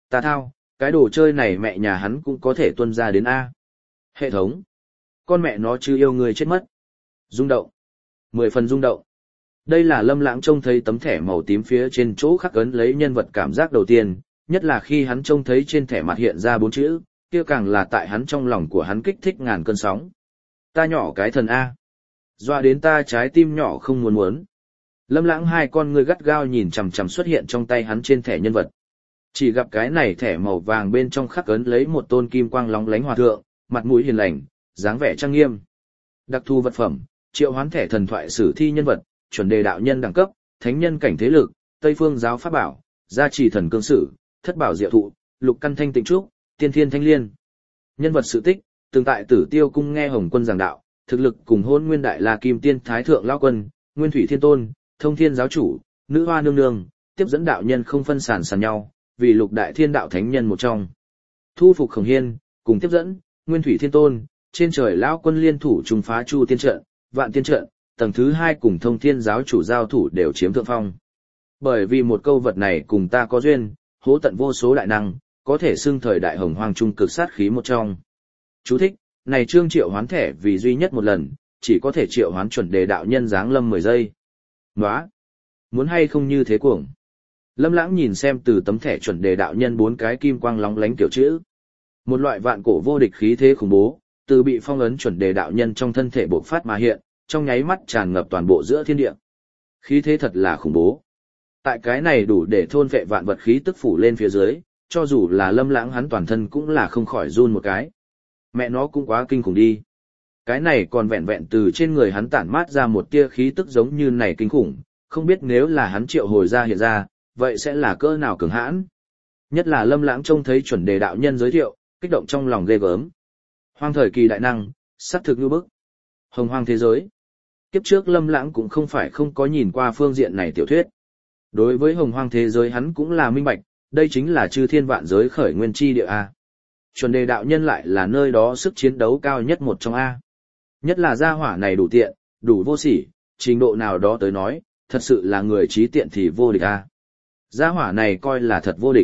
Ta thao, cái đồ chơi này mẹ nhà hắn cũng có thể tuân ra đến A. Hệ thống. Con mẹ nó chứ yêu người chết mất. Rung động. 10 phần rung động. Đây là Lâm Lãng trông thấy tấm thẻ màu tím phía trên chỗ khắc ấn lấy nhân vật cảm giác đầu tiên, nhất là khi hắn trông thấy trên thẻ mặt hiện ra 4 chữ, kia càng là tại hắn trong lòng của hắn kích thích ngàn cơn sóng. Ta nhỏ cái thần A. Doa đến ta trái tim nhỏ không muốn muốn. Lâm Lãng hai con ngươi gắt gao nhìn chằm chằm xuất hiện trong tay hắn trên thẻ nhân vật. Chỉ gặp cái này thẻ màu vàng bên trong khắc ấn lấy một tôn kim quang lóng lánh hòa thượng, mặt mũi hiền lành, dáng vẻ trang nghiêm. Đặc thù vật phẩm, triệu hoán thẻ thần thoại sử thi nhân vật, chuẩn đề đạo nhân đẳng cấp, thánh nhân cảnh thế lực, Tây Phương giáo pháp bảo, gia trì thần cương sử, thất bảo diệu thụ, lục căn thanh tịnh trúc, tiên thiên thanh liên. Nhân vật sự tích, từng tại Tử Tiêu cung nghe Hồng Quân giảng đạo, thực lực cùng Hôn Nguyên Đại La Kim Tiên Thái thượng lão quân, Nguyên Thủy Thiên Tôn, Thông Thiên giáo chủ, Nữ Hoa nương nương, tiếp dẫn đạo nhân không phân sản sàn nhau, vì lục đại thiên đạo thánh nhân một trong. Thu phục Khổng Hiên, cùng tiếp dẫn, Nguyên Thủy Thiên Tôn, trên trời lão quân liên thủ trùng phá Chu Tiên trận, Vạn Tiên trận, tầng thứ 2 cùng Thông Thiên giáo chủ giao thủ đều chiếm thượng phong. Bởi vì một câu vật này cùng ta có duyên, hố tận vô số đại năng, có thể xưng thời đại hồng hoang trung cực sát khí một trong. Chú thích, này chương triệu hoán thẻ vì duy nhất một lần, chỉ có thể triệu hoán chuẩn đề đạo nhân giáng lâm 10 giây. Nóa! Muốn hay không như thế cuồng? Lâm Lãng nhìn xem từ tấm thẻ chuẩn đề đạo nhân 4 cái kim quang lóng lánh tiểu chữ. Một loại vạn cổ vô địch khí thế khủng bố, từ bị phong ấn chuẩn đề đạo nhân trong thân thể bộc phát mà hiện, trong nháy mắt tràn ngập toàn bộ giữa thiên địa. Khí thế thật là khủng bố. Tại cái này đủ để thôn vệ vạn vật khí tức phủ lên phía dưới, cho dù là Lâm Lãng hắn toàn thân cũng là không khỏi run một cái. Mẹ nó cũng quá kinh khủng đi. Cái này còn vẹn vẹn từ trên người hắn tản mát ra một tia khí tức giống như này kinh khủng, không biết nếu là hắn triệu hồi ra hiện ra, vậy sẽ là cỡ nào cường hãn. Nhất là Lâm Lãng trông thấy chuẩn đề đạo nhân giới thiệu, kích động trong lòng ghê gớm. Hoang thời kỳ đại năng, sắc thực như bức. Hồng hoang thế giới. Kiếp trước Lâm Lãng cũng không phải không có nhìn qua phương diện này tiểu thuyết. Đối với hồng hoang thế giới hắn cũng là minh bạch, đây chính là chư thiên vạn giới khởi nguyên chi địa A. Chuẩn đề đạo nhân lại là nơi đó sức chiến đấu cao nhất một trong A. Nhất là gia hỏa này đủ tiện, đủ vô sỉ, trình độ nào đó tới nói, thật sự là người trí tiện thì vô địch A. Gia hỏa này coi là thật vô địch.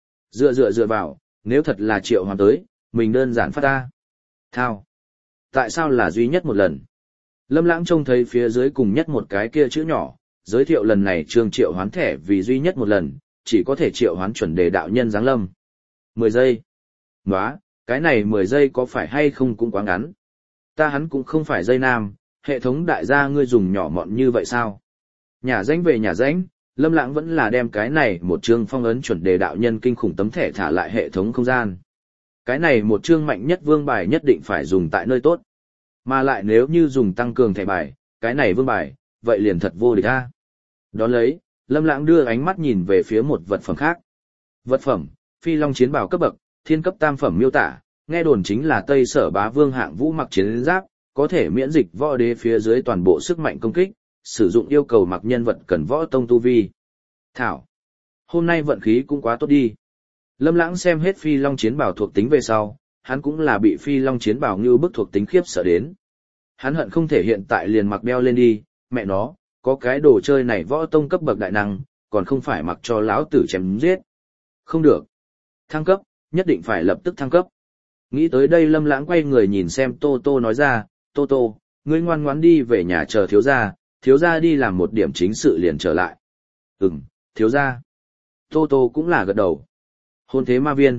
Dựa vào, nếu thật là triệu hoán tới, mình đơn giản phát A. Thao. Tại sao là duy nhất một lần? Lâm Lãng trông thấy phía dưới cùng nhất một cái kia chữ nhỏ, giới thiệu lần này chương triệu hoán thẻ vì duy nhất một lần, chỉ có thể triệu hoán chuẩn đề đạo nhân giáng lâm. 10 giây. Nóa, cái này 10 giây có phải hay không cũng quá ngắn. Ta hắn cũng không phải dây nam, hệ thống đại gia ngươi dùng nhỏ mọn như vậy sao? Nhà danh về nhà danh, Lâm Lãng vẫn là đem cái này một chương phong ấn chuẩn đề đạo nhân kinh khủng tấm thẻ thả lại hệ thống không gian. Cái này một chương mạnh nhất vương bài nhất định phải dùng tại nơi tốt. Mà lại nếu như dùng tăng cường thẻ bài, cái này vương bài, vậy liền thật vô địch a. Đón lấy, Lâm Lãng đưa ánh mắt nhìn về phía một vật phẩm khác. Vật phẩm, Phi Long chiến bào cấp bậc, thiên cấp tam phẩm miêu tả, nghe đồn chính là Tây Sở Bá Vương hạng vũ mặc chiến giáp, có thể miễn dịch võ đế phía dưới toàn bộ sức mạnh công kích, sử dụng yêu cầu mặc nhân vật cần võ tông tu vi. Thảo, hôm nay vận khí cũng quá tốt đi. Lâm Lãng xem hết Phi Long chiến bào thuộc tính về sau, hắn cũng là bị Phi Long chiến bào như bức thuộc tính khiếp sợ đến. Hắn hận không thể hiện tại liền mặc đeo lên đi, mẹ nó, có cái đồ chơi này võ tông cấp bậc đại năng, còn không phải mặc cho lão tử chém giết. Không được. Thăng cấp, nhất định phải lập tức thăng cấp. Nghĩ tới đây Lâm Lãng quay người nhìn xem Tô Tô nói ra, Tô Tô, ngươi ngoan ngoãn đi về nhà chờ thiếu gia đi làm một điểm chính sự liền trở lại. Thiếu gia. Tô Tô cũng là gật đầu. Hôn thế ma viên.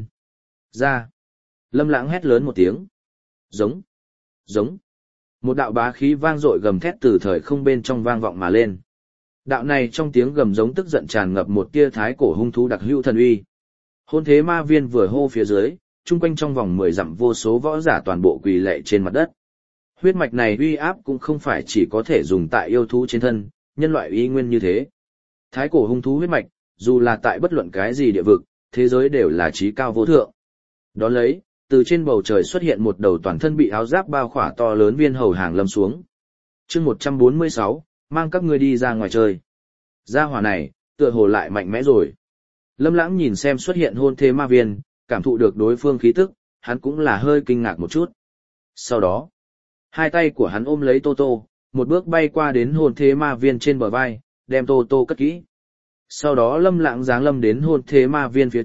Ra. Lâm Lãng hét lớn một tiếng. Giống. Giống. Một đạo bá khí vang dội gầm thét từ thời không bên trong vang vọng mà lên. Đạo này trong tiếng gầm giống tức giận tràn ngập một tia thái cổ hung thú đặc hữu thần uy. Hôn thế ma viên vừa hô phía dưới, chung quanh trong vòng 10 dặm vô số võ giả toàn bộ quỳ lạy trên mặt đất. Huyết mạch này uy áp cũng không phải chỉ có thể dùng tại yêu thú trên thân, nhân loại y nguyên như thế. Thái cổ hung thú huyết mạch, dù là tại bất luận cái gì địa vực, thế giới đều là chí cao vô thượng. Đón lấy, từ trên bầu trời xuất hiện một đầu toàn thân bị áo giáp bao khỏa to lớn viên hầu hàng lâm xuống. Chương 146, mang các ngươi đi ra ngoài chơi. Gia hỏa này, tựa hồ lại mạnh mẽ rồi. Lâm Lãng nhìn xem xuất hiện hôn thế ma viên, cảm thụ được đối phương khí tức, hắn cũng là hơi kinh ngạc một chút. Sau đó, hai tay của hắn ôm lấy Tô Tô, một bước bay qua đến hôn thế ma viên trên bờ vai, đem Tô Tô cất kỹ. Sau đó Lâm Lãng giáng lâm đến hôn thế ma viên phía trước,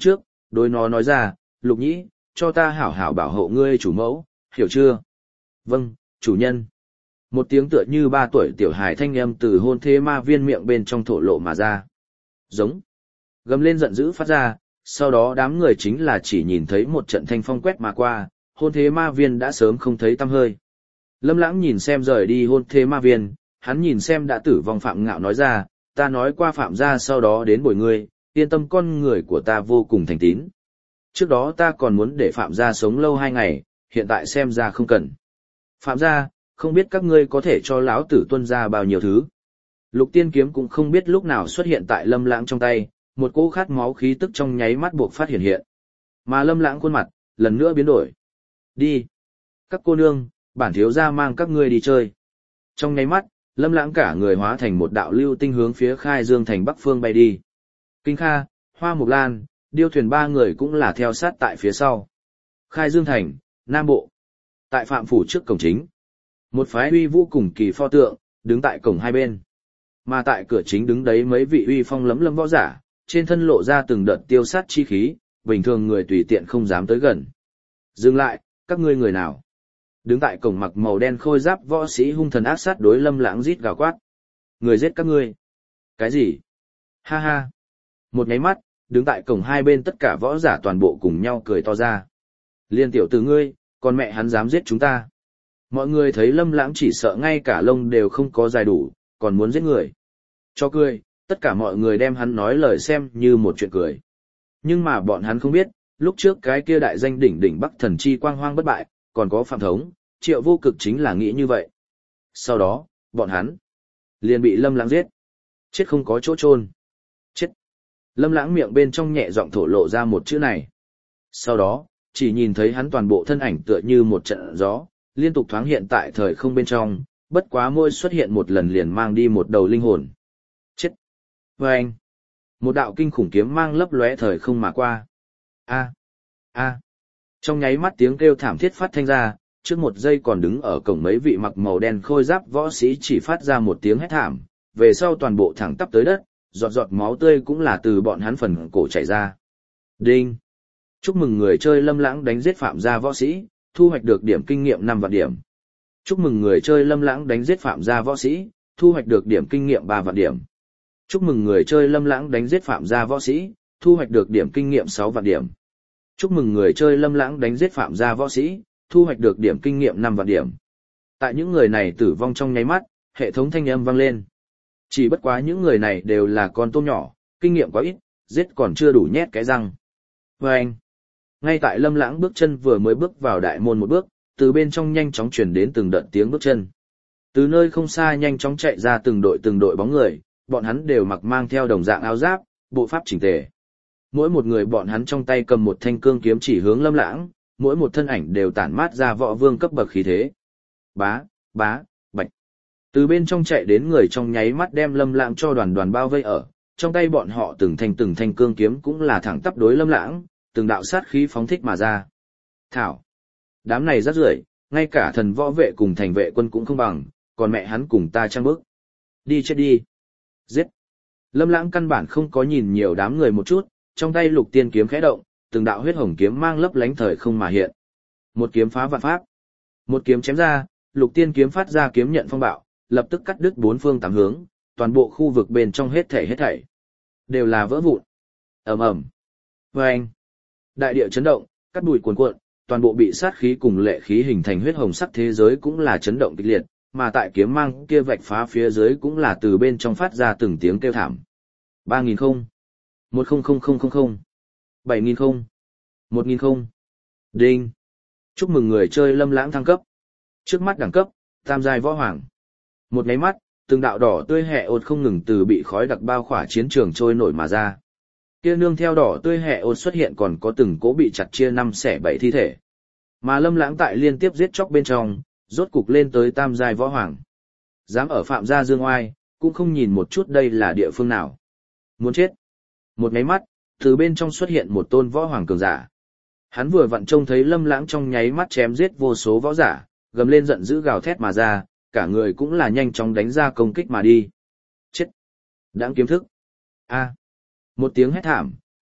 đối nó nói ra, Lục Nhĩ, cho ta hảo hảo bảo hộ ngươi chủ mẫu, hiểu chưa? Vâng, chủ nhân. Một tiếng tựa như 3 tuổi tiểu hài thanh âm từ hôn thế ma viên miệng bên trong thổ lộ mà ra. Giống. Gầm lên giận dữ phát ra, sau đó đám người chính là chỉ nhìn thấy một trận thanh phong quét mà qua, hôn thế ma viên đã sớm không thấy tăm hơi. Lâm Lãng nhìn xem rời đi hôn thế ma viên, hắn nhìn xem đã tử vong Phạm Ngạo nói ra, ta nói qua Phạm gia sau đó đến bồi ngươi, yên tâm con người của ta vô cùng thành tín. Trước đó ta còn muốn để Phạm gia sống lâu 2 ngày, hiện tại xem ra không cần. Phạm gia, không biết các ngươi có thể cho lão tử tuân ra bao nhiêu thứ. Lục Tiên kiếm cũng không biết lúc nào xuất hiện tại Lâm Lãng trong tay, một cỗ khát máu khí tức trong nháy mắt buộc phát hiện hiện. Mà Lâm Lãng khuôn mặt, lần nữa biến đổi. Đi. Các cô nương, bản thiếu gia mang các ngươi đi chơi. Trong nháy mắt, Lâm Lãng cả người hóa thành một đạo lưu tinh hướng phía Khai Dương thành bắc phương bay đi. Kinh Kha, Hoa Mục Lan, Điêu Thuyền 3 người cũng là theo sát tại phía sau. Khai Dương thành, Nam Bộ. Tại Phạm phủ trước cổng chính, một phái uy vũ cùng kỳ pho tượng, đứng tại cổng hai bên. Mà tại cửa chính đứng đấy mấy vị uy phong lấm lâm võ giả, trên thân lộ ra từng đợt tiêu sát chi khí, bình thường người tùy tiện không dám tới gần. Dừng lại, các ngươi người nào? Đứng tại cổng mặc màu đen khôi giáp võ sĩ hung thần ác sát đối Lâm Lãng rít gào quát. Người giết các ngươi. Cái gì? Ha ha. Một nháy mắt, đứng tại cổng hai bên tất cả võ giả toàn bộ cùng nhau cười to ra. Liên tiểu tử ngươi, còn mẹ hắn dám giết chúng ta. Mọi người thấy Lâm Lãng chỉ sợ ngay cả lông đều không có dài đủ, còn muốn giết người. Cho cười, tất cả mọi người đem hắn nói lời xem như một chuyện cười. Nhưng mà bọn hắn không biết, lúc trước cái kia đại danh đỉnh đỉnh Bắc Thần Chi quang hoang bất bại, còn có Phạm Thống, Triệu Vô Cực chính là nghĩ như vậy. Sau đó, bọn hắn liền bị Lâm Lãng giết. Chết không có chỗ chôn. Chết. Lâm Lãng miệng bên trong nhẹ giọng thổ lộ ra một chữ này. Sau đó, chỉ nhìn thấy hắn toàn bộ thân ảnh tựa như một trận gió, liên tục thoáng hiện tại thời không bên trong, bất quá môi xuất hiện một lần liền mang đi một đầu linh hồn. Chết. Vâng. Một đạo kinh khủng kiếm mang lấp lóe thời không mà qua. A. A. Trong nháy mắt tiếng kêu thảm thiết phát thanh ra, trước một giây còn đứng ở cổng mấy vị mặc màu đen khôi giáp võ sĩ chỉ phát ra một tiếng hét thảm, về sau toàn bộ thẳng tắp tới đất, giọt giọt máu tươi cũng là từ bọn hắn phần cổ chảy ra. Đinh! Chúc mừng người chơi Lâm Lãng đánh giết Phạm gia võ sĩ, thu hoạch được điểm kinh nghiệm 5 vạn điểm. Chúc mừng người chơi Lâm Lãng đánh giết Phạm gia võ sĩ, thu hoạch được điểm kinh nghiệm 3 vạn điểm. Chúc mừng người chơi Lâm Lãng đánh giết Phạm gia võ sĩ, thu hoạch được điểm kinh nghiệm 6 vạn điểm. Chúc mừng người chơi Lâm Lãng đánh giết Phạm gia võ sĩ, thu hoạch được điểm kinh nghiệm 5 vạn điểm. Tại những người này tử vong trong nháy mắt, hệ thống thanh âm vang lên. Chỉ bất quá những người này đều là con tôm nhỏ, kinh nghiệm quá ít, giết còn chưa đủ nhét cái răng. Vâng! Ngay tại Lâm Lãng bước chân vừa mới bước vào đại môn một bước, từ bên trong nhanh chóng truyền đến từng đợt tiếng bước chân. Từ nơi không xa nhanh chóng chạy ra từng đội bóng người, bọn hắn đều mặc mang theo đồng dạng áo giáp, bộ pháp chỉnh tề. Mỗi một người bọn hắn trong tay cầm một thanh cương kiếm chỉ hướng Lâm Lãng, mỗi một thân ảnh đều tản mát ra võ vương cấp bậc khí thế. Bá, bạch. Từ bên trong chạy đến người trong nháy mắt đem Lâm Lãng cho đoàn bao vây ở, trong tay bọn họ từng thanh cương kiếm cũng là thẳng tắp đối Lâm Lãng, từng đạo sát khí phóng thích mà ra. Thảo, đám này rác rưởi, ngay cả thần võ vệ cùng thành vệ quân cũng không bằng, còn mẹ hắn cùng ta trang bức. Đi chết đi. Giết. Lâm Lãng căn bản không có nhìn nhiều đám người một chút, trong tay Lục Tiên kiếm khẽ động, từng đạo huyết hồng kiếm mang lấp lánh thời không mà hiện. Một kiếm phá vạn pháp. Một kiếm chém ra, Lục Tiên kiếm phát ra kiếm nhận phong bạo, lập tức cắt đứt 4 phương 8 hướng, toàn bộ khu vực bên trong hết thảy đều là vỡ vụn. Ầm ầm. Oeng. Đại địa chấn động, cát bụi cuồn cuộn, toàn bộ bị sát khí cùng lệ khí hình thành huyết hồng sắc thế giới cũng là chấn động kịch liệt, mà tại kiếm mang kia vạch phá phía dưới cũng là từ bên trong phát ra từng tiếng kêu thảm. 3000 không. 100000. 7000 không. 1000 không. Đinh. Chúc mừng người chơi Lâm Lãng thăng cấp. Trước mắt đẳng cấp, tam giai võ hoàng. Một nháy mắt, từng đạo đỏ tươi hẹ ột không ngừng từ bị khói đặc bao khỏa chiến trường trôi nổi mà ra. Kia nương theo đỏ tươi hẹ ột xuất hiện còn có từng cố bị chặt chia 5 xẻ 7 thi thể. Mà Lâm Lãng tại liên tiếp giết chóc bên trong, rốt cục lên tới tam giai võ hoàng. Dám ở Phạm gia dương oai, cũng không nhìn một chút đây là địa phương nào. Muốn chết. Một nháy mắt, từ bên trong xuất hiện một tôn võ hoàng cường giả. Hắn vừa vặn trông thấy Lâm Lãng trong nháy mắt chém giết vô số võ giả, gầm lên giận dữ gào thét mà ra, cả người cũng là nhanh chóng đánh ra công kích mà đi. Chết! Đãng kiếm thức! A! Một tiếng hét thảm,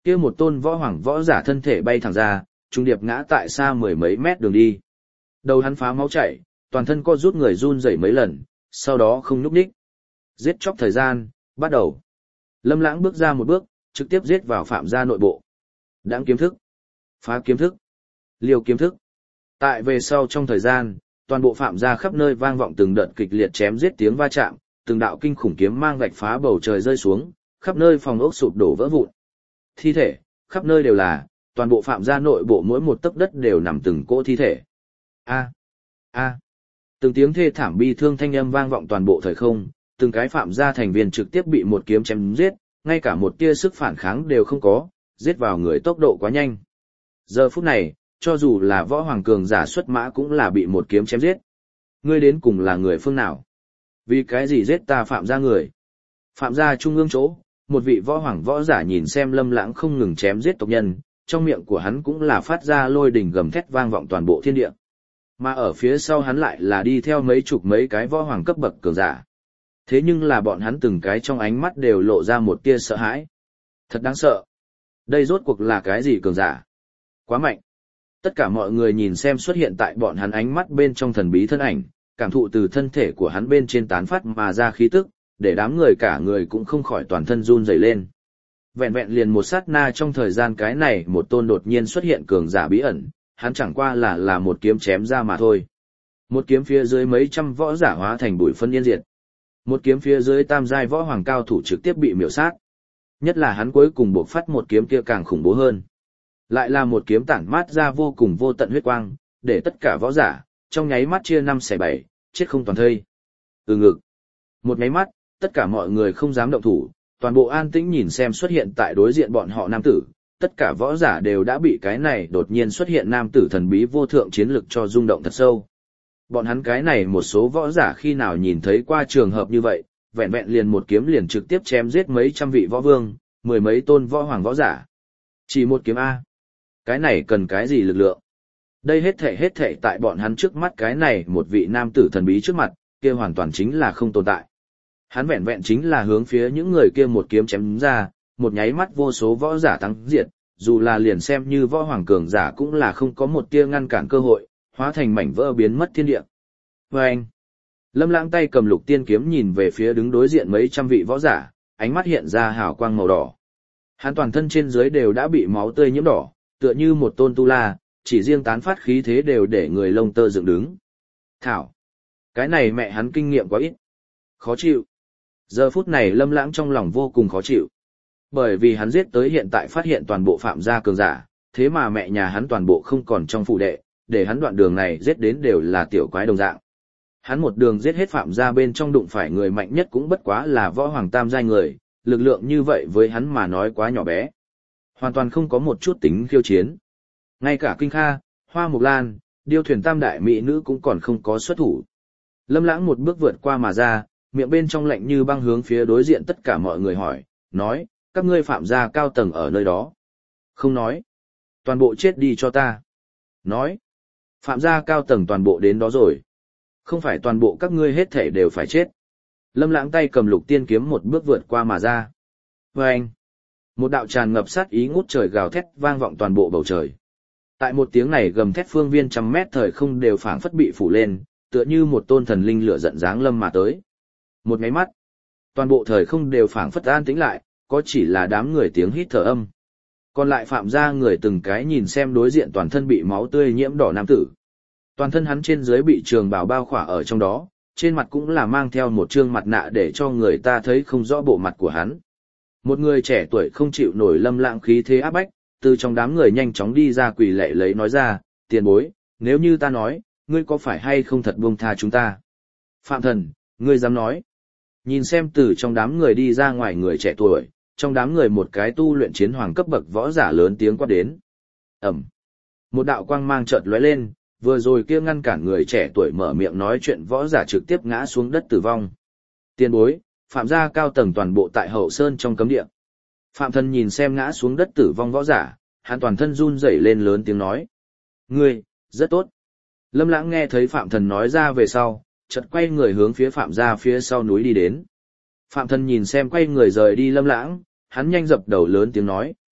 kia một tôn võ hoàng võ giả thân thể bay thẳng ra, trung điệp ngã tại xa mười mấy mét đường đi. Đầu hắn phá máu chảy, toàn thân co rút người run rẩy mấy lần, sau đó không nhúc nhích. Giết chóc thời gian, bắt đầu. Lâm Lãng bước ra một bước, trực tiếp giết vào Phạm gia nội bộ. Đãng kiếm thức, phá kiếm thức, liều kiếm thức. Tại về sau trong thời gian, toàn bộ Phạm gia khắp nơi vang vọng từng đợt kịch liệt chém giết tiếng va chạm, từng đạo kinh khủng kiếm mang vạch phá bầu trời rơi xuống, khắp nơi phòng ốc sụp đổ vỡ vụn. Thi thể, khắp nơi đều là, toàn bộ Phạm gia nội bộ mỗi một tấc đất đều nằm từng cỗ thi thể. A, a. Từng tiếng thê thảm bi thương thanh âm vang vọng toàn bộ thời không, từng cái Phạm gia thành viên trực tiếp bị một kiếm chém giết, ngay cả một tia sức phản kháng đều không có, giết vào người tốc độ quá nhanh. Giờ phút này, cho dù là võ hoàng cường giả xuất mã cũng là bị một kiếm chém giết. Ngươi đến cùng là người phương nào? Vì cái gì giết ta Phạm gia người? Phạm gia trung ương chỗ, một vị võ hoàng võ giả nhìn xem Lâm Lãng không ngừng chém giết tộc nhân, trong miệng của hắn cũng là phát ra lôi đình gầm thét vang vọng toàn bộ thiên địa. Mà ở phía sau hắn lại là đi theo mấy chục mấy cái võ hoàng cấp bậc cường giả. Thế nhưng là bọn hắn từng cái trong ánh mắt đều lộ ra một tia sợ hãi. Thật đáng sợ. Đây rốt cuộc là cái gì cường giả? Quá mạnh. Tất cả mọi người nhìn xem xuất hiện tại bọn hắn ánh mắt bên trong thần bí thân ảnh, cảm thụ từ thân thể của hắn bên trên tán phát mà ra khí tức, để đám người cả người cũng không khỏi toàn thân run rẩy lên. Vẹn vẹn liền một sát na trong thời gian cái này một tôn đột nhiên xuất hiện cường giả bí ẩn, hắn chẳng qua là một kiếm chém ra mà thôi. Một kiếm phía dưới mấy trăm võ giả hóa thành bụi phân yên diệt. Một kiếm phía dưới tam giai võ hoàng cao thủ trực tiếp bị miểu sát. Nhất là hắn cuối cùng buộc phát một kiếm kia càng khủng bố hơn. Lại là một kiếm tản mát ra vô cùng vô tận huyết quang, để tất cả võ giả, trong nháy mắt chia 5/7, chết không toàn thây. Từ ngực. Một nháy mắt, tất cả mọi người không dám động thủ, toàn bộ an tĩnh nhìn xem xuất hiện tại đối diện bọn họ nam tử. Tất cả võ giả đều đã bị cái này đột nhiên xuất hiện nam tử thần bí vô thượng chiến lực cho rung động thật sâu. Bọn hắn cái này một số võ giả khi nào nhìn thấy qua trường hợp như vậy, vẹn vẹn liền một kiếm liền trực tiếp chém giết mấy trăm vị võ vương, mười mấy tôn võ hoàng võ giả. Chỉ một kiếm A. Cái này cần cái gì lực lượng? Đây hết thảy tại bọn hắn trước mắt cái này một vị nam tử thần bí trước mặt, kia hoàn toàn chính là không tồn tại. Hắn vẹn vẹn chính là hướng phía những người kia một kiếm chém ra, một nháy mắt vô số võ giả thắng diệt, dù là liền xem như võ hoàng cường giả cũng là không có một tia ngăn cản cơ hội, hóa thành mảnh vỡ biến mất thiên địa. Và anh, Lâm Lãng tay cầm lục tiên kiếm nhìn về phía đứng đối diện mấy trăm vị võ giả, ánh mắt hiện ra hào quang màu đỏ. Hắn toàn thân trên dưới đều đã bị máu tươi nhiễm đỏ, tựa như một tôn tu la, chỉ riêng tán phát khí thế đều để người lông tơ dựng đứng. Thảo, cái này mẹ hắn kinh nghiệm quá ít. Khó chịu. Giờ phút này Lâm Lãng trong lòng vô cùng khó chịu. Bởi vì hắn giết tới hiện tại phát hiện toàn bộ Phạm gia cường giả, thế mà mẹ nhà hắn toàn bộ không còn trong phủ đệ, để hắn đoạn đường này giết đến đều là tiểu quái đồng dạng. Hắn một đường giết hết Phạm gia bên trong đụng phải người mạnh nhất cũng bất quá là võ hoàng tam giai người, lực lượng như vậy với hắn mà nói quá nhỏ bé. Hoàn toàn không có một chút tính khiêu chiến. Ngay cả Kinh Kha, Hoa Mục Lan, Điêu Thuyền tam đại mỹ nữ cũng còn không có xuất thủ. Lâm Lãng một bước vượt qua mà ra, miệng bên trong lạnh như băng hướng phía đối diện tất cả mọi người hỏi, nói, các ngươi Phạm gia cao tầng ở nơi đó. Không nói. Toàn bộ chết đi cho ta. Nói. Phạm gia cao tầng toàn bộ đến đó rồi. Không phải toàn bộ các ngươi hết thể đều phải chết. Lâm Lãng tay cầm lục tiên kiếm một bước vượt qua mà ra. Và anh. Một đạo tràn ngập sát ý ngút trời gào thét vang vọng toàn bộ bầu trời. Tại một tiếng này gầm thét phương viên trăm mét thời không đều phảng phất bị phủ lên, tựa như một tôn thần linh lửa giận giáng lâm mà tới. Một cái mắt, toàn bộ thời không đều phảng phất an tĩnh lại, có chỉ là đám người tiếng hít thở âm. Còn lại Phạm gia người từng cái nhìn xem đối diện toàn thân bị máu tươi nhiễm đỏ nam tử. Toàn thân hắn trên dưới bị trường bào bao khỏa ở trong đó, trên mặt cũng là mang theo một trương mặt nạ để cho người ta thấy không rõ bộ mặt của hắn. Một người trẻ tuổi không chịu nổi Lâm Lãng khí thế áp bách, từ trong đám người nhanh chóng đi ra quỳ lạy lấy nói ra, tiền bối, nếu như ta nói, ngươi có phải hay không thật buông tha chúng ta? Phạm thần, ngươi dám nói. Nhìn xem từ trong đám người đi ra ngoài người trẻ tuổi, trong đám người một cái tu luyện chiến hoàng cấp bậc võ giả lớn tiếng quát đến. Ẩm. Một đạo quang mang chợt lóe lên, vừa rồi kia ngăn cản người trẻ tuổi mở miệng nói chuyện võ giả trực tiếp ngã xuống đất tử vong. Tiền bối, Phạm gia cao tầng toàn bộ tại hậu sơn trong cấm địa. Phạm thần nhìn xem ngã xuống đất tử vong võ giả, hắn toàn thân run rẩy lên lớn tiếng nói. Ngươi, rất tốt. Lâm Lãng nghe thấy Phạm thần nói ra về sau, chợt quay người hướng phía Phạm gia phía sau núi đi đến. Phạm thần nhìn xem quay người rời đi Lâm Lãng, hắn nhanh dập đầu lớn tiếng nói,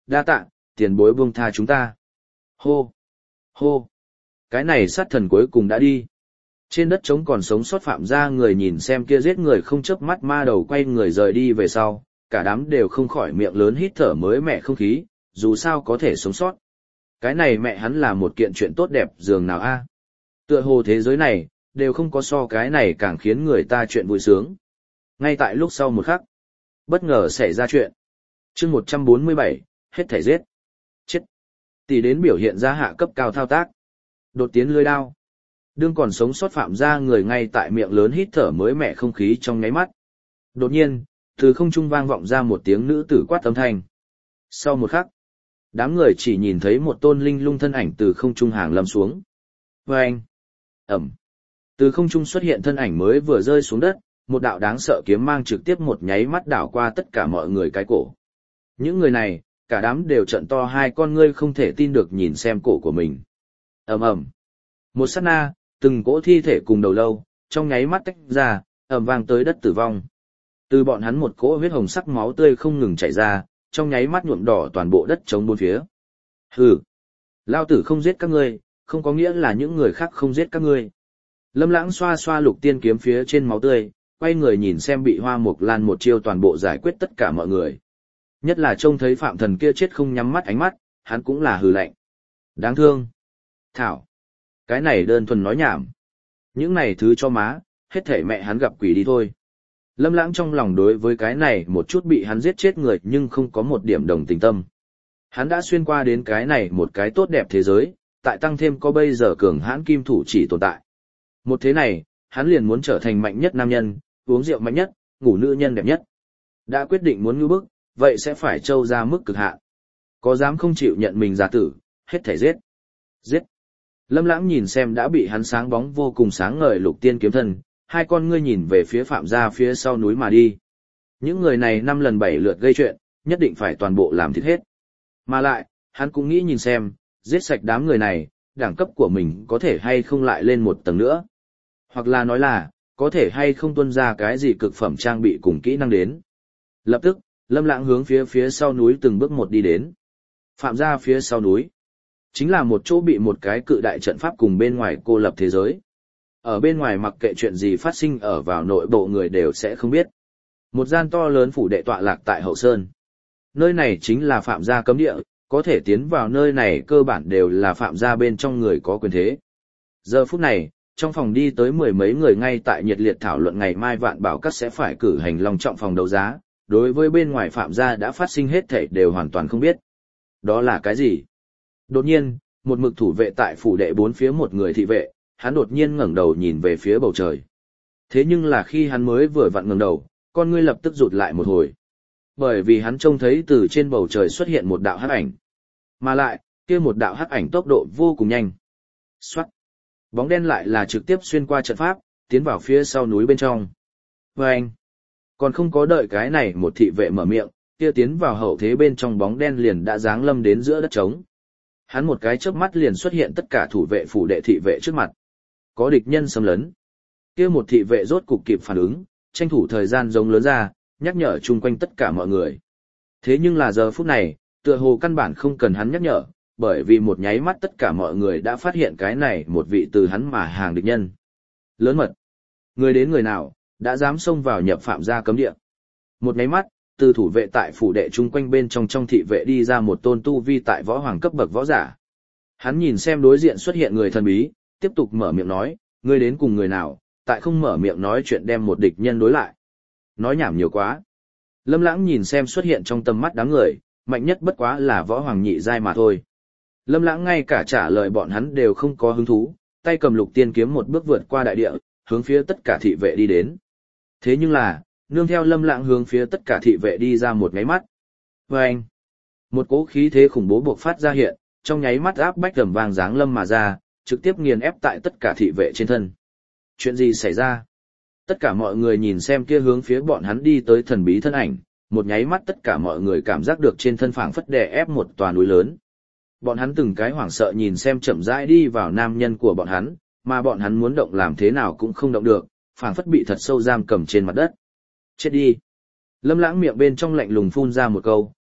đa tạ, tiền bối buông tha chúng ta. Hô, hô, cái này sát thần cuối cùng đã đi. Trên đất trống còn sống sót Phạm gia người nhìn xem kia giết người không chớp mắt ma đầu quay người rời đi về sau, cả đám đều không khỏi miệng lớn hít thở mới mẻ không khí, dù sao có thể sống sót. Cái này mẹ hắn là một kiện chuyện tốt đẹp dường nào a? Tựa hồ thế giới này, đều không có so cái này càng khiến người ta chuyện vui sướng. Ngay tại lúc sau một khắc, bất ngờ xảy ra chuyện. Chương 147, hết thảy giết. Chết. Tỷ đến biểu hiện ra hạ cấp cao thao tác. Đột tiến lưỡi đao. Đương còn sống sót Phạm gia người ngay tại miệng lớn hít thở mới mẻ không khí trong nháy mắt. Đột nhiên, từ không trung vang vọng ra một tiếng nữ tử quát âm thanh. Sau một khắc, đám người chỉ nhìn thấy một tôn linh lung thân ảnh từ không trung hàng lâm xuống. Vâng! Ẩm! Từ không trung xuất hiện thân ảnh mới vừa rơi xuống đất, một đạo đáng sợ kiếm mang trực tiếp một nháy mắt đảo qua tất cả mọi người cái cổ. Những người này, cả đám đều trợn to hai con ngươi không thể tin được nhìn xem cổ của mình. Ầm ầm! Một sát na, từng cỗ thi thể cùng đầu lâu, trong nháy mắt tách ra, ầm vang tới đất tử vong. Từ bọn hắn một cỗ huyết hồng sắc máu tươi không ngừng chảy ra, trong nháy mắt nhuộm đỏ toàn bộ đất trống bốn phía. Hừ, lao tử không giết các ngươi, không có nghĩa là những người khác không giết các ngươi. Lâm Lãng xoa xoa lục tiên kiếm phía trên máu tươi, quay người nhìn xem bị Hoa Mục Lan một chiêu toàn bộ giải quyết tất cả mọi người. Nhất là trông thấy Phạm Thần kia chết không nhắm mắt ánh mắt, hắn cũng là hừ lạnh. Đáng thương. Thảo. Cái này đơn thuần nói nhảm. Những này thứ cho má, hết thể mẹ hắn gặp quỷ đi thôi. Lâm Lãng trong lòng đối với cái này một chút bị hắn giết chết người nhưng không có một điểm đồng tình tâm. Hắn đã xuyên qua đến cái này một cái tốt đẹp thế giới, tại tăng thêm có bây giờ cường hãn kim thủ chỉ tồn tại. Một thế này, hắn liền muốn trở thành mạnh nhất nam nhân, uống rượu mạnh nhất, ngủ nữ nhân đẹp nhất. Đã quyết định muốn ngưu bức, vậy sẽ phải trâu ra mức cực hạn. Có dám không chịu nhận mình giả tử, hết thảy giết. Giết. Lâm Lãng nhìn xem đã bị hắn sáng bóng vô cùng sáng ngời lục tiên kiếm thân, hai con ngươi nhìn về phía Phạm gia phía sau núi mà đi. Những người này 5 lần 7 lượt gây chuyện, nhất định phải toàn bộ làm thịt hết. Mà lại, hắn cũng nghĩ nhìn xem, giết sạch đám người này, đẳng cấp của mình có thể hay không lại lên một tầng nữa. Hoặc là nói là, có thể hay không tuân ra cái gì cực phẩm trang bị cùng kỹ năng đến. Lập tức, Lâm Lãng hướng phía sau núi từng bước một đi đến. Phạm gia phía sau núi, chính là một chỗ bị một cái cự đại trận pháp cùng bên ngoài cô lập thế giới. Ở bên ngoài mặc kệ chuyện gì phát sinh ở vào nội bộ người đều sẽ không biết. Một gian to lớn phủ đệ tọa lạc tại Hậu Sơn. Nơi này chính là Phạm gia cấm địa, có thể tiến vào nơi này cơ bản đều là Phạm gia bên trong người có quyền thế. Giờ phút này, trong phòng đi tới 10 mấy người ngay tại nhiệt liệt thảo luận ngày mai Vạn Bảo Các sẽ phải cử hành long trọng phòng đấu giá, đối với bên ngoài Phạm gia đã phát sinh hết thảy đều hoàn toàn không biết. Đó là cái gì? Đột nhiên, một mực thủ vệ tại phủ đệ bốn phía một người thị vệ, hắn đột nhiên ngẩng đầu nhìn về phía bầu trời. Thế nhưng là khi hắn mới vừa vặn ngẩng đầu, con ngươi lập tức rụt lại một hồi. Bởi vì hắn trông thấy từ trên bầu trời xuất hiện một đạo hắc ảnh. Mà lại, kia một đạo hắc ảnh tốc độ vô cùng nhanh. Xoát. Bóng đen lại là trực tiếp xuyên qua trận pháp, tiến vào phía sau núi bên trong. Vâng! Còn không có đợi cái này một thị vệ mở miệng, kia tiến vào hậu thế bên trong bóng đen liền đã giáng lâm đến giữa đất trống. Hắn một cái chớp mắt liền xuất hiện tất cả thủ vệ phủ đệ thị vệ trước mặt. Có địch nhân xâm lấn. Kia một thị vệ rốt cục kịp phản ứng, tranh thủ thời gian giống lớn ra, nhắc nhở chung quanh tất cả mọi người. Thế nhưng là giờ phút này, tựa hồ căn bản không cần hắn nhắc nhở, bởi vì một nháy mắt tất cả mọi người đã phát hiện cái này một vị từ hắn mà hàng địch nhân. Lớn mật. Người đến người nào, đã dám xông vào nhập Phạm gia cấm địa. Một nháy mắt, từ thủ vệ tại phủ đệ chung quanh bên trong thị vệ đi ra một tôn tu vi tại võ hoàng cấp bậc võ giả. Hắn nhìn xem đối diện xuất hiện người thần bí, tiếp tục mở miệng nói, ngươi đến cùng người nào, tại không mở miệng nói chuyện đem một địch nhân đối lại. Nói nhảm nhiều quá. Lâm Lãng nhìn xem xuất hiện trong tầm mắt đám người, mạnh nhất bất quá là võ hoàng nhị giai mà thôi. Lâm Lãng ngay cả trả lời bọn hắn đều không có hứng thú, tay cầm lục tiên kiếm một bước vượt qua đại địa, hướng phía tất cả thị vệ đi đến. Thế nhưng là, nương theo Lâm Lãng hướng phía tất cả thị vệ đi ra một cái mắt. Vâng! Một cỗ khí thế khủng bố bộc phát ra hiện, trong nháy mắt áp bách tầm vang giáng lâm mà ra, trực tiếp nghiền ép tại tất cả thị vệ trên thân. Chuyện gì xảy ra? Tất cả mọi người nhìn xem kia hướng phía bọn hắn đi tới thần bí thân ảnh, một nháy mắt tất cả mọi người cảm giác được trên thân phảng phất đè ép một tòa núi lớn. Bọn hắn từng cái hoảng sợ nhìn xem chậm rãi đi vào nam nhân của bọn hắn, mà bọn hắn muốn động làm thế nào cũng không động được, phảng phất bị thật sâu giam cầm trên mặt đất. Chết đi! Lâm Lãng miệng bên trong lạnh lùng phun ra một câu,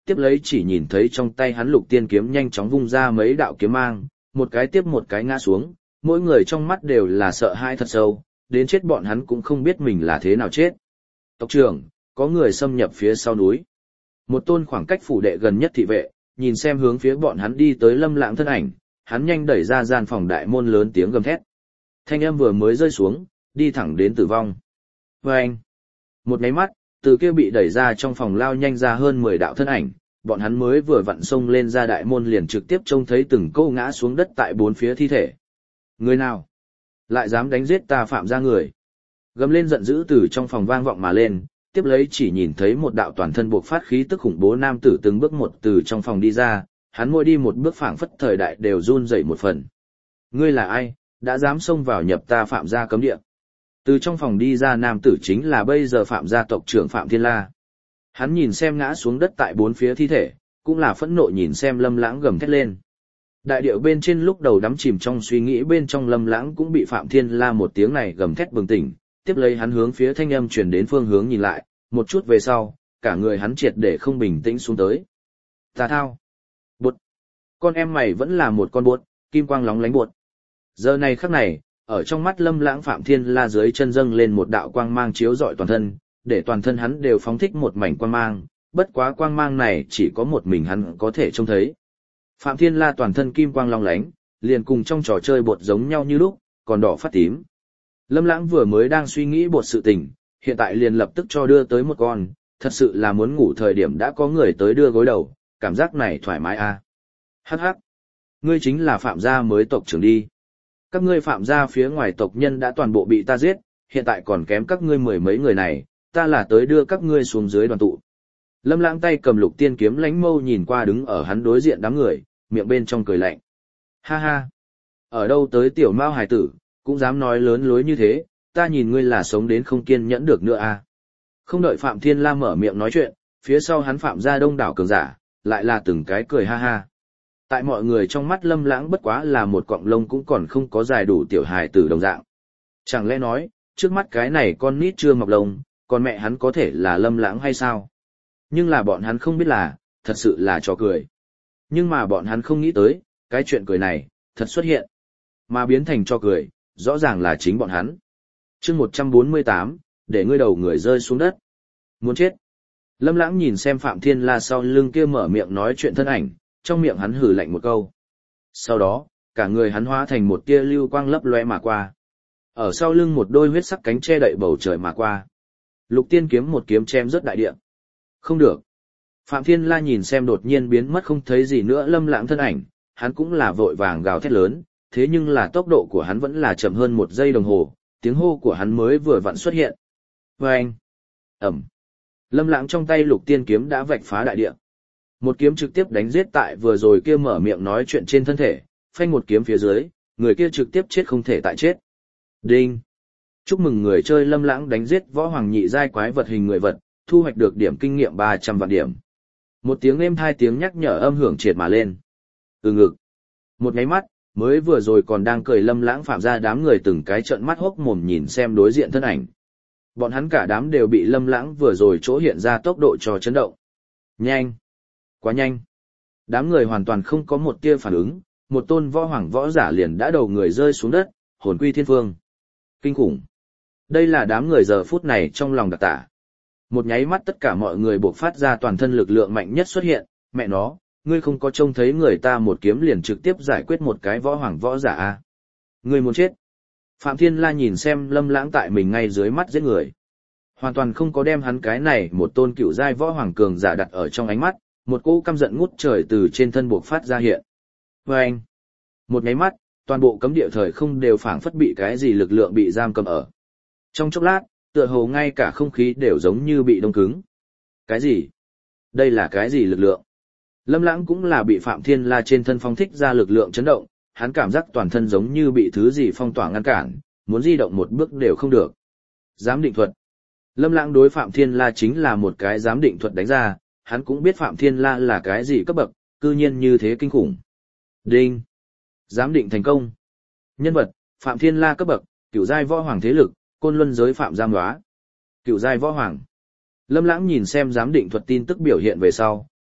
tiếp lấy chỉ nhìn thấy trong tay hắn Lục Tiên kiếm nhanh chóng vung ra mấy đạo kiếm mang, một cái tiếp một cái ngã xuống, mỗi người trong mắt đều là sợ hãi thật sâu, đến chết bọn hắn cũng không biết mình là thế nào chết. Tộc trưởng, có người xâm nhập phía sau núi. Một tôn khoảng cách phủ đệ gần nhất thị vệ, nhìn xem hướng phía bọn hắn đi tới Lâm Lãng thân ảnh, hắn nhanh đẩy ra gian phòng đại môn lớn tiếng gầm thét. Thanh âm vừa mới rơi xuống, đi thẳng đến tử vong. Vâng! Một máy mắt, từ kia bị đẩy ra trong phòng lao nhanh ra hơn 10 đạo thân ảnh, bọn hắn mới vừa vặn xông lên ra đại môn liền trực tiếp trông thấy từng câu ngã xuống đất tại bốn phía thi thể. Người nào? Lại dám đánh giết ta Phạm gia người? Gầm lên giận dữ từ trong phòng vang vọng mà lên, tiếp lấy chỉ nhìn thấy một đạo toàn thân buộc phát khí tức khủng bố nam tử từng bước một từ trong phòng đi ra, hắn mỗi đi một bước phảng phất thời đại đều run rẩy một phần. Ngươi là ai, đã dám xông vào nhập ta Phạm gia cấm địa? Từ trong phòng đi ra nam tử chính là bây giờ Phạm gia tộc trưởng Phạm Thiên La. Hắn nhìn xem ngã xuống đất tại bốn phía thi thể, cũng là phẫn nộ nhìn xem Lâm Lãng gầm thét lên. Đại điệu bên trên lúc đầu đắm chìm trong suy nghĩ bên trong Lâm Lãng cũng bị Phạm Thiên La một tiếng này gầm thét bừng tỉnh, tiếp lấy hắn hướng phía thanh âm truyền đến phương hướng nhìn lại, một chút về sau, cả người hắn triệt để không bình tĩnh xuống tới. Tà thao! Bụt! Con em mày vẫn là một con bụt, kim quang lóng lánh bụt. Giờ này khắc này, ở trong mắt Lâm Lãng Phạm Thiên La dưới chân dâng lên một đạo quang mang chiếu rọi toàn thân, để toàn thân hắn đều phóng thích một mảnh quang mang, bất quá quang mang này chỉ có một mình hắn có thể trông thấy. Phạm Thiên La toàn thân kim quang long lánh, liền cùng trong trò chơi bột giống nhau như lúc, còn đỏ phát tím. Lâm Lãng vừa mới đang suy nghĩ bột sự tình, hiện tại liền lập tức cho đưa tới một con, thật sự là muốn ngủ thời điểm đã có người tới đưa gối đầu, cảm giác này thoải mái à. Hắc hắc, ngươi chính là Phạm gia mới tộc trưởng đi. Các ngươi Phạm gia phía ngoài tộc nhân đã toàn bộ bị ta giết, hiện tại còn kém các ngươi mười mấy người này, ta là tới đưa các ngươi xuống dưới đoàn tụ. Lâm Lãng tay cầm Lục Tiên kiếm lánh mâu nhìn qua đứng ở hắn đối diện đám người, miệng bên trong cười lạnh. Ha ha, ở đâu tới tiểu mao hài tử, cũng dám nói lớn lối như thế, ta nhìn ngươi là sống đến không kiên nhẫn được nữa à. Không đợi Phạm Thiên La mở miệng nói chuyện, phía sau hắn Phạm gia đông đảo cường giả, lại là từng cái cười ha ha. Tại mọi người trong mắt Lâm Lãng bất quá là một cọng lông cũng còn không có dài đủ tiểu hài tử đồng dạng. Chẳng lẽ nói, trước mắt cái này con nít chưa mọc lông, còn mẹ hắn có thể là Lâm Lãng hay sao? Nhưng là bọn hắn không biết là, thật sự là trò cười. Nhưng mà bọn hắn không nghĩ tới, cái chuyện cười này, thật xuất hiện. Mà biến thành trò cười, rõ ràng là chính bọn hắn. Chương 148, để ngươi đầu người rơi xuống đất. Muốn chết. Lâm Lãng nhìn xem Phạm Thiên La sau lưng kia mở miệng nói chuyện thân ảnh, trong miệng hắn hừ lạnh một câu. Sau đó, cả người hắn hóa thành một tia lưu quang lấp loe mà qua. Ở sau lưng một đôi huyết sắc cánh che đậy bầu trời mà qua. Lục Tiên kiếm một kiếm chém rớt đại địa. Không được. Phạm Thiên La nhìn xem đột nhiên biến mất không thấy gì nữa Lâm Lãng thân ảnh, hắn cũng là vội vàng gào thét lớn, thế nhưng là tốc độ của hắn vẫn là chậm hơn 1 giây đồng hồ, tiếng hô của hắn mới vừa vặn xuất hiện. Vâng! Ẩm! Lâm Lãng trong tay Lục Tiên kiếm đã vạch phá đại địa. Một kiếm trực tiếp đánh giết tại vừa rồi kia mở miệng nói chuyện trên thân thể, phanh một kiếm phía dưới, người kia trực tiếp chết không thể tại chết. Đinh! Chúc mừng người chơi Lâm Lãng đánh giết võ hoàng nhị giai quái vật hình người vật, thu hoạch được điểm kinh nghiệm 300 vạn điểm. Một tiếng êm hai tiếng nhắc nhở âm hưởng triệt mà lên. Từ ngực. Một nháy mắt, mới vừa rồi còn đang cười Lâm Lãng Phạm ra đám người từng cái trợn mắt hốc mồm nhìn xem đối diện thân ảnh. Bọn hắn cả đám đều bị Lâm Lãng vừa rồi chỗ hiện ra tốc độ cho chấn động. Nhanh. Quá nhanh. Đám người hoàn toàn không có một tia phản ứng, một tôn võ hoàng võ giả liền đã đầu người rơi xuống đất, hồn quy thiên phương. Kinh khủng. Đây là đám người giờ phút này trong lòng đặc tả. Một nháy mắt tất cả mọi người buộc phát ra toàn thân lực lượng mạnh nhất xuất hiện, mẹ nó, ngươi không có trông thấy người ta một kiếm liền trực tiếp giải quyết một cái võ hoàng võ giả à? Ngươi muốn chết. Phạm Thiên La nhìn xem Lâm Lãng tại mình ngay dưới mắt giết người. Hoàn toàn không có đem hắn cái này một tôn cựu giai võ hoàng cường giả đặt ở trong ánh mắt, một cỗ căm giận ngút trời từ trên thân buộc phát ra hiện. Vâng! Một nháy mắt, toàn bộ cấm địa thời không đều phảng phất bị cái gì lực lượng bị giam cầm ở. Trong chốc lát, tựa hồ ngay cả không khí đều giống như bị đông cứng. Cái gì? Đây là cái gì lực lượng? Lâm Lãng cũng là bị Phạm Thiên La trên thân phong thích ra lực lượng chấn động, hắn cảm giác toàn thân giống như bị thứ gì phong tỏa ngăn cản, muốn di động một bước đều không được. Giám định thuật. Lâm Lãng đối Phạm Thiên La chính là một cái giám định thuật đánh ra, hắn cũng biết Phạm Thiên La là cái gì cấp bậc, cư nhiên như thế kinh khủng. Đinh. Giám định thành công. Nhân vật, Phạm Thiên La cấp bậc, cửu giai võ hoàng thế lực, Côn Luân giới Phạm Giam Đóa. Cửu giai võ hoàng. Lâm Lãng nhìn xem giám định thuật tin tức biểu hiện về sau,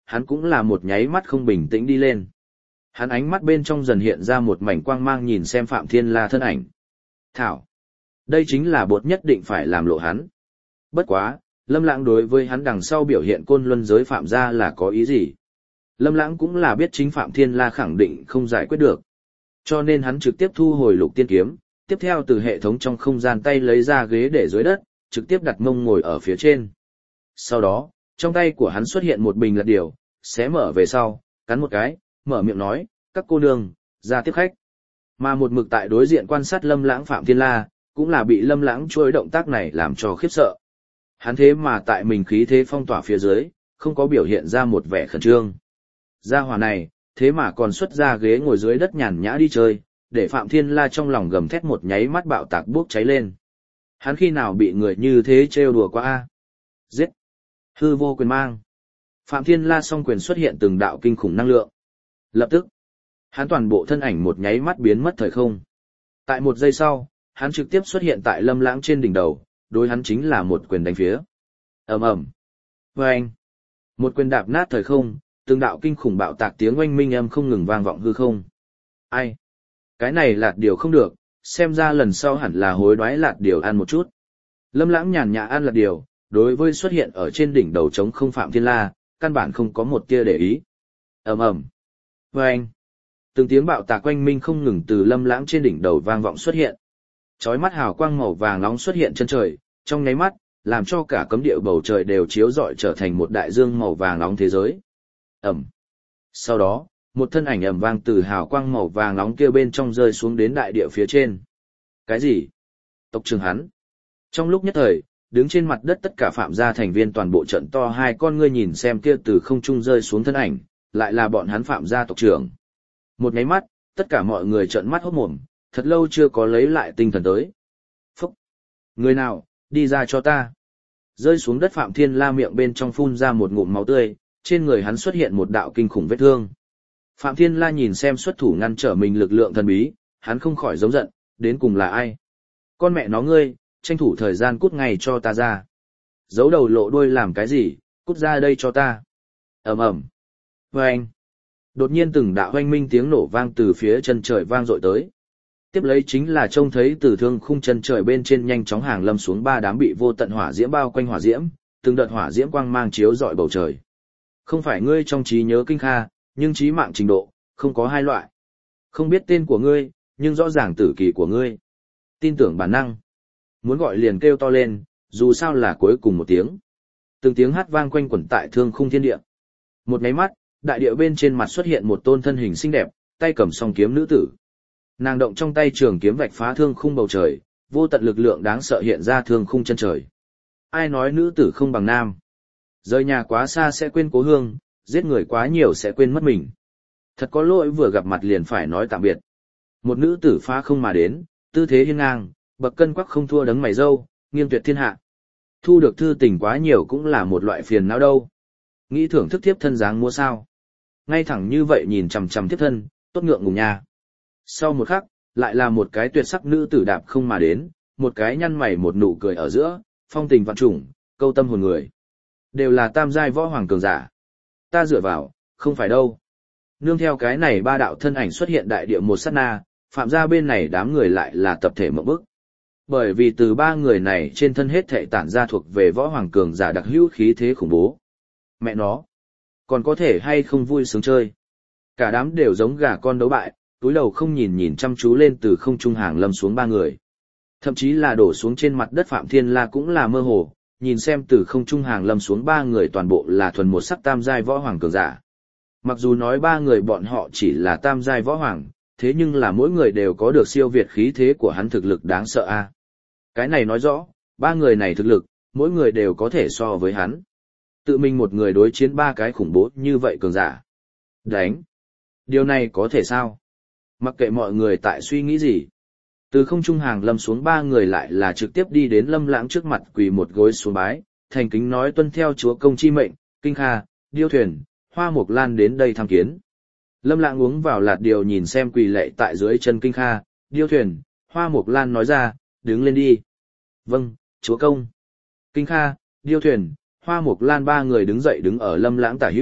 hắn cũng là một nháy mắt không bình tĩnh đi lên. Hắn ánh mắt bên trong dần hiện ra một mảnh quang mang nhìn xem Phạm Thiên La thân ảnh. Thảo! Đây chính là bột nhất định phải làm lộ hắn. Bất quá, Lâm Lãng đối với hắn đằng sau biểu hiện côn luân giới Phạm gia là có ý gì? Lâm Lãng cũng là biết chính Phạm Thiên La khẳng định không giải quyết được. Cho nên hắn trực tiếp thu hồi Lục Tiên kiếm, tiếp theo từ hệ thống trong không gian tay lấy ra ghế để dưới đất, trực tiếp đặt mông ngồi ở phía trên. Sau đó, trong tay của hắn xuất hiện một bình lật điều, xé mở về sau, cắn một cái, mở miệng nói, các cô nương, ra tiếp khách. Mà một mực tại đối diện quan sát Lâm Lãng Phạm Thiên La, cũng là bị Lâm Lãng chuỗi động tác này làm cho khiếp sợ. Hắn thế mà tại mình khí thế phong tỏa phía dưới, không có biểu hiện ra một vẻ khẩn trương. Gia hỏa này, thế mà còn xuất ra ghế ngồi dưới đất nhàn nhã đi chơi, để Phạm Thiên La trong lòng gầm thét một nháy mắt bạo tạc bốc cháy lên. Hắn khi nào bị người như thế trêu đùa qua a? Giết! Hư vô quyền mang. Phạm Thiên La song quyền xuất hiện từng đạo kinh khủng năng lượng. Lập tức, hắn toàn bộ thân ảnh một nháy mắt biến mất thời không. Tại một giây sau, hắn trực tiếp xuất hiện tại Lâm Lãng trên đỉnh đầu, đối hắn chính là một quyền đánh phía. Ầm ầm. Oeng. Một quyền đạp nát thời không, từng đạo kinh khủng bạo tạc tiếng oanh minh âm không ngừng vang vọng hư không. Ai? Cái này lạt điều không được, xem ra lần sau hẳn là hối đoái lạt điều ăn một chút. Lâm Lãng nhàn nhã ăn lạt điều, đối với xuất hiện ở trên đỉnh đầu trống không Phạm Thiên La, căn bản không có một tia để ý. Ầm ầm. Oeng. Từng tiếng bạo tạc oanh minh không ngừng từ Lâm Lãng trên đỉnh đầu vang vọng xuất hiện. Chói mắt hào quang màu vàng nóng xuất hiện chân trời, trong nháy mắt, làm cho cả cấm địa bầu trời đều chiếu rọi trở thành một đại dương màu vàng nóng thế giới. Ầm. Sau đó, một thân ảnh ầm vang từ hào quang màu vàng nóng kia bên trong rơi xuống đến đại địa phía trên. Cái gì? Tộc trưởng hắn. Trong lúc nhất thời, đứng trên mặt đất tất cả Phạm gia thành viên toàn bộ trận to hai con ngươi nhìn xem kia từ không trung rơi xuống thân ảnh, lại là bọn hắn Phạm gia tộc trưởng. Một nháy mắt, tất cả mọi người trợn mắt hốt mồm, thật lâu chưa có lấy lại tinh thần tới. Phúc! Người nào, đi ra cho ta. Rơi xuống đất Phạm Thiên La miệng bên trong phun ra một ngụm máu tươi, trên người hắn xuất hiện một đạo kinh khủng vết thương. Phạm Thiên La nhìn xem xuất thủ ngăn trở mình lực lượng thần bí, hắn không khỏi giống giận, đến cùng là ai? Con mẹ nó ngươi, tranh thủ thời gian cút ngay cho ta ra. Giấu đầu lộ đuôi làm cái gì, cút ra đây cho ta. Ầm ầm. Oeng. Đột nhiên từng đạo oanh minh tiếng nổ vang từ phía chân trời vang dội tới. Tiếp lấy chính là trông thấy từ thương khung chân trời bên trên nhanh chóng hàng lâm xuống ba đám bị vô tận hỏa diễm bao quanh hỏa diễm, từng đợt hỏa diễm quang mang chiếu rọi bầu trời. Không phải ngươi trong trí nhớ kinh kha, nhưng trí mạng trình độ, không có hai loại. Không biết tên của ngươi, nhưng rõ ràng tử kỳ của ngươi. Tin tưởng bản năng. Muốn gọi liền kêu to lên, dù sao là cuối cùng một tiếng. Từng tiếng hát vang quanh quẩn tại thương khung thiên địa. Một nháy mắt, đại địa bên trên mặt xuất hiện một tôn thân hình xinh đẹp, tay cầm song kiếm nữ tử. Nàng động trong tay trường kiếm vạch phá thương khung bầu trời, vô tận lực lượng đáng sợ hiện ra thương khung chân trời. Ai nói nữ tử không bằng nam? Rời nhà quá xa sẽ quên cố hương, giết người quá nhiều sẽ quên mất mình. Thật có lỗi vừa gặp mặt liền phải nói tạm biệt. Một nữ tử phá không mà đến, tư thế hiên ngang, bậc cân quắc không thua đấng mày râu, nghiêng tuyệt thiên hạ. Thu được thư tình quá nhiều cũng là một loại phiền não đâu. Nghĩ thưởng thức thiếp thân dáng mua sao? Ngay thẳng như vậy nhìn chằm chằm thiếp thân, tốt ngượng ngùng nha. Sau một khắc, lại là một cái tuyệt sắc nữ tử đạp không mà đến, một cái nhăn mày một nụ cười ở giữa, phong tình vạn trùng, câu tâm hồn người. Đều là tam giai võ hoàng cường giả. Ta dựa vào, không phải đâu. Nương theo cái này ba đạo thân ảnh xuất hiện đại địa một sát na, Phạm gia bên này đám người lại là tập thể mộng bức. Bởi vì từ ba người này trên thân hết thảy tản ra thuộc về võ hoàng cường giả đặc hữu khí thế khủng bố. Mẹ nó, còn có thể hay không vui sướng chơi. Cả đám đều giống gà con đấu bại, túi đầu không nhìn nhìn chăm chú lên từ không trung hàng lâm xuống ba người. Thậm chí là đổ xuống trên mặt đất Phạm Thiên La cũng là mơ hồ, nhìn xem từ không trung hàng lâm xuống ba người toàn bộ là thuần một sắc tam giai võ hoàng cường giả. Mặc dù nói ba người bọn họ chỉ là tam giai võ hoàng, thế nhưng là mỗi người đều có được siêu việt khí thế của hắn thực lực đáng sợ a. Cái này nói rõ, ba người này thực lực, mỗi người đều có thể so với hắn. Tự mình một người đối chiến ba cái khủng bố như vậy cường giả. Đánh! Điều này có thể sao? Mặc kệ mọi người tại suy nghĩ gì. Từ không trung hàng lâm xuống ba người lại là trực tiếp đi đến Lâm Lãng trước mặt quỳ một gối xuống bái, thành kính nói tuân theo chúa công chi mệnh, Kinh Kha, Điêu Thuyền, Hoa Mộc Lan đến đây tham kiến. Lâm Lãng uống vào lạt điều nhìn xem quỳ lạy tại dưới chân Kinh Kha, Điêu Thuyền, Hoa Mộc Lan nói ra, đứng lên đi. Vâng, chúa công. Kinh Kha, Điêu Thuyền, Hoa Mộc Lan ba người đứng dậy đứng ở Lâm Lãng tả hữu,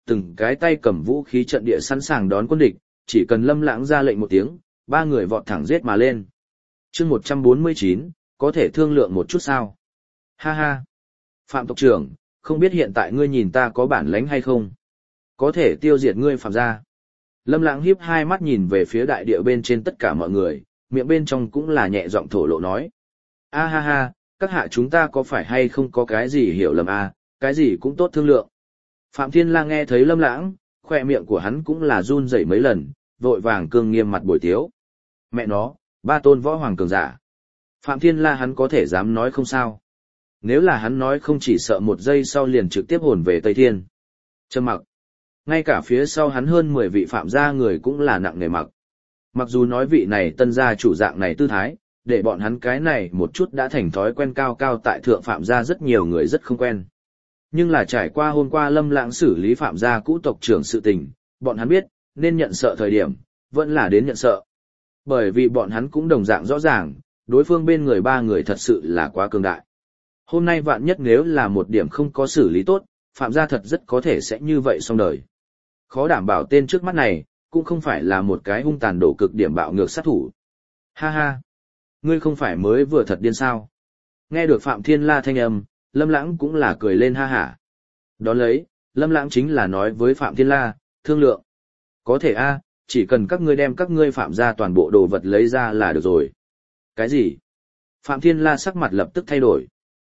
từng cái tay cầm vũ khí trận địa sẵn sàng đón quân địch, chỉ cần Lâm Lãng ra lệnh một tiếng, ba người vọt thẳng giết mà lên. Chương 149, có thể thương lượng một chút sao? Ha ha. Phạm tộc trưởng, không biết hiện tại ngươi nhìn ta có bản lãnh hay không? Có thể tiêu diệt ngươi Phạm gia. Lâm Lãng hiếp hai mắt nhìn về phía đại địa bên trên tất cả mọi người, miệng bên trong cũng là nhẹ giọng thổ lộ nói. A ha ha, các hạ chúng ta có phải hay không có cái gì hiểu lầm a, cái gì cũng tốt thương lượng. Phạm Thiên La nghe thấy Lâm Lãng, khỏe miệng của hắn cũng là run rẩy mấy lần, vội vàng cương nghiêm mặt bồi tiếu. Mẹ nó, ba tôn võ hoàng cường giả. Phạm Thiên La hắn có thể dám nói không sao. Nếu là hắn nói không chỉ sợ một giây sau liền trực tiếp hồn về Tây Thiên. Trầm mặc. Ngay cả phía sau hắn hơn 10 vị phạm gia người cũng là nặng nề mặc. Mặc dù nói vị này tân gia chủ dạng này tư thái, để bọn hắn cái này một chút đã thành thói quen cao cao tại thượng phạm gia rất nhiều người rất không quen. Nhưng là trải qua hôm qua Lâm Lãng xử lý phạm gia cũ tộc trưởng sự tình, bọn hắn biết, nên nhận sợ thời điểm, vẫn là đến nhận sợ. Bởi vì bọn hắn cũng đồng dạng rõ ràng, đối phương bên người ba người thật sự là quá cường đại. Hôm nay vạn nhất nếu là một điểm không có xử lý tốt, phạm gia thật rất có thể sẽ như vậy xong đời. Khó đảm bảo tên trước mắt này, cũng không phải là một cái hung tàn đổ cực điểm bạo ngược sát thủ. Ha ha! Ngươi không phải mới vừa thật điên sao? Nghe được Phạm Thiên La thanh âm, Lâm Lãng cũng là cười lên ha hả. Đón lấy, Lâm Lãng chính là nói với Phạm Thiên La, thương lượng. Có thể a, chỉ cần các ngươi đem các ngươi phạm gia toàn bộ đồ vật lấy ra là được rồi. Cái gì? Phạm Thiên La sắc mặt lập tức thay đổi.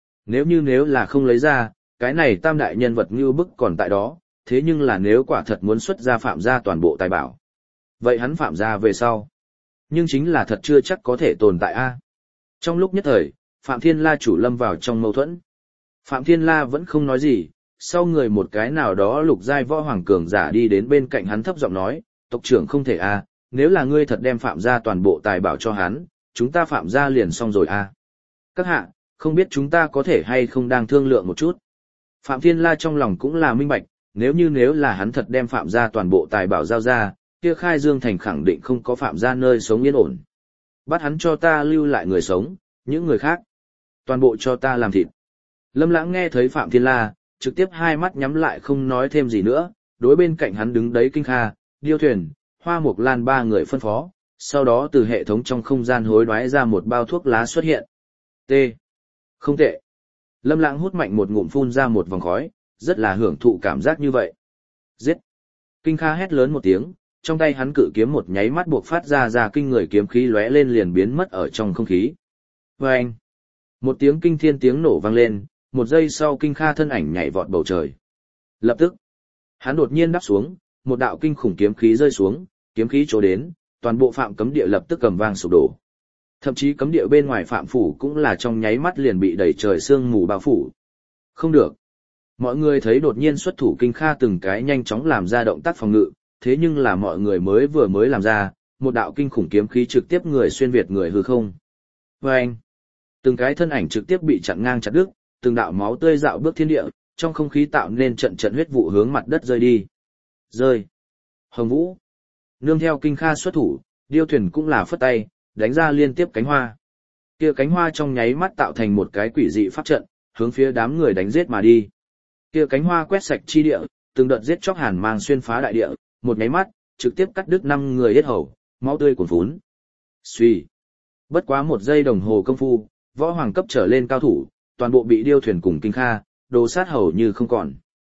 Nếu là không lấy ra, cái này tam đại nhân vật như bức còn tại đó, thế nhưng là nếu quả thật muốn xuất ra phạm gia toàn bộ tài bảo. Vậy hắn phạm gia về sau. Nhưng chính là thật chưa chắc có thể tồn tại a. Trong lúc nhất thời, Phạm Thiên La chủ lâm vào trong mâu thuẫn. Phạm Thiên La vẫn không nói gì, sau người một cái nào đó lục giai võ hoàng cường giả đi đến bên cạnh hắn thấp giọng nói, tộc trưởng không thể a, nếu là ngươi thật đem phạm gia toàn bộ tài bảo cho hắn, chúng ta phạm gia liền xong rồi a. Các hạ, không biết chúng ta có thể hay không đang thương lượng một chút. Phạm Thiên La trong lòng cũng là minh bạch, nếu là hắn thật đem phạm gia toàn bộ tài bảo giao ra, kia Khai Dương Thành khẳng định không có phạm gia nơi sống yên ổn. Bắt hắn cho ta lưu lại người sống, những người khác, toàn bộ cho ta làm thịt. Lâm Lãng nghe thấy Phạm Thiên La, trực tiếp hai mắt nhắm lại không nói thêm gì nữa, đối bên cạnh hắn đứng đấy Kinh Kha, Điêu Thuyền, Hoa Mộc Lan ba người phân phó, sau đó từ hệ thống trong không gian hối đoái ra một bao thuốc lá xuất hiện. T. Không tệ. Lâm Lãng hút mạnh một ngụm phun ra một vòng khói, rất là hưởng thụ cảm giác như vậy. Giết! Kinh Kha hét lớn một tiếng, trong tay hắn cự kiếm một nháy mắt buộc phát ra kinh người kiếm khí lóe lên liền biến mất ở trong không khí. Vâng! Một tiếng kinh thiên tiếng nổ vang lên, một giây sau Kinh Kha thân ảnh nhảy vọt bầu trời. Lập tức, hắn đột nhiên đáp xuống, một đạo kinh khủng kiếm khí rơi xuống, kiếm khí chỗ đến, toàn bộ phạm cấm địa lập tức cầm vang sụp đổ. Thậm chí cấm địa bên ngoài phạm phủ cũng là trong nháy mắt liền bị đẩy trời sương mù bao phủ. Không được. Mọi người thấy đột nhiên xuất thủ Kinh Kha từng cái nhanh chóng làm ra động tác phòng ngự, thế nhưng là mọi người vừa mới làm ra, một đạo kinh khủng kiếm khí trực tiếp người xuyên việt người hư không. Vâng! Từng cái thân ảnh trực tiếp bị chặn ngang chặt đứt, từng đạo máu tươi dạo bước thiên địa, trong không khí tạo nên trận trận huyết vụ hướng mặt đất rơi đi. Rơi! Hồng Vũ! Nương theo Kinh Kha xuất thủ, Điêu Thuyền cũng là phất tay, đánh ra liên tiếp cánh hoa. Kia cánh hoa trong nháy mắt tạo thành một cái quỷ dị pháp trận, hướng phía đám người đánh giết mà đi. Kia cánh hoa quét sạch chi địa, từng đợt giết chóc hàn mang xuyên phá đại địa, một nháy mắt, trực tiếp cắt đứt 5 người yết hầu, máu tươi cuồn phún. Suy. Bất quá một giây đồng hồ công phu, võ hoàng cấp trở lên cao thủ, toàn bộ bị Điêu Thuyền cùng Kinh Kha đồ sát hầu như không còn.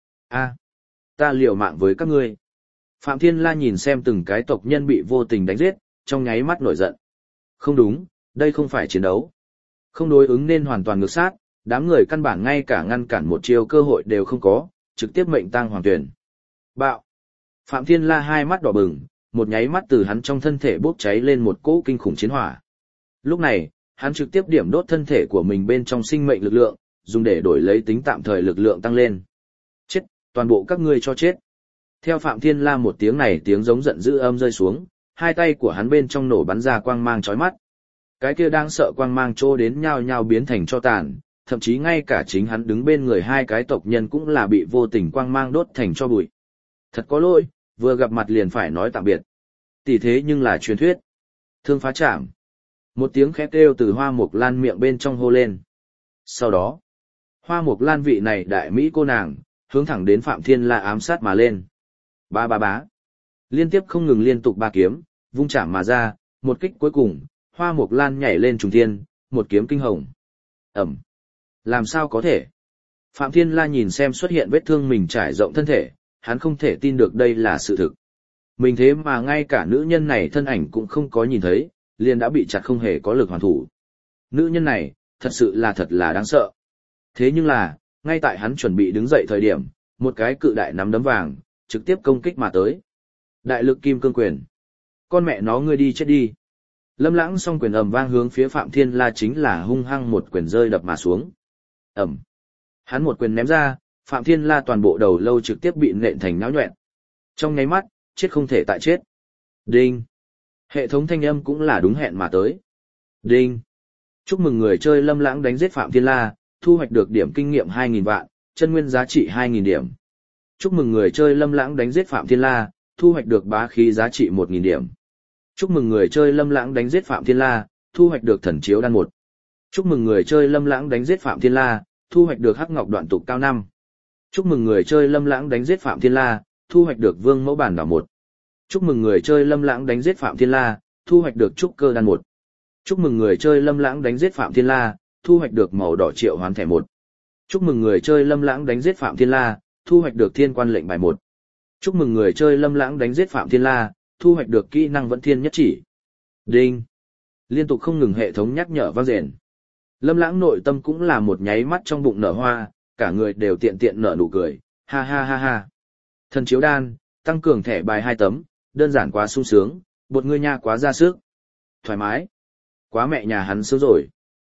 A, ta liều mạng với các ngươi. Phạm Thiên La nhìn xem từng cái tộc nhân bị vô tình đánh giết, trong nháy mắt nổi giận. Không đúng, đây không phải chiến đấu. Không đối ứng nên hoàn toàn ngược sát, đám người căn bản ngay cả ngăn cản một chiều cơ hội đều không có, trực tiếp mệnh tang hoàng tuyển. Bạo! Phạm Thiên La hai mắt đỏ bừng, một nháy mắt từ hắn trong thân thể bốc cháy lên một cỗ kinh khủng chiến hỏa. Lúc này, hắn trực tiếp điểm đốt thân thể của mình bên trong sinh mệnh lực lượng, dùng để đổi lấy tính tạm thời lực lượng tăng lên. Chết, toàn bộ các ngươi cho chết. Theo Phạm Thiên La một tiếng này tiếng giống giận dữ âm rơi xuống, hai tay của hắn bên trong nổ bắn ra quang mang chói mắt. Cái kia đang sợ quang mang trô đến nhao nhao biến thành cho tàn, thậm chí ngay cả chính hắn đứng bên người hai cái tộc nhân cũng là bị vô tình quang mang đốt thành cho bụi. Thật có lỗi, vừa gặp mặt liền phải nói tạm biệt. Tỷ thế nhưng là truyền thuyết. Thương phá chạm. Một tiếng khét kêu từ Hoa Mộc Lan miệng bên trong hô lên. Sau đó, Hoa Mộc Lan vị này đại mỹ cô nàng, hướng thẳng đến Phạm Thiên La ám sát mà lên. Ba ba bá. Liên tiếp không ngừng liên tục ba kiếm, vung chạm mà ra, một kích cuối cùng, Hoa Mộc Lan nhảy lên trùng thiên, một kiếm kinh hồng. Ẩm. Làm sao có thể? Phạm Thiên La nhìn xem xuất hiện vết thương mình trải rộng thân thể, hắn không thể tin được đây là sự thực. Mình thế mà ngay cả nữ nhân này thân ảnh cũng không có nhìn thấy, liền đã bị chặt không hề có lực hoàn thủ. Nữ nhân này, thật là đáng sợ. Thế nhưng là, ngay tại hắn chuẩn bị đứng dậy thời điểm, một cái cự đại nắm đấm vàng, trực tiếp công kích mà tới. Đại lực kim cương quyền. Con mẹ nó ngươi đi chết đi. Lâm Lãng song quyền ầm vang hướng phía Phạm Thiên La chính là hung hăng một quyền rơi đập mà xuống. Ẩm. Hắn một quyền ném ra, Phạm Thiên La toàn bộ đầu lâu trực tiếp bị nện thành nhão nhọẹn. Trong nháy mắt, chết không thể tại chết. Đinh. Hệ thống thanh âm cũng là đúng hẹn mà tới. Đinh. Chúc mừng người chơi Lâm Lãng đánh giết Phạm Thiên La, thu hoạch được điểm kinh nghiệm 2.000 vạn, chân nguyên giá trị 2.000 điểm. Chúc mừng người chơi Lâm Lãng đánh giết Phạm Thiên La, thu hoạch được bá khí giá trị 1.000 điểm. Chúc mừng người chơi Lâm Lãng đánh giết Phạm Thiên La, thu hoạch được thần chiếu đan 1. Chúc mừng người chơi Lâm Lãng đánh giết Phạm Thiên La, thu hoạch được hắc ngọc đoạn tục cao 5. Chúc mừng người chơi Lâm Lãng đánh giết Phạm Thiên La, thu hoạch được vương mẫu bản đảo 1. Chúc mừng người chơi Lâm Lãng đánh giết Phạm Thiên La, thu hoạch được trúc cơ đan 1. Chúc mừng người chơi Lâm Lãng đánh giết Phạm Thiên La, thu hoạch được màu đỏ triệu hoán thẻ 1. Chúc mừng người chơi Lâm Lãng đánh giết Phạm Thiên La, thu hoạch được thiên quan lệnh bài 1. Chúc mừng người chơi Lâm Lãng đánh giết Phạm Thiên La, thu hoạch được kỹ năng Vẫn Thiên Nhất Chỉ. Đinh. Liên tục không ngừng hệ thống nhắc nhở vang dền. Lâm Lãng nội tâm cũng là một nháy mắt trong bụng nở hoa, cả người đều tiện tiện nở nụ cười, ha ha ha ha. Thần chiếu đan, tăng cường thẻ bài 2 tấm, đơn giản quá sung sướng, bột ngươi nha quá ra sức. Thoải mái. Quá mẹ nhà hắn sướng rồi.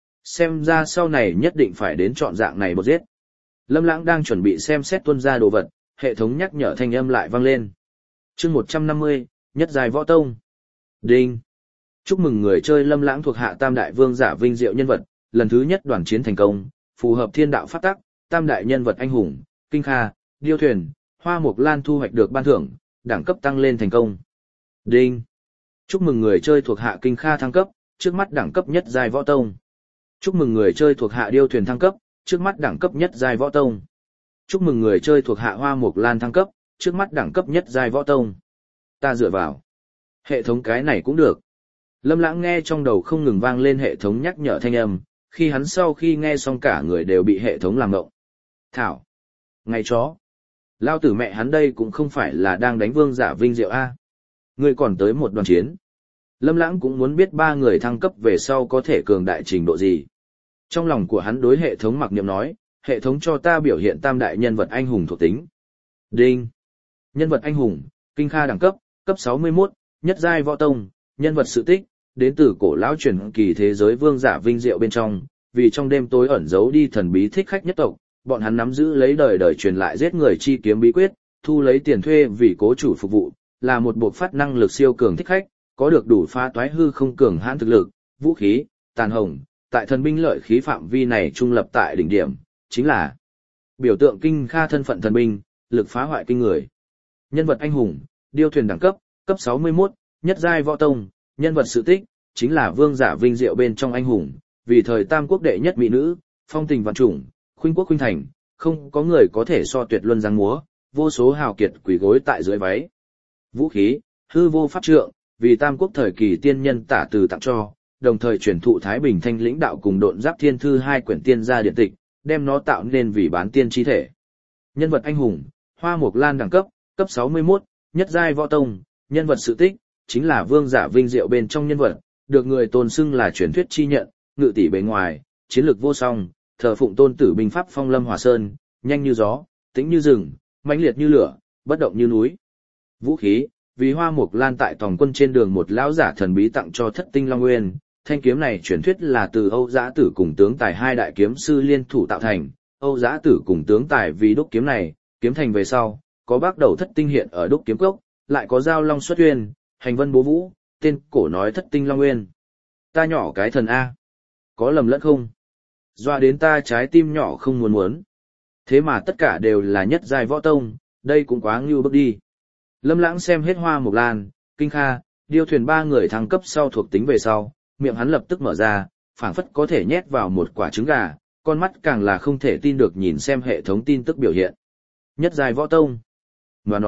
Xem ra sau này nhất định phải đến chọn dạng này bột giết. Lâm Lãng đang chuẩn bị xem xét tuân ra đồ vật, hệ thống nhắc nhở thanh âm lại vang lên. Chương 150, nhất giai võ tông. Đinh. Chúc mừng người chơi Lâm Lãng thuộc hạ Tam đại vương giả vinh diệu nhân vật, lần thứ nhất đoàn chiến thành công, phù hợp thiên đạo pháp tắc, Tam đại nhân vật anh hùng, Kinh Kha, Điêu Thuyền, Hoa Mộc Lan thu hoạch được ban thưởng, đẳng cấp tăng lên thành công. Đinh. Chúc mừng người chơi thuộc hạ Kinh Kha thăng cấp, trước mắt đẳng cấp nhất giai võ tông. Chúc mừng người chơi thuộc hạ Điêu Thuyền thăng cấp, trước mắt đẳng cấp nhất giai võ tông. Chúc mừng người chơi thuộc hạ Hoa Mộc Lan thăng cấp, trước mắt đẳng cấp nhất giai võ tông. Ta dựa vào. Hệ thống cái này cũng được. Lâm Lãng nghe trong đầu không ngừng vang lên hệ thống nhắc nhở thanh âm, khi hắn sau khi nghe xong cả người đều bị hệ thống làm ngộng. Thảo. Ngày chó. Lao tử mẹ hắn đây cũng không phải là đang đánh vương giả vinh diệu A. Ngươi còn tới một đoàn chiến. Lâm Lãng cũng muốn biết ba người thăng cấp về sau có thể cường đại trình độ gì. Trong lòng của hắn đối hệ thống mặc niệm nói, hệ thống cho ta biểu hiện tam đại nhân vật anh hùng thuộc tính. Đinh. Nhân vật anh hùng, Kinh Kha đẳng cấp, cấp 61, nhất giai võ tông, nhân vật sự tích, đến từ cổ lão truyền kỳ thế giới vương giả vinh diệu bên trong, vì trong đêm tối ẩn giấu đi thần bí thích khách nhất tộc, bọn hắn nắm giữ lấy đời đời truyền lại giết người chi kiếm bí quyết, thu lấy tiền thuê vì cố chủ phục vụ, là một bộ phát năng lực siêu cường thích khách, có được đủ phá toái hư không cường hãn thực lực, vũ khí, tàn hồng, tại thần binh lợi khí phạm vi này trung lập tại đỉnh điểm, chính là biểu tượng Kinh Kha thân phận thần binh, lực phá hoại kinh người. Nhân vật anh hùng, Điêu Thuyền đẳng cấp, cấp 61, nhất giai võ tông, nhân vật sự tích, chính là vương giả vinh diệu bên trong anh hùng, vì thời tam quốc đệ nhất mỹ nữ, phong tình vạn trùng, khuynh quốc khuynh thành, không có người có thể so tuyệt luân giang múa, vô số hào kiệt quỳ gối tại dưới váy. Vũ khí, hư vô pháp trượng, vì tam quốc thời kỳ tiên nhân tả từ tặng cho, đồng thời truyền thụ Thái Bình Thanh lĩnh đạo cùng độn giáp thiên thư 2 quyển tiên gia điện tịch, đem nó tạo nên vì bán tiên chi thể. Nhân vật anh hùng, Hoa Mộc Lan đẳng cấp, cấp 61, nhất giai võ tông, nhân vật sự tích, chính là vương giả vinh diệu bên trong nhân vật, được người tôn xưng là truyền thuyết chi nhận, ngự tỷ bề ngoài, chiến lược vô song, thờ phụng tôn tử binh pháp phong lâm hòa sơn, nhanh như gió, tĩnh như rừng, mãnh liệt như lửa, bất động như núi. Vũ khí, vì Hoa Mộc Lan tại tòng quân trên đường một lão giả thần bí tặng cho Thất Tinh Long Nguyên, thanh kiếm này truyền thuyết là từ Âu Dã Tử cùng tướng tài hai đại kiếm sư liên thủ tạo thành, Âu Dã Tử cùng tướng tài vì đúc kiếm này, kiếm thành về sau, có bắt đầu Thất Tinh hiện ở đúc kiếm cốc, lại có giao long xuất uyên, hành vân bố vũ, tên cổ nói Thất Tinh Long Nguyên. Ta nhỏ cái thần A. Có lầm lẫn không? Doa đến ta trái tim nhỏ không muốn muốn. Thế mà tất cả đều là nhất giai võ tông, đây cũng quá ngưu bức đi. Lâm Lãng xem hết Hoa Mộc Lan, Kinh Kha, Điêu Thuyền ba người thăng cấp sau thuộc tính về sau, miệng hắn lập tức mở ra, phảng phất có thể nhét vào một quả trứng gà, con mắt càng là không thể tin được nhìn xem hệ thống tin tức biểu hiện. Nhất giai võ tông. Và nó,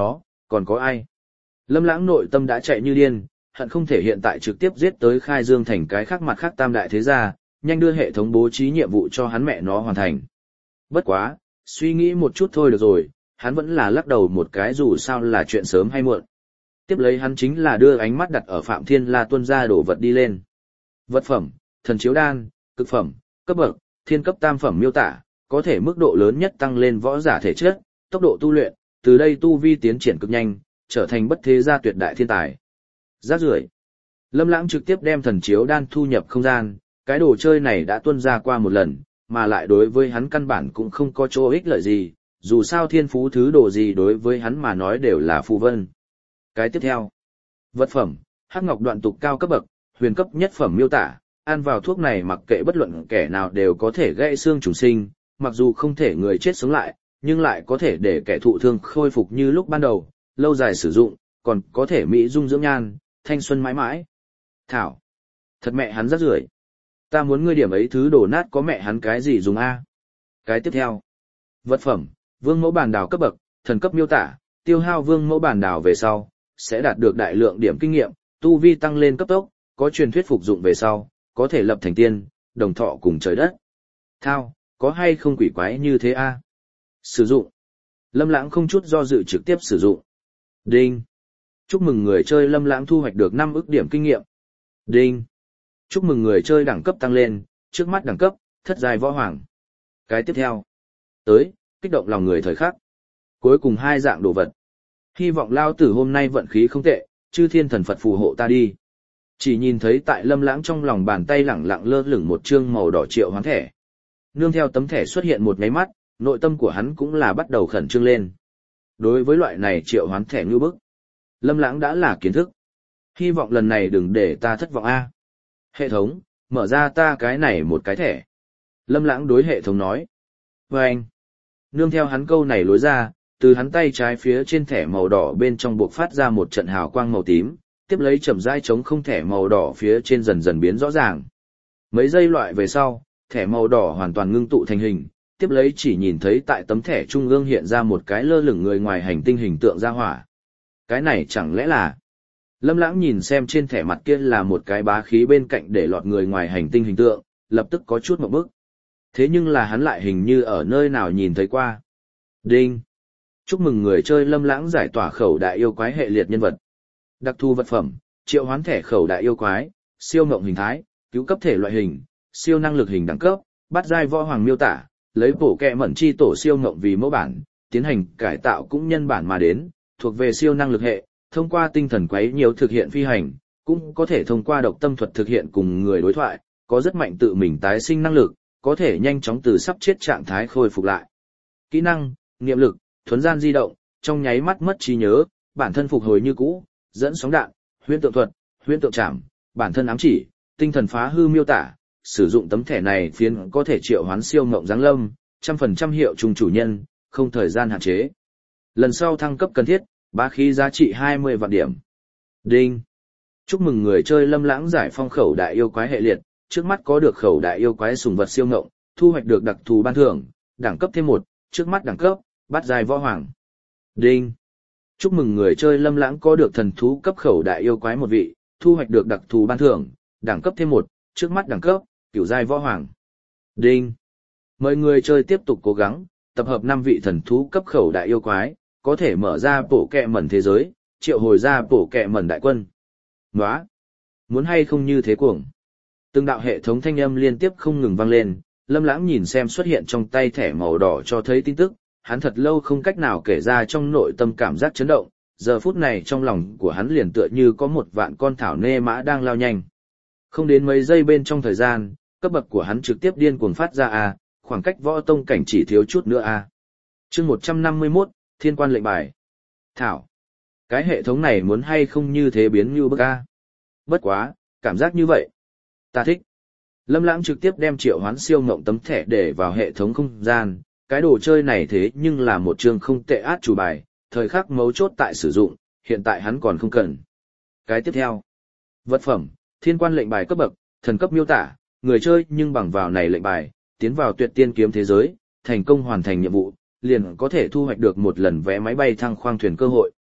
còn có ai? Lâm Lãng nội tâm đã chạy như điên, hận không thể hiện tại trực tiếp giết tới Khai Dương thành cái khác mặt khác tam đại thế gia, nhanh đưa hệ thống bố trí nhiệm vụ cho hắn mẹ nó hoàn thành. Bất quá, suy nghĩ một chút thôi được rồi, hắn vẫn là lắc đầu một cái dù sao là chuyện sớm hay muộn. Tiếp lấy hắn chính là đưa ánh mắt đặt ở Phạm Thiên La tuân ra đổ vật đi lên. Vật phẩm, thần chiếu đan, cực phẩm, cấp bậc, thiên cấp tam phẩm miêu tả, có thể mức độ lớn nhất tăng lên võ giả thể chất, tốc độ tu luyện, từ đây tu vi tiến triển cực nhanh, trở thành bất thế gia tuyệt đại thiên tài. Rác rưởi. Lâm Lãng trực tiếp đem thần chiếu đan thu nhập không gian, cái đồ chơi này đã tuân ra qua một lần, mà lại đối với hắn căn bản cũng không có chỗ ích lợi gì, dù sao thiên phú thứ đồ gì đối với hắn mà nói đều là phù vân. Cái tiếp theo. Vật phẩm, hắc ngọc đoạn tục cao cấp bậc, huyền cấp nhất phẩm miêu tả, ăn vào thuốc này mặc kệ bất luận kẻ nào đều có thể gãy xương trùng sinh, mặc dù không thể người chết sống lại, nhưng lại có thể để kẻ thụ thương khôi phục như lúc ban đầu, lâu dài sử dụng, còn có thể mỹ dung dưỡng nhan, thanh xuân mãi mãi. Thảo. Thật mẹ hắn rất rưởi. Ta muốn ngươi điểm ấy thứ đổ nát có mẹ hắn cái gì dùng a? Cái tiếp theo. Vật phẩm, vương mẫu bản đảo cấp bậc, thần cấp miêu tả, tiêu hao vương mẫu bản đảo về sau, sẽ đạt được đại lượng điểm kinh nghiệm, tu vi tăng lên cấp tốc, có truyền thuyết phục dụng về sau, có thể lập thành tiên, đồng thọ cùng trời đất. Thao, có hay không quỷ quái như thế a? Sử dụng. Lâm Lãng không chút do dự trực tiếp sử dụng. Đinh. Chúc mừng người chơi Lâm Lãng thu hoạch được 5 ức điểm kinh nghiệm. Đinh. Chúc mừng người chơi đẳng cấp tăng lên, trước mắt đẳng cấp, thất giai võ hoàng. Cái tiếp theo. Tới, kích động lòng người thời khắc. Cuối cùng 2 dạng đồ vật. Hy vọng lao tử hôm nay vận khí không tệ, chư thiên thần Phật phù hộ ta đi. Chỉ nhìn thấy tại Lâm Lãng trong lòng bàn tay lẳng lặng lơ lửng một chương màu đỏ triệu hoán thẻ. Nương theo tấm thẻ xuất hiện một nháy mắt, nội tâm của hắn cũng là bắt đầu khẩn trương lên. Đối với loại này triệu hoán thẻ như bức, Lâm Lãng đã là kiến thức. Hy vọng lần này đừng để ta thất vọng a. Hệ thống, mở ra ta cái này một cái thẻ. Lâm Lãng đối hệ thống nói. Và anh. Nương theo hắn câu này lối ra, từ hắn tay trái phía trên thẻ màu đỏ bên trong buộc phát ra một trận hào quang màu tím, tiếp lấy chậm rãi chống không thẻ màu đỏ phía trên dần dần biến rõ ràng. Mấy giây loại về sau, thẻ màu đỏ hoàn toàn ngưng tụ thành hình, tiếp lấy chỉ nhìn thấy tại tấm thẻ trung ương hiện ra một cái lơ lửng người ngoài hành tinh hình tượng ra hỏa. Cái này chẳng lẽ là... Lâm Lãng nhìn xem trên thẻ mặt kia là một cái bá khí bên cạnh để lọt người ngoài hành tinh hình tượng, lập tức có chút ngộp bức. Thế nhưng là hắn lại hình như ở nơi nào nhìn thấy qua. Đinh! Chúc mừng người chơi Lâm Lãng giải tỏa khẩu đại yêu quái hệ liệt nhân vật. Đặc thù vật phẩm, triệu hoán thẻ khẩu đại yêu quái, siêu ngộng hình thái, cứu cấp thể loại hình, siêu năng lực hình đẳng cấp, bát giai võ hoàng miêu tả, lấy bổ kẹ mẩn chi tổ siêu ngộng vì mẫu bản, tiến hành cải tạo cũng nhân bản mà đến, thuộc về siêu năng lực hệ, thông qua tinh thần quấy nhiều thực hiện phi hành, cũng có thể thông qua độc tâm thuật thực hiện cùng người đối thoại, có rất mạnh tự mình tái sinh năng lực, có thể nhanh chóng từ sắp chết trạng thái khôi phục lại. Kỹ năng, niệm lực, thuấn gian di động, trong nháy mắt mất trí nhớ, bản thân phục hồi như cũ, dẫn sóng đạn, huyễn tượng thuật, huyễn tượng trảm, bản thân ám chỉ, tinh thần phá hư miêu tả, sử dụng tấm thẻ này phiến có thể triệu hoán siêu ngộng giáng lâm, 100% hiệu trùng chủ nhân, không thời gian hạn chế. Lần sau thăng cấp cần thiết, bá khí giá trị 20 vạn điểm. Đinh. Chúc mừng người chơi Lâm Lãng giải phong khẩu đại yêu quái hệ liệt, trước mắt có được khẩu đại yêu quái sùng vật siêu ngộng, thu hoạch được đặc thù ban thưởng, đẳng cấp thêm 1, trước mắt đẳng cấp, bát giai võ hoàng. Đinh. Chúc mừng người chơi Lâm Lãng có được thần thú cấp khẩu đại yêu quái một vị, thu hoạch được đặc thù ban thưởng, đẳng cấp thêm 1, trước mắt đẳng cấp, cửu giai võ hoàng. Đinh. Mời người chơi tiếp tục cố gắng, tập hợp 5 vị thần thú cấp khẩu đại yêu quái, có thể mở ra bổ kẹ mẩn thế giới, triệu hồi ra bổ kẹ mẩn đại quân. Nóa! Muốn hay không như thế cuồng? Từng đạo hệ thống thanh âm liên tiếp không ngừng vang lên, Lâm Lãng nhìn xem xuất hiện trong tay thẻ màu đỏ cho thấy tin tức, hắn thật lâu không cách nào kể ra trong nội tâm cảm giác chấn động, giờ phút này trong lòng của hắn liền tựa như có một vạn con thảo nê mã đang lao nhanh. Không đến mấy giây bên trong thời gian, cấp bậc của hắn trực tiếp điên cuồng phát ra A, khoảng cách võ tông cảnh chỉ thiếu chút nữa A. Chương 151, Thiên quan lệnh bài. Thảo. Cái hệ thống này muốn hay không như thế biến như bức A. Bất quá, cảm giác như vậy. Ta thích. Lâm Lãng trực tiếp đem triệu hoán siêu ngộng tấm thẻ để vào hệ thống không gian, cái đồ chơi này thế nhưng là một chương không tệ át chủ bài, thời khắc mấu chốt tại sử dụng, hiện tại hắn còn không cần. Cái tiếp theo. Vật phẩm, thiên quan lệnh bài cấp bậc, thần cấp miêu tả, người chơi nhưng bằng vào này lệnh bài, tiến vào tuyệt tiên kiếm thế giới, thành công hoàn thành nhiệm vụ, liền có thể thu hoạch được một lần vé máy bay thăng khoang thuyền cơ hội.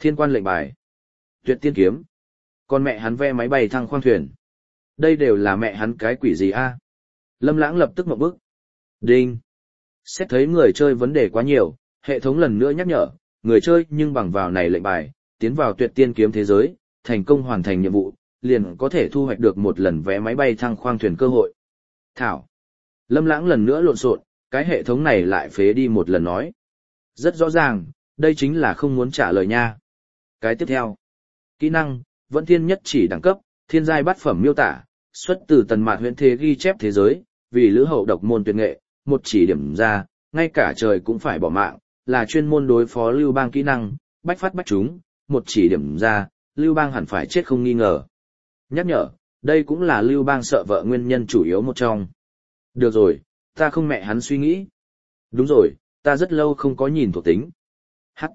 Thiên quan lệnh bài. Tuyệt tiên kiếm. Con mẹ hắn ve máy bay thăng khoang thuyền. Đây đều là mẹ hắn cái quỷ gì a? Lâm Lãng lập tức ngậm bức. Đinh. Xét thấy người chơi vấn đề quá nhiều, hệ thống lần nữa nhắc nhở, người chơi nhưng bằng vào này lệnh bài, tiến vào tuyệt tiên kiếm thế giới, thành công hoàn thành nhiệm vụ, liền có thể thu hoạch được một lần vé máy bay thăng khoang thuyền cơ hội. Thảo. Lâm Lãng lần nữa lộn xộn, cái hệ thống này lại phế đi một lần nói. Rất rõ ràng, đây chính là không muốn trả lời nha. Cái tiếp theo. Kỹ năng, vẫn thiên nhất chỉ đẳng cấp, thiên giai bát phẩm miêu tả, xuất từ tần mạt huyễn thế ghi chép thế giới, vì lữ hậu độc môn tuyệt nghệ, một chỉ điểm ra, ngay cả trời cũng phải bỏ mạng, là chuyên môn đối phó Lưu Bang kỹ năng, bách phát bách chúng, một chỉ điểm ra, Lưu Bang hẳn phải chết không nghi ngờ. Nhắc nhở, đây cũng là Lưu Bang sợ vợ nguyên nhân chủ yếu một trong. Được rồi, ta không mẹ hắn suy nghĩ. Đúng rồi, ta rất lâu không có nhìn thuộc tính. Hắc.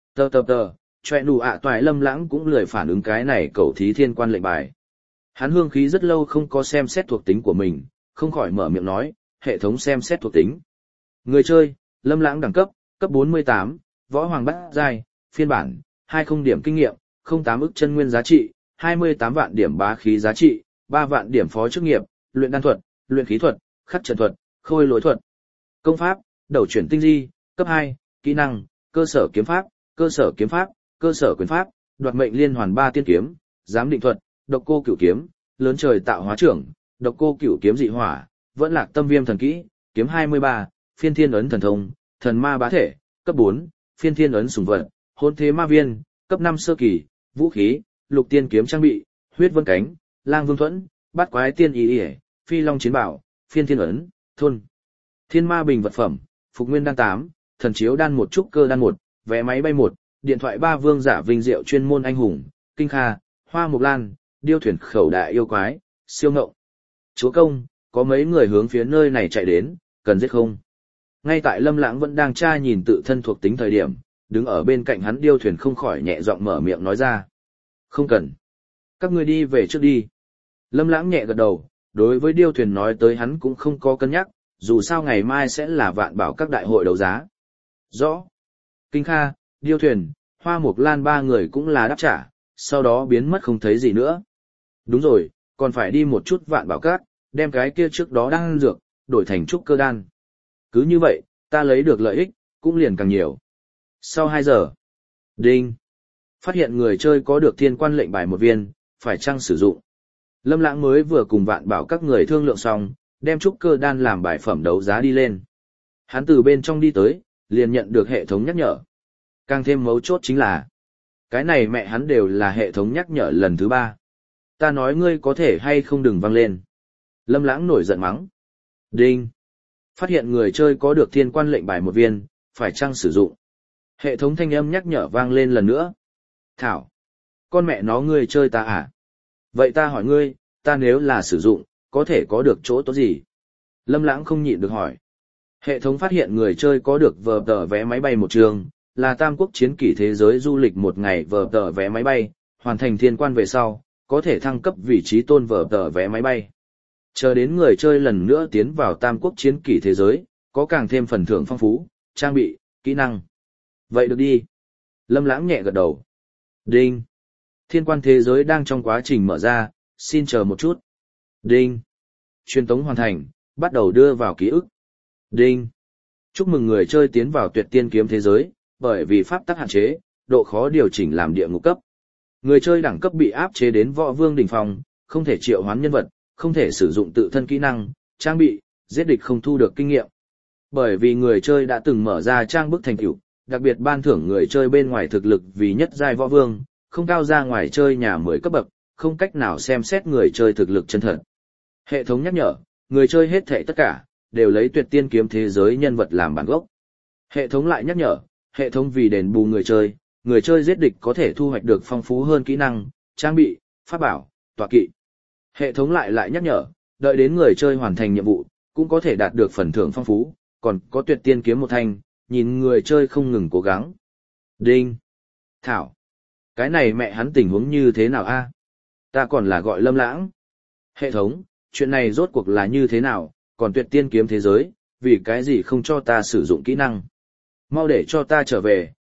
Tờ, choẹ nụ toại Lâm Lãng cũng lười phản ứng cái này cầu thí thiên quan lệnh bài. Hắn hương khí rất lâu không có xem xét thuộc tính của mình, không khỏi mở miệng nói, hệ thống xem xét thuộc tính. Người chơi, Lâm Lãng đẳng cấp, cấp 48, võ hoàng bát giai, phiên bản, 20 điểm kinh nghiệm, 08 ức chân nguyên giá trị, 28 vạn điểm bá khí giá trị, 3 vạn điểm phó chức nghiệp, luyện đan thuật, luyện khí thuật, khắc trận thuật, khôi lỗi thuật. Công pháp, đầu chuyển tinh di, cấp 2, kỹ năng, cơ sở kiếm pháp, cơ sở kiếm pháp, cơ sở quyền pháp, đoạt mệnh liên hoàn 3 tiên kiếm, giám định thuật, độc cô cửu kiếm, lớn trời tạo hóa trưởng, độc cô cửu kiếm dị hỏa, vẫn lạc tâm viêm thần kỹ, kiếm 23, phiên thiên ấn thần thông, thần ma bá thể, cấp 4, phiên thiên ấn sùng vật, hôn thế ma viên, cấp 5 sơ kỳ, vũ khí, lục tiên kiếm trang bị, huyết vân cánh, lang vương thuẫn, bát quái tiên ý ỉa, phi long chiến bảo, phiên thiên ấn, thôn, thiên ma bình vật phẩm, phục nguyên đan 8, thần chiếu đan 1 trúc cơ đan 1, vé máy bay 1, điện thoại 3 vương giả vinh diệu chuyên môn anh hùng, kinh kha, hoa mộc lan, điêu thuyền khẩu đại yêu quái, siêu ngộng. Chúa công, có mấy người hướng phía nơi này chạy đến, cần giết không? Ngay tại Lâm Lãng vẫn đang tra nhìn tự thân thuộc tính thời điểm, đứng ở bên cạnh hắn điêu thuyền không khỏi nhẹ giọng mở miệng nói ra. Không cần. Các ngươi đi về trước đi. Lâm Lãng nhẹ gật đầu, đối với điêu thuyền nói tới hắn cũng không có cân nhắc, dù sao ngày mai sẽ là vạn bảo các đại hội đấu giá. Rõ. Kinh Kha, điêu thuyền, hoa mộc lan 3 người cũng là đáp trả, sau đó biến mất không thấy gì nữa. Đúng rồi, còn phải đi một chút vạn bảo các, đem cái kia trước đó đang dược, đổi thành trúc cơ đan. Cứ như vậy, ta lấy được lợi ích, cũng liền càng nhiều. Sau 2 giờ, đinh, phát hiện người chơi có được thiên quan lệnh bài 1 viên, phải chăng sử dụng. Lâm Lãng mới vừa cùng vạn bảo các người thương lượng xong, đem trúc cơ đan làm bài phẩm đấu giá đi lên. Hắn từ bên trong đi tới, liền nhận được hệ thống nhắc nhở. Càng thêm mấu chốt chính là, cái này mẹ hắn đều là hệ thống nhắc nhở lần thứ 3. Ta nói ngươi có thể hay không đừng vang lên. Lâm Lãng nổi giận mắng. Đinh. Phát hiện người chơi có được thiên quan lệnh bài 1 viên, phải chăng sử dụng. Hệ thống thanh âm nhắc nhở vang lên lần nữa. Thảo. Con mẹ nó ngươi chơi ta à? Vậy ta hỏi ngươi, ta nếu là sử dụng, có thể có được chỗ tốt gì? Lâm Lãng không nhịn được hỏi. Hệ thống phát hiện người chơi có được vờ tờ vé máy bay 1 trường, là tam quốc chiến kỷ thế giới du lịch 1 ngày vờ tờ vé máy bay, hoàn thành thiên quan về sau, có thể thăng cấp vị trí tôn vờ tờ vé máy bay. Chờ đến người chơi lần nữa tiến vào tam quốc chiến kỷ thế giới, có càng thêm phần thưởng phong phú, trang bị, kỹ năng. Vậy được đi. Lâm Lãng nhẹ gật đầu. Đinh. Thiên quan thế giới đang trong quá trình mở ra, xin chờ một chút. Đinh. Truyền tống hoàn thành, bắt đầu đưa vào ký ức. Đinh. Chúc mừng người chơi tiến vào tuyệt tiên kiếm thế giới, bởi vì pháp tắc hạn chế, độ khó điều chỉnh làm địa ngục cấp. Người chơi đẳng cấp bị áp chế đến võ vương đỉnh phong, không thể triệu hoán nhân vật, không thể sử dụng tự thân kỹ năng, trang bị, giết địch không thu được kinh nghiệm. Bởi vì người chơi đã từng mở ra trang bức thành tựu, đặc biệt ban thưởng người chơi bên ngoài thực lực vì nhất giai võ vương, không cao ra ngoài chơi nhà 10 cấp bậc, không cách nào xem xét người chơi thực lực chân thật. Hệ thống nhắc nhở, người chơi hết thảy tất cả đều lấy tuyệt tiên kiếm thế giới nhân vật làm bản gốc. Hệ thống lại nhắc nhở, hệ thống vì đền bù người chơi giết địch có thể thu hoạch được phong phú hơn kỹ năng, trang bị, pháp bảo, tọa kỵ. Hệ thống lại nhắc nhở, đợi đến người chơi hoàn thành nhiệm vụ, cũng có thể đạt được phần thưởng phong phú, còn có tuyệt tiên kiếm 1 thanh, nhìn người chơi không ngừng cố gắng. Đinh. Thảo. Cái này mẹ hắn tình huống như thế nào a? Ta còn là gọi Lâm Lãng. Hệ thống, chuyện này rốt cuộc là như thế nào, còn tuyệt tiên kiếm thế giới, vì cái gì không cho ta sử dụng kỹ năng? Mau để cho ta trở về,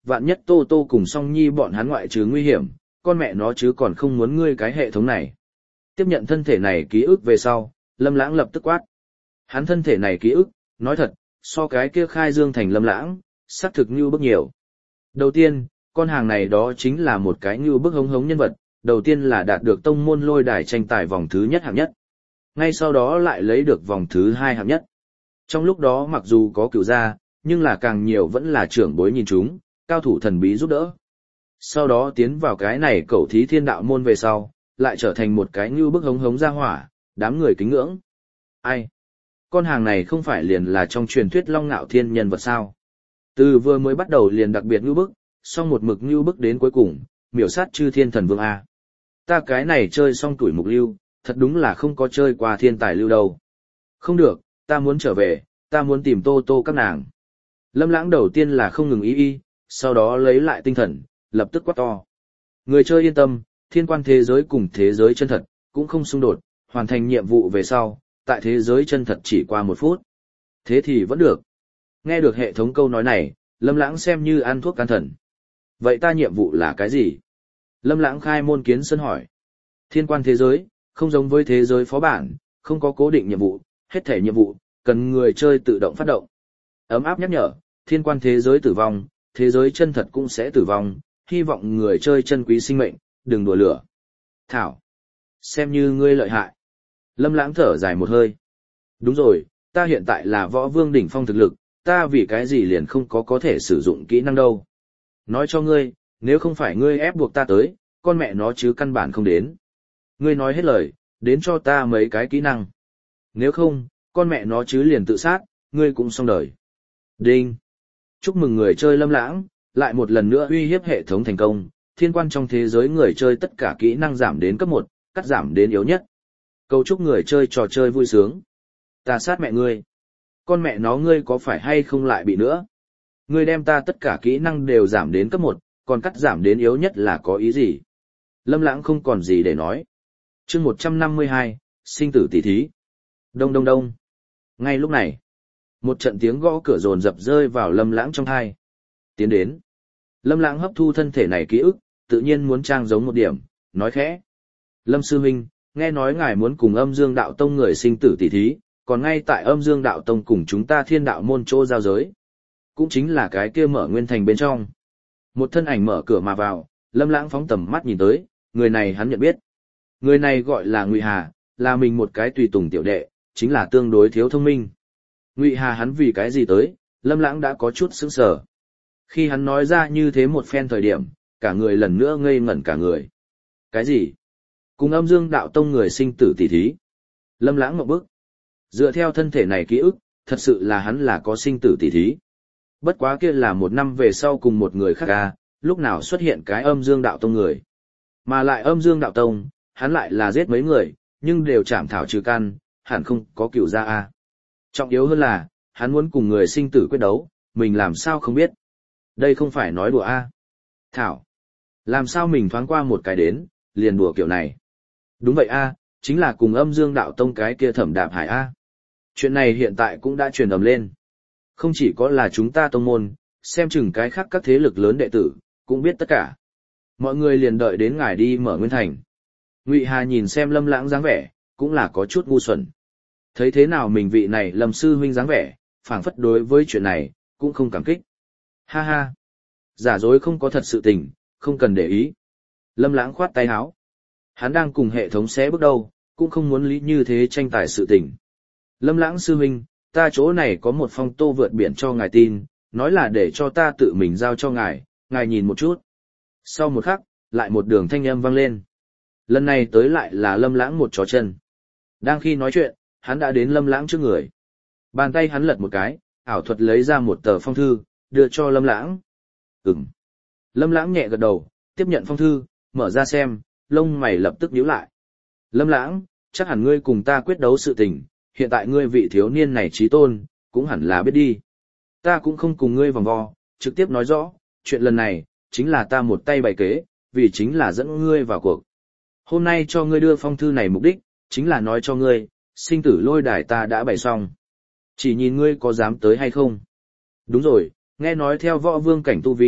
vạn nhất Tô Tô cùng Song Nhi bọn hắn ngoại trừ nguy hiểm, con mẹ nó chứ còn không muốn ngươi cái hệ thống này. Tiếp nhận thân thể này ký ức về sau, Lâm Lãng lập tức quát. Hắn thân thể này ký ức, nói thật, so cái kia khai dương thành Lâm Lãng, xác thực như bức nhiều. Đầu tiên, con hàng này đó chính là một cái như bức hống hống nhân vật, đầu tiên là đạt được tông môn lôi đài tranh tài vòng thứ nhất hạng nhất. Ngay sau đó lại lấy được vòng thứ 2 hạng nhất. Trong lúc đó mặc dù có cựu gia, nhưng là càng nhiều vẫn là trưởng bối nhìn chúng, cao thủ thần bí giúp đỡ. Sau đó tiến vào cái này cẩu thí thiên đạo môn về sau, lại trở thành một cái như bức hống hống ra hỏa, đám người kính ngưỡng. Ai? Con hàng này không phải liền là trong truyền thuyết Long Ngạo Thiên nhân vật sao? Từ vừa mới bắt đầu liền đặc biệt như bức, xong một mực như bức đến cuối cùng, miểu sát chư thiên thần vương A. Ta cái này chơi xong tuổi mục lưu, thật đúng là không có chơi qua thiên tài lưu đâu. Không được, ta muốn trở về, ta muốn tìm Tô Tô các nàng. Lâm Lãng đầu tiên là không ngừng ý, sau đó lấy lại tinh thần, lập tức quát to. Người chơi yên tâm, thiên quan thế giới cùng thế giới chân thật, cũng không xung đột, hoàn thành nhiệm vụ về sau, tại thế giới chân thật chỉ qua 1 phút. Thế thì vẫn được. Nghe được hệ thống câu nói này, Lâm Lãng xem như ăn thuốc can thần. Vậy ta nhiệm vụ là cái gì? Lâm Lãng khai môn kiến sân hỏi. Thiên quan thế giới, không giống với thế giới phó bản, không có cố định nhiệm vụ, hết thể nhiệm vụ, cần người chơi tự động phát động. Ấm áp nhắc nhở, thiên quan thế giới tử vong, thế giới chân thật cũng sẽ tử vong, hy vọng người chơi chân quý sinh mệnh, đừng đùa lửa. Thảo, xem như ngươi lợi hại. Lâm Lãng thở dài một hơi. Đúng rồi, ta hiện tại là võ vương đỉnh phong thực lực, ta vì cái gì liền không có thể sử dụng kỹ năng đâu. Nói cho ngươi, nếu không phải ngươi ép buộc ta tới, con mẹ nó chứ căn bản không đến. Ngươi nói hết lời, đến cho ta mấy cái kỹ năng. Nếu không, con mẹ nó chứ liền tự sát, ngươi cũng xong đời. Đinh. Chúc mừng người chơi Lâm Lãng, lại một lần nữa uy hiếp hệ thống thành công, thiên quan trong thế giới người chơi tất cả kỹ năng giảm đến cấp 1, cắt giảm đến yếu nhất. Cầu chúc người chơi trò chơi vui sướng. Ta sát mẹ ngươi. Con mẹ nó ngươi có phải hay không lại bị nữa? Ngươi đem ta tất cả kỹ năng đều giảm đến cấp 1, còn cắt giảm đến yếu nhất là có ý gì? Lâm Lãng không còn gì để nói. Chương 152, sinh tử tỷ thí. Đông đông đông. Ngay lúc này, một trận tiếng gõ cửa rồn rập rơi vào Lâm Lãng trong tai. Tiến đến. Lâm Lãng hấp thu thân thể này ký ức, tự nhiên muốn trang giống một điểm, nói khẽ. Lâm sư huynh, nghe nói ngài muốn cùng Âm Dương Đạo Tông người sinh tử tỷ thí, còn ngay tại Âm Dương Đạo Tông cùng chúng ta Thiên Đạo môn chỗ giao giới. Cũng chính là cái kia mở nguyên thành bên trong. Một thân ảnh mở cửa mà vào, Lâm Lãng phóng tầm mắt nhìn tới, người này hắn nhận biết. Người này gọi là Ngụy Hà, là mình một cái tùy tùng tiểu đệ, chính là tương đối thiếu thông minh. Ngụy Hà hắn vì cái gì tới, Lâm Lãng đã có chút sững sờ. Khi hắn nói ra như thế một phen thời điểm, cả người lần nữa ngây ngẩn cả người. Cái gì? Cùng Âm Dương Đạo Tông người sinh tử tỷ thí. Lâm Lãng ngộp bức. Dựa theo thân thể này ký ức, thật sự là hắn là có sinh tử tỷ thí. Bất quá kia là 1 năm về sau cùng một người khác à, lúc nào xuất hiện cái Âm Dương Đạo Tông người. Mà lại Âm Dương Đạo Tông, hắn lại là giết mấy người, nhưng đều chảm thảo trừ căn, hẳn không có cửu gia a. Trọng yếu hơn là, hắn muốn cùng người sinh tử quyết đấu, mình làm sao không biết. Đây không phải nói đùa a. Thảo, làm sao mình thoáng qua một cái đến, liền đùa kiểu này. Đúng vậy a, chính là cùng Âm Dương Đạo Tông cái kia Thẩm Đạp Hải a. Chuyện này hiện tại cũng đã truyền ầm lên. Không chỉ có là chúng ta tông môn, xem chừng cái khác các thế lực lớn đệ tử, cũng biết tất cả. Mọi người liền đợi đến ngài đi mở nguyên thành. Ngụy Hà nhìn xem Lâm Lãng dáng vẻ, cũng là có chút ngu xuẩn. Thấy thế nào mình vị này Lâm sư huynh dáng vẻ, phảng phất đối với chuyện này, cũng không cảm kích. Ha ha, giả dối không có thật sự tình, không cần để ý. Lâm Lãng khoát tay áo. Hắn đang cùng hệ thống xé bước đầu, cũng không muốn lý như thế tranh tài sự tình. Lâm Lãng sư huynh, ta chỗ này có một phong tô vượt biển cho ngài tin, nói là để cho ta tự mình giao cho ngài, ngài nhìn một chút. Sau một khắc, lại một đường thanh âm vang lên. Lần này tới lại là Lâm Lãng một chó chân. Đang khi nói chuyện, hắn đã đến Lâm Lãng trước người. Bàn tay hắn lật một cái, ảo thuật lấy ra một tờ phong thư, đưa cho Lâm Lãng. Ừm. Lâm Lãng nhẹ gật đầu, tiếp nhận phong thư, mở ra xem, lông mày lập tức nhíu lại. Lâm Lãng, chắc hẳn ngươi cùng ta quyết đấu sự tình, hiện tại ngươi vị thiếu niên này chí tôn, cũng hẳn là biết đi. Ta cũng không cùng ngươi vòng vo, trực tiếp nói rõ, chuyện lần này, chính là ta một tay bày kế, vì chính là dẫn ngươi vào cuộc. Hôm nay cho ngươi đưa phong thư này mục đích, chính là nói cho ngươi, sinh tử lôi đài ta đã bày xong. Chỉ nhìn ngươi có dám tới hay không. Đúng rồi, nghe nói theo võ vương cảnh tu vi,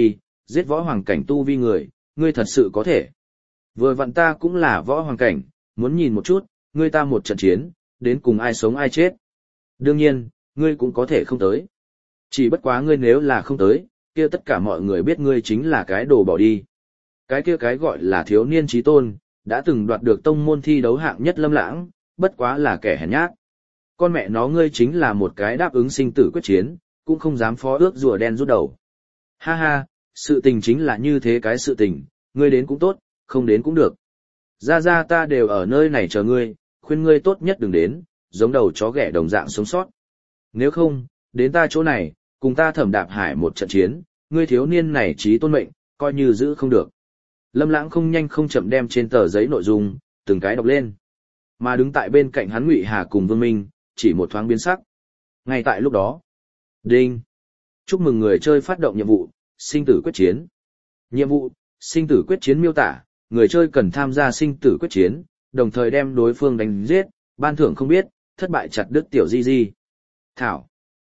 giết võ hoàng cảnh tu vi người, ngươi thật sự có thể. Vừa vặn ta cũng là võ hoàng cảnh, muốn nhìn một chút, ngươi ta một trận chiến, đến cùng ai sống ai chết. Đương nhiên, ngươi cũng có thể không tới. Chỉ bất quá ngươi nếu là không tới, kia tất cả mọi người biết ngươi chính là cái đồ bỏ đi. Cái kia cái gọi là thiếu niên chí tôn, đã từng đoạt được tông môn thi đấu hạng nhất Lâm Lãng, bất quá là kẻ hèn nhát. Con mẹ nó ngươi chính là một cái đáp ứng sinh tử quyết chiến, cũng không dám phó ước rùa đen rút đầu. Ha ha, sự tình chính là như thế cái sự tình, ngươi đến cũng tốt, không đến cũng được. Ra ta đều ở nơi này chờ ngươi, khuyên ngươi tốt nhất đừng đến, giống đầu chó ghẻ đồng dạng sống sót. Nếu không, đến ta chỗ này, cùng ta Thẩm Đạp Hải một trận chiến, ngươi thiếu niên này chí tôn mệnh, coi như giữ không được. Lâm Lãng không nhanh không chậm đem trên tờ giấy nội dung, từng cái đọc lên. Mà đứng tại bên cạnh hắn Ngụy Hà cùng Vương Minh, chỉ một thoáng biến sắc. Ngay tại lúc đó, đinh! Chúc mừng người chơi phát động nhiệm vụ, sinh tử quyết chiến. Nhiệm vụ, sinh tử quyết chiến miêu tả, người chơi cần tham gia sinh tử quyết chiến, đồng thời đem đối phương đánh giết, ban thưởng không biết, thất bại chặt đứt tiểu di di. Thảo!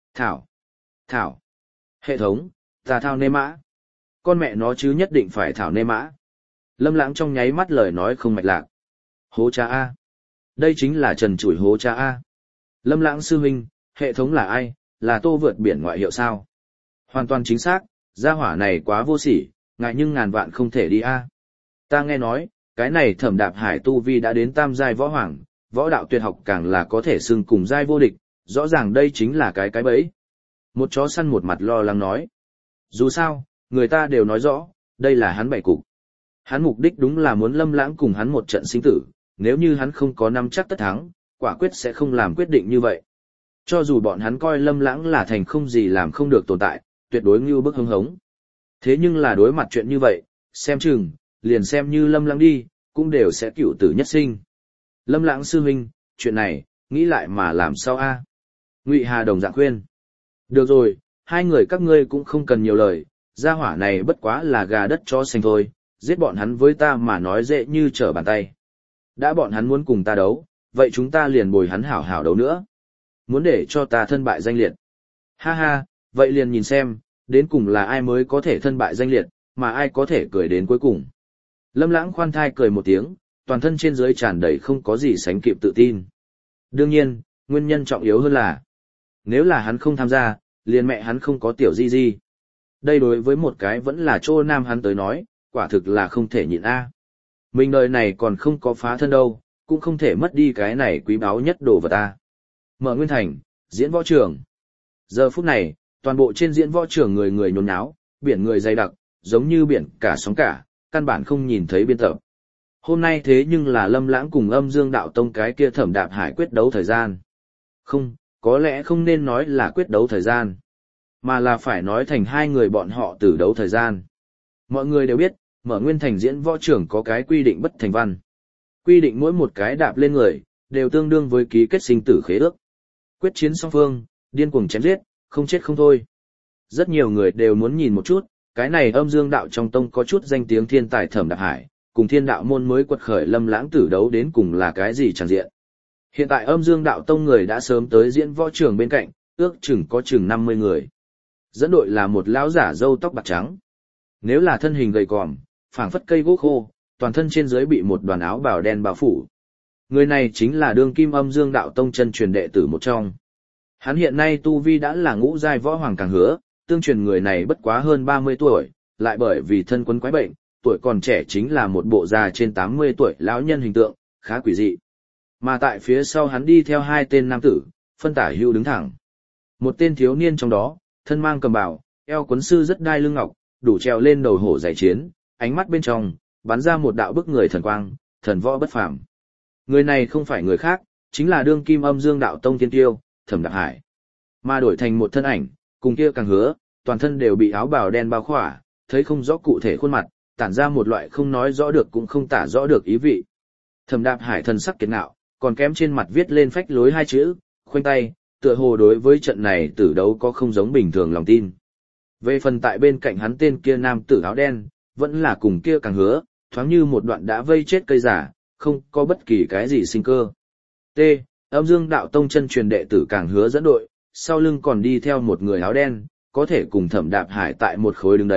Hệ thống, ta thao nê mã. Con mẹ nó chứ nhất định phải thảo nê mã. Lâm Lãng trong nháy mắt lời nói không mạch lạc. Hố cha A. Đây chính là trần chủi hố cha A. Lâm Lãng sư huynh, hệ thống là ai, là Tô vượt biển ngoại hiệu sao? Hoàn toàn chính xác, gia hỏa này quá vô sỉ, ngại nhưng ngàn vạn không thể đi A. Ta nghe nói, cái này Thẩm Đạp Hải tu vi đã đến tam giai võ hoàng, võ đạo tuyệt học càng là có thể xưng cùng giai vô địch, rõ ràng đây chính là cái bẫy. Một chó săn một mặt lo lắng nói. Dù sao, người ta đều nói rõ, đây là hắn bày cục. Hắn mục đích đúng là muốn Lâm Lãng cùng hắn một trận sinh tử, nếu như hắn không có nắm chắc tất thắng, quả quyết sẽ không làm quyết định như vậy. Cho dù bọn hắn coi Lâm Lãng là thành không gì làm không được tồn tại, tuyệt đối ngưu bức hưng hống. Thế nhưng là đối mặt chuyện như vậy, xem chừng, liền xem như Lâm Lãng đi, cũng đều sẽ cựu tử nhất sinh. Lâm Lãng sư huynh, chuyện này, nghĩ lại mà làm sao a? Ngụy Hà đồng dạng khuyên. Được rồi, hai người các ngươi cũng không cần nhiều lời, gia hỏa này bất quá là gà đất chó xanh thôi, giết bọn hắn với ta mà nói dễ như trở bàn tay. Đã bọn hắn muốn cùng ta đấu, vậy chúng ta liền bồi hắn hảo hảo đấu nữa. Muốn để cho ta thân bại danh liệt. Ha ha, vậy liền nhìn xem, đến cùng là ai mới có thể thân bại danh liệt, mà ai có thể cười đến cuối cùng. Lâm Lãng khoan thai cười một tiếng, toàn thân trên dưới tràn đầy không có gì sánh kịp tự tin. Đương nhiên, nguyên nhân trọng yếu hơn là, nếu là hắn không tham gia, liền mẹ hắn không có tiểu di di. Đây đối với một cái vẫn là chỗ nam hắn tới nói, quả thực là không thể nhịn a. Mình đời này còn không có phá thân đâu, cũng không thể mất đi cái này quý báu nhất đồ vật a. Mở Nguyên Thành, diễn võ trường. Giờ phút này, toàn bộ trên diễn võ trường người người nhốn nháo, biển người dày đặc, giống như biển cả sóng cả, căn bản không nhìn thấy biên tập. Hôm nay thế nhưng là Lâm Lãng cùng Âm Dương Đạo Tông cái kia Thẩm Đạp Hải quyết đấu thời gian. Không, có lẽ không nên nói là quyết đấu thời gian, mà là phải nói thành hai người bọn họ tử đấu thời gian. Mọi người đều biết, Mở Nguyên Thành diễn võ trưởng có cái quy định bất thành văn. Quy định mỗi một cái đạp lên người, đều tương đương với ký kết sinh tử khế ước. Quyết chiến song phương, điên cuồng chém giết, không chết không thôi. Rất nhiều người đều muốn nhìn một chút, cái này Âm Dương Đạo trong tông có chút danh tiếng thiên tài Thẩm Đạp Hải, cùng Thiên Đạo môn mới quật khởi Lâm Lãng tử đấu đến cùng là cái gì chẳng diện. Hiện tại Âm Dương Đạo tông người đã sớm tới diễn võ trường bên cạnh, ước chừng có chừng 50 người. Dẫn đội là một lão giả râu tóc bạc trắng. Nếu là thân hình gầy còm, phảng phất cây gỗ khô, toàn thân trên dưới bị một đoàn áo bào đen bao phủ. Người này chính là đương kim Âm Dương Đạo tông chân truyền đệ tử một trong. Hắn hiện nay tu vi đã là ngũ giai võ hoàng càng hứa, tương truyền người này bất quá hơn 30 tuổi, lại bởi vì thân quấn quái bệnh, tuổi còn trẻ chính là một bộ già trên 80 tuổi lão nhân hình tượng, khá quỷ dị. Mà tại phía sau hắn đi theo hai tên nam tử, phân tả hữu đứng thẳng. Một tên thiếu niên trong đó, thân mang cầm bào, eo quấn sư rất đai lưng ngọc, đủ treo lên đầu hổ giải chiến, ánh mắt bên trong bắn ra một đạo bức người thần quang, thần võ bất phàm. Người này không phải người khác, chính là đương kim Âm Dương Đạo tông tiên tiêu, Thẩm Đạp Hải. Mà đổi thành một thân ảnh, cùng kia càng hứa, toàn thân đều bị áo bào đen bao khỏa, thấy không rõ cụ thể khuôn mặt, tản ra một loại không nói rõ được cũng không tả rõ được ý vị. Thẩm Đạp Hải thần sắc kiệt ngạo, còn kém trên mặt viết lên phách lối hai chữ, khoanh tay, tựa hồ đối với trận này tử đấu có không giống bình thường lòng tin. Về phần tại bên cạnh hắn tên kia nam tử áo đen, vẫn là cùng kia càng hứa, thoáng như một đoạn đã vây chết cây giả, không có bất kỳ cái gì sinh cơ. T. Âm Dương Đạo tông chân truyền đệ tử càng hứa dẫn đội, sau lưng còn đi theo một người áo đen, có thể cùng Thẩm Đạp Hải tại một khối đứng đấy,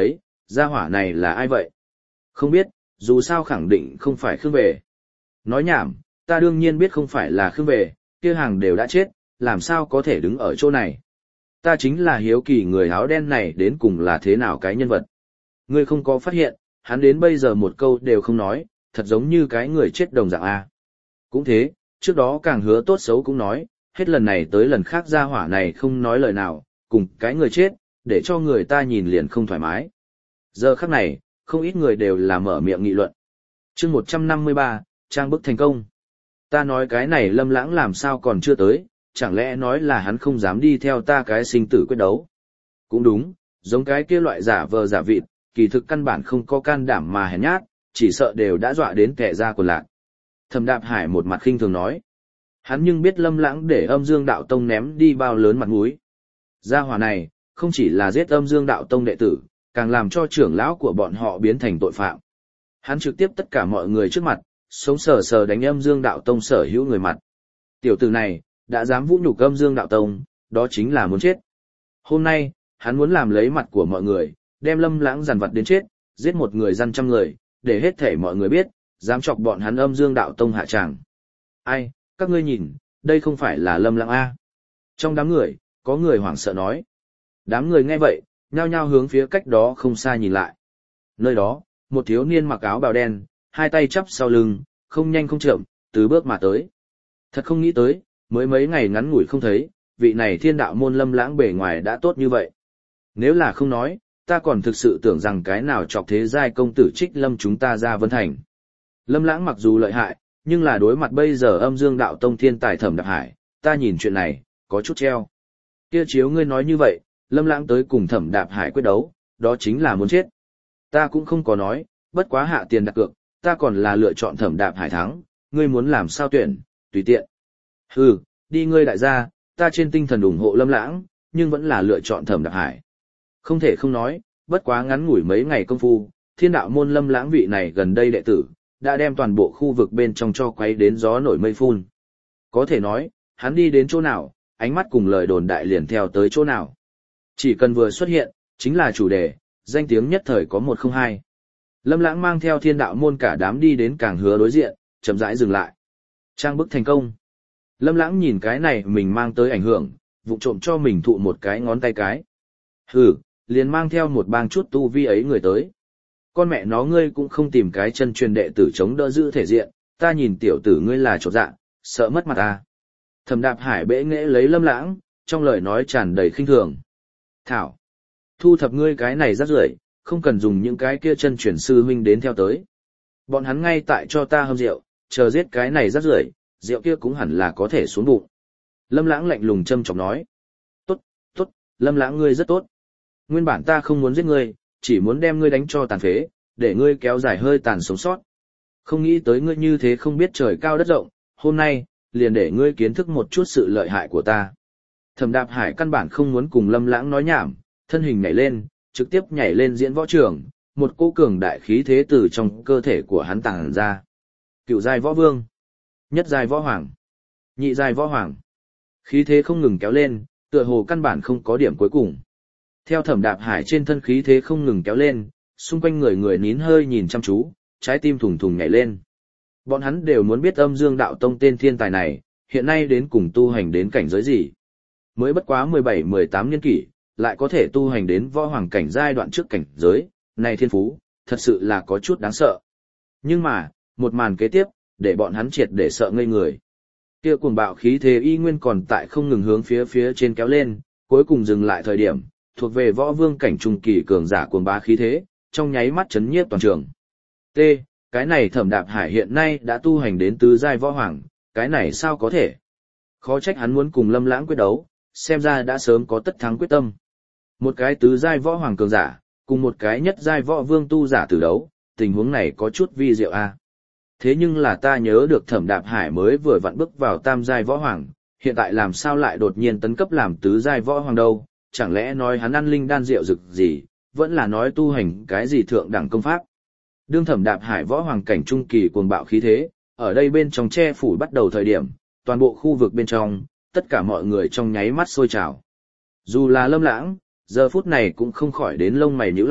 gia hỏa này là ai vậy? Không biết, dù sao khẳng định không phải Khương Về. Nói nhảm, ta đương nhiên biết không phải là Khương Về, kia hàng đều đã chết, làm sao có thể đứng ở chỗ này. Ta chính là hiếu kỳ người áo đen này đến cùng là thế nào cái nhân vật. Ngươi không có phát hiện, hắn đến bây giờ một câu đều không nói, thật giống như cái người chết đồng dạng A. Cũng thế, trước đó càng hứa tốt xấu cũng nói, hết lần này tới lần khác gia hỏa này không nói lời nào, cùng cái người chết, để cho người ta nhìn liền không thoải mái. Giờ khắc này, không ít người đều là mở miệng nghị luận. Chương 153, trang bức thành công. Ta nói cái này Lâm Lãng làm sao còn chưa tới, chẳng lẽ nói là hắn không dám đi theo ta cái sinh tử quyết đấu. Cũng đúng, giống cái kia loại giả vờ giả vịt, kỳ thực căn bản không có can đảm mà hèn nhát, chỉ sợ đều đã dọa đến kẻ ra quần lạc. Thẩm Đạp Hải một mặt khinh thường nói. Hắn nhưng biết Lâm Lãng để Âm Dương Đạo Tông ném đi bao lớn mặt mũi. Gia hỏa này, không chỉ là giết Âm Dương Đạo Tông đệ tử, càng làm cho trưởng lão của bọn họ biến thành tội phạm. Hắn trực tiếp tất cả mọi người trước mặt, sống sờ sờ đánh Âm Dương Đạo Tông sở hữu người mặt. Tiểu tử này, đã dám vũ nhục Âm Dương Đạo Tông, đó chính là muốn chết. Hôm nay, hắn muốn làm lấy mặt của mọi người, đem Lâm Lãng giàn vặt đến chết, giết một người dân trăm người, để hết thể mọi người biết, dám chọc bọn hắn Âm Dương Đạo Tông hạ tràng. Ai, các ngươi nhìn, đây không phải là Lâm Lãng A. Trong đám người, có người hoảng sợ nói. Đám người nghe vậy, nhao nhao hướng phía cách đó không xa nhìn lại. Nơi đó, một thiếu niên mặc áo bào đen, hai tay chắp sau lưng, không nhanh không chậm, từ bước mà tới. Thật không nghĩ tới, mới mấy ngày ngắn ngủi không thấy, vị này thiên đạo môn Lâm Lãng bề ngoài đã tốt như vậy. Nếu là không nói, ta còn thực sự tưởng rằng cái nào chọc thế giai công tử Trích Lâm chúng ta ra Vân Thành. Lâm Lãng mặc dù lợi hại, nhưng là đối mặt bây giờ Âm Dương Đạo Tông thiên tài Thẩm Đạp Hải, ta nhìn chuyện này, có chút treo. Kia chiếu ngươi nói như vậy, Lâm Lãng tới cùng Thẩm Đạp Hải quyết đấu, đó chính là muốn chết. Ta cũng không có nói, bất quá hạ tiền đặt cược, ta còn là lựa chọn Thẩm Đạp Hải thắng, ngươi muốn làm sao tuyển, tùy tiện. Hừ, đi ngươi đại gia, ta trên tinh thần ủng hộ Lâm Lãng, nhưng vẫn là lựa chọn Thẩm Đạp Hải. Không thể không nói, bất quá ngắn ngủi mấy ngày công phu, thiên đạo môn Lâm Lãng vị này gần đây đệ tử, đã đem toàn bộ khu vực bên trong cho quấy đến gió nổi mây phun. Có thể nói, hắn đi đến chỗ nào, ánh mắt cùng lời đồn đại liền theo tới chỗ nào. Chỉ cần vừa xuất hiện, chính là chủ đề, danh tiếng nhất thời có 102. Lâm Lãng mang theo thiên đạo môn cả đám đi đến Càng Hứa đối diện, chậm rãi dừng lại. Trang bức thành công. Lâm Lãng nhìn cái này mình mang tới ảnh hưởng, vụng trộm cho mình thụ một cái ngón tay cái. Hừ, liền mang theo một bang chút tu vi ấy người tới. Con mẹ nó ngươi cũng không tìm cái chân truyền đệ tử chống đỡ giữ thể diện, ta nhìn tiểu tử ngươi là chột dạ, sợ mất mặt ta. Thẩm Đạp Hải bẽ nghễ lấy Lâm Lãng, trong lời nói tràn đầy khinh thường. Thảo, thu thập ngươi cái này rác rưởi, không cần dùng những cái kia chân truyền sư huynh đến theo tới. Bọn hắn ngay tại cho ta hâm rượu, chờ giết cái này rác rưởi, rượu kia cũng hẳn là có thể xuống bụng. Lâm Lãng lạnh lùng châm chọc nói. Tốt, tốt, Lâm Lãng ngươi rất tốt. Nguyên bản ta không muốn giết ngươi, chỉ muốn đem ngươi đánh cho tàn phế, để ngươi kéo dài hơi tàn sống sót. Không nghĩ tới ngươi như thế không biết trời cao đất rộng, hôm nay, liền để ngươi kiến thức một chút sự lợi hại của ta. Thẩm Đạp Hải căn bản không muốn cùng Lâm Lãng nói nhảm, thân hình nhảy lên, trực tiếp nhảy lên diễn võ trường, một cỗ cường đại khí thế từ trong cơ thể của hắn tàng ra. Cựu giai võ vương, nhất giai võ hoàng, nhị giai võ hoàng. Khí thế không ngừng kéo lên, tựa hồ căn bản không có điểm cuối cùng. Theo Thẩm Đạp Hải trên thân khí thế không ngừng kéo lên, xung quanh người người nín hơi nhìn chăm chú, trái tim thùng thùng nhảy lên. Bọn hắn đều muốn biết Âm Dương Đạo Tông tên thiên tài này, hiện nay đến cùng tu hành đến cảnh giới gì. Mới bất quá 17-18 niên kỷ, lại có thể tu hành đến võ hoàng cảnh giai đoạn trước cảnh giới, này thiên phú, thật sự là có chút đáng sợ. Nhưng mà, một màn kế tiếp, để bọn hắn triệt để sợ ngây người. Kia cuồng bạo khí thế y nguyên còn tại không ngừng hướng phía trên kéo lên, cuối cùng dừng lại thời điểm, thuộc về võ vương cảnh trung kỳ cường giả cuồng bá khí thế, trong nháy mắt chấn nhiếp toàn trường. T, cái này Thẩm Đạp Hải hiện nay đã tu hành đến tứ giai võ hoàng, cái này sao có thể? Khó trách hắn muốn cùng Lâm Lãng quyết đấu, xem ra đã sớm có tất thắng quyết tâm. Một cái tứ giai võ hoàng cường giả, cùng một cái nhất giai võ vương tu giả tử đấu, tình huống này có chút vi diệu a. Thế nhưng là ta nhớ được Thẩm Đạp Hải mới vừa vặn bước vào tam giai võ hoàng, hiện tại làm sao lại đột nhiên tấn cấp làm tứ giai võ hoàng đâu, chẳng lẽ nói hắn ăn linh đan rượu rực gì, vẫn là nói tu hành cái gì thượng đẳng công pháp. Đương Thẩm Đạp Hải võ hoàng cảnh trung kỳ cuồng bạo khí thế, ở đây bên trong che phủ bắt đầu thời điểm, toàn bộ khu vực bên trong, tất cả mọi người trong nháy mắt sôi trào. Dù là Lâm Lãng, giờ phút này cũng không khỏi đến lông mày nhíu lại,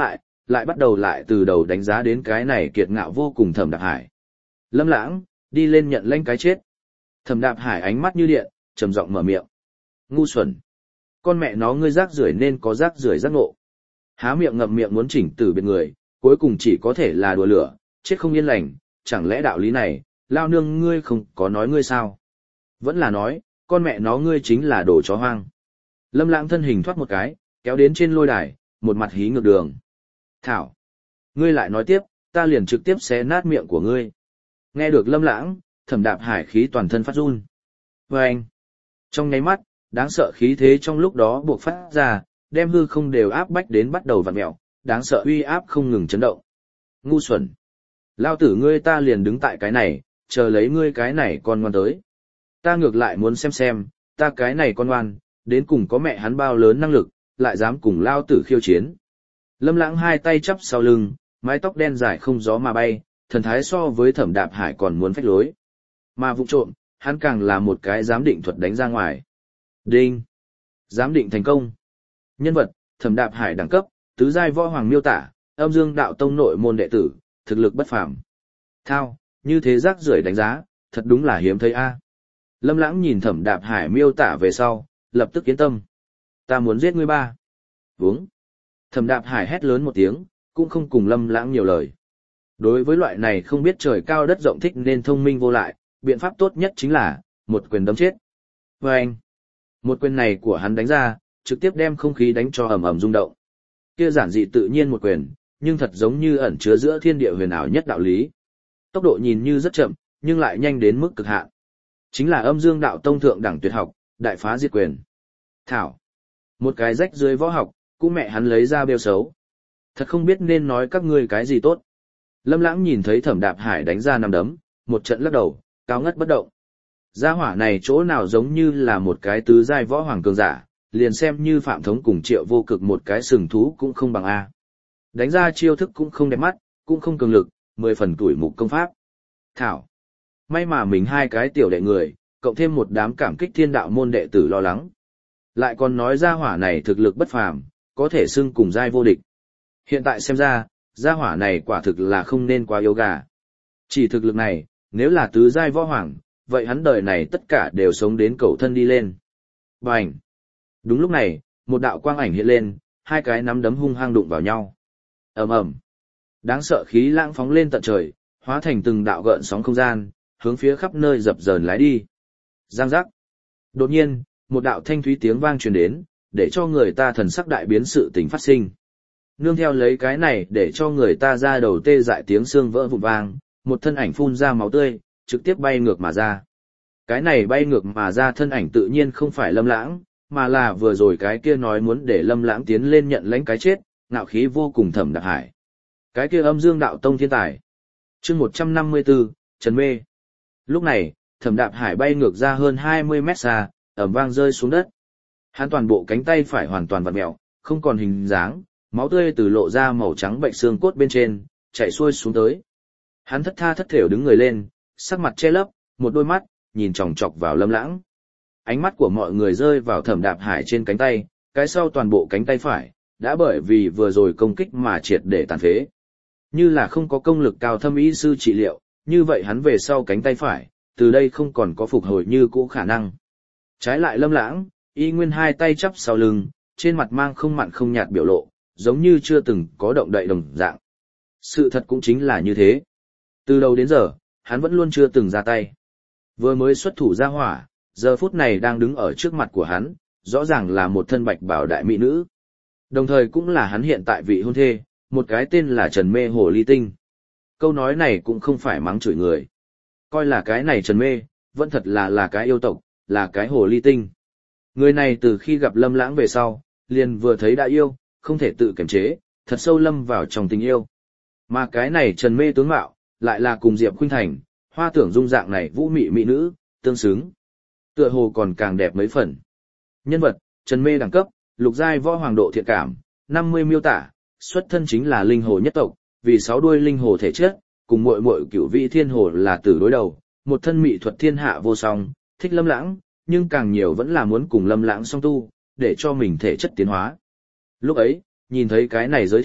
lại bắt đầu lại từ đầu đánh giá đến cái này kiệt ngạo vô cùng Thẩm Đạp Hải. Lâm Lãng, đi lên nhận lãnh cái chết. Thẩm Đạp Hải ánh mắt như điện, trầm giọng mở miệng. Ngu xuẩn. Con mẹ nó ngươi rác rưởi nên có rác rưởi giác ngộ. Há miệng ngậm miệng muốn chỉnh tử biệt người, cuối cùng chỉ có thể là đùa lửa, chết không yên lành, chẳng lẽ đạo lý này, lao nương ngươi không có nói ngươi sao? Vẫn là nói, con mẹ nó ngươi chính là đồ chó hoang. Lâm Lãng thân hình thoát một cái, kéo đến trên lôi đài, một mặt hí ngược đường. Thảo, ngươi lại nói tiếp, ta liền trực tiếp xé nát miệng của ngươi. Nghe được Lâm Lãng, Thẩm Đạp Hải khí toàn thân phát run. Vâng! Trong nháy mắt, đáng sợ khí thế trong lúc đó buộc phát ra, đem hư không đều áp bách đến bắt đầu vặn mẹo, đáng sợ uy áp không ngừng chấn động. Ngu xuẩn! Lao tử ngươi ta liền đứng tại cái này, chờ lấy ngươi cái này con ngoan tới. Ta ngược lại muốn xem, ta cái này con ngoan, đến cùng có mẹ hắn bao lớn năng lực, lại dám cùng Lao tử khiêu chiến. Lâm Lãng hai tay chắp sau lưng, mái tóc đen dài không gió mà bay, thần thái so với Thẩm Đạp Hải còn muốn phách lối. Mà vụ trộm, hắn càng là một cái giám định thuật đánh ra ngoài. Đinh! Giám định thành công. Nhân vật, Thẩm Đạp Hải đẳng cấp, tứ giai võ hoàng miêu tả, Âm Dương Đạo Tông nội môn đệ tử, thực lực bất phàm. Thao, như thế rác rưởi đánh giá, thật đúng là hiếm thấy a. Lâm Lãng nhìn Thẩm Đạp Hải miêu tả về sau, lập tức yên tâm. Ta muốn giết ngươi ba. Vướng. Thẩm Đạp Hải hét lớn một tiếng, cũng không cùng Lâm Lãng nhiều lời. Đối với loại này không biết trời cao đất rộng thích nên thông minh vô lại, biện pháp tốt nhất chính là một quyền đấm chết. Vâng! Một quyền này của hắn đánh ra, trực tiếp đem không khí đánh cho ầm ầm rung động. Kia giản dị tự nhiên một quyền, nhưng thật giống như ẩn chứa giữa thiên địa huyền ảo nhất đạo lý. Tốc độ nhìn như rất chậm, nhưng lại nhanh đến mức cực hạn. Chính là Âm Dương Đạo Tông thượng đẳng tuyệt học, đại phá diệt quyền. Thảo! Một cái rách dưới võ học, cũng mẹ hắn lấy ra bêu xấu. Thật không biết nên nói các ngươi cái gì tốt. Lâm Lãng nhìn thấy Thẩm Đạp Hải đánh ra năm đấm, một trận lắc đầu, cao ngất bất động. Gia hỏa này chỗ nào giống như là một cái tứ giai võ hoàng cường giả, liền xem như Phạm Thống cùng Triệu Vô Cực một cái sừng thú cũng không bằng a. Đánh ra chiêu thức cũng không đẹp mắt, cũng không cường lực, 10 phần tuổi mục công pháp. Thảo. May mà mình hai cái tiểu đệ người, cộng thêm một đám cảm kích thiên đạo môn đệ tử lo lắng. Lại còn nói gia hỏa này thực lực bất phàm, có thể xưng cùng giai vô địch. Hiện tại xem ra, gia hỏa này quả thực là không nên quá yếu gà. Chỉ thực lực này, nếu là tứ giai võ hoàng, vậy hắn đời này tất cả đều sống đến cầu thân đi lên. Bành! Đúng lúc này, một đạo quang ảnh hiện lên, hai cái nắm đấm hung hăng đụng vào nhau. Ầm ầm! Đáng sợ khí lãng phóng lên tận trời, hóa thành từng đạo gợn sóng không gian, hướng phía khắp nơi dập dờn lái đi. Giang giác! Đột nhiên, một đạo thanh thúy tiếng vang truyền đến, để cho người ta thần sắc đại biến sự tình phát sinh. Nương theo lấy cái này để cho người ta ra đầu tê dại tiếng xương vỡ vụn vang, một thân ảnh phun ra máu tươi, trực tiếp bay ngược mà ra. Cái này bay ngược mà ra thân ảnh tự nhiên không phải Lâm Lãng, mà là vừa rồi cái kia nói muốn để Lâm Lãng tiến lên nhận lãnh cái chết, ngạo khí vô cùng Thẩm Đạp Hải. Cái kia Âm Dương Đạo Tông thiên tài. Chương 154, Trần Mê. Lúc này, Thẩm Đạp Hải bay ngược ra hơn 20 mét xa, ầm vang rơi xuống đất. Hắn toàn bộ cánh tay phải hoàn toàn vặn mèo, không còn hình dáng, máu tươi từ lộ ra màu trắng bệnh xương cốt bên trên, chảy xuôi xuống tới. Hắn thất tha thất thểu đứng người lên, sắc mặt che lấp, một đôi mắt nhìn chòng chọc vào Lâm Lãng. Ánh mắt của mọi người rơi vào Thẩm Đạp Hải trên cánh tay, cái sau toàn bộ cánh tay phải đã bởi vì vừa rồi công kích mà triệt để tàn phế. Như là không có công lực cao thâm y sư trị liệu, như vậy hắn về sau cánh tay phải, từ đây không còn có phục hồi như cũ khả năng. Trái lại Lâm Lãng, y nguyên hai tay chắp sau lưng, trên mặt mang không mặn không nhạt biểu lộ, giống như chưa từng có động đậy đồng dạng. Sự thật cũng chính là như thế. Từ đầu đến giờ, hắn vẫn luôn chưa từng ra tay. Vừa mới xuất thủ ra hỏa, giờ phút này đang đứng ở trước mặt của hắn, rõ ràng là một thân bạch bào đại mỹ nữ. Đồng thời cũng là hắn hiện tại vị hôn thê, một cái tên là Trần Mê Hồ Ly Tinh. Câu nói này cũng không phải mắng chửi người. Coi là cái này Trần Mê, vẫn thật là cái yêu tộc, là cái Hồ Ly Tinh. Người này từ khi gặp Lâm Lãng về sau, liền vừa thấy đã yêu, không thể tự kiềm chế, thật sâu lâm vào trong tình yêu. Mà cái này Trần Mê tướng mạo, lại là cùng Diệp Khuynh Thành, Hoa Tưởng Dung dạng này vũ mị mỹ nữ, tương xứng. Tựa hồ còn càng đẹp mấy phần. Nhân vật, Trần Mê đẳng cấp, lục giai võ hoàng độ thiện cảm, 50 miêu tả, xuất thân chính là linh hồ nhất tộc, vì 6 đuôi linh hồ thể chất, cùng muội muội Cửu Vị Thiên Hồ là tử đối đầu, một thân mỹ thuật thiên hạ vô song, thích Lâm Lãng, nhưng càng nhiều vẫn là muốn cùng Lâm Lãng song tu, để cho mình thể chất tiến hóa. Lúc ấy, nhìn thấy cái này giới thiệu,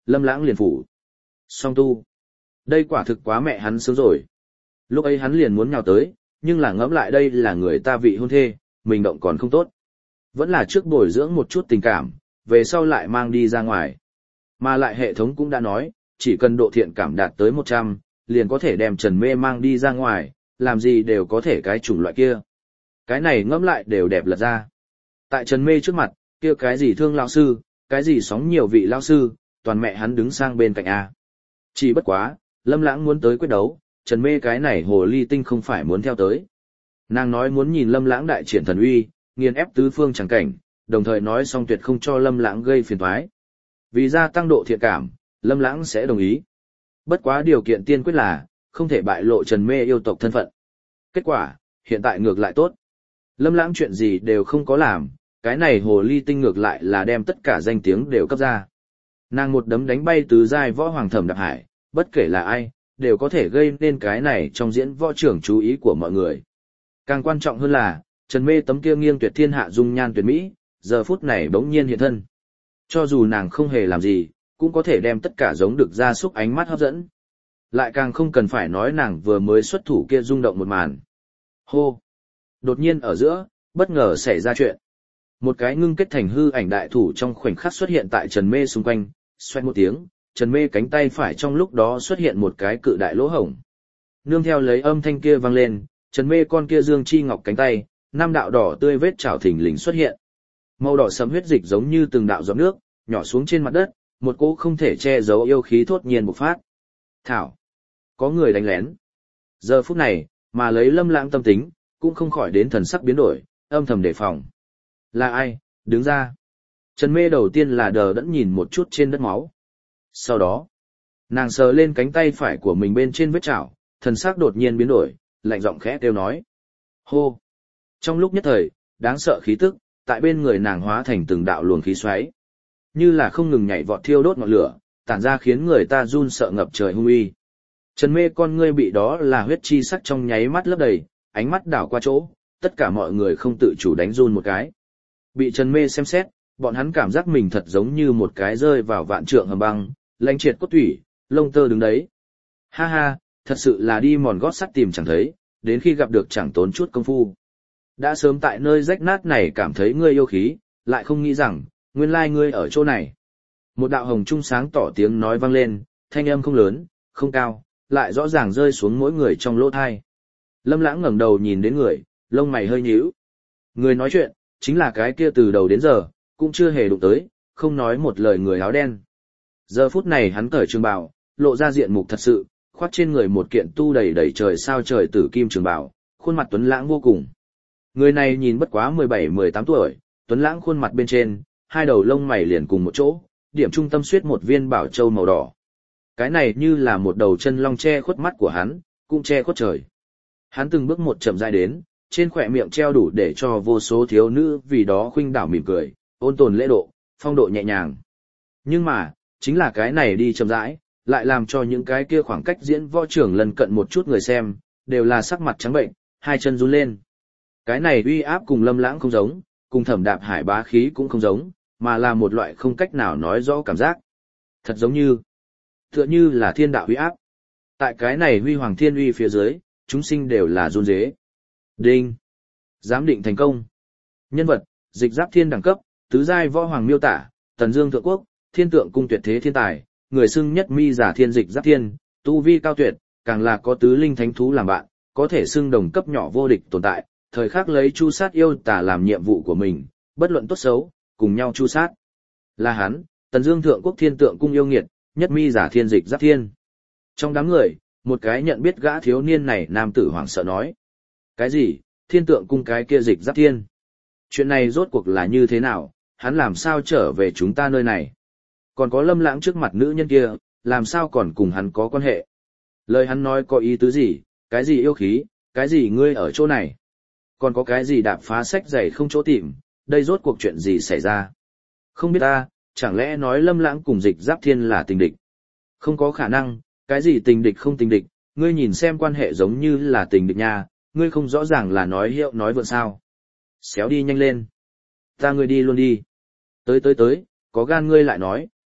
Lâm Lãng liền phủ. Song tu. Đây quả thực quá mẹ hắn sướng rồi. Lúc ấy hắn liền muốn nhào tới, nhưng là ngẫm lại đây là người ta vị hôn thê, mình động còn không tốt. Vẫn là trước bồi dưỡng một chút tình cảm, về sau lại mang đi ra ngoài. Mà lại hệ thống cũng đã nói, chỉ cần độ thiện cảm đạt tới 100, liền có thể đem Trần Mê mang đi ra ngoài, làm gì đều có thể cái chủng loại kia. Cái này ngẫm lại đều đẹp lật ra. Tại Trần Mê trước mặt, kia cái gì thương lão sư, cái gì sóng nhiều vị lão sư, toàn mẹ hắn đứng sang bên cạnh A. Chỉ bất quá, Lâm Lãng muốn tới quyết đấu, Trần Mê cái này hồ ly tinh không phải muốn theo tới. Nàng nói muốn nhìn Lâm Lãng đại triển thần uy, nghiền ép tứ phương chẳng cảnh, đồng thời nói xong tuyệt không cho Lâm Lãng gây phiền toái. Vì gia tăng độ thiện cảm, Lâm Lãng sẽ đồng ý. Bất quá điều kiện tiên quyết là, không thể bại lộ Trần Mê yêu tộc thân phận. Kết quả, hiện tại ngược lại tốt. Lâm Lãng chuyện gì đều không có làm, cái này hồ ly tinh ngược lại là đem tất cả danh tiếng đều cấp ra. Nàng một đấm đánh bay tứ giai võ hoàng Thẩm Đạp Hải, bất kể là ai, đều có thể gây nên cái này trong diễn võ trưởng chú ý của mọi người. Càng quan trọng hơn là, Trần Mê tấm kia nghiêng tuyệt thiên hạ dung nhan tuyệt mỹ, giờ phút này bỗng nhiên hiện thân. Cho dù nàng không hề làm gì, cũng có thể đem tất cả giống được ra súc ánh mắt hấp dẫn. Lại càng không cần phải nói nàng vừa mới xuất thủ kia rung động một màn. Hô! Đột nhiên ở giữa, bất ngờ xảy ra chuyện. Một cái ngưng kết thành hư ảnh đại thủ trong khoảnh khắc xuất hiện tại Trần Mê xung quanh, xoẹt một tiếng, Trần Mê cánh tay phải trong lúc đó xuất hiện một cái cự đại lỗ hổng. Nương theo lấy âm thanh kia vang lên, Trần Mê con kia dương chi ngọc cánh tay, năm đạo đỏ tươi vết chảo thình lình xuất hiện. Màu đỏ sẫm huyết dịch giống như từng đạo giọt nước, nhỏ xuống trên mặt đất, một cỗ không thể che giấu yêu khí thốt nhiên bộc phát. Thảo, có người đánh lén. Giờ phút này, mà lấy Lâm Lãng tâm tính, cũng không khỏi đến thần sắc biến đổi, âm thầm đề phòng. Là ai, đứng ra. Trần Mê đầu tiên là đờ đẫn nhìn một chút trên đất máu. Sau đó, nàng sờ lên cánh tay phải của mình bên trên vết chảo, thần sắc đột nhiên biến đổi, lạnh giọng khẽ kêu nói. Hô! Trong lúc nhất thời, đáng sợ khí tức, tại bên người nàng hóa thành từng đạo luồng khí xoáy. Như là không ngừng nhảy vọt thiêu đốt ngọn lửa, tản ra khiến người ta run sợ ngập trời hung uy. Trần Mê con ngươi bị đó là huyết chi sắc trong nháy mắt lấp đầy, ánh mắt đảo qua chỗ, tất cả mọi người không tự chủ đánh run một cái. Bị Trần Mê xem xét, bọn hắn cảm giác mình thật giống như một cái rơi vào vạn trượng hầm băng, lạnh triệt cốt tủy, lông tơ đứng đấy. Ha ha, thật sự là đi mòn gót sắt tìm chẳng thấy, đến khi gặp được chẳng tốn chút công phu. Đã sớm tại nơi rách nát này cảm thấy ngươi yêu khí, lại không nghĩ rằng, nguyên lai ngươi ở chỗ này. Một đạo hồng trung sáng tỏ tiếng nói vang lên, thanh âm không lớn, không cao, lại rõ ràng rơi xuống mỗi người trong lỗ tai. Lâm Lãng ngẩng đầu nhìn đến người, lông mày hơi nhíu. Người nói chuyện, chính là cái kia từ đầu đến giờ, cũng chưa hề đụng tới, không nói một lời người áo đen. Giờ phút này hắn cởi trường bào, lộ ra diện mục thật sự, khoác trên người một kiện tu đầy đầy trời sao trời tử kim trường bào, khuôn mặt tuấn lãng vô cùng. Người này nhìn bất quá 17-18 tuổi, tuấn lãng khuôn mặt bên trên, hai đầu lông mày liền cùng một chỗ, điểm trung tâm xuyết một viên bảo châu màu đỏ. Cái này như là một đầu chân long che khuất mắt của hắn, cũng che khuất trời. Hắn từng bước một chậm rãi đến, trên khỏe miệng treo đủ để cho vô số thiếu nữ vì đó khuynh đảo mỉm cười, ôn tồn lễ độ, phong độ nhẹ nhàng. Nhưng mà, chính là cái này đi chậm rãi, lại làm cho những cái kia khoảng cách diễn võ trưởng lần cận một chút người xem, đều là sắc mặt trắng bệnh, hai chân run lên. Cái này uy áp cùng Lâm Lãng không giống, cùng Thẩm Đạp Hải bá khí cũng không giống, mà là một loại không cách nào nói rõ cảm giác. Thật giống như, tựa như là thiên đạo uy áp. Tại cái này huy hoàng thiên uy phía dưới, chúng sinh đều là run rế. Đinh. Giám định thành công. Nhân vật, Dịch Giáp Thiên đẳng cấp, tứ giai võ hoàng miêu tả, Tần Dương thượng quốc, thiên tượng cung tuyệt thế thiên tài, người xưng nhất mi giả thiên Dịch Giáp Thiên, tu vi cao tuyệt, càng là có tứ linh thánh thú làm bạn, có thể xưng đồng cấp nhỏ vô địch tồn tại, thời khắc lấy chu sát yêu tà làm nhiệm vụ của mình, bất luận tốt xấu, cùng nhau chu sát. Là hắn, Tần Dương thượng quốc thiên tượng cung yêu nghiệt, nhất mi giả thiên Dịch Giáp Thiên. Trong đám người, một cái nhận biết gã thiếu niên này nam tử hoảng sợ nói. Cái gì, thiên tượng cung cái kia Dịch Giáp Thiên? Chuyện này rốt cuộc là như thế nào, hắn làm sao trở về chúng ta nơi này? Còn có Lâm Lãng trước mặt nữ nhân kia, làm sao còn cùng hắn có quan hệ? Lời hắn nói có ý tứ gì, cái gì yêu khí, cái gì ngươi ở chỗ này? Còn có cái gì đạp phá sách giày không chỗ tìm, đây rốt cuộc chuyện gì xảy ra? Không biết ta, chẳng lẽ nói Lâm Lãng cùng Dịch Giáp Thiên là tình địch? Không có khả năng, cái gì tình địch không tình địch, ngươi nhìn xem quan hệ giống như là tình địch nha, ngươi không rõ ràng là nói hiệu nói vượn sao. Xéo đi nhanh lên. Ta ngươi đi luôn đi. Tới, có gan ngươi lại nói,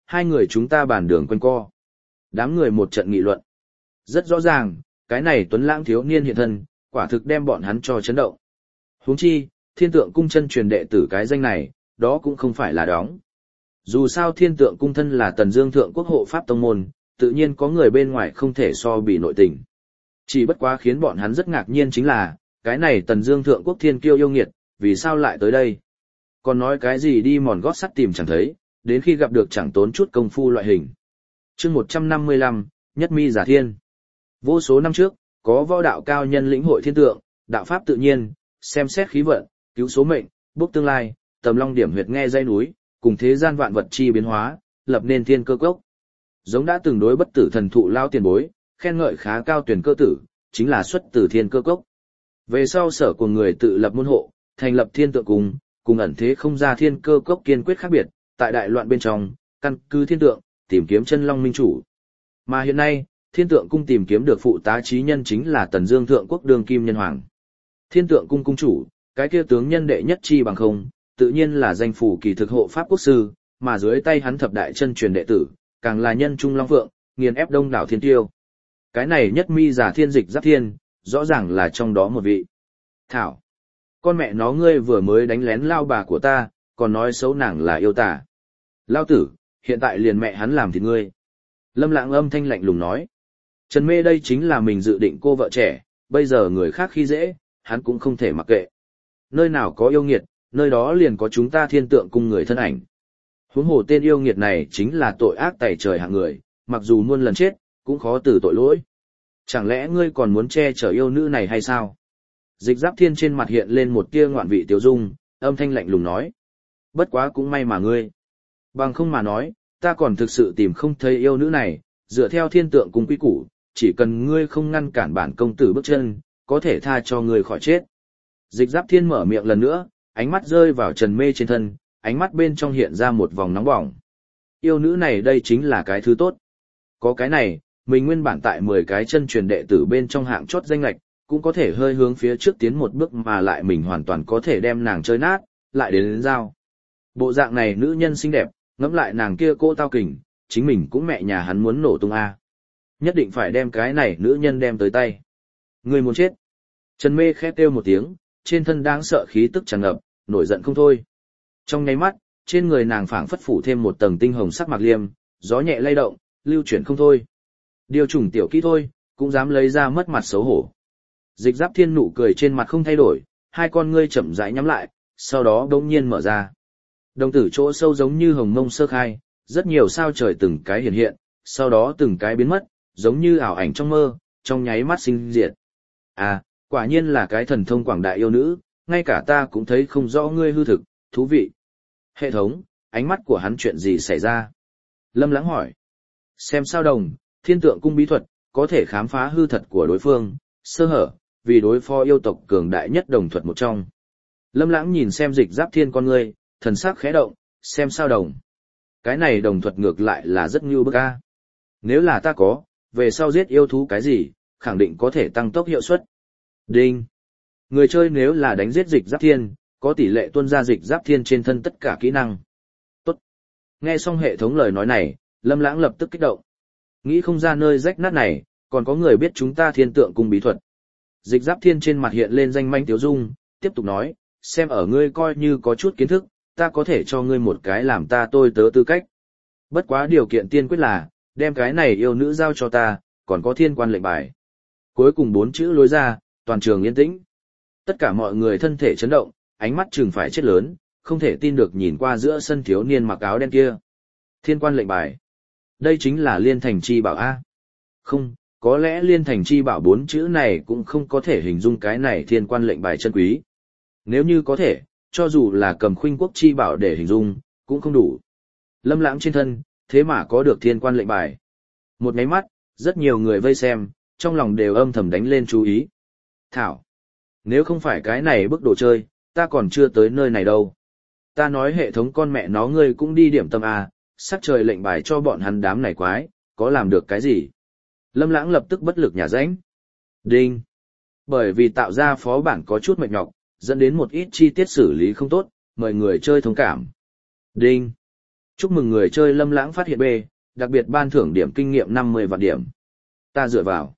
hai người chúng ta bàn đường quanh co. Đám người một trận nghị luận. Rất rõ ràng, cái này tuấn lãng thiếu niên hiện thân, quả thực đem bọn hắn cho chấn động. Huống chi, thiên tượng cung chân truyền đệ tử cái danh này, đó cũng không phải là đóng. Dù sao thiên tượng cung thân là Tần Dương thượng quốc hộ pháp tông môn, tự nhiên có người bên ngoài không thể so bì nội tình. Chỉ bất quá khiến bọn hắn rất ngạc nhiên chính là, cái này Tần Dương thượng quốc thiên kiêu yêu nghiệt, vì sao lại tới đây? Còn nói cái gì đi mòn gót sắt tìm chẳng thấy, đến khi gặp được chẳng tốn chút công phu loại hình. Chương 155, Nhất Mi Giả Thiên. Vô số năm trước, có võ đạo cao nhân lĩnh hội thiên tượng, đạo pháp tự nhiên, xem xét khí vận, cứu số mệnh, bốc tương lai, tầm long điểm huyệt nghe dây núi, cùng thế gian vạn vật chi biến hóa, lập nên thiên cơ cốc. Giống đã từng đối bất tử thần thụ lao tiền bối, khen ngợi khá cao tuyển cơ tử, chính là xuất từ thiên cơ cốc. Về sau sở của người tự lập môn hộ, thành lập thiên tượng cung, cùng ẩn thế không ra thiên cơ cốc kiên quyết khác biệt, tại đại loạn bên trong, căn cứ thiên tượng, tìm kiếm chân long minh chủ. Mà hiện nay, thiên tượng cung tìm kiếm được phụ tá chí nhân chính là Tần Dương thượng quốc đương kim nhân hoàng. Thiên tượng cung cung chủ, cái kia tướng nhân đệ nhất chi bằng không, tự nhiên là danh phủ kỳ thực hộ pháp quốc sư, mà dưới tay hắn thập đại chân truyền đệ tử, càng là nhân trung long phượng, nghiền ép đông đảo thiên tiêu. Cái này Nhất Mi Giả Thiên Dịch Giáp Thiên, rõ ràng là trong đó một vị. Thảo, con mẹ nó ngươi vừa mới đánh lén lao bà của ta, còn nói xấu nàng là yêu tà. Lao tử, hiện tại liền mẹ hắn làm thịt ngươi. Lâm Lãng âm thanh lạnh lùng nói. Trần Mê đây chính là mình dự định cô vợ trẻ, bây giờ người khác khi dễ, hắn cũng không thể mặc kệ. Nơi nào có yêu nghiệt, nơi đó liền có chúng ta thiên tượng cung người thân ảnh. Huống hồ tên yêu nghiệt này chính là tội ác tày trời hạng người, mặc dù muôn lần chết, cũng khó từ tội lỗi. Chẳng lẽ ngươi còn muốn che chở yêu nữ này hay sao? Dịch Giáp Thiên trên mặt hiện lên một tia ngoạn vị tiêu dung, âm thanh lạnh lùng nói. Bất quá cũng may mà ngươi. Bằng không mà nói, ta còn thực sự tìm không thấy yêu nữ này, dựa theo thiên tượng cung quy củ, chỉ cần ngươi không ngăn cản bản công tử bước chân, có thể tha cho ngươi khỏi chết. Dịch Giáp Thiên mở miệng lần nữa, ánh mắt rơi vào Trần Mê trên thân, ánh mắt bên trong hiện ra một vòng nóng bỏng. Yêu nữ này đây chính là cái thứ tốt. Có cái này, mình nguyên bản tại 10 cái chân truyền đệ tử bên trong hạng chót danh lệch, cũng có thể hơi hướng phía trước tiến một bước mà lại mình hoàn toàn có thể đem nàng chơi nát, lại đến giao. Bộ dạng này nữ nhân xinh đẹp, ngẫm lại nàng kia cô tao kình, chính mình cũng mẹ nhà hắn muốn nổ tung a. Nhất định phải đem cái này nữ nhân đem tới tay. Người muốn chết. Trần Mê khẽ kêu một tiếng, trên thân đáng sợ khí tức tràn ngập, nổi giận không thôi. Trong nháy mắt, trên người nàng phảng phất phủ thêm một tầng tinh hồng sắc mạc liêm, gió nhẹ lay động, lưu chuyển không thôi. Điều trùng tiểu kỹ thôi, cũng dám lấy ra mất mặt xấu hổ. Dịch Giáp Thiên nụ cười trên mặt không thay đổi, hai con ngươi chậm rãi nhắm lại, sau đó đống nhiên mở ra. Đồng tử chỗ sâu giống như hồng mông sơ khai, rất nhiều sao trời từng cái hiện hiện, sau đó từng cái biến mất, giống như ảo ảnh trong mơ, trong nháy mắt sinh diệt. À, quả nhiên là cái thần thông quảng đại yêu nữ, ngay cả ta cũng thấy không rõ ngươi hư thực, thú vị. Hệ thống, ánh mắt của hắn chuyện gì xảy ra? Lâm Lãng hỏi. Xem sao đồng, thiên tượng cung bí thuật, có thể khám phá hư thật của đối phương, sơ hở, vì đối phó yêu tộc cường đại nhất đồng thuật một trong. Lâm Lãng nhìn xem Dịch Giáp Thiên con ngươi, thần sắc khẽ động, xem sao đồng. Cái này đồng thuật ngược lại là rất ngưu bức a. Nếu là ta có, về sau giết yêu thú cái gì, khẳng định có thể tăng tốc hiệu suất. Đinh. Người chơi nếu là đánh giết Dịch Giáp Thiên, có tỷ lệ tuôn ra Dịch Giáp Thiên trên thân tất cả kỹ năng. Tốt. Nghe xong hệ thống lời nói này, Lâm Lãng lập tức kích động. Nghĩ không ra nơi rách nát này, còn có người biết chúng ta thiên tượng cung bí thuật. Dịch Giáp Thiên trên mặt hiện lên danh manh tiếu dung, tiếp tục nói, xem ở ngươi coi như có chút kiến thức, ta có thể cho ngươi một cái làm ta tôi tớ tư cách. Bất quá điều kiện tiên quyết là, đem cái này yêu nữ giao cho ta, còn có thiên quan lệnh bài. Cuối cùng 4 chữ lối ra, toàn trường yên tĩnh. Tất cả mọi người thân thể chấn động, ánh mắt chừng phải chết lớn, không thể tin được nhìn qua giữa sân thiếu niên mặc áo đen kia. Thiên quan lệnh bài. Đây chính là Liên Thành Chi Bảo A. Không, có lẽ Liên Thành Chi Bảo 4 chữ này cũng không có thể hình dung cái này thiên quan lệnh bài chân quý. Nếu như có thể, cho dù là cầm Khuynh Quốc Chi Bảo để hình dung, cũng không đủ. Lâm Lãng trên thân, thế mà có được thiên quan lệnh bài. Một nháy mắt, rất nhiều người vây xem, trong lòng đều âm thầm đánh lên chú ý. Thảo, nếu không phải cái này bức đồ chơi, ta còn chưa tới nơi này đâu. Ta nói hệ thống con mẹ nó ngươi cũng đi điểm tâm à, sắc trời lệnh bài cho bọn hắn đám này quái, có làm được cái gì? Lâm Lãng lập tức bất lực nhả rãnh. Đinh. Bởi vì tạo ra phó bản có chút mệt nhọc, dẫn đến một ít chi tiết xử lý không tốt, mời người chơi thông cảm. Đinh. Chúc mừng người chơi Lâm Lãng phát hiện B, đặc biệt ban thưởng điểm kinh nghiệm 50 vạn điểm. Ta dựa vào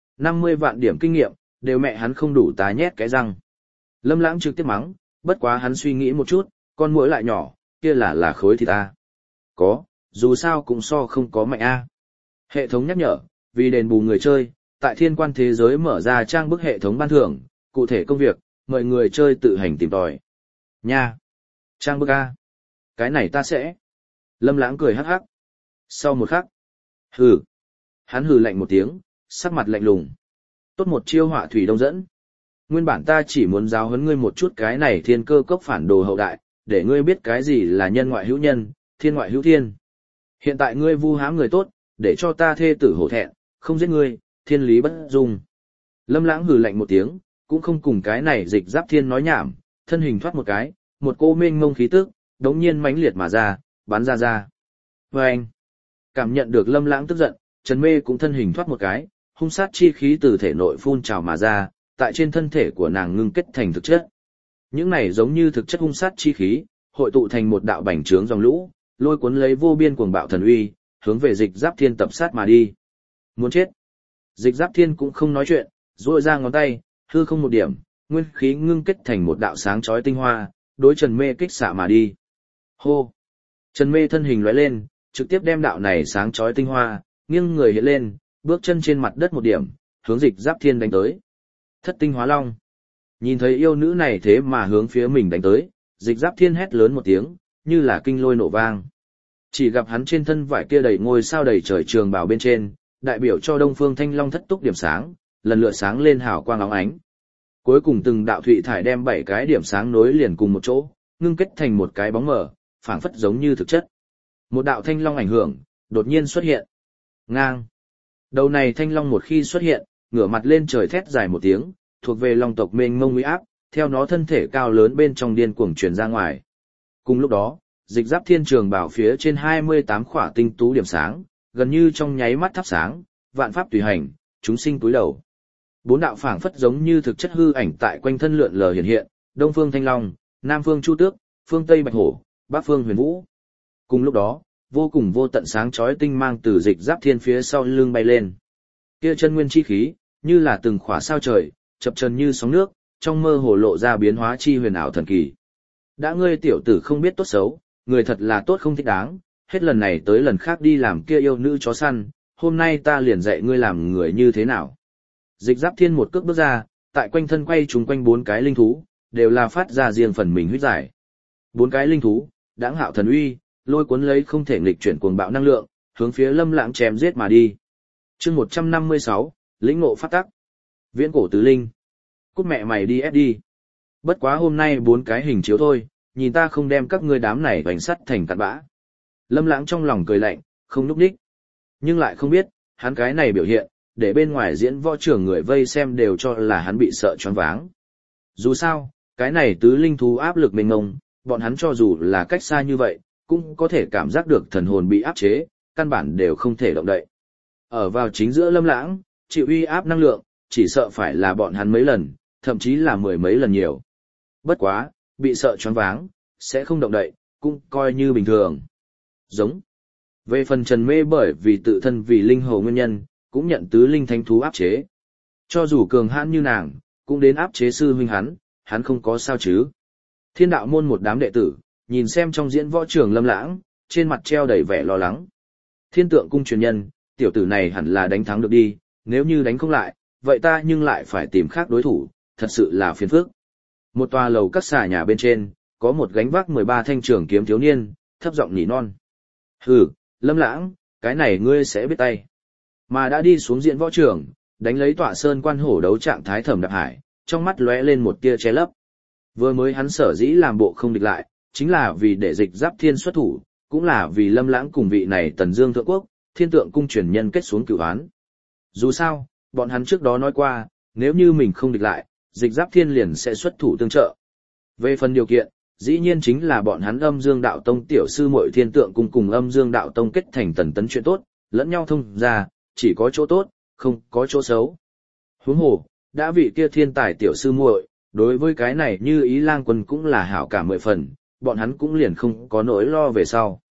50 vạn điểm kinh nghiệm, đều mẹ hắn không đủ tá nhét cái răng. Lâm Lãng trực tiếp mắng, bất quá hắn suy nghĩ một chút, con muỗi lại nhỏ, kia là khối thịt ta. Có, dù sao cũng so không có mạnh A. Hệ thống nhắc nhở, vì đền bù người chơi, tại thiên quan thế giới mở ra trang bức hệ thống ban thưởng, cụ thể công việc, mời người chơi tự hành tìm tòi. Nha! Trang bức A. Cái này ta sẽ. Lâm Lãng cười hắc hắc. Sau một khắc. Hừ. Hắn hừ lạnh một tiếng, sắc mặt lạnh lùng. Tốt một chiêu họa thủy đông dẫn. Nguyên bản ta chỉ muốn giáo huấn ngươi một chút cái này thiên cơ cốc phản đồ hậu đại, để ngươi biết cái gì là nhân ngoại hữu nhân, thiên ngoại hữu thiên. Hiện tại ngươi vu hãm người tốt, để cho ta thê tử hổ thẹn, không giết ngươi, thiên lý bất dung. Lâm Lãng hừ lạnh một tiếng, cũng không cùng cái này Dịch Giáp Thiên nói nhảm, thân hình thoát một cái, một cô mênh mông khí tức, đống nhiên mãnh liệt mà ra, bắn ra. Và anh, cảm nhận được Lâm Lãng tức giận, Trần Mê cũng thân hình thoát một cái, hung sát chi khí từ thể nội phun trào mà ra, tại trên thân thể của nàng ngưng kết thành thực chất. Những này giống như thực chất hung sát chi khí, hội tụ thành một đạo bành trướng dòng lũ, lôi cuốn lấy vô biên cuồng bạo thần uy, hướng về Dịch Giáp Thiên tập sát mà đi. Muốn chết. Dịch Giáp Thiên cũng không nói chuyện, duỗi ra ngón tay, hư không một điểm, nguyên khí ngưng kết thành một đạo sáng chói tinh hoa, đối Trần Mê kích xạ mà đi. Hô. Trần Mê thân hình lóe lên, trực tiếp đem đạo này sáng chói tinh hoa, nghiêng người hiện lên, bước chân trên mặt đất một điểm, hướng Dịch Giáp Thiên đánh tới. Thất tinh hóa long. Nhìn thấy yêu nữ này thế mà hướng phía mình đánh tới, Dịch Giáp Thiên hét lớn một tiếng, như là kinh lôi nổ vang. Chỉ gặp hắn trên thân vải kia đầy ngôi sao đầy trời trường bào bên trên, đại biểu cho Đông Phương Thanh Long thất túc điểm sáng, lần lượt sáng lên hào quang óng ánh. Cuối cùng từng đạo thụy thải đem 7 cái điểm sáng nối liền cùng một chỗ, ngưng kết thành một cái bóng mờ, phảng phất giống như thực chất. Một đạo thanh long ảnh hưởng, đột nhiên xuất hiện. Ngang. Đầu này thanh long một khi xuất hiện, ngửa mặt lên trời thét dài một tiếng, thuộc về long tộc mênh mông uy áp, theo nó thân thể cao lớn bên trong điên cuồng truyền ra ngoài. Cùng lúc đó, Dịch Giáp Thiên trường bảo phía trên 28 khỏa tinh tú điểm sáng, gần như trong nháy mắt thắp sáng, vạn pháp tùy hành, chúng sinh túi đầu. 4 đạo phảng phất giống như thực chất hư ảnh tại quanh thân lượn lờ hiện hiện, Đông Phương Thanh Long, Nam Phương Chu Tước, Phương Tây Bạch Hổ, Bắc Phương Huyền Vũ. Cùng lúc đó, vô cùng vô tận sáng chói tinh mang từ Dịch Giáp Thiên phía sau lưng bay lên. Kia chân nguyên chi khí, như là từng khỏa sao trời, chập chờn như sóng nước, trong mơ hồ lộ ra biến hóa chi huyền ảo thần kỳ. Đã ngươi tiểu tử không biết tốt xấu, người thật là tốt không thích đáng, hết lần này tới lần khác đi làm kia yêu nữ chó săn, hôm nay ta liền dạy ngươi làm người như thế nào. Dịch Giáp Thiên một cước bước ra, tại quanh thân quay trúng quanh 4 cái linh thú, đều là phát ra riêng phần mình huyết giải. 4 cái linh thú, đãng hạo thần uy, lôi cuốn lấy không thể nghịch chuyển cuồng bạo năng lượng, hướng phía Lâm Lãng chém giết mà đi. Chương 156, lĩnh ngộ pháp tắc. Viễn cổ tứ linh. Cút mẹ mày đi ép đi. Bất quá hôm nay 4 cái hình chiếu thôi, nhìn ta không đem các ngươi đám này vành sắt thành cặn bã. Lâm Lãng trong lòng cười lạnh, không núp đích. Nhưng lại không biết, hắn cái này biểu hiện, để bên ngoài diễn võ trưởng người vây xem đều cho là hắn bị sợ choáng váng. Dù sao, cái này tứ linh thú áp lực mênh mông, bọn hắn cho dù là cách xa như vậy, cũng có thể cảm giác được thần hồn bị áp chế, căn bản đều không thể động đậy. Ở vào chính giữa Lâm Lãng, chịu uy áp năng lượng, chỉ sợ phải là bọn hắn mấy lần, thậm chí là 10 mấy lần nhiều. Bất quá, bị sợ choáng váng, sẽ không động đậy, cũng coi như bình thường. Giống. Về phần Trần Mê bởi vì tự thân vì linh hồ nguyên nhân, cũng nhận tứ linh thánh thú áp chế. Cho dù cường hãn như nàng, cũng đến áp chế sư huynh hắn không có sao chứ. Thiên đạo môn một đám đệ tử, nhìn xem trong diễn võ trường Lâm Lãng, trên mặt treo đầy vẻ lo lắng. Thiên tượng cung truyền nhân, tiểu tử này hẳn là đánh thắng được đi, nếu như đánh không lại, vậy ta nhưng lại phải tìm khác đối thủ, thật sự là phiền phức. Một tòa lầu các xà nhà bên trên, có một gánh vác 13 thanh trường kiếm thiếu niên, thấp giọng nỉ non. Hừ, Lâm Lãng, cái này ngươi sẽ biết tay. Mà đã đi xuống diễn võ trường, đánh lấy tọa sơn quan hổ đấu trạng thái Thẩm Đạp Hải, trong mắt lóe lên một tia che lấp. Vừa mới hắn sở dĩ làm bộ không địch lại, chính là vì để Dịch Giáp Thiên xuất thủ, cũng là vì Lâm Lãng cùng vị này Tần Dương thượng quốc, Thiên tượng cung truyền nhân kết xuống cửu oán. Dù sao, bọn hắn trước đó nói qua, nếu như mình không địch lại, Dịch Giáp Thiên liền sẽ xuất thủ tương trợ. Về phần điều kiện, dĩ nhiên chính là bọn hắn Âm Dương Đạo Tông tiểu sư muội Thiên tượng cung cùng Âm Dương Đạo Tông kết thành tần tấn chuyện tốt, lẫn nhau thông ra, chỉ có chỗ tốt, không có chỗ xấu. Huống hồ, đã vị kia thiên tài tiểu sư muội, đối với cái này Như Ý Lang Quân cũng là hảo cảm 10 phần, bọn hắn cũng liền không có nỗi lo về sau.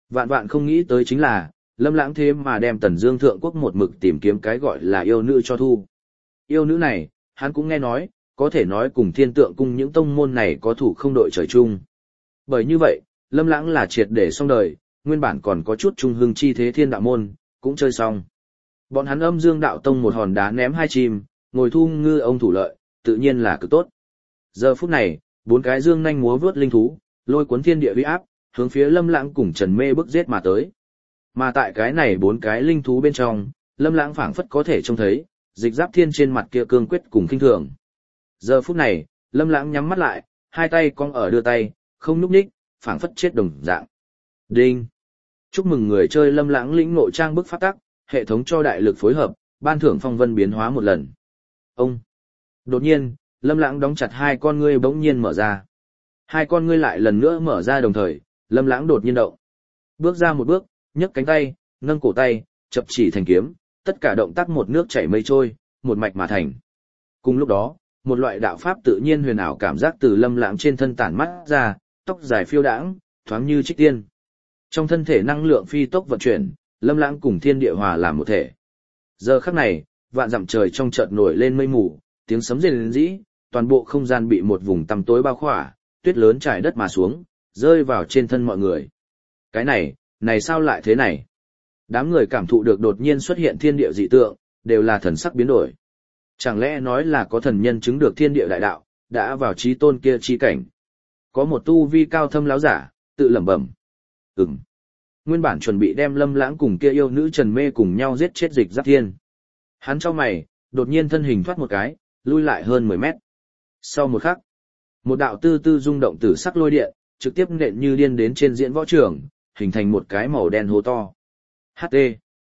Vạn vạn không nghĩ tới chính là, Lâm Lãng thế mà đem Tần Dương thượng quốc một mực tìm kiếm cái gọi là yêu nữ cho thu. Yêu nữ này, hắn cũng nghe nói, có thể nói cùng Thiên Tượng cung những tông môn này có thủ không đội trời chung. Bởi như vậy, Lâm Lãng là triệt để xong đời, nguyên bản còn có chút trung hưng chi thế Thiên đạo môn, cũng chơi xong. Bọn hắn Âm Dương đạo tông một hòn đá ném hai chim, ngồi thu ngư ông thủ lợi, tự nhiên là cực tốt. Giờ phút này, bốn cái dương nhanh múa vớt linh thú, lôi cuốn thiên địa uy áp, hướng phía Lâm Lãng cùng Trần Mê bức giết mà tới. Mà tại cái này bốn cái linh thú bên trong, Lâm Lãng phảng phất có thể trông thấy, Dịch Giáp Thiên trên mặt kia cương quyết cùng khinh thường. Giờ phút này, Lâm Lãng nhắm mắt lại, hai tay cong ở đưa tay, không nhúc nhích, phảng phất chết đồng dạng. Đinh! Chúc mừng người chơi Lâm Lãng lĩnh ngộ trang bức pháp tắc, hệ thống cho đại lực phối hợp, ban thưởng phong vân biến hóa một lần. Ông! Đột nhiên, Lâm Lãng đóng chặt hai con ngươi bỗng nhiên mở ra. Hai con ngươi lại lần nữa mở ra đồng thời, Lâm Lãng đột nhiên động. Bước ra một bước, nhấc cánh tay, nâng cổ tay, chập chỉ thành kiếm, tất cả động tác một nước chảy mây trôi, một mạch mà thành. Cùng lúc đó, một loại đạo pháp tự nhiên huyền ảo cảm giác từ Lâm Lãng trên thân tản mắt ra, tóc dài phiêu đãng, thoáng như trích tiên. Trong thân thể năng lượng phi tốc vận chuyển, Lâm Lãng cùng thiên địa hòa làm một thể. Giờ khắc này, vạn dặm trời trong chợt nổi lên mây mù, tiếng sấm rền rĩ, toàn bộ không gian bị một vùng tăm tối bao khỏa, tuyết lớn trải đất mà xuống, rơi vào trên thân mọi người. Cái này sao lại thế này? Đám người cảm thụ được đột nhiên xuất hiện thiên địa dị tượng, đều là thần sắc biến đổi. Chẳng lẽ nói là có thần nhân chứng được thiên địa đại đạo, đã vào trí tôn kia chi cảnh. Có một tu vi cao thâm láo giả, tự lẩm bẩm. Nguyên bản chuẩn bị đem Lâm Lãng cùng kia yêu nữ Trần Mê cùng nhau giết chết Dịch Giáp Thiên. Hắn chau mày, đột nhiên thân hình thoát một cái, lui lại hơn 10 mét. Sau một khắc, một đạo tư tư rung động tử sắc lôi điện, trực tiếp nện như điên đến trên diễn võ trường, hình thành một cái màu đen hố to. HT.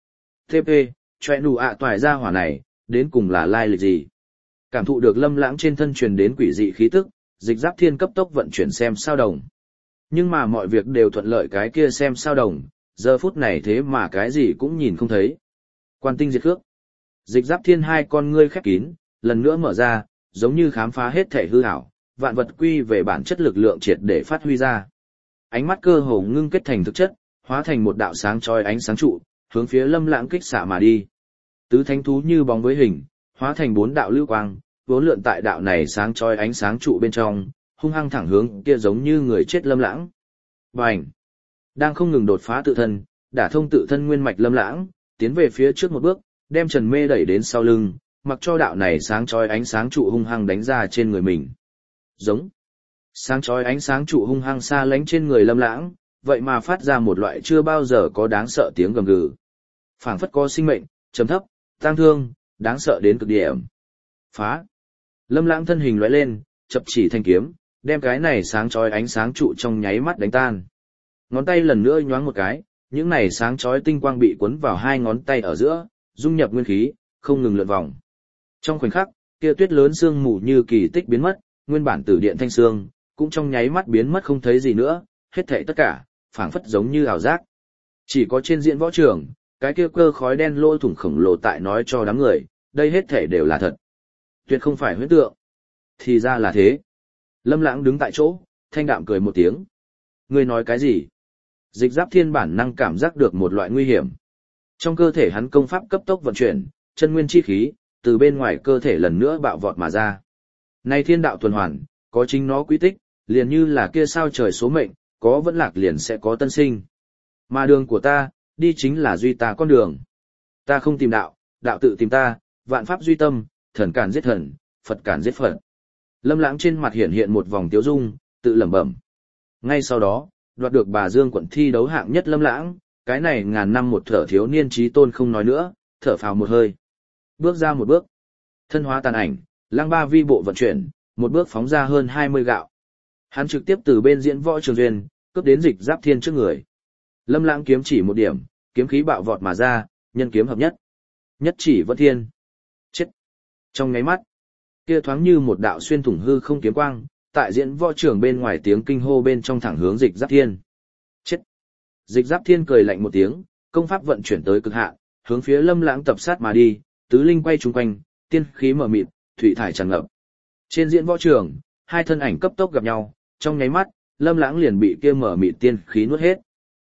TP, choẹ nụ ạ toài ra hỏa này, đến cùng là lai lịch gì? Cảm thụ được Lâm Lãng trên thân truyền đến quỷ dị khí tức, Dịch Giáp Thiên cấp tốc vận chuyển xem sao đồng. Nhưng mà mọi việc đều thuận lợi cái kia xem sao đồng, giờ phút này thế mà cái gì cũng nhìn không thấy. Quan tinh diệt khước. Dịch Giáp Thiên hai con ngươi khép kín, lần nữa mở ra, giống như khám phá hết thể hư ảo, vạn vật quy về bản chất lực lượng triệt để phát huy ra. Ánh mắt cơ hồ ngưng kết thành thực chất, hóa thành một đạo sáng chói ánh sáng trụ, hướng phía Lâm Lãng kích xạ mà đi. Tứ thánh thú như bóng với hình, hóa thành bốn đạo lưu quang, vốn lượn tại đạo này sáng chói ánh sáng trụ bên trong, hung hăng thẳng hướng kia giống như người chết Lâm Lãng. Bành! Đang không ngừng đột phá tự thân, đả thông tự thân nguyên mạch Lâm Lãng, tiến về phía trước một bước, đem Trần Mê đẩy đến sau lưng, mặc cho đạo này sáng chói ánh sáng trụ hung hăng đánh ra trên người mình. Giống. Sáng chói ánh sáng trụ hung hăng xa lánh trên người Lâm Lãng, vậy mà phát ra một loại chưa bao giờ có đáng sợ tiếng gầm gừ. Phảng phất có sinh mệnh, trầm thấp, tang thương, đáng sợ đến cực điểm. Phá. Lâm Lãng thân hình lóe lên, chập chỉ thanh kiếm, đem cái này sáng chói ánh sáng trụ trong nháy mắt đánh tan. Ngón tay lần nữa nhoáng một cái, những này sáng chói tinh quang bị cuốn vào hai ngón tay ở giữa, dung nhập nguyên khí, không ngừng lượn vòng. Trong khoảnh khắc, kia tuyết lớn sương mù như kỳ tích biến mất, nguyên bản tử điện thanh sương cũng trong nháy mắt biến mất không thấy gì nữa, hết thảy tất cả phảng phất giống như ảo giác. Chỉ có trên diễn võ trường, cái kia cơ khói đen lỗ thủng khổng lồ tại nói cho đám người, đây hết thảy đều là thật. Tuyệt không phải huyễn tượng. Thì ra là thế. Lâm Lãng đứng tại chỗ, thanh đạm cười một tiếng. Ngươi nói cái gì? Dịch Giáp Thiên bản năng cảm giác được một loại nguy hiểm. Trong cơ thể hắn công pháp cấp tốc vận chuyển, chân nguyên chi khí từ bên ngoài cơ thể lần nữa bạo vọt mà ra. Này thiên đạo tuần hoàn, có chính nó quy tích, liền như là kia sao trời số mệnh, có vẫn lạc liền sẽ có tân sinh. Mà đường của ta, đi chính là duy ta con đường. Ta không tìm đạo, đạo tự tìm ta, vạn pháp duy tâm, thần cản giết thần, Phật cản giết Phật. Lâm Lãng trên mặt hiện hiện một vòng tiếu dung, tự lẩm bẩm. Ngay sau đó, đoạt được Bà Dương quận thi đấu hạng nhất Lâm Lãng, cái này ngàn năm một thở thiếu niên trí tôn không nói nữa, thở phào một hơi. Bước ra một bước, thân hóa tàn ảnh, lăng ba vi bộ vận chuyển, một bước phóng ra hơn 20 gạo. Hắn trực tiếp từ bên diễn võ trường duyên, cướp đến Dịch Giáp Thiên trước người. Lâm Lãng kiếm chỉ một điểm, kiếm khí bạo vọt mà ra, nhân kiếm hợp nhất. Nhất chỉ vẫn thiên. Chết. Trong ngáy mắt, kia thoáng như một đạo xuyên thủng hư không kiếm quang, tại diễn võ trường bên ngoài tiếng kinh hô bên trong thẳng hướng Dịch Giáp Thiên. Chết. Dịch Giáp Thiên cười lạnh một tiếng, công pháp vận chuyển tới cực hạn, hướng phía Lâm Lãng tập sát mà đi, tứ linh quay chung quanh, tiên khí mở mịt, thủy thải tràn ngập. Trên diễn võ trường, hai thân ảnh cấp tốc gặp nhau, trong nháy mắt, Lâm Lãng liền bị kia mở mịt tiên khí nuốt hết.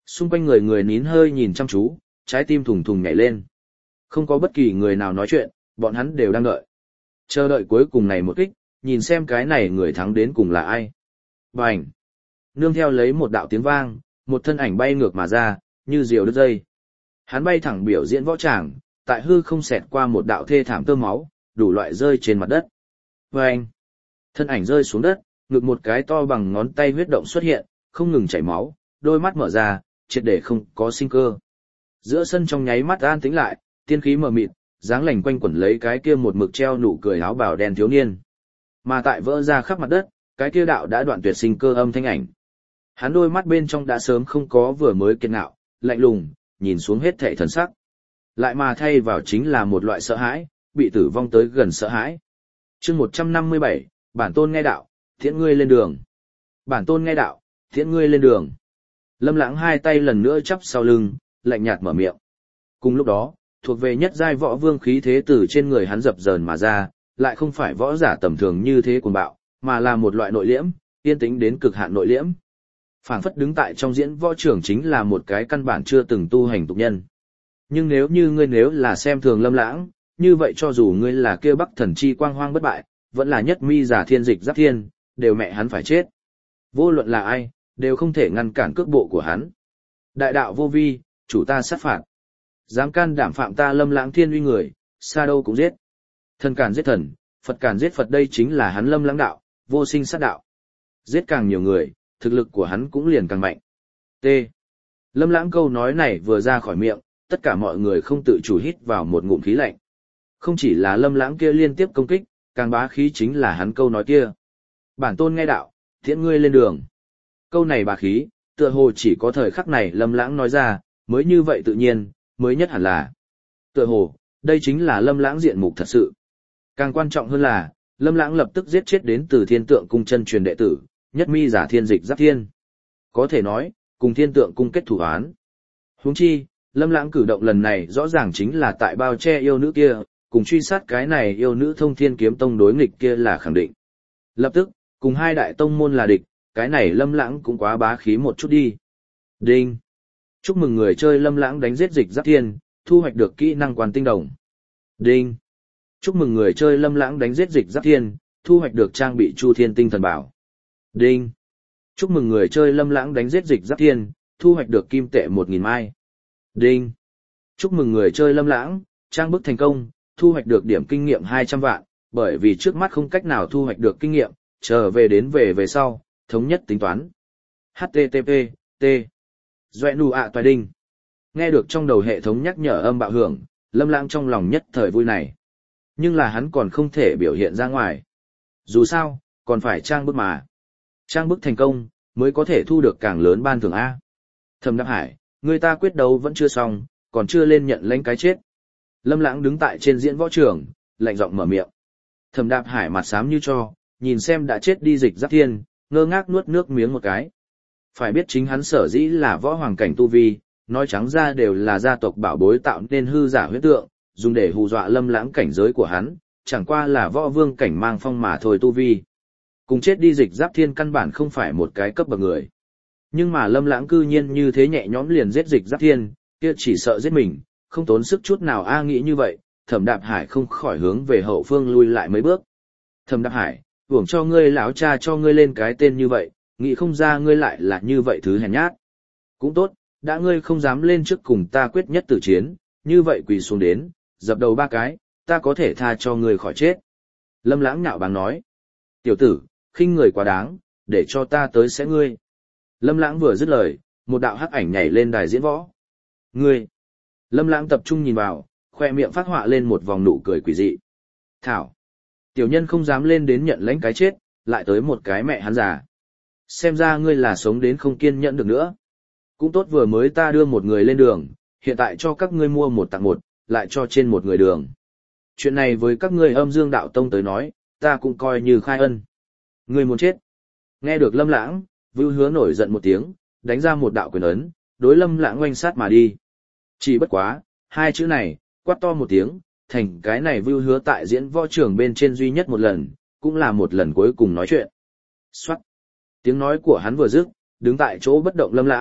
Xung quanh người người nín hơi nhìn chăm chú, trái tim thùng thùng nhảy lên. Không có bất kỳ người nào nói chuyện, bọn hắn đều đang đợi. Chờ đợi cuối cùng này một kích, nhìn xem cái này người thắng đến cùng là ai. Bành! Nương theo lấy một đạo tiếng vang, một thân ảnh bay ngược mà ra, như diều đứt dây. Hắn bay thẳng biểu diễn võ tràng, tại hư không xẹt qua một đạo thê thảm tơ máu, đủ loại rơi trên mặt đất. Bành! Thân ảnh rơi xuống đất, ngực một cái to bằng ngón tay huyết động xuất hiện, không ngừng chảy máu, đôi mắt mở ra, triệt để không có sinh cơ. Giữa sân trong nháy mắt an tĩnh lại, tiên khí mờ mịt, dáng lành quanh quẩn lấy cái kia một mực treo nụ cười áo bào đen thiếu niên. Mà tại vỡ ra khắp mặt đất, cái kia đạo đã đoạn tuyệt sinh cơ âm thanh ảnh. Hắn đôi mắt bên trong đã sớm không có vừa mới kiên ngạo, lạnh lùng, nhìn xuống hết thảy thần sắc. Lại mà thay vào chính là một loại sợ hãi, bị tử vong tới gần sợ hãi. Chương 157, bản tôn nghe đạo, thiện ngươi lên đường. Bản tôn nghe đạo, thiện ngươi lên đường. Lâm Lãng hai tay lần nữa chắp sau lưng, lạnh nhạt mở miệng. Cùng lúc đó, thuộc về nhất giai võ vương khí thế từ trên người hắn dập dờn mà ra, lại không phải võ giả tầm thường như thế cuồng bạo, mà là một loại nội liễm, yên tĩnh đến cực hạn nội liễm. Phảng phất đứng tại trong diễn võ trường chính là một cái căn bản chưa từng tu hành tục nhân. Nhưng nếu như ngươi nếu là xem thường Lâm Lãng, như vậy cho dù ngươi là kia Bắc thần chi quang hoang bất bại, vẫn là nhất mi giả thiên dịch giáp thiên, đều mẹ hắn phải chết. Vô luận là ai, đều không thể ngăn cản cước bộ của hắn. Đại đạo vô vi, chủ ta sát phạt. Dám can đảm phạm ta Lâm Lãng thiên uy người, xa đâu cũng giết. Thần càn giết thần, Phật càn giết Phật, đây chính là hắn Lâm Lãng đạo, vô sinh sát đạo. Giết càng nhiều người, thực lực của hắn cũng liền càng mạnh. T. Lâm Lãng câu nói này vừa ra khỏi miệng, tất cả mọi người không tự chủ hít vào một ngụm khí lạnh. Không chỉ là Lâm Lãng kia liên tiếp công kích, càng bá khí chính là hắn câu nói kia. Bản tôn nghe đạo, thiện ngươi lên đường. Câu này bá khí, tựa hồ chỉ có thời khắc này Lâm Lãng nói ra, mới như vậy tự nhiên, mới nhất hẳn là. Tựa hồ, đây chính là Lâm Lãng diện mục thật sự. Càng quan trọng hơn là, Lâm Lãng lập tức giết chết đến từ Thiên Tượng cung chân truyền đệ tử, nhất mi giả thiên dịch giáp thiên. Có thể nói, cùng Thiên Tượng cung kết thủ án. Huống chi, Lâm Lãng cử động lần này rõ ràng chính là tại bao che yêu nữ kia, cùng truy sát cái này yêu nữ Thông Thiên Kiếm Tông đối nghịch kia là khẳng định. Lập tức, cùng hai đại tông môn là địch, cái này Lâm Lãng cũng quá bá khí một chút đi. Đinh! Chúc mừng người chơi Lâm Lãng đánh giết dịch giáp thiên, thu hoạch được kỹ năng quan tinh đồng. Đinh! Chúc mừng người chơi Lâm Lãng đánh giết dịch giáp thiên, thu hoạch được trang bị Chu Thiên Tinh Thần Bảo. Đinh! Chúc mừng người chơi Lâm Lãng đánh giết dịch giáp thiên, thu hoạch được kim tệ 1000 mai. Đinh! Chúc mừng người chơi Lâm Lãng, trang bức thành công, thu hoạch được điểm kinh nghiệm 200 vạn, bởi vì trước mắt không cách nào thu hoạch được kinh nghiệm, trở về đến về sau, thống nhất tính toán. HTTP, T. Doẹ nụ ạ toài đinh. Nghe được trong đầu hệ thống nhắc nhở âm bạo hưởng, Lâm Lãng trong lòng nhất thời vui này. Nhưng là hắn còn không thể biểu hiện ra ngoài. Dù sao, còn phải trang bức mà. Trang bức thành công, mới có thể thu được càng lớn ban thưởng A. Thẩm Đạp Hải, người ta quyết đấu vẫn chưa xong, còn chưa lên nhận lãnh cái chết. Lâm Lãng đứng tại trên diễn võ trường, lạnh giọng mở miệng. Thẩm Đạp Hải mặt xám như cho, nhìn xem đã chết đi dịch giáp thiên, ngơ ngác nuốt nước miếng một cái. Phải biết chính hắn sở dĩ là võ hoàng cảnh tu vi, nói trắng ra đều là gia tộc bảo bối tạo nên hư giả huyết tượng, dùng để hù dọa Lâm Lãng cảnh giới của hắn, chẳng qua là võ vương cảnh mang phong mà thôi tu vi. Cùng chết đi dịch giáp thiên căn bản không phải một cái cấp bậc người. Nhưng mà Lâm Lãng cư nhiên như thế nhẹ nhõm liền giết dịch giáp thiên, kia chỉ sợ giết mình, không tốn sức chút nào a. Nghĩ như vậy, Thẩm Đạp Hải không khỏi hướng về hậu phương lui lại mấy bước. Thẩm Đạp Hải, hưởng cho ngươi lão cha cho ngươi lên cái tên như vậy, nghĩ không ra ngươi lại là như vậy thứ hèn nhát. Cũng tốt, đã ngươi không dám lên trước cùng ta quyết nhất tử chiến, như vậy quỳ xuống đến, dập đầu 3 cái, ta có thể tha cho ngươi khỏi chết. Lâm Lãng nhạo báng nói. Tiểu tử, khinh người quá đáng, để cho ta tới sẽ ngươi. Lâm Lãng vừa dứt lời, một đạo hắc ảnh nhảy lên đài diễn võ. Ngươi! Lâm Lãng tập trung nhìn vào, khoe miệng phát họa lên một vòng nụ cười quỷ dị. Thảo! Tiểu nhân không dám lên đến nhận lãnh cái chết, lại tới một cái mẹ hắn già. Xem ra ngươi là sống đến không kiên nhẫn được nữa. Cũng tốt, vừa mới ta đưa một người lên đường, hiện tại cho các ngươi mua 1 tặng 1, lại cho trên một người đường. Chuyện này với các ngươi Âm Dương Đạo Tông tới nói, ta cũng coi như khai ân. Ngươi muốn chết. Nghe được Lâm Lãng, Vưu Hứa nổi giận một tiếng, đánh ra một đạo quyền ấn, đối Lâm Lãng oanh sát mà đi. Chỉ bất quá, 2 chữ này, quát to một tiếng, thành cái này Vưu Hứa tại diễn võ trường bên trên duy nhất một lần, cũng là một lần cuối cùng nói chuyện. Soát. Tiếng nói của hắn vừa dứt, đứng tại chỗ bất động Lâm Lãng,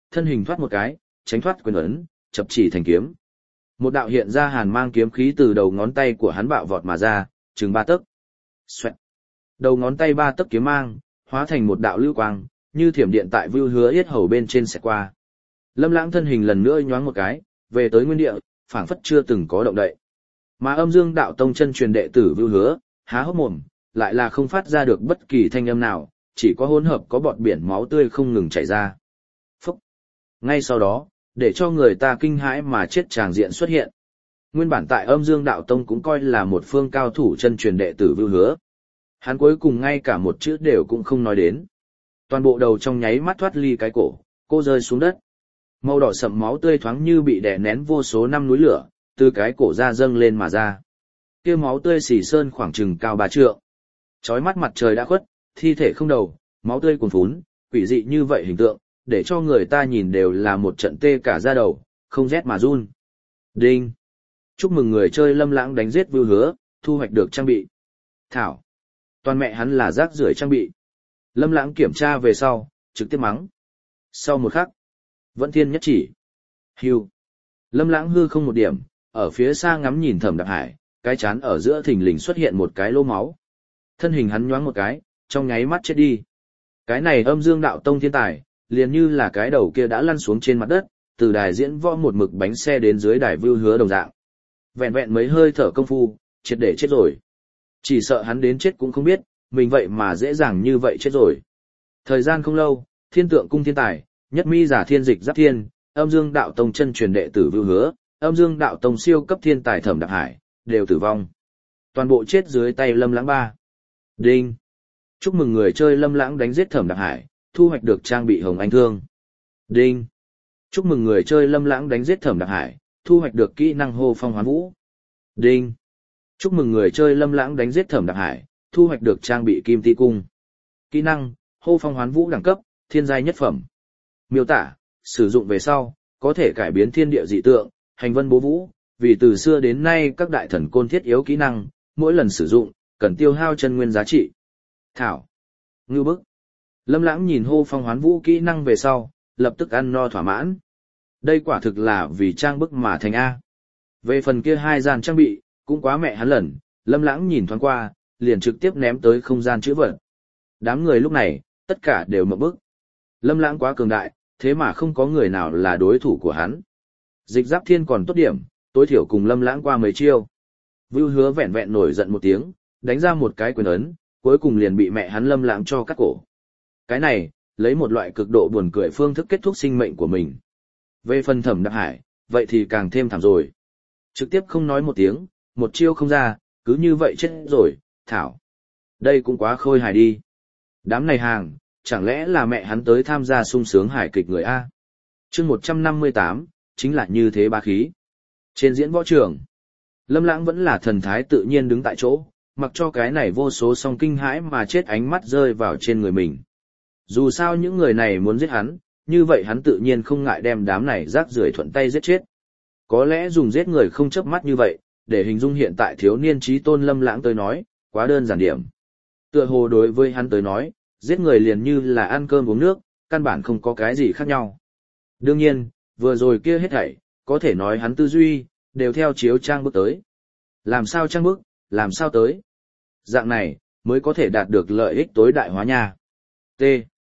thân hình thoát một cái, tránh thoát quyền ấn, chập chỉ thành kiếm. Một đạo hiện ra hàn mang kiếm khí từ đầu ngón tay của hắn bạo vọt mà ra, chừng 3 tấc. Xoẹt. Đầu ngón tay 3 tấc kiếm mang, hóa thành một đạo lưu quang, như thiểm điện tại Vưu Hứa yết hầu bên trên xẹt qua. Lâm Lãng thân hình lần nữa nhoáng một cái, về tới nguyên địa, phảng phất chưa từng có động đậy. Mà Âm Dương Đạo Tông chân truyền đệ tử Vưu Hứa, há hốc mồm, lại là không phát ra được bất kỳ thanh âm nào, chỉ có hỗn hợp có bọt biển máu tươi không ngừng chảy ra. Phúc. Ngay sau đó, để cho người ta kinh hãi mà chết tràng diện xuất hiện. Nguyên bản tại Âm Dương Đạo Tông cũng coi là một phương cao thủ chân truyền đệ tử Vưu Hứa. Hắn cuối cùng ngay cả một chữ đều cũng không nói đến. Toàn bộ đầu trong nháy mắt thoát ly cái cổ, cô rơi xuống đất. Màu đỏ sậm máu tươi thoáng như bị đè nén vô số năm núi lửa, từ cái cổ ra dâng lên mà ra. Kia máu tươi xì sơn khoảng chừng cao 3 trượng. Chói mắt mặt trời đã khuất, thi thể không đầu, máu tươi cuồn phún, quỷ dị như vậy hình tượng, để cho người ta nhìn đều là một trận tê cả da đầu, không rét mà run. Đinh! Chúc mừng người chơi Lâm Lãng đánh giết Vưu Hứa, thu hoạch được trang bị. Thảo! Toàn mẹ hắn là rác rưởi trang bị. Lâm Lãng kiểm tra về sau, trực tiếp mắng. Sau một khắc, Vẫn Thiên nhất chỉ. Hưu! Lâm Lãng hư không một điểm, ở phía xa ngắm nhìn Thẩm Đạp Hải, cái chán ở giữa thình lình xuất hiện một cái lỗ máu. Thân hình hắn nhoáng một cái, trong nháy mắt chết đi. Cái này Âm Dương Đạo Tông thiên tài, liền như là cái đầu kia đã lăn xuống trên mặt đất, từ đài diễn võ một mực bánh xe đến dưới đài Vưu Hứa đồng dạng. Vẹn vẹn mấy hơi thở công phu, triệt để chết rồi. Chỉ sợ hắn đến chết cũng không biết, mình vậy mà dễ dàng như vậy chết rồi. Thời gian không lâu, Thiên Tượng Cung thiên tài, Nhất Mi Giả Thiên Dịch Giáp Thiên, Âm Dương Đạo Tông chân truyền đệ tử Vưu Hứa, Âm Dương Đạo Tông siêu cấp thiên tài Thẩm Đạp Hải, đều tử vong. Toàn bộ chết dưới tay Lâm Lãng ba. Đinh! Chúc mừng người chơi Lâm Lãng đánh giết Thẩm Đạp Hải, thu hoạch được trang bị Hồng Anh Thương. Đinh! Chúc mừng người chơi Lâm Lãng đánh giết Thẩm Đạp Hải, thu hoạch được kỹ năng Hô Phong Hoán Vũ. Đinh! Chúc mừng người chơi Lâm Lãng đánh giết Thẩm Đạp Hải, thu hoạch được trang bị Kim Ti Cung. Kỹ năng Hô Phong Hoán Vũ đẳng cấp, thiên giai nhất phẩm. Miêu tả, sử dụng về sau, có thể cải biến thiên địa dị tượng, hành vân bố vũ, vì từ xưa đến nay các đại thần côn thiết yếu kỹ năng, mỗi lần sử dụng, cần tiêu hao chân nguyên giá trị. Thảo. Ngưu bức. Lâm Lãng nhìn Hô Phong Hoán Vũ kỹ năng về sau, lập tức ăn no thỏa mãn. Đây quả thực là vì trang bức mà thành A. Về phần kia 2 gian trang bị, cũng quá mẹ hắn lần, Lâm Lãng nhìn thoáng qua, liền trực tiếp ném tới không gian chữ vật. Đám người lúc này, tất cả đều ngộp bức. Lâm Lãng quá cường đại, thế mà không có người nào là đối thủ của hắn. Dịch Giáp Thiên còn tốt điểm, tối thiểu cùng Lâm Lãng qua mấy chiêu. Vưu Hứa vẹn vẹn nổi giận một tiếng, đánh ra một cái quyền ấn, cuối cùng liền bị mẹ hắn Lâm Lãng cho cắt cổ. Cái này, lấy một loại cực độ buồn cười phương thức kết thúc sinh mệnh của mình. Về phần Thẩm Đạp Hải, vậy thì càng thêm thảm rồi. Trực tiếp không nói một tiếng, một chiêu không ra, cứ như vậy chết rồi, thảo. Đây cũng quá khôi hài đi. Đám này hàng, chẳng lẽ là mẹ hắn tới tham gia sung sướng hài kịch người A. Chương 158, chính là như thế bá khí. Trên diễn võ trường, Lâm Lãng vẫn là thần thái tự nhiên đứng tại chỗ, mặc cho cái này vô số song kinh hãi mà chết ánh mắt rơi vào trên người mình. Dù sao những người này muốn giết hắn, như vậy hắn tự nhiên không ngại đem đám này rác rưởi thuận tay giết chết. Có lẽ dùng giết người không chớp mắt như vậy, để hình dung hiện tại thiếu niên trí tôn Lâm Lãng tới nói, quá đơn giản điểm. Tựa hồ đối với hắn tới nói, giết người liền như là ăn cơm uống nước, căn bản không có cái gì khác nhau. Đương nhiên, vừa rồi kia hết thảy, có thể nói hắn tư duy, đều theo chiếu trang bước tới. Làm sao trang bước, làm sao tới. Dạng này, mới có thể đạt được lợi ích tối đại hóa nha. T.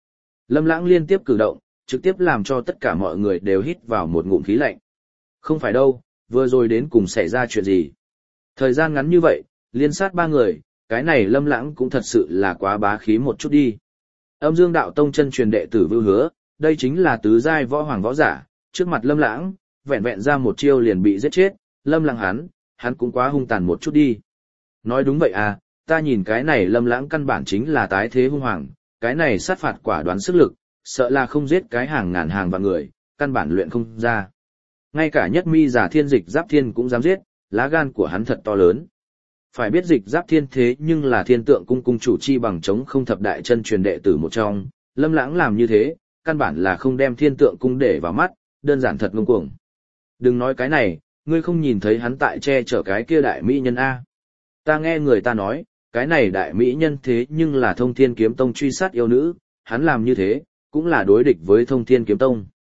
Lâm Lãng liên tiếp cử động, trực tiếp làm cho tất cả mọi người đều hít vào một ngụm khí lạnh. Không phải đâu, vừa rồi đến cùng xảy ra chuyện gì. Thời gian ngắn như vậy, liên sát 3 người, cái này Lâm Lãng cũng thật sự là quá bá khí một chút đi. Âm Dương Đạo Tông chân truyền đệ tử Vưu Hứa, đây chính là tứ giai võ hoàng võ giả, trước mặt Lâm Lãng, vẹn vẹn ra một chiêu liền bị giết chết, Lâm Lãng hắn cũng quá hung tàn một chút đi. Nói đúng vậy à, ta nhìn cái này Lâm Lãng căn bản chính là tái thế hung hoàng, cái này sát phạt quả đoán sức lực, sợ là không giết cái hàng ngàn hàng vạn người, căn bản luyện không ra. Ngay cả Nhất Mi Giả Thiên Dịch Giáp Thiên cũng dám giết, lá gan của hắn thật to lớn. Phải biết Dịch Giáp Thiên thế nhưng là Thiên Tượng Cung cung chủ chi bằng chống không thập đại chân truyền đệ tử một trong, Lâm Lãng làm như thế, căn bản là không đem Thiên Tượng Cung để vào mắt, đơn giản thật ngông cuồng. Đừng nói cái này, ngươi không nhìn thấy hắn tại che chở cái kia đại mỹ nhân A. Ta nghe người ta nói, cái này đại mỹ nhân thế nhưng là Thông Thiên Kiếm Tông truy sát yêu nữ, hắn làm như thế, cũng là đối địch với Thông Thiên Kiếm Tông.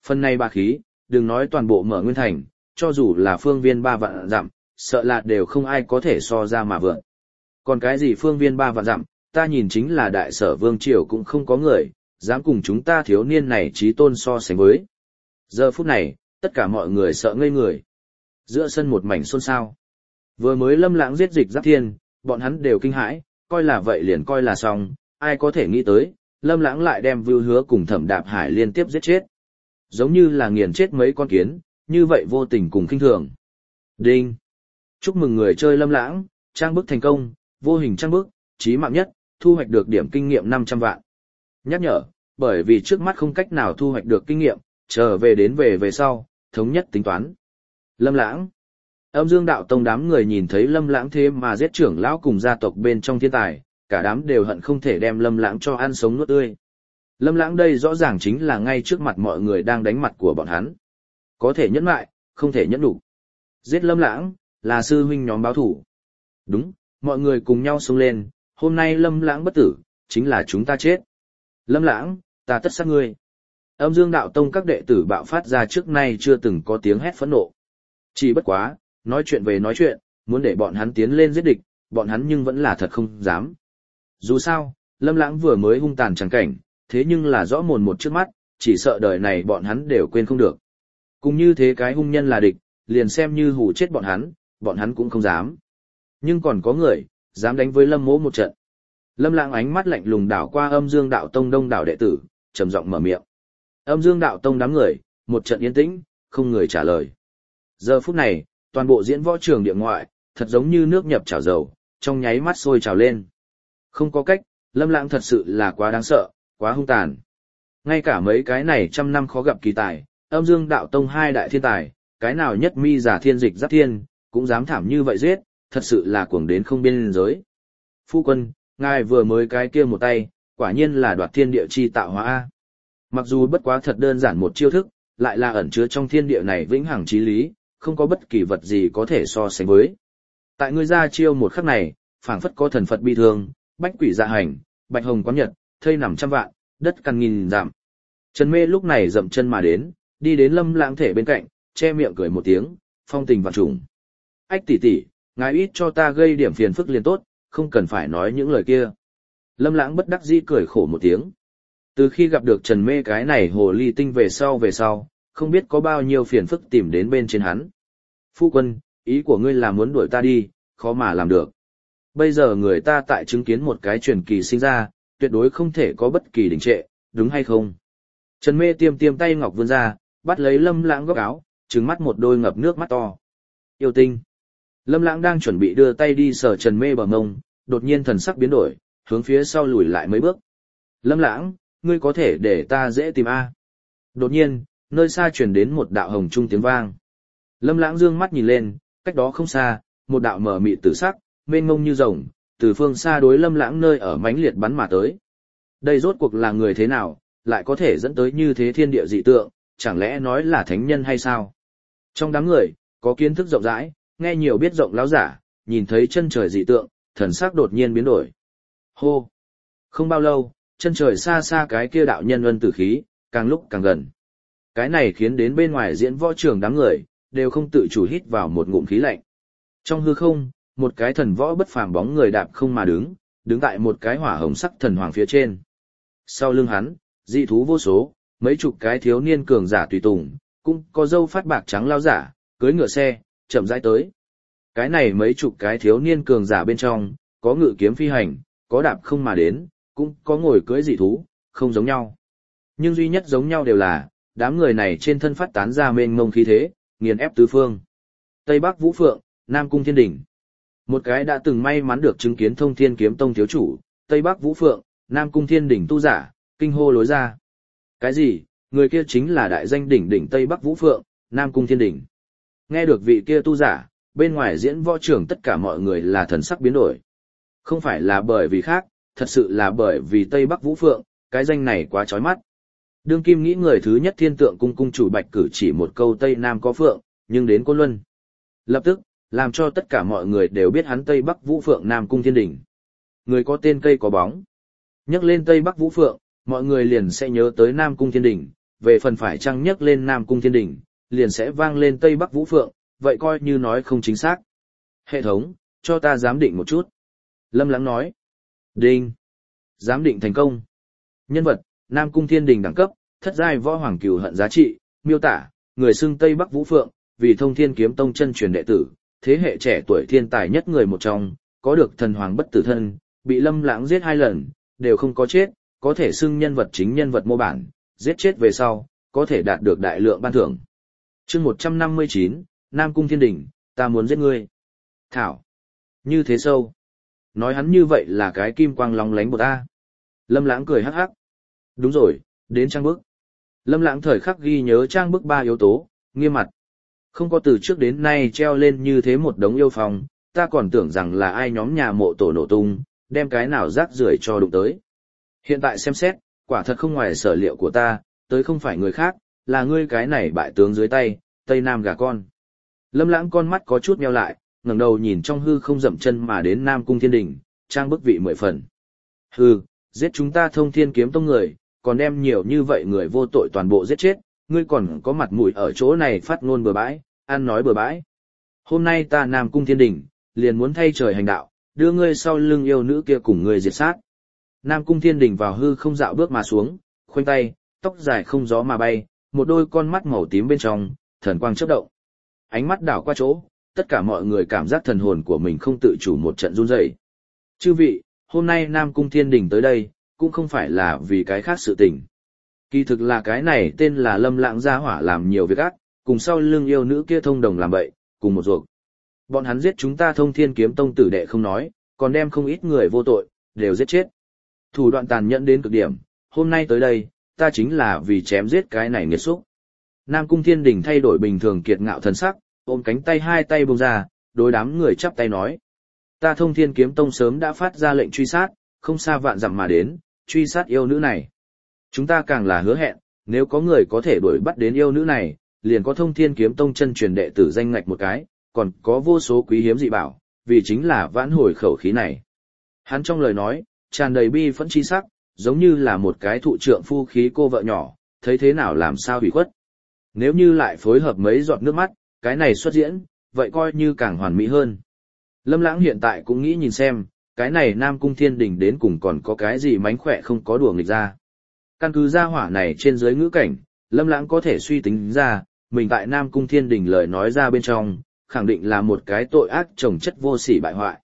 Phần này bá khí, đừng nói toàn bộ Mở Nguyên Thành, cho dù là phương viên 3 vạn dặm, sợ là đều không ai có thể so ra mà vượt. Còn cái gì phương viên 3 vạn dặm, ta nhìn chính là đại sở vương triều cũng không có người, dám cùng chúng ta thiếu niên này chí tôn so sánh với. Giờ phút này, tất cả mọi người sợ ngây người. Giữa sân một mảnh xôn xao. Vừa mới Lâm Lãng giết Dịch Giáp Thiên, bọn hắn đều kinh hãi, coi là vậy liền coi là xong, ai có thể nghĩ tới, Lâm Lãng lại đem Vưu Hứa cùng Thẩm Đạp Hải liên tiếp giết chết. Giống như là nghiền chết mấy con kiến, như vậy vô tình cùng khinh thường. Đinh! Chúc mừng người chơi Lâm Lãng, trang bức thành công, vô hình trang bức, chí mạng nhất, thu hoạch được điểm kinh nghiệm 500 vạn. Nhắc nhở, bởi vì trước mắt không cách nào thu hoạch được kinh nghiệm, trở về đến về sau, thống nhất tính toán. Lâm Lãng. Âm Dương Đạo Tông đám người nhìn thấy Lâm Lãng thế mà giết trưởng lão cùng gia tộc bên trong thiên tài, cả đám đều hận không thể đem Lâm Lãng cho ăn sống nuốt tươi. Lâm Lãng đây rõ ràng chính là ngay trước mặt mọi người đang đánh mặt của bọn hắn. Có thể nhẫn lại, không thể nhẫn đủ. Giết Lâm Lãng, là sư huynh nhóm báo thủ. Đúng, mọi người cùng nhau xông lên, hôm nay Lâm Lãng bất tử, chính là chúng ta chết. Lâm Lãng, ta tất sát ngươi. Âm Dương Đạo Tông các đệ tử bạo phát ra trước nay chưa từng có tiếng hét phẫn nộ. Chỉ bất quá, nói chuyện về nói chuyện, muốn để bọn hắn tiến lên giết địch, bọn hắn nhưng vẫn là thật không dám. Dù sao, Lâm Lãng vừa mới hung tàn chẳng cảnh, thế nhưng là rõ mồn một trước mắt, chỉ sợ đời này bọn hắn đều quên không được. Cũng như thế cái hung nhân là địch, liền xem như hù chết bọn hắn cũng không dám. Nhưng còn có người, dám đánh với Lâm Mỗ một trận. Lâm Lãng ánh mắt lạnh lùng đảo qua Âm Dương Đạo Tông đông đảo đệ tử, trầm giọng mở miệng. Âm Dương Đạo Tông đám người, một trận yên tĩnh, không người trả lời. Giờ phút này, toàn bộ diễn võ trường địa ngoại, thật giống như nước nhập chảo dầu, trong nháy mắt sôi trào lên. Không có cách, Lâm Lãng thật sự là quá đáng sợ, quá hung tàn. Ngay cả mấy cái này trăm năm khó gặp kỳ tài, Âm Dương Đạo Tông hai đại thiên tài, cái nào nhất mi giả thiên Dịch Giáp Thiên, cũng dám thảm như vậy giết, thật sự là cuồng đến không biên giới. Phu quân, ngài vừa mới cái kia một tay, quả nhiên là đoạt thiên địa chi tạo hóa A. Mặc dù bất quá thật đơn giản một chiêu thức, lại là ẩn chứa trong thiên địa này vĩnh hằng chí lý, không có bất kỳ vật gì có thể so sánh với. Tại ngươi ra chiêu một khắc này, phảng phất có thần Phật bi thương, bách quỷ dạ hành, bạch hồng quán nhật, thây nằm trăm vạn, đất căn nghìn dặm. Trần Mê lúc này dậm chân mà đến, đi đến Lâm Lãng thể bên cạnh, che miệng cười một tiếng, phong tình vạn trùng. Ách tỷ tỷ, ngài ít cho ta gây điểm phiền phức liền tốt, không cần phải nói những lời kia. Lâm Lãng bất đắc dĩ cười khổ một tiếng. Từ khi gặp được Trần Mê cái này hồ ly tinh về sau, không biết có bao nhiêu phiền phức tìm đến bên trên hắn. Phu quân, ý của ngươi là muốn đuổi ta đi, khó mà làm được. Bây giờ người ta tại chứng kiến một cái truyền kỳ sinh ra, tuyệt đối không thể có bất kỳ đình trệ, đúng hay không? Trần Mê tiêm tay ngọc vươn ra, bắt lấy Lâm Lãng góc áo, trừng mắt một đôi ngập nước mắt to. Yêu tinh. Lâm Lãng đang chuẩn bị đưa tay đi sờ Trần Mê bờ mông, đột nhiên thần sắc biến đổi, hướng phía sau lùi lại mấy bước. Lâm Lãng, ngươi có thể để ta dễ tìm A. Đột nhiên, nơi xa truyền đến một đạo hồng trung tiếng vang. Lâm Lãng dương mắt nhìn lên, cách đó không xa, một đạo mở mịt tử sắc, mênh mông như rồng, từ phương xa đối Lâm Lãng nơi ở mãnh liệt bắn mà tới. Đây rốt cuộc là người thế nào, lại có thể dẫn tới như thế thiên địa dị tượng, chẳng lẽ nói là thánh nhân hay sao? Trong đám người, có kiến thức rộng rãi, nghe nhiều biết rộng lão giả, nhìn thấy chân trời dị tượng, thần sắc đột nhiên biến đổi. Hô! Không bao lâu, chân trời xa xa cái kia đạo nhân ân tử khí, càng lúc càng gần. Cái này khiến đến bên ngoài diễn võ trường đám người, đều không tự chủ hít vào một ngụm khí lạnh. Trong hư không, một cái thần võ bất phàm bóng người đạp không mà đứng tại một cái hỏa hồng sắc thần hoàng phía trên. Sau lưng hắn, dị thú vô số, mấy chục cái thiếu niên cường giả tùy tùng, cũng có dâu phát bạc trắng lao giả, cưỡi ngựa xe, chậm rãi tới. Cái này mấy chục cái thiếu niên cường giả bên trong, có ngự kiếm phi hành, có đạp không mà đến, cũng có ngồi cưỡi dị thú, không giống nhau. Nhưng duy nhất giống nhau đều là, đám người này trên thân phát tán ra mênh mông khí thế, nghiền ép tứ phương. Tây Bắc Vũ Phượng, Nam Cung Thiên Đỉnh. Một cái đã từng may mắn được chứng kiến Thông Thiên Kiếm Tông thiếu chủ, Tây Bắc Vũ Phượng, Nam Cung Thiên Đỉnh tu giả, kinh hô lối ra. Cái gì? Người kia chính là đại danh đỉnh Tây Bắc Vũ Phượng, Nam Cung Thiên Đỉnh. Nghe được vị kia tu giả, bên ngoài diễn võ trưởng tất cả mọi người là thần sắc biến đổi. Không phải là bởi vì khác, thật sự là bởi vì Tây Bắc Vũ Phượng, cái danh này quá chói mắt. Đương Kim nghĩ người thứ nhất Thiên Tượng cung cung chủ Bạch cử chỉ một câu Tây Nam có Phượng, nhưng đến Côn Luân. Lập tức, làm cho tất cả mọi người đều biết hắn Tây Bắc Vũ Phượng Nam Cung Thiên Đỉnh. Người có tên cây có bóng. Nhắc lên Tây Bắc Vũ Phượng, mọi người liền sẽ nhớ tới Nam Cung Thiên Đỉnh, về phần phải chăng nhắc lên Nam Cung Thiên Đình, liền sẽ vang lên Tây Bắc Vũ Phượng, vậy coi như nói không chính xác. Hệ thống, cho ta giám định một chút. Lâm Lãng nói. Đinh. Giám định thành công. Nhân vật, Nam Cung Thiên Đình đẳng cấp, thất giai võ hoàng cửu hận giá trị, miêu tả, người xưng Tây Bắc Vũ Phượng, vì Thông Thiên Kiếm Tông chân truyền đệ tử, thế hệ trẻ tuổi thiên tài nhất người một trong, có được thần hoàng bất tử thân, bị Lâm Lãng giết 2 lần, đều không có chết, có thể xưng nhân vật chính nhân vật mô bản, giết chết về sau, có thể đạt được đại lượng ban thưởng. Chương 159, Nam Cung Thiên Đình, ta muốn giết ngươi. Thảo. Như thế sâu. Nói hắn như vậy là cái kim quang lóng lánh của ta. Lâm Lãng cười hắc hắc. Đúng rồi, đến trang bức. Lâm Lãng thời khắc ghi nhớ trang bức 3 yếu tố, nghiêm mặt. Không có từ trước đến nay treo lên như thế một đống yêu phòng, ta còn tưởng rằng là ai nhóm nhà mộ tổ nổ tung, đem cái nào rác rưởi cho đụng tới. Hiện tại xem xét, quả thật không ngoài sở liệu của ta, tới không phải người khác, là ngươi cái này bại tướng dưới tay, Tây Nam gà con. Lâm Lãng con mắt có chút nheo lại, ngẩng đầu nhìn trong hư không dậm chân mà đến Nam Cung Thiên Đình, trang bức vị 10 phần. Hừ, giết chúng ta Thông Thiên Kiếm Tông người, còn đem nhiều như vậy người vô tội toàn bộ giết chết, ngươi còn có mặt mũi ở chỗ này phát ngôn bừa bãi, ăn nói bừa bãi. Hôm nay ta Nam Cung Thiên Đình, liền muốn thay trời hành đạo, đưa ngươi sau lưng yêu nữ kia cùng ngươi diệt sát. Nam Cung Thiên Đình vào hư không dạo bước mà xuống, khoanh tay, tóc dài không gió mà bay, một đôi con mắt màu tím bên trong, thần quang chớp động. Ánh mắt đảo qua chỗ, tất cả mọi người cảm giác thần hồn của mình không tự chủ một trận run rẩy. Chư vị, hôm nay Nam Cung Thiên Đình tới đây, cũng không phải là vì cái khác sự tình. Kỳ thực là cái này tên là Lâm Lãng gia hỏa làm nhiều việc ác, cùng sau lưng yêu nữ kia thông đồng làm bậy, cùng một ruột. Bọn hắn giết chúng ta Thông Thiên Kiếm Tông tử đệ không nói, còn đem không ít người vô tội, đều giết chết. Thủ đoạn tàn nhẫn đến cực điểm, hôm nay tới đây, ta chính là vì chém giết cái này nghiệt xúc. Nam Cung Thiên Đình thay đổi bình thường kiệt ngạo thần sắc, ôm cánh tay hai tay buông ra, đối đám người chắp tay nói. Ta Thông Thiên Kiếm Tông sớm đã phát ra lệnh truy sát, không xa vạn dặm mà đến, truy sát yêu nữ này. Chúng ta càng là hứa hẹn, nếu có người có thể đuổi bắt đến yêu nữ này, liền có Thông Thiên Kiếm Tông chân truyền đệ tử danh ngạch một cái, còn có vô số quý hiếm dị bảo, vì chính là vãn hồi khẩu khí này. Hắn trong lời nói, tràn đầy bi phẫn chi sắc, giống như là một cái thụ trượng phu khí cô vợ nhỏ, thấy thế nào làm sao hủy khuất. Nếu như lại phối hợp mấy giọt nước mắt, cái này xuất diễn, vậy coi như càng hoàn mỹ hơn. Lâm Lãng hiện tại cũng nghĩ nhìn xem, cái này Nam Cung Thiên Đình đến cùng còn có cái gì mánh khỏe không có đùa nghịch ra. Căn cứ ra hỏa này trên dưới ngữ cảnh, Lâm Lãng có thể suy tính ra, mình tại Nam Cung Thiên Đình lời nói ra bên trong, khẳng định là một cái tội ác chồng chất vô sỉ bại hoại.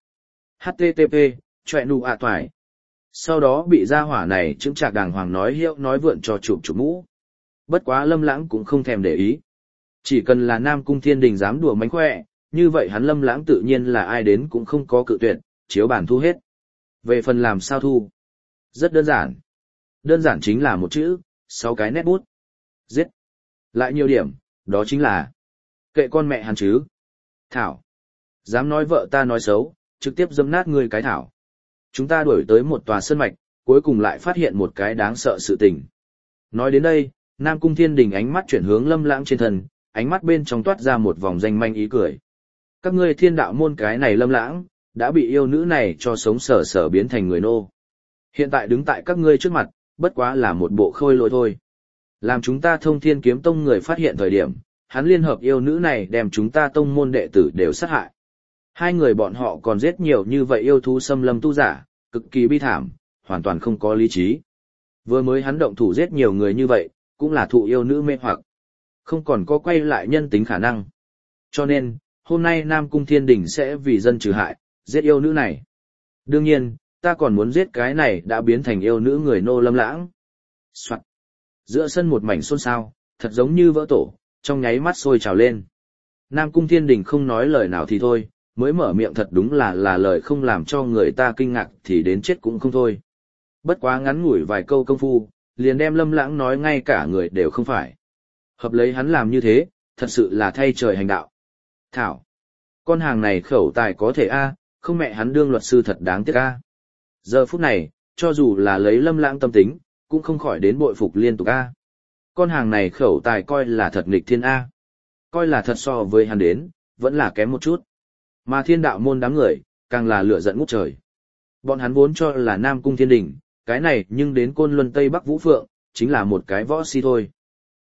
HTTP, chọe nụ ạ toài. Sau đó bị gia hỏa này chứng trạc đàng hoàng nói hiệu nói vượn cho chụp mũ. Bất quá Lâm Lãng cũng không thèm để ý. Chỉ cần là Nam Cung Thiên Đình dám đùa mánh khỏe, như vậy hắn Lâm Lãng tự nhiên là ai đến cũng không có cự tuyệt, chiếu bản thu hết. Về phần làm sao thu? Rất đơn giản. Đơn giản chính là một chữ, 6 cái nét bút. Giết. Lại nhiều điểm, đó chính là kệ con mẹ hắn chứ. Thảo. Dám nói vợ ta nói xấu, trực tiếp dẫm nát ngươi cái thảo. Chúng ta đuổi tới một tòa sơn mạch, cuối cùng lại phát hiện một cái đáng sợ sự tình. Nói đến đây, Nam Cung Thiên Đình ánh mắt chuyển hướng Lâm Lãng trên thân, ánh mắt bên trong toát ra một vòng danh manh ý cười. Các ngươi Thiên Đạo môn cái này Lâm Lãng, đã bị yêu nữ này cho sống sờ sờ biến thành người nô. Hiện tại đứng tại các ngươi trước mặt, bất quá là một bộ khôi lỗi thôi. Làm chúng ta Thông Thiên Kiếm Tông người phát hiện thời điểm, hắn liên hợp yêu nữ này đem chúng ta tông môn đệ tử đều sát hại. Hai người bọn họ còn giết nhiều như vậy yêu thú xâm lâm tu giả, cực kỳ bi thảm, hoàn toàn không có lý trí. Vừa mới hắn động thủ giết nhiều người như vậy, cũng là thụ yêu nữ mê hoặc. Không còn có quay lại nhân tính khả năng. Cho nên, hôm nay Nam Cung Thiên Đình sẽ vì dân trừ hại, giết yêu nữ này. Đương nhiên, ta còn muốn giết cái này đã biến thành yêu nữ người nô Lâm Lãng. Soạn. Giữa sân một mảnh xôn xao, thật giống như vỡ tổ, trong nháy mắt sôi trào lên. Nam Cung Thiên Đình không nói lời nào thì thôi, mới mở miệng thật đúng là lời không làm cho người ta kinh ngạc thì đến chết cũng không thôi. Bất quá ngắn ngủi vài câu công phu, liền đem Lâm Lãng nói ngay cả người đều không phải. Hợp lấy hắn làm như thế, thật sự là thay trời hành đạo. Thảo. Con hàng này khẩu tài có thể a, không mẹ hắn đương luật sư thật đáng tiếc a. Giờ phút này, cho dù là lấy Lâm Lãng tâm tính, cũng không khỏi đến bội phục liên tục a. Con hàng này khẩu tài coi là thật nghịch thiên a. Coi là thật so với hắn đến, vẫn là kém một chút. Mà Thiên Đạo môn đám người, càng là lửa giận ngút trời. Bọn hắn vốn cho là Nam Cung Thiên Đình, cái này nhưng đến Côn Luân Tây Bắc Vũ Phượng, chính là một cái võ si thôi.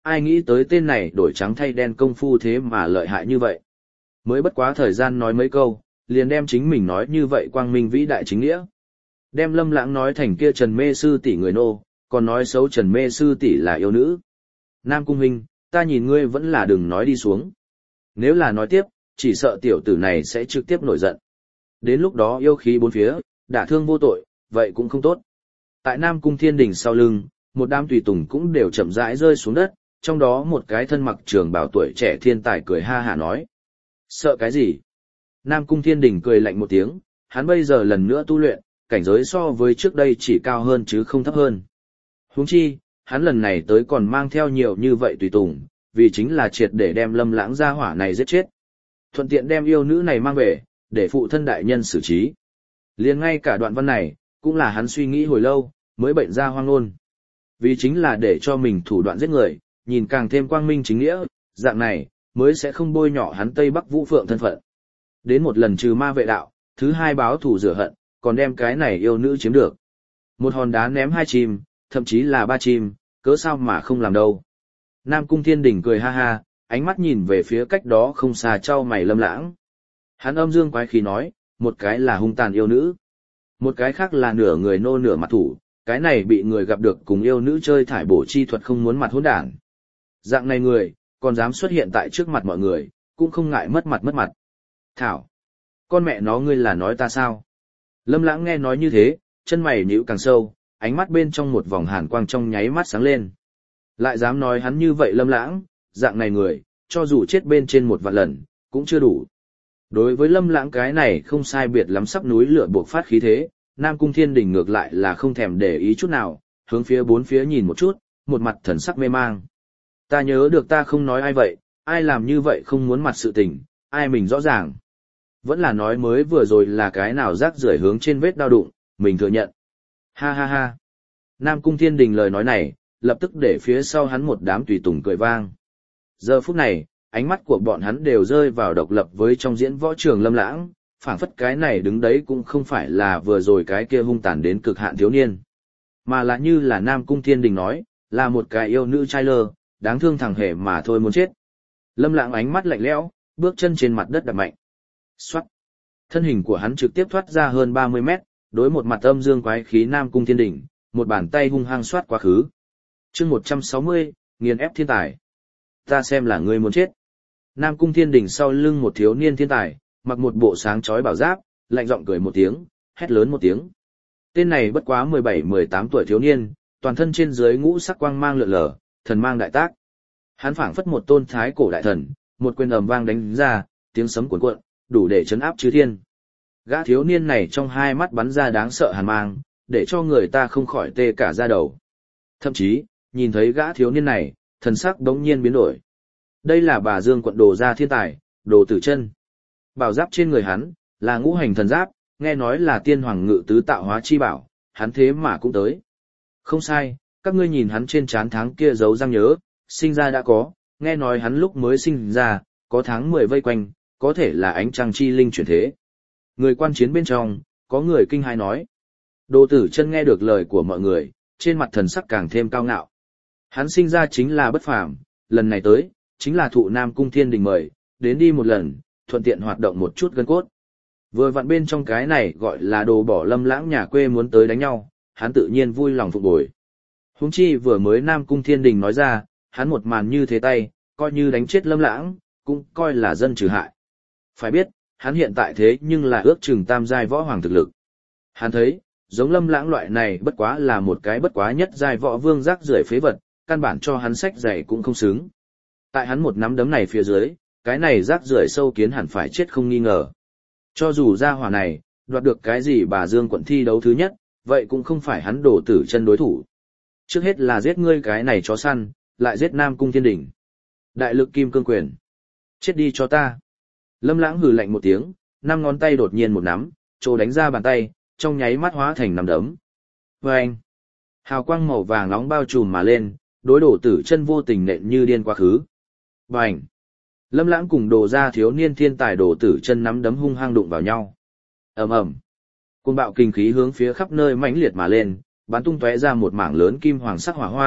ai nghĩ tới tên này đổi trắng thay đen công phu thế mà lợi hại như vậy. Mới bất quá thời gian nói mấy câu, liền đem chính mình nói như vậy quang minh vĩ đại chính nghĩa. Đem Lâm Lãng nói thành kia Trần Mê Sư tỷ người nô, còn nói xấu Trần Mê Sư tỷ là yêu nữ. Nam Cung huynh, ta nhìn ngươi vẫn là đừng nói đi xuống. Nếu là nói tiếp, chỉ sợ tiểu tử này sẽ trực tiếp nổi giận. Đến lúc đó yêu khí bốn phía, đả thương vô tội, vậy cũng không tốt. Tại Nam Cung Thiên Đình sau lưng, một đám tùy tùng cũng đều chậm rãi rơi xuống đất, trong đó một cái thân mặc trường bào tuổi trẻ thiên tài cười ha hả nói. Sợ cái gì? Nam Cung Thiên Đình cười lạnh một tiếng, hắn bây giờ lần nữa tu luyện, cảnh giới so với trước đây chỉ cao hơn chứ không thấp hơn. Huống chi, hắn lần này tới còn mang theo nhiều như vậy tùy tùng, vì chính là triệt để đem Lâm Lãng gia hỏa này giết chết. Thuận tiện đem yêu nữ này mang về, để phụ thân đại nhân xử trí. Liền ngay cả đoạn văn này, cũng là hắn suy nghĩ hồi lâu, mới bệnh ra hoang ngôn. Vì chính là để cho mình thủ đoạn giết người, nhìn càng thêm quang minh chính nghĩa, dạng này, mới sẽ không bôi nhọ hắn Tây Bắc Vũ Phượng thân phận. Đến một lần trừ ma vệ đạo, thứ hai báo thù rửa hận, còn đem cái này yêu nữ chiếm được. Một hòn đá ném hai chim, thậm chí là ba chim, cớ sao mà không làm đâu. Nam Cung Thiên Đình cười ha ha, ánh mắt nhìn về phía cách đó không xa trao mày Lâm Lãng. Hắn âm dương quái khí nói, một cái là hung tàn yêu nữ, một cái khác là nửa người nô nửa mặt thủ, cái này bị người gặp được cùng yêu nữ chơi thải bổ chi thuật không muốn mặt hỗn đản. Dạng này người, còn dám xuất hiện tại trước mặt mọi người, cũng không ngại mất mặt. Thảo, con mẹ nó ngươi là nói ta sao? Lâm Lãng nghe nói như thế, chân mày nhíu càng sâu, ánh mắt bên trong một vòng hàn quang trong nháy mắt sáng lên. Lại dám nói hắn như vậy Lâm Lãng, dạng này người, cho dù chết bên trên một vạn lần, cũng chưa đủ. Đối với Lâm Lãng cái này không sai biệt lắm sắp núi lửa buộc phát khí thế, Nam Cung Thiên Đình ngược lại là không thèm để ý chút nào, hướng phía bốn phía nhìn một chút, một mặt thần sắc mê mang. Ta nhớ được ta không nói ai vậy, ai làm như vậy không muốn mặt sự tình, ai mình rõ ràng. Vẫn là nói mới vừa rồi là cái nào rác rưởi hướng trên vết đau đụng, mình thừa nhận. Ha ha ha. Nam Cung Thiên Đình lời nói này, lập tức để phía sau hắn một đám tùy tùng cười vang. Giờ phút này, ánh mắt của bọn hắn đều rơi vào độc lập với trong diễn võ trường Lâm Lãng, phảng phất cái này đứng đấy cũng không phải là vừa rồi cái kia hung tàn đến cực hạn thiếu niên, mà là như là Nam Cung Thiên Đình nói, là một cái yêu nữ trai lơ, đáng thương thằng hề mà thôi muốn chết. Lâm Lãng ánh mắt lạnh lẽo, bước chân trên mặt đất đạp mạnh. Xoát. Thân hình của hắn trực tiếp thoát ra hơn 30 mét, đối một mặt âm dương quái khí Nam Cung Thiên Đình, một bàn tay hung hăng xoát quá khứ. Chương 160, nghiền ép thiên tài. Ta xem là ngươi muốn chết. Nam Cung Thiên Đình sau lưng một thiếu niên thiên tài, mặc một bộ sáng chói bảo giáp, lạnh giọng cười một tiếng, hét lớn một tiếng. Tên này bất quá 17-18 tuổi thiếu niên, toàn thân trên dưới ngũ sắc quang mang lượn lờ, thần mang đại tác. Hắn phảng phất một tôn thái cổ đại thần, một quyền ầm vang đánh ra, tiếng sấm cuồn cuộn, đủ để chấn áp chư thiên. Gã thiếu niên này trong hai mắt bắn ra đáng sợ hàn mang, để cho người ta không khỏi tê cả da đầu. Thậm chí, nhìn thấy gã thiếu niên này, thần sắc đống nhiên biến đổi. Đây là Bà Dương quận Đồ gia thiên tài, Đồ Tử Chân. Bảo giáp trên người hắn là ngũ hành thần giáp, nghe nói là tiên hoàng ngự tứ tạo hóa chi bảo, hắn thế mà cũng tới. Không sai, các ngươi nhìn hắn trên trán tháng kia dấu răng nhớ, sinh ra đã có, nghe nói hắn lúc mới sinh ra, có tháng 10 vây quanh, có thể là ánh trăng chi linh chuyển thế. Người quan chiến bên trong, có người kinh hãi nói. Đồ Tử Chân nghe được lời của mọi người, trên mặt thần sắc càng thêm cao ngạo. Hắn sinh ra chính là bất phàm, lần này tới, chính là thụ Nam Cung Thiên Đình mời, đến đi một lần, thuận tiện hoạt động một chút gân cốt. Vừa vặn bên trong cái này gọi là đồ bỏ Lâm Lãng nhà quê muốn tới đánh nhau, hắn tự nhiên vui lòng phục bồi. Huống chi vừa mới Nam Cung Thiên Đình nói ra, hắn một màn như thế tay, coi như đánh chết Lâm Lãng, cũng coi là dân trừ hại. Phải biết, hắn hiện tại thế nhưng là ước chừng tam giai võ hoàng thực lực. Hắn thấy, giống Lâm Lãng loại này bất quá là một cái bất quá nhất giai võ vương rác rưởi phế vật, căn bản cho hắn sách dạy cũng không xứng. Tại hắn một nắm đấm này phía dưới, cái này rác rưởi sâu kiến hẳn phải chết không nghi ngờ. Cho dù gia hỏa này, đoạt được cái gì Bà Dương quận thi đấu thứ nhất, vậy cũng không phải hắn Đồ Tử Chân đối thủ. Trước hết là giết ngươi cái này chó săn, lại giết Nam Cung Thiên Đình. Đại lực kim cương quyền. Chết đi cho ta. Lâm Lãng hừ lạnh một tiếng, năm ngón tay đột nhiên một nắm, trồ đánh ra bàn tay, trong nháy mắt hóa thành nắm đấm. Vâng! Hào quang màu vàng nóng bao trùm mà lên, đối Đồ Tử Chân vô tình nện như điên quá khứ. Bành! Lâm Lãng cùng Đồ gia thiếu niên thiên tài Đồ Tử Chân nắm đấm hung hăng đụng vào nhau. Ầm ầm! Cơn bạo kinh khí hướng phía khắp nơi mãnh liệt mà lên, bắn tung tóe ra một mảng lớn kim hoàng sắc hỏa hoa,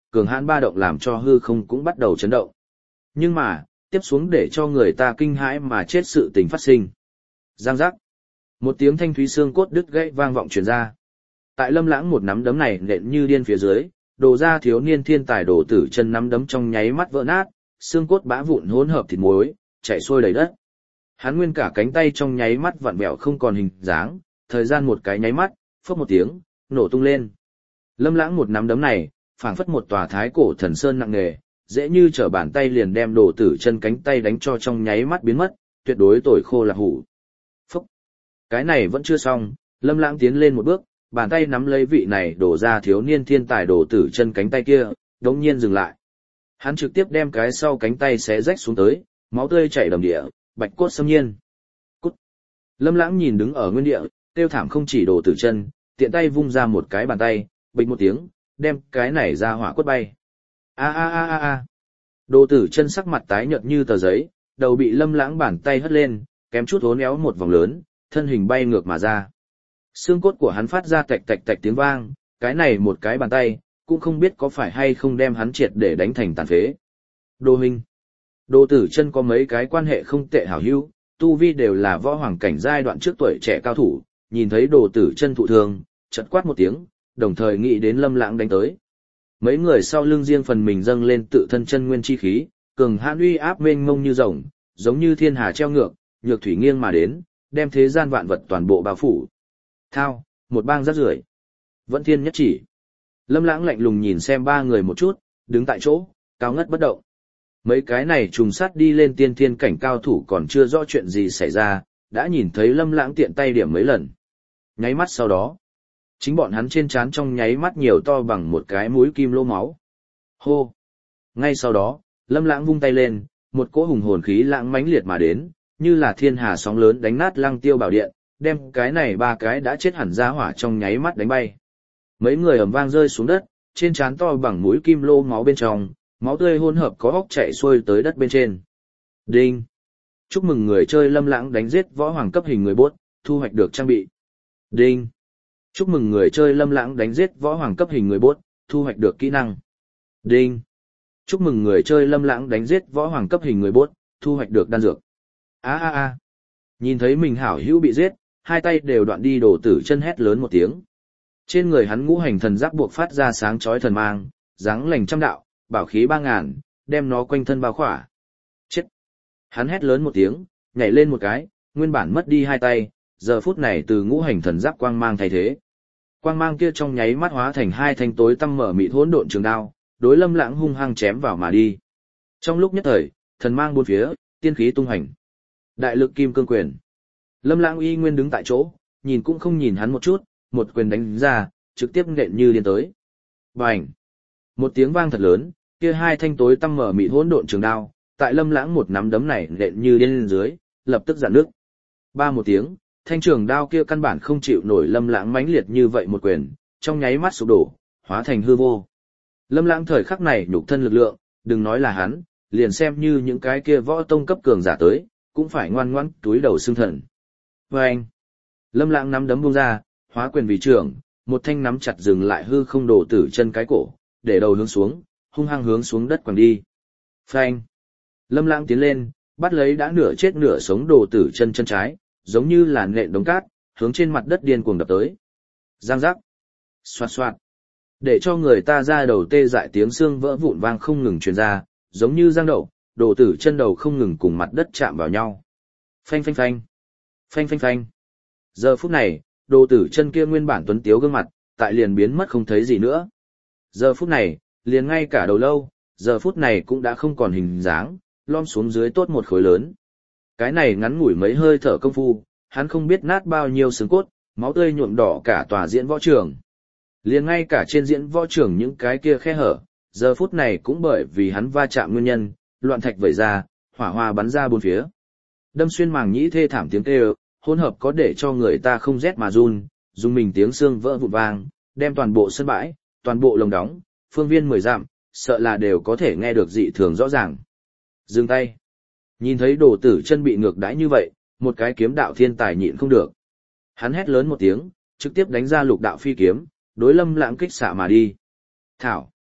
cường hãn ba động làm cho hư không cũng bắt đầu chấn động. Nhưng mà, tiếp xuống để cho người ta kinh hãi mà chết sự tình phát sinh. Giang giác. Một tiếng thanh thúy xương cốt đứt gãy vang vọng truyền ra. Tại Lâm Lãng một nắm đấm này nện như điên phía dưới, Đồ gia thiếu niên thiên tài Đồ Tử Chân nắm đấm trong nháy mắt vỡ nát, xương cốt bã vụn hỗn hợp thịt muối, chảy xuôi đầy đất. Hắn nguyên cả cánh tay trong nháy mắt vặn vẹo không còn hình dáng, thời gian một cái nháy mắt, phốc một tiếng, nổ tung lên. Lâm Lãng một nắm đấm này, phảng phất một tòa thái cổ thần sơn nặng nề, dễ như trở bàn tay liền đem Đồ Tử Chân cánh tay đánh cho trong nháy mắt biến mất, tuyệt đối tồi khô là hủ. Phốc. Cái này vẫn chưa xong, Lâm Lãng tiến lên một bước, bàn tay nắm lấy vị này đổ ra thiếu niên thiên tài Đồ Tử Chân cánh tay kia, đống nhiên dừng lại. Hắn trực tiếp đem cái sau cánh tay xé rách xuống tới, máu tươi chảy đầm địa, bạch cốt xâm nhiên. Cút. Lâm Lãng nhìn đứng ở nguyên địa, tiêu thảm không chỉ Đồ Tử Chân, tiện tay vung ra một cái bàn tay, bịch một tiếng, đem cái này ra hỏa quất bay. A a a a a. Đồ Tử Chân sắc mặt tái nhợt như tờ giấy, đầu bị Lâm Lãng bàn tay hất lên, kém chút uốn éo một vòng lớn, thân hình bay ngược mà ra. Xương cốt của hắn phát ra tạch tạch tạch tiếng vang, cái này một cái bàn tay, cũng không biết có phải hay không đem hắn triệt để đánh thành tàn phế. Đồ huynh. Đồ Tử Chân có mấy cái quan hệ không tệ hảo hữu, tu vi đều là võ hoàng cảnh giai đoạn trước tuổi trẻ cao thủ, nhìn thấy Đồ Tử Chân thụ thương, chợt quát một tiếng, đồng thời nghĩ đến Lâm Lãng đánh tới. Mấy người sau lưng riêng phần mình dâng lên tự thân chân nguyên chi khí, cường hãn uy áp mênh mông như rồng, giống như thiên hà treo ngược, nhược thủy nghiêng mà đến, đem thế gian vạn vật toàn bộ bao phủ. Thao, một bang rác rưởi. Vẫn thiên nhất chỉ. Lâm Lãng lạnh lùng nhìn xem ba người một chút, đứng tại chỗ, cao ngất bất động. Mấy cái này trùng sát đi lên tiên thiên cảnh cao thủ còn chưa rõ chuyện gì xảy ra, đã nhìn thấy Lâm Lãng tiện tay điểm mấy lần. Nháy mắt sau đó, chính bọn hắn trên trán trong nháy mắt nhiều to bằng một cái mũi kim lỗ máu. Hô! Ngay sau đó, Lâm Lãng vung tay lên, một cỗ hùng hồn khí lãng mãnh liệt mà đến, như là thiên hà sóng lớn đánh nát Lăng Tiêu Bảo Điện, đem cái này ba cái đã chết hẳn ra hỏa trong nháy mắt đánh bay. Mấy người ầm vang rơi xuống đất, trên trán to bằng mũi kim lô máu bên trong, máu tươi hỗn hợp có óc chảy xuôi tới đất bên trên. Đinh! Chúc mừng người chơi Lâm Lãng đánh giết võ hoàng cấp hình người bốt, thu hoạch được trang bị. Đinh! Chúc mừng người chơi Lâm Lãng đánh giết võ hoàng cấp hình người bốt, thu hoạch được kỹ năng. Đinh! Chúc mừng người chơi Lâm Lãng đánh giết võ hoàng cấp hình người bốt, thu hoạch được đan dược. A a a! Nhìn thấy mình hảo hữu bị giết, hai tay đều đoạn đi. Đồ Tử Chân hét lớn một tiếng. Trên người hắn ngũ hành thần giáp buộc phát ra sáng chói thần mang, dáng lành trăm đạo, bảo khí 3000, đem nó quanh thân bao khỏa. Chết! Hắn hét lớn một tiếng, nhảy lên một cái, nguyên bản mất đi hai tay, giờ phút này từ ngũ hành thần giáp quang mang thay thế. Quang mang kia trong nháy mắt hóa thành hai thanh tối tăm mở mịt hỗn độn trường đao, đối Lâm Lãng hung hăng chém vào mà đi. Trong lúc nhất thời, thần mang bốn phía, tiên khí tung hành. Đại lực kim cương quyền. Lâm Lãng y nguyên đứng tại chỗ, nhìn cũng không nhìn hắn một chút, một quyền đánh ra, trực tiếp nện như điên tới. Bành! Một tiếng vang thật lớn, kia hai thanh tối tăm mở mịt hỗn độn trường đao, tại Lâm Lãng một nắm đấm này nện như điên lên dưới, lập tức rạn nước. Ba một tiếng, thanh trường đao kia căn bản không chịu nổi Lâm Lãng mãnh liệt như vậy một quyền, trong nháy mắt sụp đổ, hóa thành hư vô. Lâm Lãng thời khắc này nhục thân lực lượng, đừng nói là hắn, liền xem như những cái kia võ tông cấp cường giả tới, cũng phải ngoan ngoãn túi đầu xương thần. Vâng! Lâm Lãng nắm đấm vung ra, hóa quyền vì trưởng, một thanh nắm chặt dừng lại hư không Đồ Tử Chân cái cổ, để đầu hướng xuống, hung hăng hướng xuống đất quẳng đi. Phanh! Lâm Lãng tiến lên, bắt lấy đã nửa chết nửa sống Đồ Tử Chân chân trái, giống như là nện đống cát, hướng trên mặt đất điên cuồng đập tới. Giang giác! Xoạt xoạt! Để cho người ta ra đầu tê dại tiếng xương vỡ vụn vang không ngừng truyền ra, giống như giang đậu, Đồ Tử Chân đầu không ngừng cùng mặt đất chạm vào nhau. Phanh phanh phanh! Phanh phanh phanh! Giờ phút này, Đồ Tử Chân kia nguyên bản tuấn tiếu gương mặt, tại liền biến mất không thấy gì nữa. Giờ phút này, liền ngay cả đầu lâu, giờ phút này cũng đã không còn hình dáng, lom xuống dưới tốt một khối lớn. Cái này ngắn ngủi mấy hơi thở công phu, hắn không biết nát bao nhiêu xương cốt, máu tươi nhuộm đỏ cả tòa diễn võ trường. Liền ngay cả trên diễn võ trường những cái kia khe hở, giờ phút này cũng bởi vì hắn va chạm nguyên nhân, loạn thạch vẩy ra, hỏa hoa bắn ra bốn phía. Đâm xuyên màng nhĩ thê thảm tiếng kêu, hỗn hợp có để cho người ta không rét mà run, dùng mình tiếng xương vỡ vụn vang, đem toàn bộ sân bãi, toàn bộ lồng đóng, phương viên 10 dặm, sợ là đều có thể nghe được dị thường rõ ràng. Dừng tay. Nhìn thấy Đồ Tử Chân bị ngược đãi như vậy, một cái kiếm đạo thiên tài nhịn không được. Hắn hét lớn một tiếng, trực tiếp đánh ra lục đạo phi kiếm, đối Lâm Lãng kích xạ mà đi. Thảo.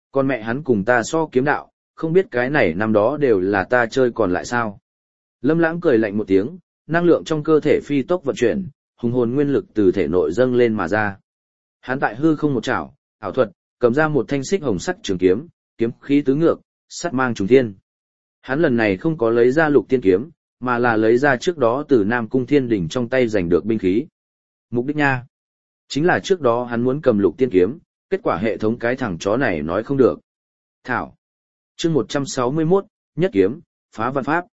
Con mẹ hắn cùng ta so kiếm đạo, không biết cái này năm đó đều là ta chơi còn lại sao. Lâm Lãng cười lạnh một tiếng, năng lượng trong cơ thể phi tốc vận chuyển, hùng hồn nguyên lực từ thể nội dâng lên mà ra. Hắn tại hư không một chảo, ảo thuật, cầm ra một thanh xích hồng sắc trường kiếm, kiếm khí tứ ngược, sắt mang trùng thiên. Hắn lần này không có lấy ra Lục Tiên kiếm, mà là lấy ra trước đó từ Nam Cung Thiên Đình trong tay giành được binh khí. Mục đích nha, chính là trước đó hắn muốn cầm Lục Tiên kiếm, kết quả hệ thống cái thằng chó này nói không được. Thảo. Chương 161, nhất kiếm, phá văn pháp.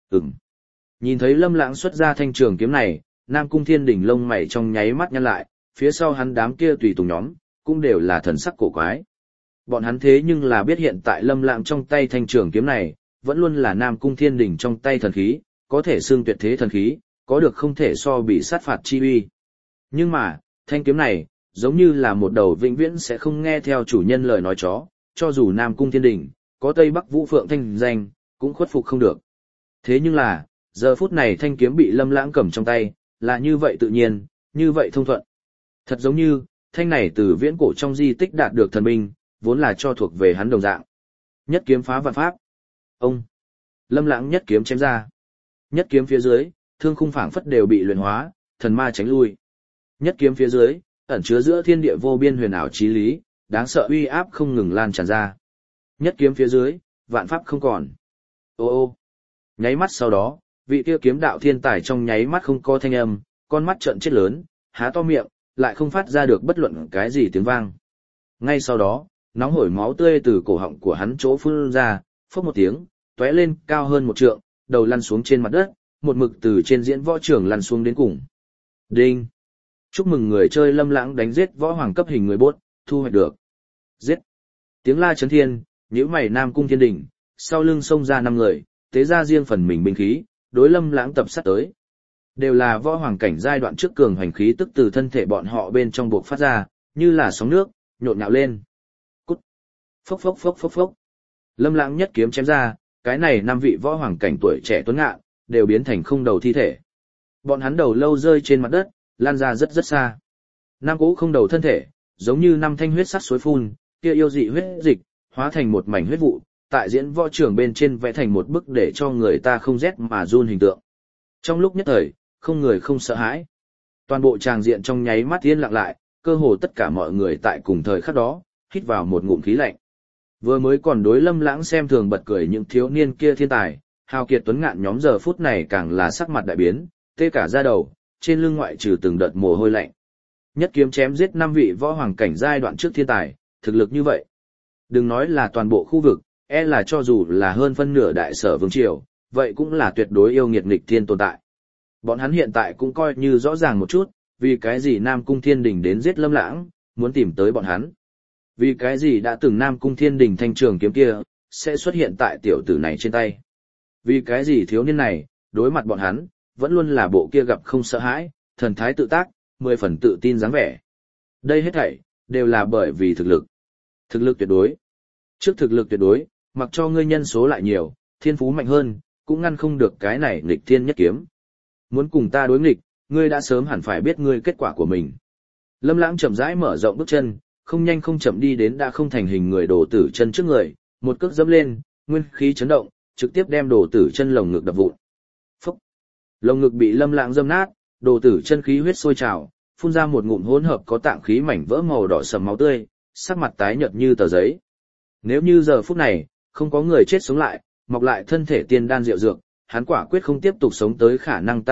Nhìn thấy Lâm Lãng xuất ra thanh trường kiếm này, Nam Cung Thiên Đình lông mày trong nháy mắt nhăn lại, phía sau hắn đám kia tùy tùng nhóm, cũng đều là thần sắc cổ quái. Bọn hắn thế nhưng là biết hiện tại Lâm Lãng trong tay thanh trường kiếm này, vẫn luôn là Nam Cung Thiên Đình trong tay thần khí, có thể xưng tuyệt thế thần khí, có được không thể so bị sát phạt chi uy. Nhưng mà, thanh kiếm này, giống như là một đầu vĩnh viễn sẽ không nghe theo chủ nhân lời nói chó, cho dù Nam Cung Thiên Đình, có Tây Bắc Vũ Phượng thanh danh, cũng khuất phục không được. Thế nhưng là, giờ phút này thanh kiếm bị Lâm Lãng cầm trong tay, là như vậy tự nhiên, như vậy thông thuận. Thật giống như, thanh này từ viễn cổ trong di tích đạt được thần binh, vốn là cho thuộc về hắn đồng dạng. Nhất kiếm phá vạn pháp. Ông. Lâm Lãng nhất kiếm chém ra. Nhất kiếm phía dưới, thương khung phảng phất đều bị luyện hóa, thần ma tránh lui. Nhất kiếm phía dưới, ẩn chứa giữa thiên địa vô biên huyền ảo chí lý, đáng sợ uy áp không ngừng lan tràn ra. Nhất kiếm phía dưới, vạn pháp không còn. Ô ô. Nháy mắt sau đó, vị kia kiếm đạo thiên tài trong nháy mắt không có thanh âm, con mắt trợn chết lớn, há to miệng, lại không phát ra được bất luận cái gì tiếng vang. Ngay sau đó, nóng hổi máu tươi từ cổ họng của hắn chỗ phun ra, phốc một tiếng, tóe lên cao hơn một trượng, đầu lăn xuống trên mặt đất, một mực từ trên diễn võ trường lăn xuống đến cùng. Đinh! Chúc mừng người chơi Lâm Lãng đánh giết võ hoàng cấp hình người bốt, thu hoạch được. Giết! Tiếng la chấn thiên, nhíu mày Nam Cung Thiên Đình, sau lưng xông ra 5 người, tế ra riêng phần mình binh khí, đối Lâm Lãng tập sát tới. Đều là võ hoàng cảnh giai đoạn trước cường hành khí tức từ thân thể bọn họ bên trong buộc phát ra, như là sóng nước, nhộn nhạo lên. Cút! Phốc phốc phốc phốc phốc. Lâm Lãng nhất kiếm chém ra, cái này 5 vị võ hoàng cảnh tuổi trẻ tuấn ngạn, đều biến thành không đầu thi thể. Bọn hắn đầu lâu rơi trên mặt đất, lan ra rất rất xa. 5 cỗ không đầu thân thể, giống như 5 thanh huyết sắc suối phun, kia yêu dị huyết dịch, hóa thành một mảnh huyết vụ, tại diễn võ trường bên trên vẽ thành một bức để cho người ta không rét mà run hình tượng. Trong lúc nhất thời, không người không sợ hãi. Toàn bộ tràng diện trong nháy mắt yên lặng lại, cơ hồ tất cả mọi người tại cùng thời khắc đó, hít vào một ngụm khí lạnh. Vừa mới còn đối Lâm Lãng xem thường bật cười những thiếu niên kia thiên tài, hào kiệt tuấn ngạn nhóm giờ phút này càng là sắc mặt đại biến, tê cả da đầu, trên lưng ngoại trừ từng đợt mồ hôi lạnh. Nhất kiếm chém giết 5 vị võ hoàng cảnh giai đoạn trước thiên tài, thực lực như vậy. Đừng nói là toàn bộ khu vực, e là cho dù là hơn phân nửa đại sở vương triều, vậy cũng là tuyệt đối yêu nghiệt nghịch thiên tồn tại. Bọn hắn hiện tại cũng coi như rõ ràng một chút, vì cái gì Nam Cung Thiên Đình đến giết Lâm Lãng, muốn tìm tới bọn hắn. Vì cái gì đã từng Nam Cung Thiên Đình thanh trường kiếm kia, sẽ xuất hiện tại tiểu tử này trên tay. Vì cái gì thiếu niên này, đối mặt bọn hắn, vẫn luôn là bộ kia gặp không sợ hãi, thần thái tự tác, 10 phần tự tin dáng vẻ. Đây hết thảy, đều là bởi vì thực lực. Thực lực tuyệt đối. Trước thực lực tuyệt đối, mặc cho ngươi nhân số lại nhiều, thiên phú mạnh hơn, cũng ngăn không được cái này nghịch thiên nhất kiếm. Muốn cùng ta đối nghịch, ngươi đã sớm hẳn phải biết ngươi kết quả của mình. Lâm Lãng chậm rãi mở rộng bước chân, không nhanh không chậm đi đến đã không thành hình người Đồ Tử Chân trước người, một cước dẫm lên, nguyên khí chấn động, trực tiếp đem Đồ Tử Chân lồng ngực đập vụn. Phốc. Lồng ngực bị Lâm Lãng dâm nát, Đồ Tử Chân khí huyết sôi trào, phun ra một ngụm hỗn hợp có tạng khí mảnh vỡ màu đỏ sẫm máu tươi, sắc mặt tái nhợt như tờ giấy. Nếu như giờ phút này, không có người chết sống lại, mọc lại thân thể tiên đan diệu dược, hắn quả quyết không tiếp tục sống tới khả năng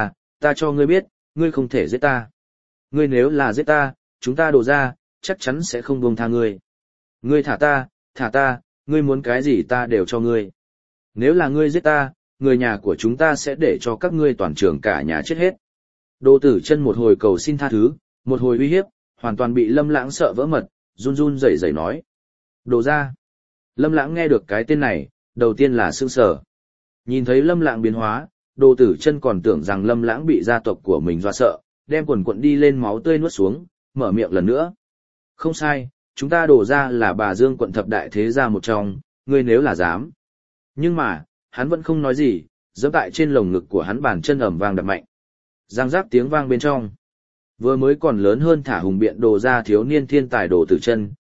ta cho ngươi biết, ngươi không thể giết ta. Ngươi nếu là giết ta, chúng ta đổ ra, chắc chắn sẽ không buông tha ngươi. Ngươi thả ta, ngươi muốn cái gì ta đều cho ngươi. Nếu là ngươi giết ta, người nhà của chúng ta sẽ để cho các ngươi toàn trường cả nhà chết hết. Đồ Tử Chân một hồi cầu xin tha thứ, một hồi uy hiếp, hoàn toàn bị Lâm Lãng sợ vỡ mật, run run rẩy rẩy nói. Đồ ra. Lâm Lãng nghe được cái tên này, đầu tiên là sửng sở. Nhìn thấy Lâm Lãng biến hóa, Đồ Tử Chân còn tưởng rằng Lâm Lãng bị gia tộc của mình dọa sợ, đem quần quần đi lên máu tươi nuốt xuống, mở miệng lần nữa. Không sai, chúng ta Đồ ra là Bà Dương quận thập đại thế gia một trong, ngươi nếu là dám. Nhưng mà, hắn vẫn không nói gì, giẫm tại trên lồng ngực của hắn bàn chân ầm vang đập mạnh. Giang giác tiếng vang bên trong. Vừa mới còn lớn hơn thả hùng biện Đồ ra thiếu niên thiên tài Đồ Tử Chân,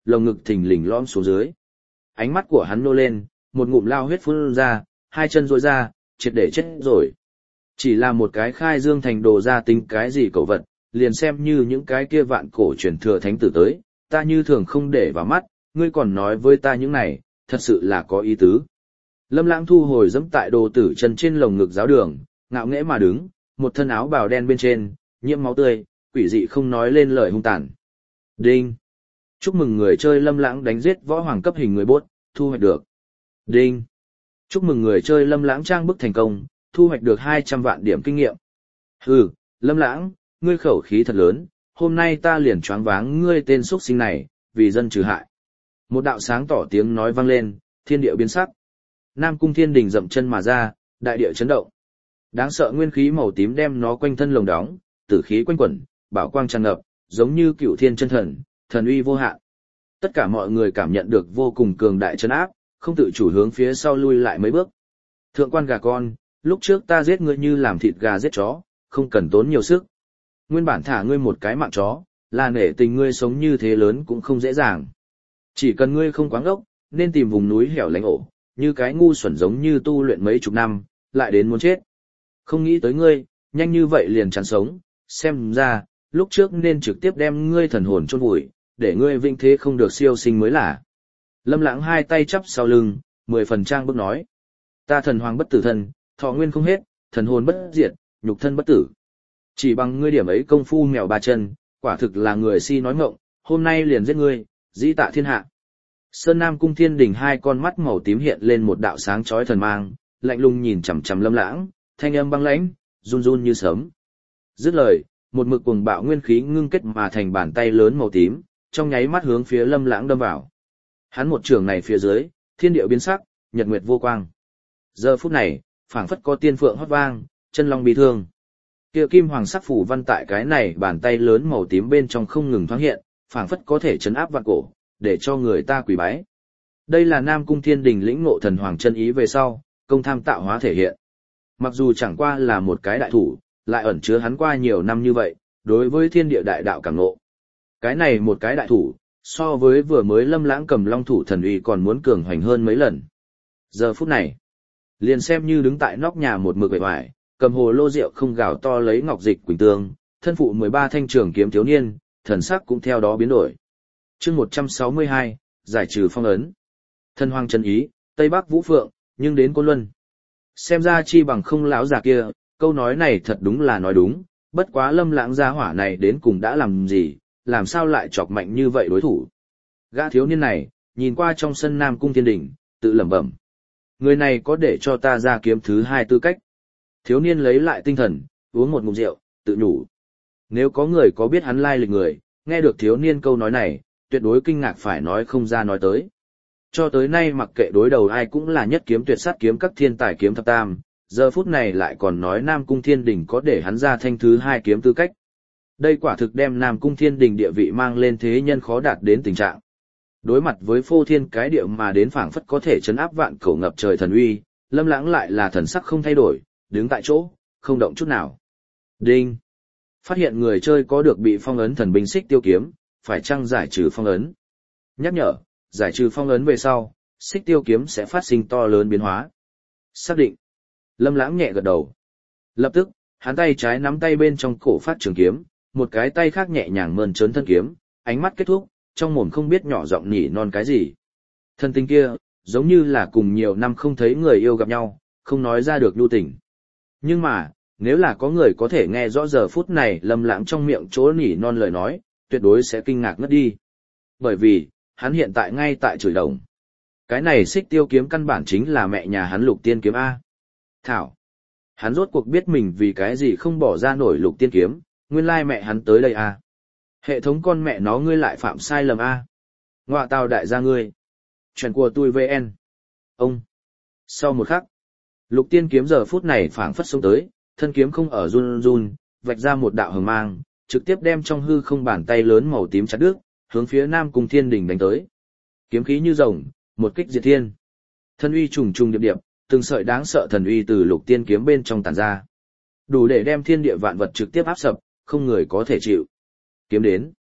lồng ngực thình lình lõm xuống dưới. Ánh mắt của hắn nô lên, một ngụm lao huyết phun ra, hai chân duỗi ra, triệt để chết rồi. Chỉ là một cái khai dương thành đồ ra tính cái gì cẩu vật, liền xem như những cái kia vạn cổ truyền thừa thánh tử tới, ta như thường không để vào mắt, ngươi còn nói với ta những này, thật sự là có ý tứ. Lâm Lãng thu hồi dẫm tại đồ tử chân trên lồng ngực giáo đường, ngạo nghễ mà đứng, một thân áo bào đen bên trên, nhiễm máu tươi, quỷ dị không nói lên lời hung tàn. Đinh! Chúc mừng người chơi Lâm Lãng đánh giết võ hoàng cấp hình người bốt, thu hoạch được. Đinh! Chúc mừng người chơi Lâm Lãng trang bức thành công, thu hoạch được 200 vạn điểm kinh nghiệm. Hừ, Lâm Lãng, ngươi khẩu khí thật lớn, hôm nay ta liền choáng váng ngươi tên xuất sinh này, vì dân trừ hại. Một đạo sáng tỏ tiếng nói vang lên, thiên địa biến sắc. Nam Cung Thiên Đình dậm chân mà ra, đại địa chấn động. Đáng sợ nguyên khí màu tím đem nó quanh thân lồng đóng, tử khí quanh quẩn, bảo quang tràn ngập, giống như cựu thiên chân thần, thần uy vô hạn. Tất cả mọi người cảm nhận được vô cùng cường đại chấn áp, không tự chủ hướng phía sau lui lại mấy bước. Thượng quan gà con, lúc trước ta giết ngươi như làm thịt gà giết chó, không cần tốn nhiều sức. Nguyên bản thả ngươi một cái mạng chó, là nể tình ngươi sống như thế lớn cũng không dễ dàng. Chỉ cần ngươi không quá ngốc, nên tìm vùng núi hẻo lánh ổ, như cái ngu xuẩn giống như tu luyện mấy chục năm, lại đến muốn chết. Không nghĩ tới ngươi, nhanh như vậy liền chán sống, xem ra, lúc trước nên trực tiếp đem ngươi thần hồn chôn vùi, để ngươi vĩnh thế không được siêu sinh mới là. Lâm Lãng hai tay chắp sau lưng, 10 phần trang bức nói. Ta thần hoàng bất tử thân, thọ nguyên không hết, thần hồn bất diệt, nhục thân bất tử. Chỉ bằng ngươi điểm ấy công phu mèo ba chân, quả thực là người si nói ngọng, hôm nay liền giết ngươi, dĩ tạ thiên hạ. Sơn Nam Cung Thiên Đình hai con mắt màu tím hiện lên một đạo sáng chói thần mang, lạnh lùng nhìn chằm chằm Lâm Lãng, thanh âm băng lãnh, run run như sấm. Dứt lời, một mực cuồng bạo nguyên khí ngưng kết mà thành bàn tay lớn màu tím, trong nháy mắt hướng phía Lâm Lãng đâm vào. Hắn một trường này phía dưới, thiên địa biến sắc, nhật nguyệt vô quang. Giờ phút này, phảng phất có tiên phượng hót vang, chân long bị thương. Kia kim hoàng sắc phủ văn tại cái này bàn tay lớn màu tím bên trong không ngừng thoáng hiện, phảng phất có thể chấn áp vạn cổ, để cho người ta quỳ bái. Đây là Nam Cung Thiên Đình lĩnh ngộ thần hoàng chân ý về sau, công tham tạo hóa thể hiện. Mặc dù chẳng qua là một cái đại thủ, lại ẩn chứa hắn qua nhiều năm như vậy, đối với thiên địa đại đạo cảm ngộ. Cái này một cái đại thủ, so với vừa mới Lâm Lãng cầm long thủ thần uy còn muốn cường hoành hơn mấy lần. Giờ phút này, liền xem như đứng tại nóc nhà một mực bề ngoài, cầm hồ lô rượu không gào to lấy ngọc dịch quỳnh tương, thân phụ 13 thanh trường kiếm thiếu niên, thần sắc cũng theo đó biến đổi. Chương 162, giải trừ phong ấn. Thần hoàng chân ý, Tây Bắc Vũ Phượng, nhưng đến Côn Luân. Xem ra chi bằng không lão già kia, câu nói này thật đúng là nói đúng, bất quá Lâm Lãng gia hỏa này đến cùng đã làm gì, làm sao lại chọc mạnh như vậy đối thủ. Gã thiếu niên này, nhìn qua trong sân Nam Cung Thiên Đình, tự lẩm bẩm. Người này có để cho ta ra kiếm thứ hai tư cách. Thiếu niên lấy lại tinh thần, uống một ngụm rượu, tự nhủ. Nếu có người có biết hắn lai lịch người, nghe được thiếu niên câu nói này, tuyệt đối kinh ngạc phải nói không ra nói tới. Cho tới nay mặc kệ đối đầu ai cũng là nhất kiếm tuyệt sát kiếm các thiên tài kiếm thập tam, giờ phút này lại còn nói Nam Cung Thiên Đình có để hắn ra thanh thứ hai kiếm tư cách. Đây quả thực đem Nam Cung Thiên Đình địa vị mang lên thế nhân khó đạt đến tình trạng. Đối mặt với phô thiên cái địa mà đến phảng phất có thể chấn áp vạn cổ ngập trời thần uy, Lâm Lãng lại là thần sắc không thay đổi, đứng tại chỗ, không động chút nào. Đinh! Phát hiện người chơi có được bị phong ấn thần binh xích tiêu kiếm, phải chăng giải trừ phong ấn? Nhắc nhở, giải trừ phong ấn về sau, xích tiêu kiếm sẽ phát sinh to lớn biến hóa. Xác định. Lâm Lãng nhẹ gật đầu. Lập tức, hắn tay trái nắm tay bên trong cổ phát trường kiếm, một cái tay khác nhẹ nhàng mơn trớn thân kiếm, ánh mắt kết thúc, trong mồm không biết nhỏ giọng nhỉ non cái gì. Thân tình kia, giống như là cùng nhiều năm không thấy người yêu gặp nhau, không nói ra được nhu tình. Nhưng mà, nếu là có người có thể nghe rõ giờ phút này Lâm Lãng trong miệng chỗ nhỉ non lời nói, tuyệt đối sẽ kinh ngạc ngất đi. Bởi vì, hắn hiện tại ngay tại chửi đồng. Cái này xích tiêu kiếm căn bản chính là mẹ nhà hắn Lục Tiên kiếm A. Thảo. Hắn rốt cuộc biết mình vì cái gì không bỏ ra nổi Lục Tiên kiếm, nguyên lai mẹ hắn tới đây A. Hệ thống con mẹ nó ngươi lại phạm sai lầm A. Ngoạ tào đại gia ngươi. Chuyện của tôi VN. Ông. Sau một khắc, Lục Tiên kiếm giờ phút này phảng phất xuống tới, thân kiếm không ở run run, vạch ra một đạo hừng mang, trực tiếp đem trong hư không bàn tay lớn màu tím chặt đứt, hướng phía Nam Cung Thiên Đình đánh tới. Kiếm khí như rồng, một kích diệt thiên. Thần uy trùng trùng điệp điệp, từng sợi đáng sợ thần uy từ Lục Tiên kiếm bên trong tản ra. Đủ để đem thiên địa vạn vật trực tiếp áp sập, không người có thể chịu. Kiếm đến.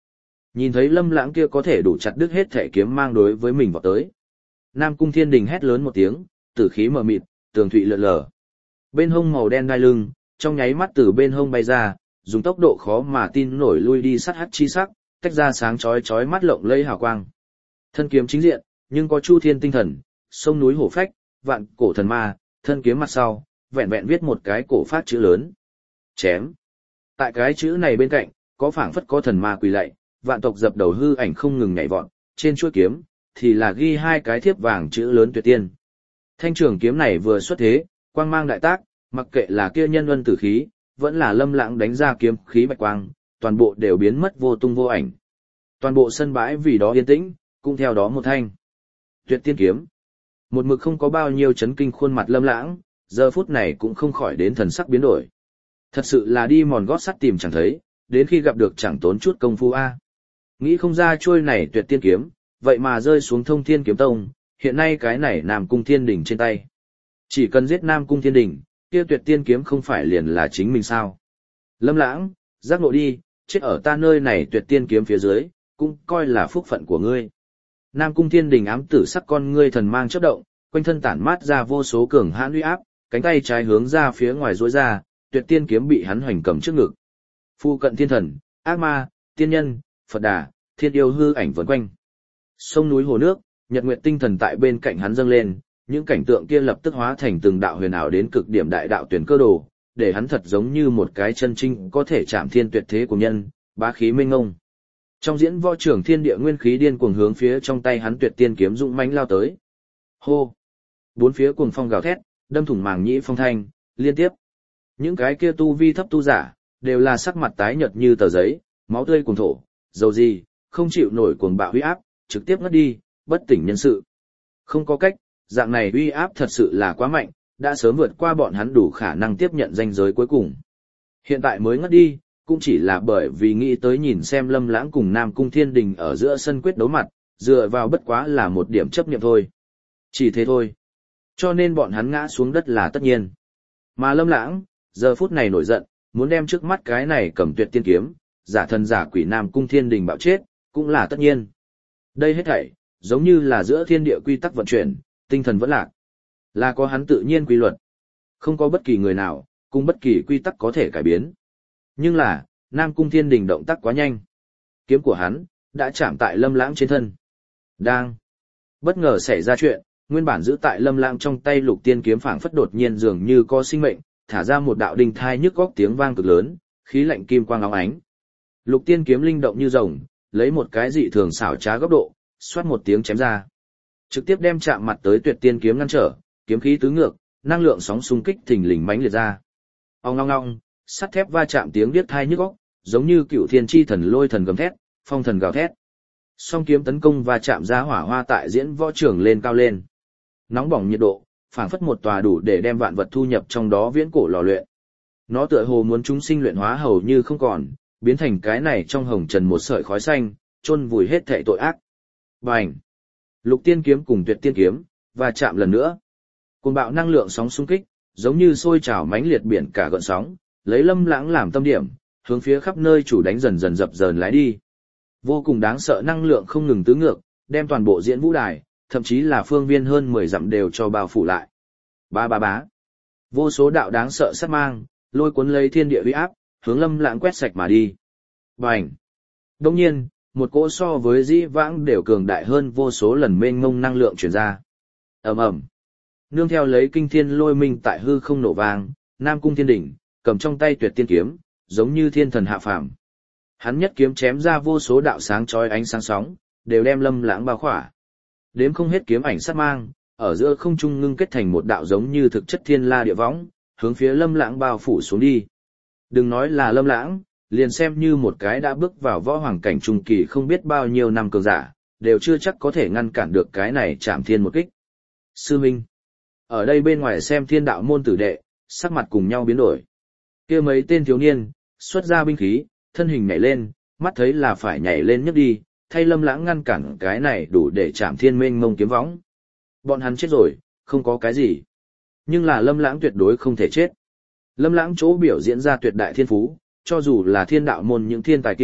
Nhìn thấy Lâm Lãng kia có thể đủ chặt đứt hết thể kiếm mang đối với mình vào tới. Nam Cung Thiên Đình hét lớn một tiếng, tử khí mờ mịt, tường thụy lượn lờ. Bên hông màu đen đai lưng, trong nháy mắt từ bên hông bay ra, dùng tốc độ khó mà tin nổi lui đi sắt hắt chi sắc, tách ra sáng chói chói mắt lộng lẫy hào quang. Thân kiếm chính diện, nhưng có Chu Thiên tinh thần, sông núi hổ phách, vạn cổ thần ma, thân kiếm mặt sau, vẹn vẹn viết một cái cổ phát chữ lớn. Chém. Tại cái chữ này bên cạnh, có phảng phất có thần ma quỳ lạy, vạn tộc dập đầu hư ảnh không ngừng nhảy vọt, trên chuôi kiếm thì là ghi hai cái thiếp vàng chữ lớn tuyệt tiên. Thanh trường kiếm này vừa xuất thế, quang mang đại tác, mặc kệ là kia nhân luân tử khí, vẫn là Lâm Lãng đánh ra kiếm khí bạch quang, toàn bộ đều biến mất vô tung vô ảnh. Toàn bộ sân bãi vì đó yên tĩnh, cũng theo đó một thanh tuyệt tiên kiếm. Một mực không có bao nhiêu chấn kinh khuôn mặt Lâm Lãng, giờ phút này cũng không khỏi đến thần sắc biến đổi. Thật sự là đi mòn gót sắt tìm chẳng thấy, đến khi gặp được chẳng tốn chút công phu a. Nghĩ không ra trôi này tuyệt tiên kiếm, vậy mà rơi xuống Thông Thiên Kiếm Tông, hiện nay cái này Nam Cung Thiên Đình trên tay. Chỉ cần giết Nam Cung Thiên Đình, kia tuyệt tiên kiếm không phải liền là chính mình sao? Lâm Lãng, giác ngộ đi, chết ở ta nơi này tuyệt tiên kiếm phía dưới, cũng coi là phúc phận của ngươi. Nam Cung Thiên Đình ám tử sắc con ngươi thần mang chớp động, quanh thân tản mát ra vô số cường hãn uy áp, cánh tay trái hướng ra phía ngoài duỗi ra, tuyệt tiên kiếm bị hắn hoành cầm trước ngực. Phu cận thiên thần, ác ma, tiên nhân, Phật Đà, thiên yêu hư ảnh vần quanh. Sông núi hồ nước, nhật nguyệt tinh thần tại bên cạnh hắn dâng lên, những cảnh tượng kia lập tức hóa thành từng đạo huyền ảo đến cực điểm đại đạo tuyển cơ đồ, để hắn thật giống như một cái chân trinh có thể chạm thiên tuyệt thế của nhân, bá khí mênh ngông. Trong diễn võ trưởng thiên địa nguyên khí điên cuồng hướng phía trong tay hắn tuyệt tiên kiếm dũng mãnh lao tới. Hô! Bốn phía cuồng phong gào thét, đâm thủng màng nhĩ phong thanh, liên tiếp. Những cái kia tu vi thấp tu giả, đều là sắc mặt tái nhợt như tờ giấy, máu tươi cuồng thổ, dầu gì, không chịu nổi cuồng bạo uy áp, trực tiếp ngất đi, bất tỉnh nhân sự. Không có cách, dạng này uy áp thật sự là quá mạnh, đã sớm vượt qua bọn hắn đủ khả năng tiếp nhận ranh giới cuối cùng. Hiện tại mới ngất đi, cũng chỉ là bởi vì nghĩ tới nhìn xem Lâm Lãng cùng Nam Cung Thiên Đình ở giữa sân quyết đấu mặt, dựa vào bất quá là một điểm chấp niệm thôi. Chỉ thế thôi. Cho nên bọn hắn ngã xuống đất là tất nhiên. Mà Lâm Lãng, giờ phút này nổi giận, muốn đem trước mắt cái này cầm tuyệt tiên kiếm, giả thần giả quỷ Nam Cung Thiên Đình bạo chết, cũng là tất nhiên. Đây hết thảy, giống như là giữa thiên địa quy tắc vận chuyển, tinh thần vẫn lạc. Là có hắn tự nhiên quy luật. Không có bất kỳ người nào, cùng bất kỳ quy tắc có thể cải biến. Nhưng là, Nam Cung Thiên Đình động tác quá nhanh. Kiếm của hắn, đã chạm tại Lâm Lãng trên thân. Đang. Bất ngờ xảy ra chuyện, nguyên bản giữ tại Lâm Lãng trong tay lục tiên kiếm phảng phất đột nhiên dường như có sinh mệnh, thả ra một đạo đinh thai nhức góc tiếng vang cực lớn, khí lạnh kim quang óng ánh. Lục tiên kiếm linh động như rồng, lấy một cái dị thường xảo trá góc độ, xoát một tiếng chém ra. Trực tiếp đem chạm mặt tới tuyệt tiên kiếm ngăn trở, kiếm khí tứ ngược, năng lượng sóng xung kích thình lình mãnh liệt ra. Ong ong ong, sắt thép va chạm tiếng điếc tai nhức óc, giống như cựu thiên chi thần lôi thần gầm thét, phong thần gào thét. Song kiếm tấn công va chạm ra hỏa hoa tại diễn võ trường lên cao lên. Nóng bỏng nhiệt độ, phảng phất một tòa đủ để đem vạn vật thu nhập trong đó viễn cổ lò luyện. Nó tựa hồ muốn chúng sinh luyện hóa hầu như không còn, biến thành cái này trong hồng trần một sợi khói xanh, chôn vùi hết thảy tội ác. Bành! Lục tiên kiếm cùng tuyệt tiên kiếm, và chạm lần nữa. Cuồng bạo năng lượng sóng xung kích, giống như sôi trào mãnh liệt biển cả gợn sóng, lấy Lâm Lãng làm tâm điểm, hướng phía khắp nơi chủ đánh dần dần dập dờn lái đi. Vô cùng đáng sợ năng lượng không ngừng tứ ngược, đem toàn bộ diễn vũ đài, thậm chí là phương viên hơn 10 dặm đều cho bao phủ lại. Ba ba bá. Vô số đạo đáng sợ sát mang, lôi cuốn lấy thiên địa uy áp, hướng Lâm Lãng quét sạch mà đi. Bành. Đương nhiên, một cỗ so với dĩ vãng đều cường đại hơn vô số lần mênh mông năng lượng truyền ra. Ầm ầm. Nương theo lấy kinh thiên lôi minh tại hư không nổ vang, Nam Cung Thiên Đình cầm trong tay tuyệt tiên kiếm, giống như thiên thần hạ phàm. Hắn nhất kiếm chém ra vô số đạo sáng chói ánh sáng sóng, đều đem Lâm Lãng bao khỏa. Đếm không hết kiếm ảnh sát mang, ở giữa không trung ngưng kết thành một đạo giống như thực chất thiên la địa võng, hướng phía Lâm Lãng bao phủ xuống đi. Đừng nói là Lâm Lãng, liền xem như một cái đã bước vào võ hoàng cảnh trung kỳ không biết bao nhiêu năm cường giả, đều chưa chắc có thể ngăn cản được cái này chạm thiên một kích. Sư Minh, ở đây bên ngoài xem thiên đạo môn tử đệ, sắc mặt cùng nhau biến đổi. Kia mấy tên thiếu niên, xuất ra binh khí, thân hình nhảy lên, mắt thấy là phải nhảy lên nhấc đi, thay Lâm Lãng ngăn cản cái này đủ để chạm thiên mênh mông kiếm võng. Bọn hắn chết rồi, không có cái gì. Nhưng là Lâm Lãng tuyệt đối không thể chết. Lâm Lãng chỗ biểu diễn ra tuyệt đại thiên phú, cho dù là thiên đạo môn những thiên tài kia,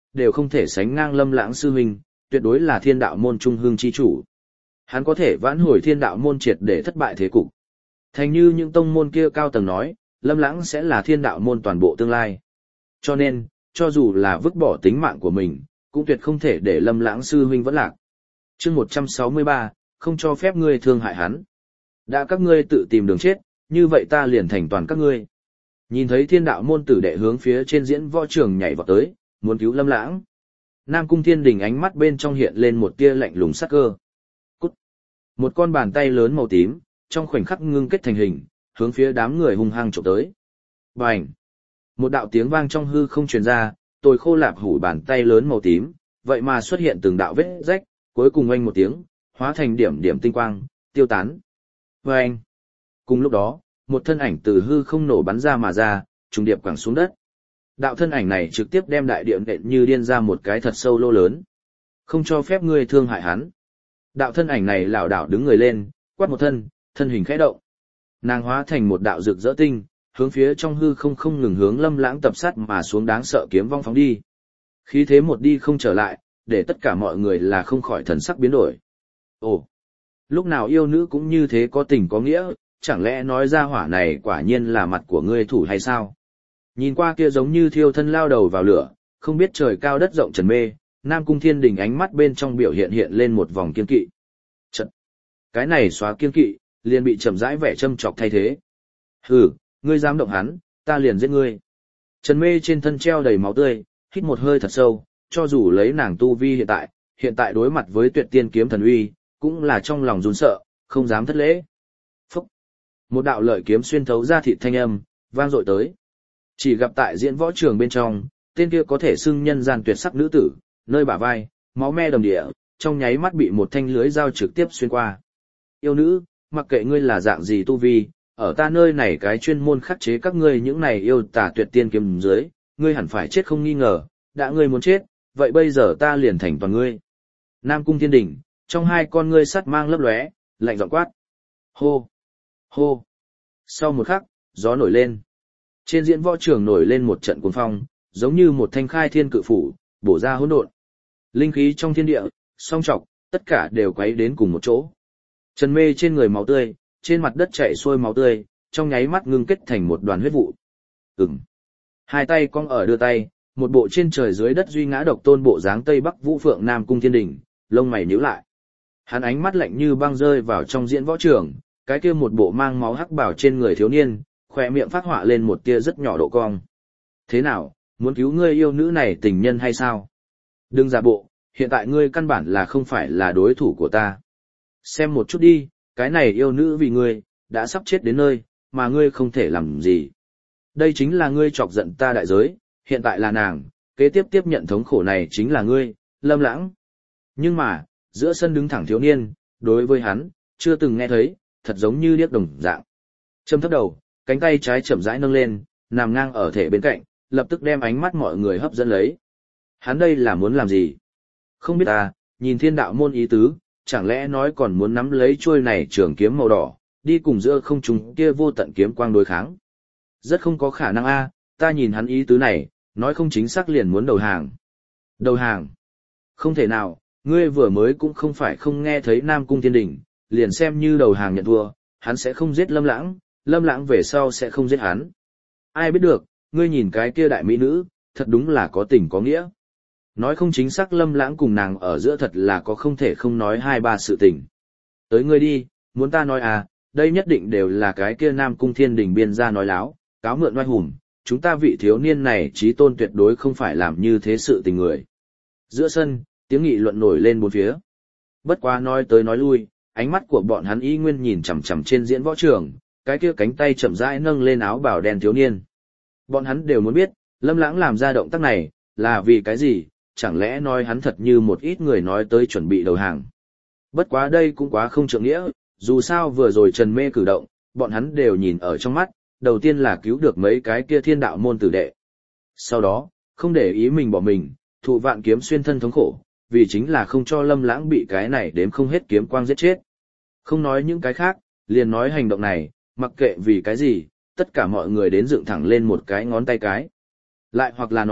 đều không thể sánh ngang Lâm Lãng sư huynh, tuyệt đối là thiên đạo môn trung hương chi chủ. Hắn có thể vãn hồi thiên đạo môn triệt để thất bại thế cục. Thành như những tông môn kia cao tầng nói, Lâm Lãng sẽ là thiên đạo môn toàn bộ tương lai. Cho nên, cho dù là vứt bỏ tính mạng của mình, cũng tuyệt không thể để Lâm Lãng sư huynh vẫn lạc. Chương 163, không cho phép ngươi thương hại hắn. Đã các ngươi tự tìm đường chết, như vậy ta liền thành toàn các ngươi. Nhìn thấy thiên đạo môn tử đệ hướng phía trên diễn võ trường nhảy vào tới, muốn cứu Lâm Lãng. Nam Cung Thiên Đình ánh mắt bên trong hiện lên một tia lạnh lùng sắc cơ. Cút. Một con bàn tay lớn màu tím, trong khoảnh khắc ngưng kết thành hình, hướng phía đám người hung hăng chụp tới. Bành! Một đạo tiếng vang trong hư không truyền ra, tôi khô lạp hủ bàn tay lớn màu tím, vậy mà xuất hiện từng đạo vết rách, cuối cùng oanh một tiếng, hóa thành điểm điểm tinh quang, tiêu tán. Bành! Cùng lúc đó, một thân ảnh từ hư không nổ bắn ra mà ra, trùng điệp quẳng xuống đất. Đạo thân ảnh này trực tiếp đem đại địa nện như điên ra một cái thật sâu lô lớn. Không cho phép ngươi thương hại hắn. Đạo thân ảnh này lảo đảo đứng người lên, quát một thân hình khẽ động. Nàng hóa thành một đạo rực rỡ tinh, hướng phía trong hư không không ngừng hướng Lâm Lãng tập sát mà xuống đáng sợ kiếm vong phóng đi. Khí thế một đi không trở lại, để tất cả mọi người là không khỏi thần sắc biến đổi. Ồ, lúc nào yêu nữ cũng như thế có tình có nghĩa, chẳng lẽ nói ra hỏa này quả nhiên là mặt của ngươi thủ hay sao? Nhìn qua kia giống như thiêu thân lao đầu vào lửa, không biết trời cao đất rộng trần mê, Nam Cung Thiên Đình ánh mắt bên trong biểu hiện hiện lên một vòng kiên kỵ. Trận! Cái này xóa kiên kỵ, liền bị chậm rãi vẻ châm chọc thay thế. Hừ, ngươi dám động hắn, ta liền giết ngươi. Trần mê trên thân treo đầy máu tươi, hít một hơi thật sâu, cho dù lấy nàng tu vi hiện tại đối mặt với tuyệt tiên kiếm thần uy, cũng là trong lòng run sợ, không dám thất lễ. Phúc! Một đạo lợi kiếm xuyên thấu ra thịt thanh âm, vang dội tới. Chỉ gặp tại diễn võ trường bên trong, tên kia có thể xưng nhân gian tuyệt sắc nữ tử, nơi bả vai, máu me đầm địa, trong nháy mắt bị một thanh lưới dao trực tiếp xuyên qua. Yêu nữ, mặc kệ ngươi là dạng gì tu vi, ở ta nơi này cái chuyên môn khắc chế các ngươi những này yêu tà tuyệt tiên kiếm dưới, ngươi hẳn phải chết không nghi ngờ, đã ngươi muốn chết, vậy bây giờ ta liền thành toàn ngươi. Nam Cung Thiên Đình, trong hai con ngươi sắt mang lấp lóe, lạnh giọng quát. Hô! Hô! Sau một khắc, gió nổi lên. Trên diễn võ trường nổi lên một trận cuồng phong, giống như một thanh khai thiên cự phủ, bổ ra hỗn độn. Linh khí trong thiên địa, song trọc, tất cả đều quấy đến cùng một chỗ. Trần mê trên người máu tươi, trên mặt đất chảy xuôi máu tươi, trong nháy mắt ngưng kết thành một đoàn huyết vụ. Hai tay cong ở đưa tay, một bộ trên trời dưới đất duy ngã độc tôn bộ dáng Tây Bắc Vũ Phượng Nam Cung Thiên Đình, lông mày nhíu lại. Hắn ánh mắt lạnh như băng rơi vào trong diễn võ trường, cái kia một bộ mang máu hắc bảo trên người thiếu niên, khỏe miệng phát họa lên một tia rất nhỏ độ cong. Thế nào, muốn cứu ngươi yêu nữ này tình nhân hay sao? Đừng giả bộ, hiện tại ngươi căn bản là không phải là đối thủ của ta. Xem một chút đi, cái này yêu nữ vì ngươi, đã sắp chết đến nơi, mà ngươi không thể làm gì. Đây chính là ngươi chọc giận ta đại giới, hiện tại là nàng, kế tiếp tiếp nhận thống khổ này chính là ngươi, Lâm Lãng. Nhưng mà, giữa sân đứng thẳng thiếu niên, đối với hắn, chưa từng nghe thấy, thật giống như điếc đồng dạng. Châm thấp đầu, cánh tay trái chậm rãi nâng lên, nằm ngang ở thể bên cạnh, lập tức đem ánh mắt mọi người hấp dẫn lấy. Hắn đây là muốn làm gì? Không biết ta, nhìn thiên đạo môn ý tứ, chẳng lẽ nói còn muốn nắm lấy chuôi này trường kiếm màu đỏ, đi cùng giữa không trung kia vô tận kiếm quang đối kháng. Rất không có khả năng a, ta nhìn hắn ý tứ này, nói không chính xác liền muốn đầu hàng. Đầu hàng? Không thể nào, ngươi vừa mới cũng không phải không nghe thấy Nam Cung Thiên Đình, liền xem như đầu hàng nhận thua, hắn sẽ không giết Lâm Lãng, Lâm Lãng về sau sẽ không giết hắn. Ai biết được, ngươi nhìn cái kia đại mỹ nữ, thật đúng là có tình có nghĩa. Nói không chính xác Lâm Lãng cùng nàng ở giữa thật là có không thể không nói hai ba sự tình. Tới ngươi đi, muốn ta nói à, đây nhất định đều là cái kia Nam Cung Thiên Đình biên ra nói láo, cáo mượn oai hùng, chúng ta vị thiếu niên này chí tôn tuyệt đối không phải làm như thế sự tình người. Giữa sân, tiếng nghị luận nổi lên bốn phía. Bất quá nói tới nói lui, ánh mắt của bọn hắn y nguyên nhìn chằm chằm trên diễn võ trường, cái kia cánh tay chậm rãi nâng lên áo bào đen thiếu niên. Bọn hắn đều muốn biết, Lâm Lãng làm ra động tác này, là vì cái gì, chẳng lẽ nói hắn thật như một ít người nói tới chuẩn bị đầu hàng. Bất quá đây cũng quá không trượng nghĩa, dù sao vừa rồi Trần Mê cử động, bọn hắn đều nhìn ở trong mắt, đầu tiên là cứu được mấy cái kia thiên đạo môn tử đệ. Sau đó, không để ý mình bỏ mình, thụ vạn kiếm xuyên thân thống khổ, vì chính là không cho Lâm Lãng bị cái này đếm không hết kiếm quang giết chết. Không nói những cái khác, liền nói hành động này, mặc kệ vì cái gì, tất cả mọi người đến dựng thẳng lên một cái ngón tay cái. Lại hoặc là nói,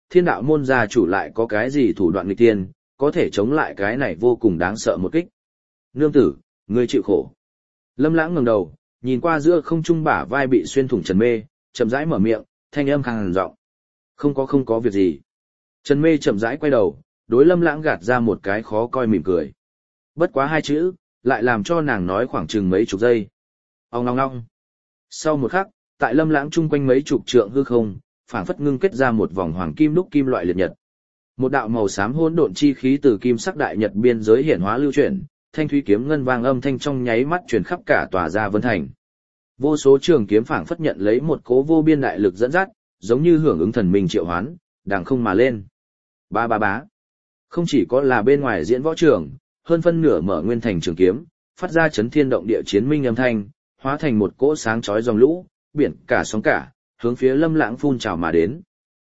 thiên đạo môn gia chủ lại có cái gì thủ đoạn nghịch tiên, có thể chống lại cái này vô cùng đáng sợ một kích. Nương tử, ngươi chịu khổ. Lâm Lãng ngẩng đầu, nhìn qua giữa không trung bả vai bị xuyên thủng Trần Mê, chậm rãi mở miệng, thanh âm khàn giọng. Không có việc gì. Trần Mê chậm rãi quay đầu, đối Lâm Lãng gạt ra một cái khó coi mỉm cười. Bất quá hai chữ, lại làm cho nàng nói khoảng chừng mấy chục giây. Ong long long. Sau một khắc, tại Lâm Lãng chung quanh mấy chục trượng hư không, phảng phất ngưng kết ra một vòng hoàng kim đúc kim loại liệt nhật. Một đạo màu xám hỗn độn chi khí từ kim sắc đại nhật biên giới hiển hóa lưu chuyển, thanh thúy kiếm ngân vang âm thanh trong nháy mắt truyền khắp cả tòa gia vân thành. Vô số trường kiếm phảng phất nhận lấy một cỗ vô biên đại lực dẫn dắt, giống như hưởng ứng thần minh triệu hoán, đằng không mà lên. Ba ba bá. Không chỉ có là bên ngoài diễn võ trường, hơn phân nửa mở nguyên thành trường kiếm, phát ra chấn thiên động địa chiến minh âm thanh, hóa thành một cỗ sáng chói dòng lũ, biển cả sóng cả, hướng phía Lâm Lãng phun trào mà đến.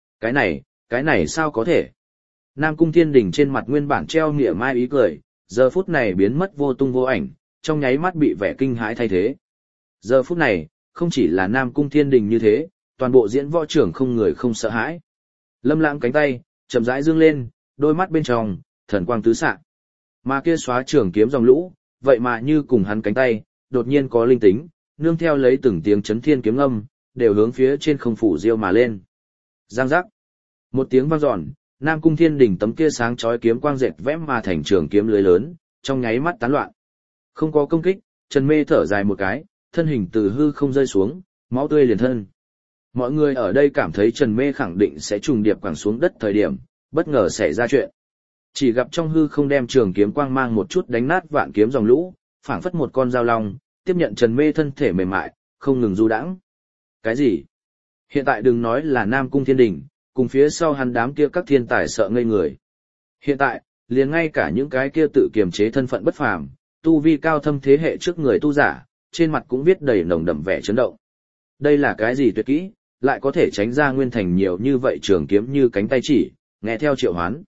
Cái này sao có thể? Nam Cung Thiên Đình trên mặt nguyên bản treo mỉa mai ý cười, giờ phút này biến mất vô tung vô ảnh, trong nháy mắt bị vẻ kinh hãi thay thế. Giờ phút này, không chỉ là Nam Cung Thiên Đình như thế, toàn bộ diễn võ trưởng không người không sợ hãi. Lâm Lãng cánh tay chậm rãi dương lên, đôi mắt bên trong thần quang tứ xạ. Mà kia xóa trường kiếm dòng lũ, vậy mà như cùng hắn cánh tay, đột nhiên có linh tính, nương theo lấy từng tiếng chấn thiên kiếm âm, đều hướng phía trên không phủ diêu mà lên. Giang giác. Một tiếng vang dọn, Nam Cung Thiên Đình tấm kia sáng chói kiếm quang dệt vẽ mà thành trường kiếm lưới lớn, trong nháy mắt tán loạn. Không có công kích, Trần Mê thở dài một cái, thân hình từ hư không rơi xuống, máu tươi liền thân. Mọi người ở đây cảm thấy Trần Mê khẳng định sẽ trùng điệp quẳng xuống đất thời điểm, bất ngờ xảy ra chuyện. Chỉ gặp trong hư không đem trường kiếm quang mang một chút đánh nát vạn kiếm dòng lũ, phảng phất một con dao long, tiếp nhận Trần Mê thân thể mềm mại, không ngừng du đãng. Cái gì? Hiện tại đừng nói là Nam Cung Thiên Đình, cùng phía sau hắn đám kia các thiên tài sợ ngây người. Hiện tại, liền ngay cả những cái kia tự kiềm chế thân phận bất phàm, tu vi cao thâm thế hệ trước người tu giả, trên mặt cũng viết đầy nồng đậm vẻ chấn động. Đây là cái gì tuyệt kỹ, lại có thể tránh ra nguyên thành nhiều như vậy trường kiếm như cánh tay chỉ, nghe theo triệu hoán.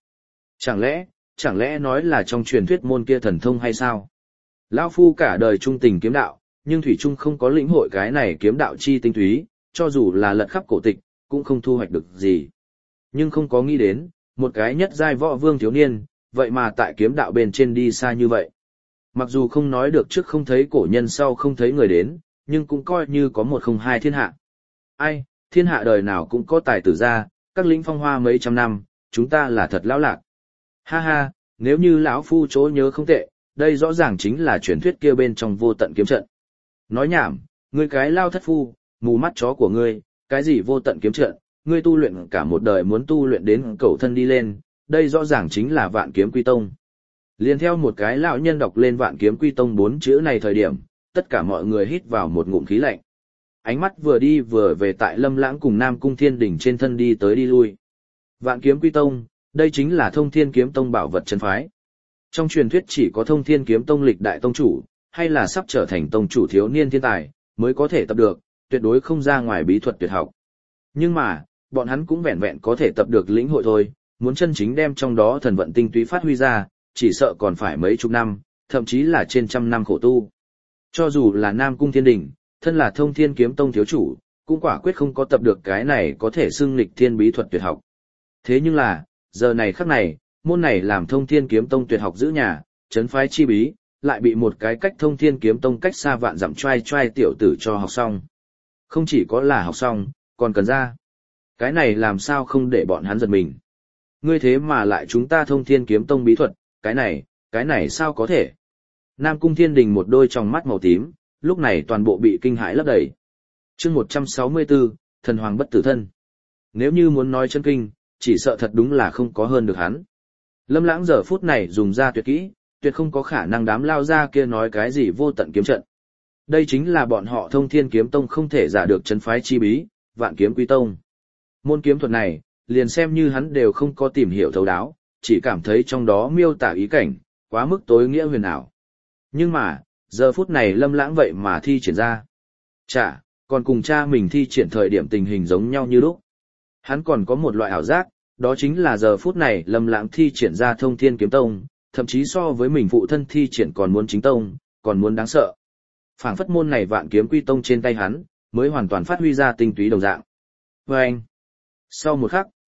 Chẳng lẽ nói là trong truyền thuyết môn kia thần thông hay sao? Lão phu cả đời trung tình kiếm đạo, nhưng thủy trung không có lĩnh hội cái này kiếm đạo chi tinh túy, cho dù là lật khắp cổ tịch, cũng không thu hoạch được gì. Nhưng không có nghĩ đến, một cái nhất giai võ vương thiếu niên, vậy mà tại kiếm đạo bên trên đi xa như vậy. Mặc dù không nói được trước không thấy cổ nhân sau không thấy người đến, nhưng cũng coi như có một không hai thiên hạ. Ai, thiên hạ đời nào cũng có tài tử ra, các lĩnh phong hoa mấy trăm năm, chúng ta là thật lão lạc. Ha ha, nếu như lão phu chỗ nhớ không tệ, đây rõ ràng chính là truyền thuyết kia bên trong vô tận kiếm trận. Nói nhảm, ngươi cái lao thất phu, mù mắt chó của ngươi, cái gì vô tận kiếm trận, ngươi tu luyện cả một đời muốn tu luyện đến cầu thân đi lên, đây rõ ràng chính là Vạn Kiếm Quy Tông. Liên theo một cái lão nhân đọc lên Vạn Kiếm Quy Tông 4 chữ này thời điểm, tất cả mọi người hít vào một ngụm khí lạnh. Ánh mắt vừa đi vừa về tại Lâm Lãng cùng Nam Cung Thiên Đình trên thân đi tới đi lui. Vạn Kiếm Quy Tông, đây chính là Thông Thiên Kiếm Tông bảo vật chân phái. Trong truyền thuyết chỉ có Thông Thiên Kiếm Tông lịch đại tông chủ, hay là sắp trở thành tông chủ thiếu niên thiên tài, mới có thể tập được, tuyệt đối không ra ngoài bí thuật tuyệt học. Nhưng mà, bọn hắn cũng vẹn vẹn có thể tập được lĩnh hội thôi, muốn chân chính đem trong đó thần vận tinh túy phát huy ra, chỉ sợ còn phải mấy chục năm, thậm chí là trên trăm năm khổ tu. Cho dù là Nam Cung Thiên Đình, thân là Thông Thiên Kiếm Tông thiếu chủ, cũng quả quyết không có tập được cái này có thể xưng lịch thiên bí thuật tuyệt học. Thế nhưng là, giờ này khắc này, môn này làm Thông Thiên Kiếm Tông tuyệt học giữ nhà, trấn phái chi bí, lại bị một cái cách Thông Thiên Kiếm Tông cách xa vạn dặm trai trai tiểu tử cho học xong. Không chỉ có là học xong, còn cần ra. Cái này làm sao không để bọn hắn giật mình. Ngươi thế mà lại chúng ta Thông Thiên Kiếm Tông bí thuật, cái này sao có thể. Nam Cung Thiên Đình một đôi tròng mắt màu tím, lúc này toàn bộ bị kinh hãi lấp đầy. Chương 164, Thần Hoàng bất tử thân. Nếu như muốn nói chân kinh, chỉ sợ thật đúng là không có hơn được hắn. Lâm Lãng giờ phút này dùng ra tuyệt kỹ, tuyệt không có khả năng đám lao ra kia nói cái gì vô tận kiếm trận. Đây chính là bọn họ Thông Thiên Kiếm Tông không thể giả được chân phái chi bí, Vạn Kiếm Quy Tông. Môn kiếm thuật này, liền xem như hắn đều không có tìm hiểu thấu đáo, chỉ cảm thấy trong đó miêu tả ý cảnh, quá mức tối nghĩa huyền ảo. Nhưng mà, giờ phút này Lâm Lãng vậy mà thi triển ra. Chả, còn cùng cha mình thi triển thời điểm tình hình giống nhau như lúc. Hắn còn có một loại ảo giác, đó chính là giờ phút này Lâm Lãng thi triển ra Thông Thiên Kiếm Tông, thậm chí so với mình phụ thân thi triển còn muốn chính tông, còn muốn đáng sợ. Phảng phất môn này Vạn Kiếm Quy Tông trên tay hắn, mới hoàn toàn phát huy ra tinh túy đồng dạng. Và anh, sau một khắc,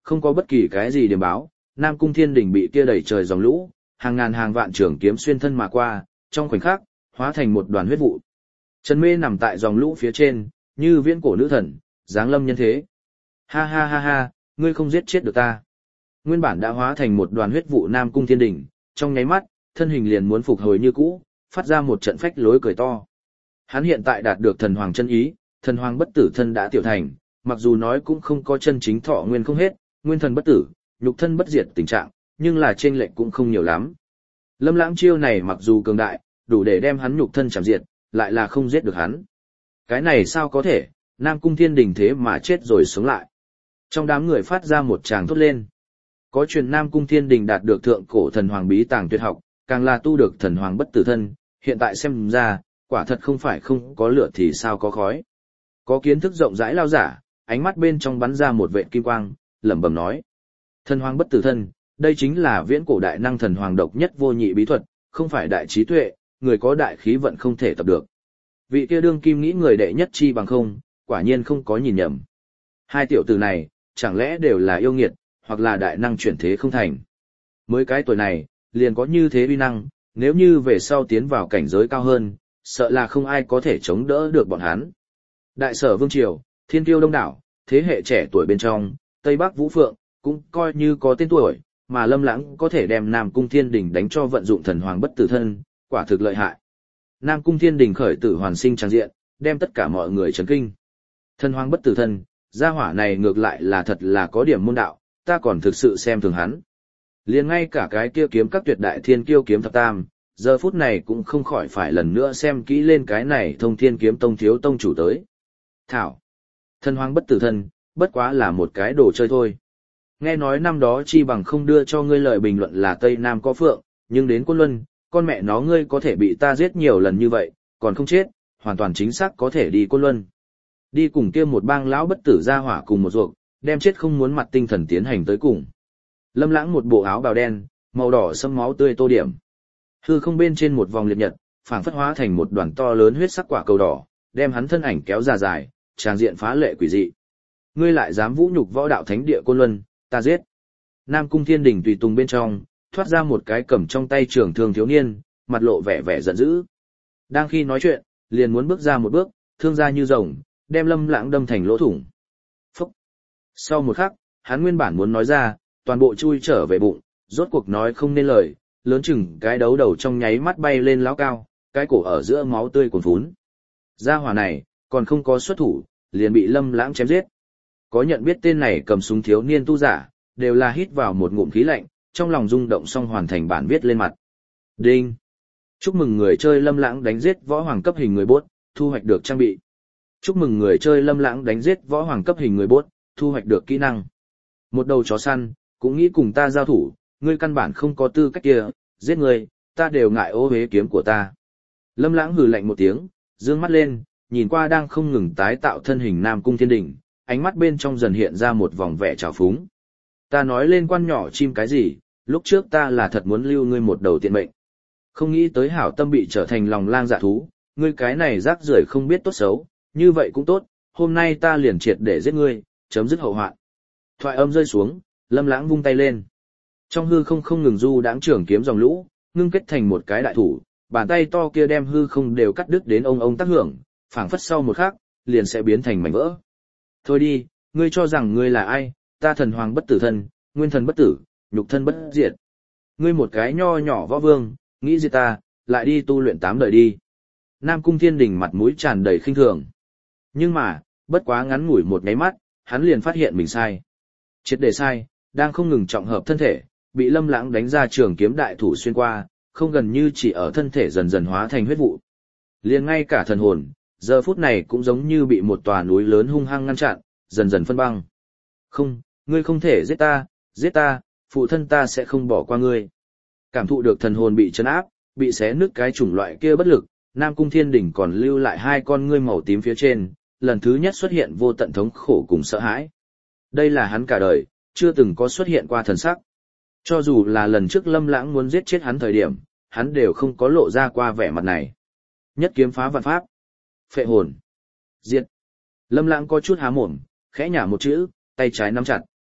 Không có bất kỳ cái gì điểm báo, Nam Cung Thiên Đình bị kia đẩy trời dòng lũ, hàng ngàn hàng vạn trường kiếm xuyên thân mà qua, trong khoảnh khắc, hóa thành một đoàn huyết vụ. Trần Mê nằm tại dòng lũ phía trên, như viễn cổ nữ thần, giáng lâm nhân thế. Ha ha ha ha, ngươi không giết chết được ta. Nguyên bản đã hóa thành một đoàn huyết vụ Nam Cung Thiên Đình, trong nháy mắt, thân hình liền muốn phục hồi như cũ, phát ra một trận phách lối cười to. Hắn hiện tại đạt được thần hoàng chân ý, thần hoàng bất tử thân đã tiểu thành, mặc dù nói cũng không có chân chính thọ nguyên không hết, nguyên thần bất tử, nhục thân bất diệt tình trạng, nhưng là chênh lệch cũng không nhiều lắm. Lâm Lãng chiêu này mặc dù cường đại, đủ để đem hắn nhục thân chảm diệt, lại là không giết được hắn. Cái này sao có thể, Nam Cung Thiên Đình thế mà chết rồi sống lại. Trong đám người phát ra một tràng thốt lên. Có truyền Nam Cung Thiên Đình đạt được thượng cổ thần hoàng bí tàng tuyệt học, càng là tu được thần hoàng bất tử thân, hiện tại xem ra, quả thật không phải không có lửa thì sao có khói. Có kiến thức rộng rãi lao giả, ánh mắt bên trong bắn ra một vệt kim quang, lẩm bẩm nói: thần hoàng bất tử thân, đây chính là viễn cổ đại năng thần hoàng độc nhất vô nhị bí thuật, không phải đại trí tuệ, người có đại khí vận không thể tập được. Vị kia đương kim nghĩ người đệ nhất chi bằng không, quả nhiên không có nhìn nhầm. Hai tiểu tử này, chẳng lẽ đều là yêu nghiệt, hoặc là đại năng chuyển thế không thành. Mới cái tuổi này, liền có như thế uy năng, nếu như về sau tiến vào cảnh giới cao hơn, sợ là không ai có thể chống đỡ được bọn hắn. Đại sở vương triều, thiên kiêu đông đảo, thế hệ trẻ tuổi bên trong, Tây Bắc Vũ Phượng, cũng coi như có tên tuổi, mà Lâm Lãng có thể đem Nam Cung Thiên Đình đánh cho vận dụng thần hoàng bất tử thân, quả thực lợi hại. Nam Cung Thiên Đình khởi tử hoàn sinh tràng diện, đem tất cả mọi người chấn kinh. Thần hoàng bất tử thân, gia hỏa này ngược lại là thật là có điểm môn đạo, ta còn thực sự xem thường hắn. Liền ngay cả cái kia kiếm các tuyệt đại thiên kiêu kiếm thập tam, giờ phút này cũng không khỏi phải lần nữa xem kỹ lên cái này Thông Thiên Kiếm Tông thiếu tông chủ tới. Thảo, thần hoàng bất tử thân, bất quá là một cái đồ chơi thôi. Nghe nói năm đó chi bằng không đưa cho ngươi lời bình luận là Tây Nam có phượng, nhưng đến Côn Luân, con mẹ nó ngươi có thể bị ta giết nhiều lần như vậy, còn không chết, hoàn toàn chính xác có thể đi Côn Luân. Đi cùng kia một bang lão bất tử ra hỏa cùng một ruột, đem chết không muốn mặt tinh thần tiến hành tới cùng. Lâm Lãng một bộ áo bào đen, màu đỏ sẫm máu tươi tô điểm. Hư không bên trên một vòng liệt nhật, phảng phất hóa thành một đoàn to lớn huyết sắc quả cầu đỏ, đem hắn thân ảnh kéo ra dài, tràng diện phá lệ quỷ dị. Ngươi lại dám vũ nhục võ đạo thánh địa Côn Luân, ta giết. Nam Cung Thiên Đình tùy tùng bên trong, thoát ra một cái cầm trong tay trường thương thiếu niên, mặt lộ vẻ vẻ giận dữ. Đang khi nói chuyện, liền muốn bước ra một bước, thương ra như rồng, đem Lâm Lãng đâm thành lỗ thủng. Phúc! Sau một khắc, hắn nguyên bản muốn nói ra, toàn bộ chui trở về bụng, rốt cuộc nói không nên lời, lớn chừng cái đấu đầu trong nháy mắt bay lên lão cao, cái cổ ở giữa máu tươi cuồn phún. Gia hỏa này, còn không có xuất thủ, liền bị Lâm Lãng chém giết. Có nhận biết tên này cầm súng thiếu niên tu giả, đều là hít vào một ngụm khí lạnh, trong lòng rung động xong hoàn thành bản viết lên mặt. Đinh! Chúc mừng người chơi Lâm Lãng đánh giết võ hoàng cấp hình người bốt, thu hoạch được trang bị. Chúc mừng người chơi Lâm Lãng đánh giết võ hoàng cấp hình người bốt, thu hoạch được kỹ năng. Một đầu chó săn, cũng nghĩ cùng ta giao thủ, ngươi căn bản không có tư cách kia, giết ngươi, ta đều ngại ô hế kiếm của ta. Lâm Lãng hừ lạnh một tiếng, dương mắt lên, nhìn qua đang không ngừng tái tạo thân hình Nam Cung Thiên Đình, ánh mắt bên trong dần hiện ra một vòng vẻ trào phúng. Ta nói lên quan nhỏ chim cái gì, lúc trước ta là thật muốn lưu ngươi một đầu tiện mệnh. Không nghĩ tới hảo tâm bị trở thành lòng lang dạ thú, ngươi cái này rác rưởi không biết tốt xấu, như vậy cũng tốt, hôm nay ta liền triệt để giết ngươi, chấm dứt hậu hoạn. Thoại âm rơi xuống, Lâm Lãng vung tay lên. Trong hư không không ngừng du đãng trường kiếm dòng lũ, ngưng kết thành một cái đại thủ, bàn tay to kia đem hư không đều cắt đứt đến ông tác hưởng, phảng phất sau một khắc, liền sẽ biến thành mảnh vỡ. Thôi đi, ngươi cho rằng ngươi là ai, ta thần hoàng bất tử thân, nguyên thần bất tử, nhục thân bất diệt. Ngươi một cái nho nhỏ võ vương, nghĩ gì ta, lại đi tu luyện 8 đời đi. Nam Cung Thiên Đình mặt mũi tràn đầy khinh thường. Nhưng mà, bất quá ngắn ngủi một nháy mắt, hắn liền phát hiện mình sai. Triệt để sai, đang không ngừng trọng hợp thân thể, bị Lâm Lãng đánh ra trường kiếm đại thủ xuyên qua, không gần như chỉ ở thân thể dần dần hóa thành huyết vụ. Liền ngay cả thần hồn, giờ phút này cũng giống như bị một tòa núi lớn hung hăng ngăn chặn, dần dần phân băng. Không, ngươi không thể giết ta, phụ thân ta sẽ không bỏ qua ngươi. Cảm thụ được thần hồn bị trấn áp, bị xé nứt cái chủng loại kia bất lực, Nam Cung Thiên Đình còn lưu lại hai con ngươi màu tím phía trên, lần thứ nhất xuất hiện vô tận thống khổ cùng sợ hãi. Đây là hắn cả đời, chưa từng có xuất hiện qua thần sắc. Cho dù là lần trước Lâm Lãng muốn giết chết hắn thời điểm, hắn đều không có lộ ra qua vẻ mặt này. Nhất kiếm phá vạn pháp. Phệ hồn. Diệt. Lâm Lãng có chút há mồm, khẽ nhả một chữ, tay trái nắm chặt.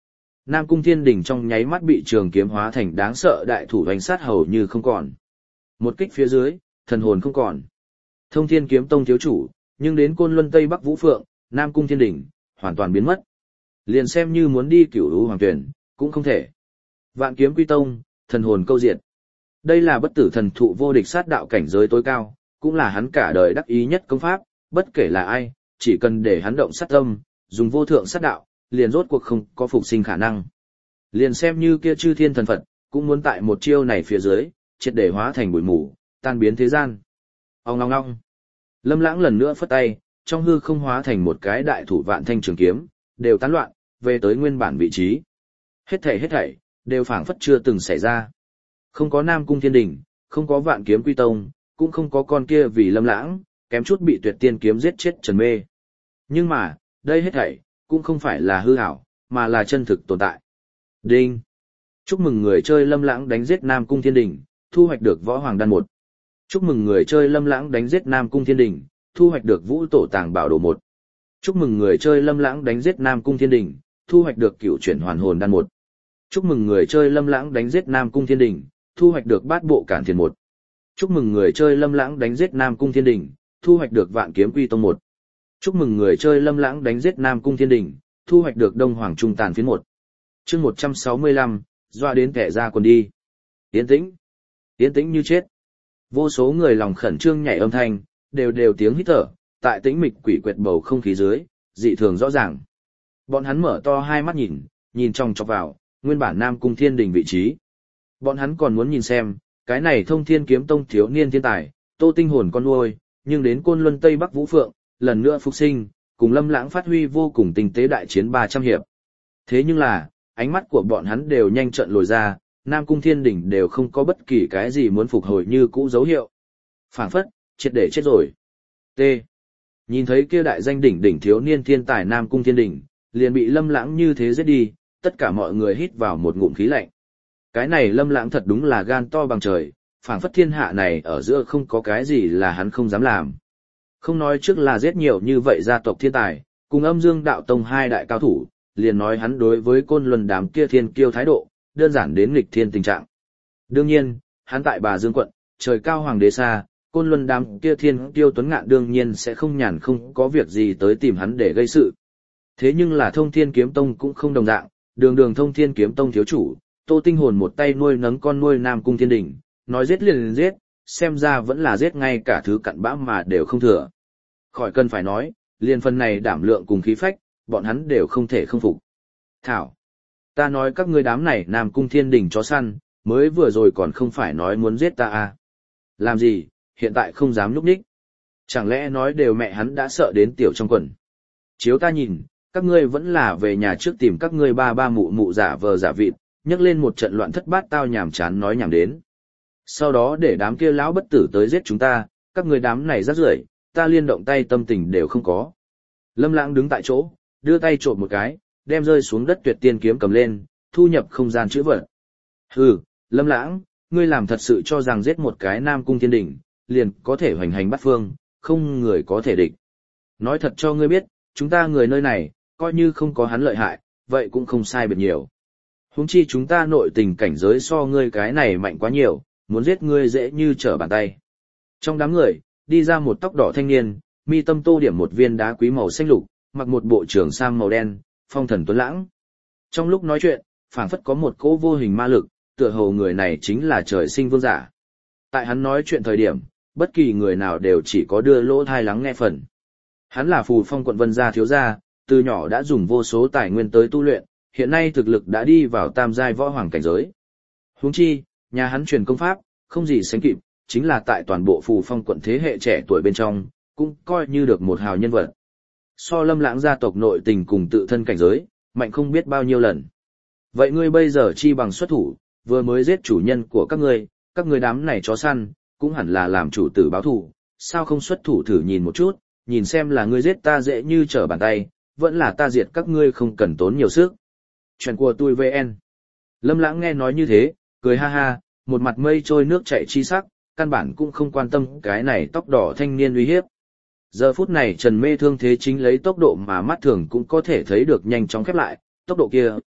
Nam Cung Thiên Đình trong nháy mắt bị trường kiếm hóa thành đáng sợ đại thủ đánh sát hầu như không còn. Một kích phía dưới, thần hồn không còn. Thông Thiên Kiếm Tông thiếu chủ, nhưng đến Côn Luân Tây Bắc Vũ Phượng, Nam Cung Thiên Đình, hoàn toàn biến mất. Liền xem như muốn đi Cửu Lũ Hoàng Tuyển, cũng không thể. Vạn Kiếm Quy Tông, thần hồn câu diệt. Đây là bất tử thần thụ vô địch sát đạo cảnh giới tối cao, cũng là hắn cả đời đắc ý nhất công pháp, bất kể là ai, chỉ cần để hắn động sát tâm, dùng vô thượng sát đạo, liền rốt cuộc không có phục sinh khả năng. Liền xem như kia chư thiên thần Phật, cũng muốn tại một chiêu này phía dưới, triệt để hóa thành bụi mù, tan biến thế gian. Ong ong ong. Lâm Lãng lần nữa phất tay, trong hư không hóa thành một cái đại thủ vạn thanh trường kiếm, đều tán loạn, về tới nguyên bản vị trí. Hết thảy, đều phảng phất chưa từng xảy ra. Không có Nam Cung Thiên Đình, không có Vạn Kiếm Quy Tông, cũng không có con kia vì Lâm Lãng, kém chút bị Tuyệt Tiên kiếm giết chết Trần Mê. Nhưng mà, đây hết thảy cũng không phải là hư ảo, mà là chân thực tồn tại. Đinh. Chúc mừng người chơi Lâm Lãng đánh giết Nam Cung Thiên Đình, thu hoạch được Võ Hoàng Đan 1. Chúc mừng người chơi Lâm Lãng đánh giết Nam Cung Thiên Đình, thu hoạch được Vũ Tổ Tàng Bảo Đồ 1. Chúc mừng người chơi Lâm Lãng đánh giết Nam Cung Thiên Đình, thu hoạch được Cựu Chuyển Hoàn Hồn Đan 1. Chúc mừng người chơi Lâm Lãng đánh giết Nam Cung Thiên Đình, thu hoạch được Bát Bộ Cản Thiền 1. Chúc mừng người chơi Lâm Lãng đánh giết Nam Cung Thiên Đình, thu hoạch được Vạn Kiếm Quy Tông 1. Chúc mừng người chơi Lâm Lãng đánh giết Nam Cung Thiên Đình, thu hoạch được Đông Hoàng Trung Tàn Phiến 1. Chương 165, doa đến kẻ ra quần đi. Yên tĩnh như chết. Vô số người lòng khẩn trương nhảy âm thanh, đều tiếng hít thở, tại tĩnh mịch quỷ quyệt bầu không khí dưới, dị thường rõ ràng. Bọn hắn mở to hai mắt nhìn trong chọc vào, nguyên bản Nam Cung Thiên Đình vị trí. Bọn hắn còn muốn nhìn xem, cái này Thông Thiên Kiếm Tông thiếu niên thiên tài, Tô Tinh hồn con nuôi, nhưng đến Côn Luân Tây Bắc Vũ Phượng, lần nữa phục sinh, cùng Lâm Lãng phát huy vô cùng tinh tế đại chiến 300 hiệp. Thế nhưng là, ánh mắt của bọn hắn đều nhanh trận lồi ra, Nam Cung Thiên Đình đều không có bất kỳ cái gì muốn phục hồi như cũ dấu hiệu. Phảng phất, triệt để chết rồi. T. Nhìn thấy kia đại danh đỉnh thiếu niên thiên tài Nam Cung Thiên Đình, liền bị Lâm Lãng như thế giết đi, tất cả mọi người hít vào một ngụm khí lạnh. Cái này Lâm Lãng thật đúng là gan to bằng trời, phảng phất thiên hạ này ở giữa không có cái gì là hắn không dám làm. Không nói trước là giết nhiều như vậy gia tộc thiên tài, cùng Âm Dương Đạo Tông hai đại cao thủ, liền nói hắn đối với Côn Luân đám kia thiên kiêu thái độ, đơn giản đến nghịch thiên tình trạng. Đương nhiên, hắn tại Bà Dương quận, trời cao hoàng đế xa, Côn Luân đám kia thiên kiêu tuấn ngạn đương nhiên sẽ không nhàn không có việc gì tới tìm hắn để gây sự. Thế nhưng là Thông Thiên Kiếm Tông cũng không đồng dạng, đường Thông Thiên Kiếm Tông thiếu chủ, Tô Tinh hồn một tay nuôi nấng con nuôi Nam Cung Thiên Đình, nói giết liền giết, xem ra vẫn là giết ngay cả thứ cặn bã mà đều không thừa. Khỏi cần phải nói, liền phần này đảm lượng cùng khí phách, bọn hắn đều không thể không phục. Thảo, ta nói các ngươi đám này Nam Cung Thiên Đình chó săn, mới vừa rồi còn không phải nói muốn giết ta à. Làm gì, hiện tại không dám nhúc nhích. Chẳng lẽ nói đều mẹ hắn đã sợ đến tiểu trong quần. Chiếu ta nhìn, các ngươi vẫn là về nhà trước tìm các ngươi ba mụ giả vờ giả vịt, nhấc lên một trận loạn thất bát tao nhảm chán nói nhảm đến. Sau đó để đám kia lão bất tử tới giết chúng ta, các ngươi đám này rác rưởi, ta liên động tay tâm tình đều không có. Lâm Lãng đứng tại chỗ, đưa tay trộm một cái, đem rơi xuống đất Tuyệt Tiên kiếm cầm lên, thu nhập không gian chữ vật. Hừ, Lâm Lãng, ngươi làm thật sự cho rằng giết một cái Nam Cung Thiên Đình, liền có thể hoành hành bát phương, không người có thể địch. Nói thật cho ngươi biết, chúng ta người nơi này, coi như không có hắn lợi hại, vậy cũng không sai biệt nhiều. Huống chi chúng ta nội tình cảnh giới so ngươi cái này mạnh quá nhiều, muốn giết ngươi dễ như trở bàn tay. Trong đám người, đi ra một tóc đỏ thanh niên, mi tâm tô điểm một viên đá quý màu xanh lục, mặc một bộ trường sam màu đen, phong thần tuấn lãng. Trong lúc nói chuyện, phảng phất có một cỗ vô hình ma lực, tựa hồ người này chính là trời sinh vương giả. Tại hắn nói chuyện thời điểm, bất kỳ người nào đều chỉ có đưa lỗ tai lắng nghe phần. Hắn là Phù Phong quận Vân gia thiếu gia, từ nhỏ đã dùng vô số tài nguyên tới tu luyện, hiện nay thực lực đã đi vào tam giai võ hoàng cảnh giới. Huống chi, nhà hắn truyền công pháp, không gì sánh kịp, chính là tại toàn bộ Phù Phong quận thế hệ trẻ tuổi bên trong, cũng coi như được một hào nhân vật. So Lâm Lãng gia tộc nội tình cùng tự thân cảnh giới, mạnh không biết bao nhiêu lần. Vậy ngươi bây giờ chi bằng xuất thủ, vừa mới giết chủ nhân của các ngươi đám này chó săn, cũng hẳn là làm chủ tử báo thù, sao không xuất thủ thử nhìn một chút, nhìn xem là ngươi giết ta dễ như trở bàn tay, vẫn là ta diệt các ngươi không cần tốn nhiều sức. Chuyện của tôi VN. Lâm Lãng nghe nói như thế, cười ha ha, một mặt mây trôi nước chảy chi sắc, căn bản cũng không quan tâm cái này tóc đỏ thanh niên uy hiếp. Giờ phút này Trần Mê thương thế chính lấy tốc độ mà mắt thường cũng có thể thấy được nhanh chóng khép lại, tốc độ kia,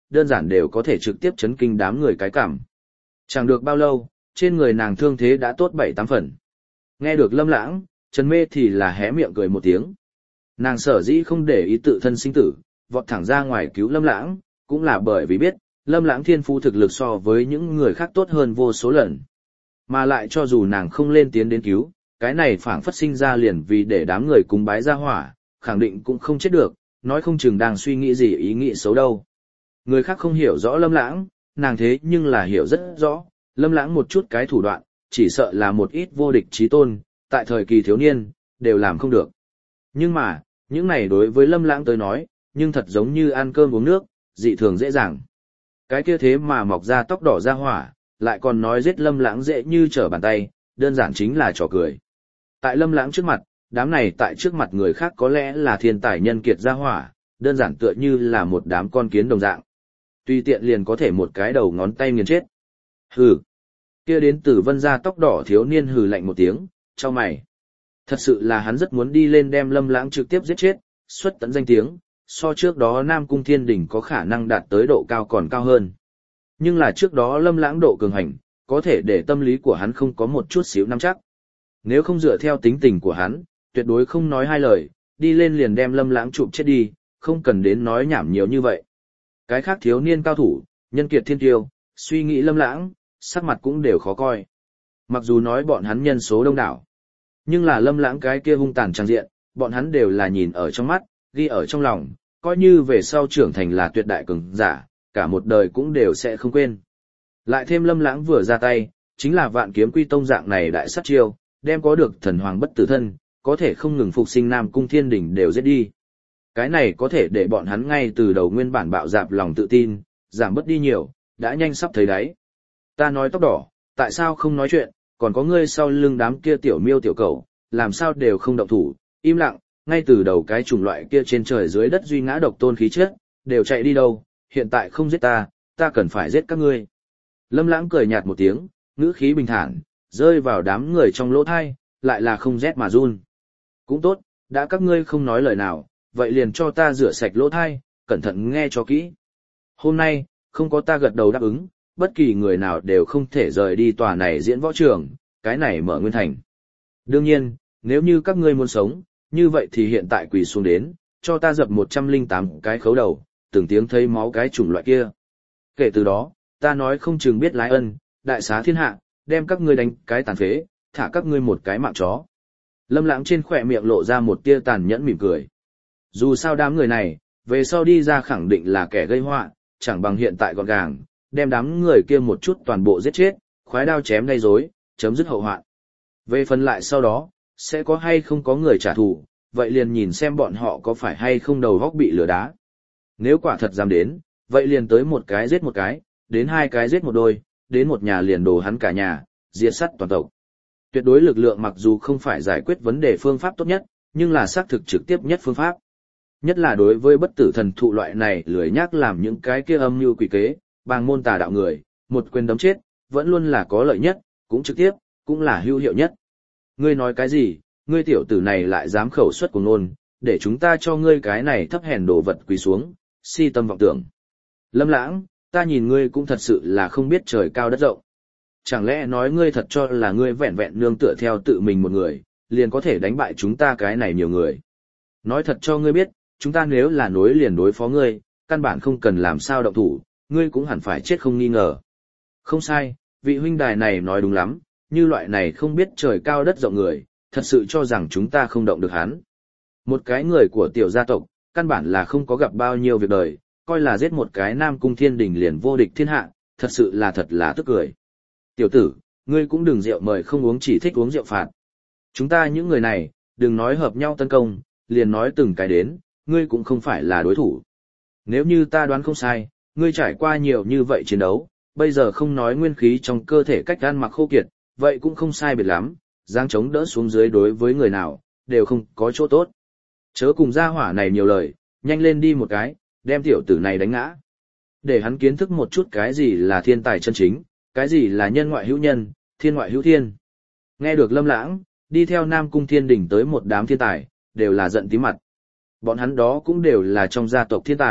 đơn giản đều có thể trực tiếp chấn kinh đám người cái cảm. Chẳng được bao lâu, trên người nàng thương thế đã tốt 7-8 phần. Nghe được Lâm Lãng, Trần Mê thì là hé miệng cười một tiếng. Nàng sở dĩ không để ý tự thân sinh tử, vọt thẳng ra ngoài cứu Lâm Lãng, cũng là bởi vì biết, Lâm Lãng thiên phú thực lực so với những người khác tốt hơn vô số lần. Mà lại cho dù nàng không lên tiến đến cứu, cái này phảng phất sinh ra liền vì để đám người cúng bái ra hỏa, khẳng định cũng không chết được, nói không chừng đang suy nghĩ gì ý nghĩ xấu đâu. Người khác không hiểu rõ Lâm Lãng, nàng thế nhưng là hiểu rất rõ, Lâm Lãng một chút cái thủ đoạn, chỉ sợ là một ít vô địch chí tôn, tại thời kỳ thiếu niên, đều làm không được. Nhưng mà, những này đối với Lâm Lãng tới nói, nhưng thật giống như ăn cơm uống nước, dị thường dễ dàng. Cái kia thế mà mọc ra tóc đỏ ra hỏa, lại còn nói giết Lâm Lãng dễ như trở bàn tay, đơn giản chính là trò cười. Tại Lâm Lãng trước mặt, đám này tại trước mặt người khác có lẽ là thiên tài nhân kiệt ra hỏa, đơn giản tựa như là một đám con kiến đồng dạng. Tùy tiện liền có thể một cái đầu ngón tay nghiền chết. Hừ. Kia đến từ Vân gia tóc đỏ thiếu niên hừ lạnh một tiếng, chau mày. Thật sự là hắn rất muốn đi lên đem Lâm Lãng trực tiếp giết chết, xuất tận danh tiếng, so trước đó Nam Cung Thiên Đình có khả năng đạt tới độ cao còn cao hơn. Nhưng là trước đó Lâm Lãng độ cường hành, có thể để tâm lý của hắn không có một chút xíu nắm chắc. Nếu không dựa theo tính tình của hắn, tuyệt đối không nói hai lời, đi lên liền đem Lâm Lãng chụp chết đi, không cần đến nói nhảm nhiều như vậy. Cái khác thiếu niên cao thủ, nhân kiệt thiên tiêu, suy nghĩ Lâm Lãng, sắc mặt cũng đều khó coi. Mặc dù nói bọn hắn nhân số đông đảo, nhưng là Lâm Lãng cái kia hung tàn trang diện, bọn hắn đều là nhìn ở trong mắt, ghi ở trong lòng, coi như về sau trưởng thành là tuyệt đại cường giả, cả một đời cũng đều sẽ không quên. Lại thêm Lâm Lãng vừa ra tay, chính là Vạn Kiếm Quy Tông dạng này đại sát chiêu, đem có được thần hoàng bất tử thân, có thể không ngừng phục sinh Nam Cung Thiên Đình đều giết đi. Cái này có thể để bọn hắn ngay từ đầu nguyên bản bạo dạp lòng tự tin, giảm bớt đi nhiều, đã nhanh sắp thấy đáy. Ta nói tóc đỏ, tại sao không nói chuyện, còn có ngươi sau lưng đám kia tiểu miêu tiểu cẩu, làm sao đều không động thủ, im lặng, ngay từ đầu cái chủng loại kia trên trời dưới đất duy ngã độc tôn khí chất, đều chạy đi đâu, hiện tại không giết ta, ta cần phải giết các ngươi. Lâm Lãng cười nhạt một tiếng, ngữ khí bình thản, rơi vào đám người trong lỗ thai, lại là không rét mà run. Cũng tốt, đã các ngươi không nói lời nào, vậy liền cho ta rửa sạch lỗ thai, cẩn thận nghe cho kỹ. Hôm nay, không có ta gật đầu đáp ứng, bất kỳ người nào đều không thể rời đi tòa này diễn võ trường, cái này mở nguyên thành. Đương nhiên, nếu như các ngươi muốn sống, như vậy thì hiện tại quỳ xuống đến, cho ta dập 108 cái khấu đầu, từng tiếng thấy máu cái chủng loại kia. Kể từ đó, ta nói không chừng biết lái ân, đại xá thiên hạ, đem các ngươi đánh cái tàn phế, thả các ngươi một cái mạng chó. Lâm Lãng trên khỏe miệng lộ ra một tia tàn nhẫn mỉm cười. Dù sao đám người này, về sau đi ra khẳng định là kẻ gây họa, chẳng bằng hiện tại gọn gàng, đem đám người kia một chút toàn bộ giết chết, khoái đao chém gây rối, chấm dứt hậu hoạn. Về phần lại sau đó, sẽ có hay không có người trả thù, vậy liền nhìn xem bọn họ có phải hay không đầu góc bị lửa đá. Nếu quả thật dám đến, vậy liền tới một cái giết một cái, đến hai cái giết một đôi, đến một nhà liền đồ hắn cả nhà, diệt sắt toàn tộc. Tuyệt đối lực lượng mặc dù không phải giải quyết vấn đề phương pháp tốt nhất, nhưng là xác thực trực tiếp nhất phương pháp. Nhất là đối với bất tử thần thụ loại này lười nhác làm những cái kia âm mưu quỷ kế, bàng môn tà đạo người, một quyền đấm chết, vẫn luôn là có lợi nhất, cũng trực tiếp, cũng là hữu hiệu nhất. Ngươi nói cái gì, ngươi tiểu tử này lại dám khẩu xuất của ngôn, để chúng ta cho ngươi cái này thấp hèn đồ vật quỳ xuống, si tâm vọng tưởng. Lâm Lãng, ta nhìn ngươi cũng thật sự là không biết trời cao đất rộng. Chẳng lẽ nói ngươi thật cho là ngươi vẹn vẹn nương tựa theo tự mình một người, liền có thể đánh bại chúng ta cái này nhiều người. Nói thật cho ngươi biết, chúng ta nếu là nối liền đối phó ngươi, căn bản không cần làm sao động thủ, ngươi cũng hẳn phải chết không nghi ngờ. Không sai, vị huynh đài này nói đúng lắm, như loại này không biết trời cao đất rộng người, thật sự cho rằng chúng ta không động được hắn. Một cái người của tiểu gia tộc, căn bản là không có gặp bao nhiêu việc đời, coi là giết một cái Nam Cung Thiên Đình liền vô địch thiên hạ, thật là tức cười. Tiểu tử, ngươi cũng đừng rượu mời không uống chỉ thích uống rượu phạt. Chúng ta những người này, đừng nói hợp nhau tấn công, liền nói từng cái đến, ngươi cũng không phải là đối thủ. Nếu như ta đoán không sai, ngươi trải qua nhiều như vậy chiến đấu, bây giờ không nói nguyên khí trong cơ thể cách ăn mặc khô kiệt, vậy cũng không sai biệt lắm, giang chống đỡ xuống dưới đối với người nào, đều không có chỗ tốt. Chớ cùng gia hỏa này nhiều lời, nhanh lên đi một cái, đem tiểu tử này đánh ngã. Để hắn kiến thức một chút cái gì là thiên tài chân chính, cái gì là nhân ngoại hữu nhân, thiên ngoại hữu thiên. Nghe được Lâm Lãng, đi theo Nam Cung Thiên Đình tới một đám thiên tài, đều là giận tím mặt. Bọn hắn đó cũng đều là trong gia tộc thiên tài,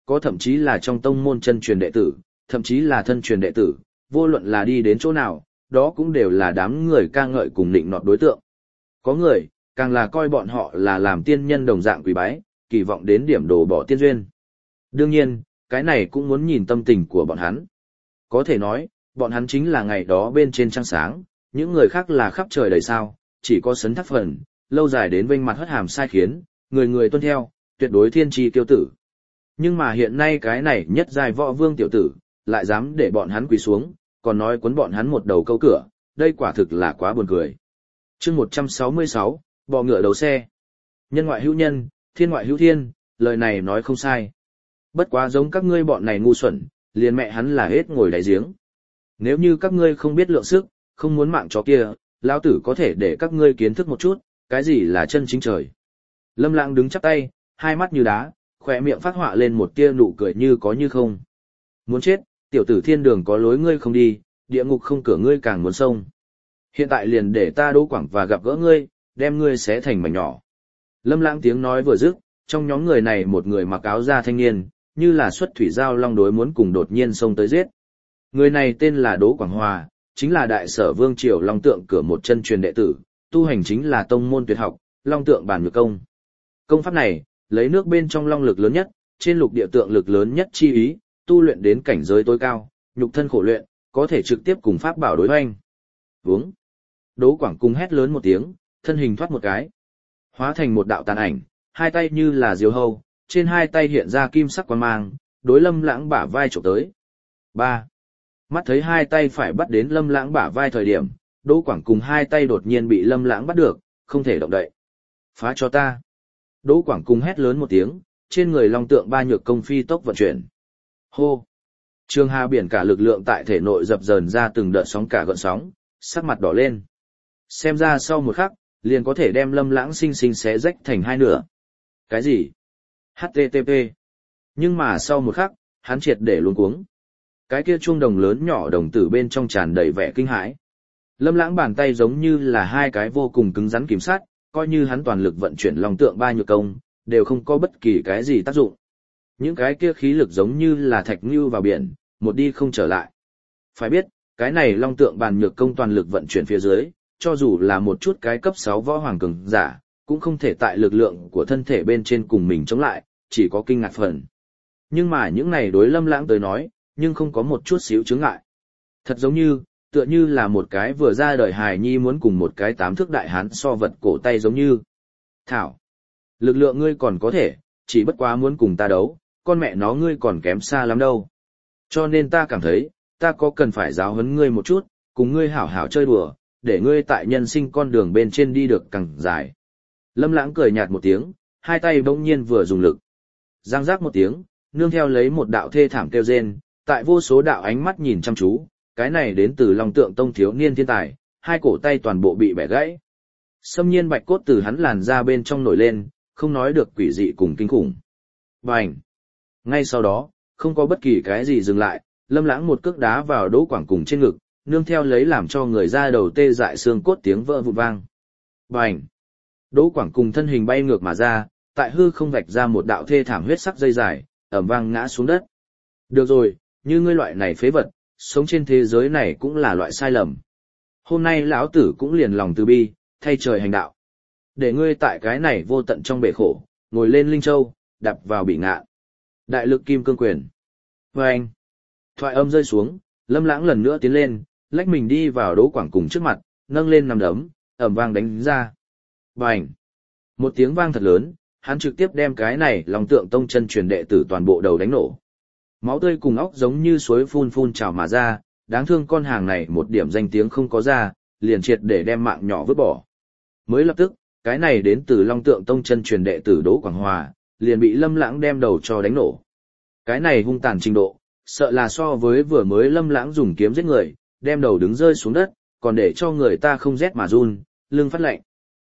có thậm chí là trong tông môn chân truyền đệ tử, thậm chí là thân truyền đệ tử, vô luận là đi đến chỗ nào, đó cũng đều là đám người ca ngợi cùng định nọt đối tượng. Có người, càng là coi bọn họ là làm tiên nhân đồng dạng quý bái, kỳ vọng đến điểm đổ bỏ tiên duyên. Đương nhiên, cái này cũng muốn nhìn tâm tình của bọn hắn. Có thể nói, bọn hắn chính là ngày đó bên trên trăng sáng, những người khác là khắp trời đầy sao, chỉ có sấn thác phần, lâu dài đến vênh mặt hất hàm sai khiến, người người tuân theo, tuyệt đối thiên tri tiêu tử. Nhưng mà hiện nay cái này nhất giai võ vương tiểu tử, lại dám để bọn hắn quỳ xuống, còn nói quấn bọn hắn một đầu câu cửa, đây quả thực là quá buồn cười. Chương 166, bò ngựa đầu xe. Nhân ngoại hữu nhân, thiên ngoại hữu thiên, lời này nói không sai. Bất quá giống các ngươi bọn này ngu xuẩn, liền mẹ hắn là hết ngồi đáy giếng. Nếu như các ngươi không biết lượng sức, không muốn mạng chó kia, lão tử có thể để các ngươi kiến thức một chút, cái gì là chân chính trời. Lâm Lãng đứng chắp tay, hai mắt như đá, khỏe miệng phát họa lên một tia nụ cười như có như không. Muốn chết, tiểu tử thiên đường có lối ngươi không đi, địa ngục không cửa ngươi càng muốn xông. Hiện tại liền để ta Đỗ Quảng và gặp gỡ ngươi, đem ngươi xé thành mảnh nhỏ. Lâm Lãng tiếng nói vừa dứt, trong nhóm người này một người mặc áo da thanh niên, như là xuất thủy giao long đối muốn cùng đột nhiên xông tới giết. Người này tên là Đỗ Quảng Hòa, chính là đại sở vương triều long tượng cửa một chân truyền đệ tử, tu hành chính là tông môn tuyệt học, long tượng bản nhược công. Công pháp này, lấy nước bên trong long lực lớn nhất, trên lục địa tượng lực lớn nhất chi ý, tu luyện đến cảnh giới tối cao, nhục thân khổ luyện, có thể trực tiếp cùng pháp bảo đối hoành. Vướng. Đỗ Quảng cung hét lớn một tiếng, thân hình thoát một cái, hóa thành một đạo tàn ảnh, hai tay như là diều hâu, trên hai tay hiện ra kim sắc quang mang, đối Lâm Lãng bả vai chụp tới. 3. Mắt thấy hai tay phải bắt đến Lâm Lãng bả vai thời điểm, Đỗ Quảng cùng hai tay đột nhiên bị Lâm Lãng bắt được, không thể động đậy. Phá cho ta. Đỗ Quảng cùng hét lớn một tiếng, trên người long tượng ba nhược công phi tốc vận chuyển. Hô. Trường hà biển cả lực lượng tại thể nội dập dờn ra từng đợt sóng cả gợn sóng, sắc mặt đỏ lên. Xem ra sau một khắc, liền có thể đem Lâm Lãng sinh sinh xé rách thành hai nửa. Cái gì? HTTP. Nhưng mà sau một khắc, hắn triệt để luống cuống. Cái kia chuông đồng lớn nhỏ đồng tử bên trong tràn đầy vẻ kinh hãi. Lâm Lãng bàn tay giống như là hai cái vô cùng cứng rắn kiểm sát, coi như hắn toàn lực vận chuyển long tượng ba nhược công, đều không có bất kỳ cái gì tác dụng. Những cái kia khí lực giống như là thạch ngưu vào biển, một đi không trở lại. Phải biết, cái này long tượng bàn nhược công toàn lực vận chuyển phía dưới, cho dù là một chút cái cấp 6 võ hoàng cường giả, cũng không thể tại lực lượng của thân thể bên trên cùng mình chống lại, chỉ có kinh ngạc phần. Nhưng mà những này đối Lâm Lãng tới nói, nhưng không có một chút xíu chướng ngại. Thật giống như, tựa như là một cái vừa ra đời hài nhi muốn cùng một cái 8 thước đại hán so vật cổ tay giống như. Thảo, lực lượng ngươi còn có thể, chỉ bất quá muốn cùng ta đấu, con mẹ nó ngươi còn kém xa lắm đâu. Cho nên ta cảm thấy, ta có cần phải giáo huấn ngươi một chút, cùng ngươi hảo hảo chơi đùa, để ngươi tại nhân sinh con đường bên trên đi được càng dài. Lâm Lãng cười nhạt một tiếng, hai tay bỗng nhiên vừa dùng lực. Giang giác một tiếng, nương theo lấy một đạo thê thảm kêu rên, tại vô số đạo ánh mắt nhìn chăm chú, cái này đến từ Long Tượng Tông thiếu niên thiên tài, hai cổ tay toàn bộ bị bẻ gãy. Xâm nhiên bạch cốt từ hắn làn ra bên trong nổi lên, không nói được quỷ dị cùng kinh khủng. Bành! Ngay sau đó, không có bất kỳ cái gì dừng lại, Lâm Lãng một cước đá vào Đỗ Quảng cùng trên ngực, nương theo lấy làm cho người ra đầu tê dại xương cốt tiếng vỡ vụn vang. Bành! Đỗ Quảng cùng thân hình bay ngược mà ra, tại hư không vạch ra một đạo thê thảm huyết sắc dây dài, ầm vang ngã xuống đất. Được rồi, như ngươi loại này phế vật, sống trên thế giới này cũng là loại sai lầm. Hôm nay lão tử cũng liền lòng từ bi, thay trời hành đạo. Để ngươi tại cái này vô tận trong bể khổ, ngồi lên linh châu, đập vào bị ngạn. Đại lực kim cương quyền. Vâng! Thoại âm rơi xuống, Lâm Lãng lần nữa tiến lên, lách mình đi vào Đỗ Quảng cùng trước mặt, nâng lên nằm đấm, ầm vang đánh ra. Bành! Một tiếng vang thật lớn, hắn trực tiếp đem cái này Long Tượng Tông chân truyền đệ tử toàn bộ đầu đánh nổ. Máu tươi cùng óc giống như suối phun phun trào mà ra, đáng thương con hàng này một điểm danh tiếng không có ra, liền triệt để đem mạng nhỏ vứt bỏ. Mới lập tức, cái này đến từ Long Tượng Tông chân truyền đệ tử Đỗ Quảng Hòa, liền bị Lâm Lãng đem đầu cho đánh nổ. Cái này hung tàn trình độ, sợ là so với vừa mới Lâm Lãng dùng kiếm giết người, đem đầu đứng rơi xuống đất, còn để cho người ta không rét mà run, lưng phát lạnh.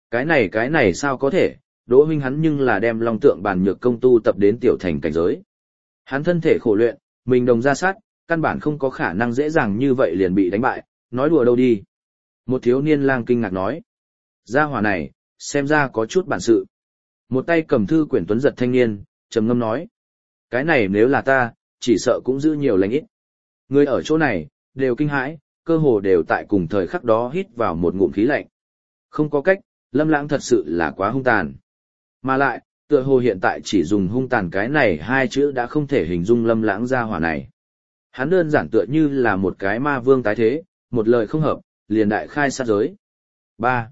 Cái này sao có thể, Đỗ huynh hắn nhưng là đem Long Tượng Bàn Nhược công tu tập đến tiểu thành cảnh giới. Hắn thân thể khổ luyện, mình đồng ra sát, căn bản không có khả năng dễ dàng như vậy liền bị đánh bại, nói đùa đâu đi. Một thiếu niên lang kinh ngạc nói. Gia hỏa này, xem ra có chút bản sự. Một tay cầm thư quyển tuấn giật thanh niên, trầm ngâm nói. Cái này nếu là ta, chỉ sợ cũng giữ nhiều lành ít. Người ở chỗ này, đều kinh hãi, cơ hồ đều tại cùng thời khắc đó hít vào một ngụm khí lạnh. Không có cách, Lâm Lãng thật sự là quá hung tàn. Mà lại, tựa hồ hiện tại chỉ dùng hung tàn cái này hai chữ đã không thể hình dung Lâm Lãng gia hỏa này. Hắn đơn giản tựa như là một cái ma vương tái thế, một lời không hợp, liền đại khai sát giới. Ba,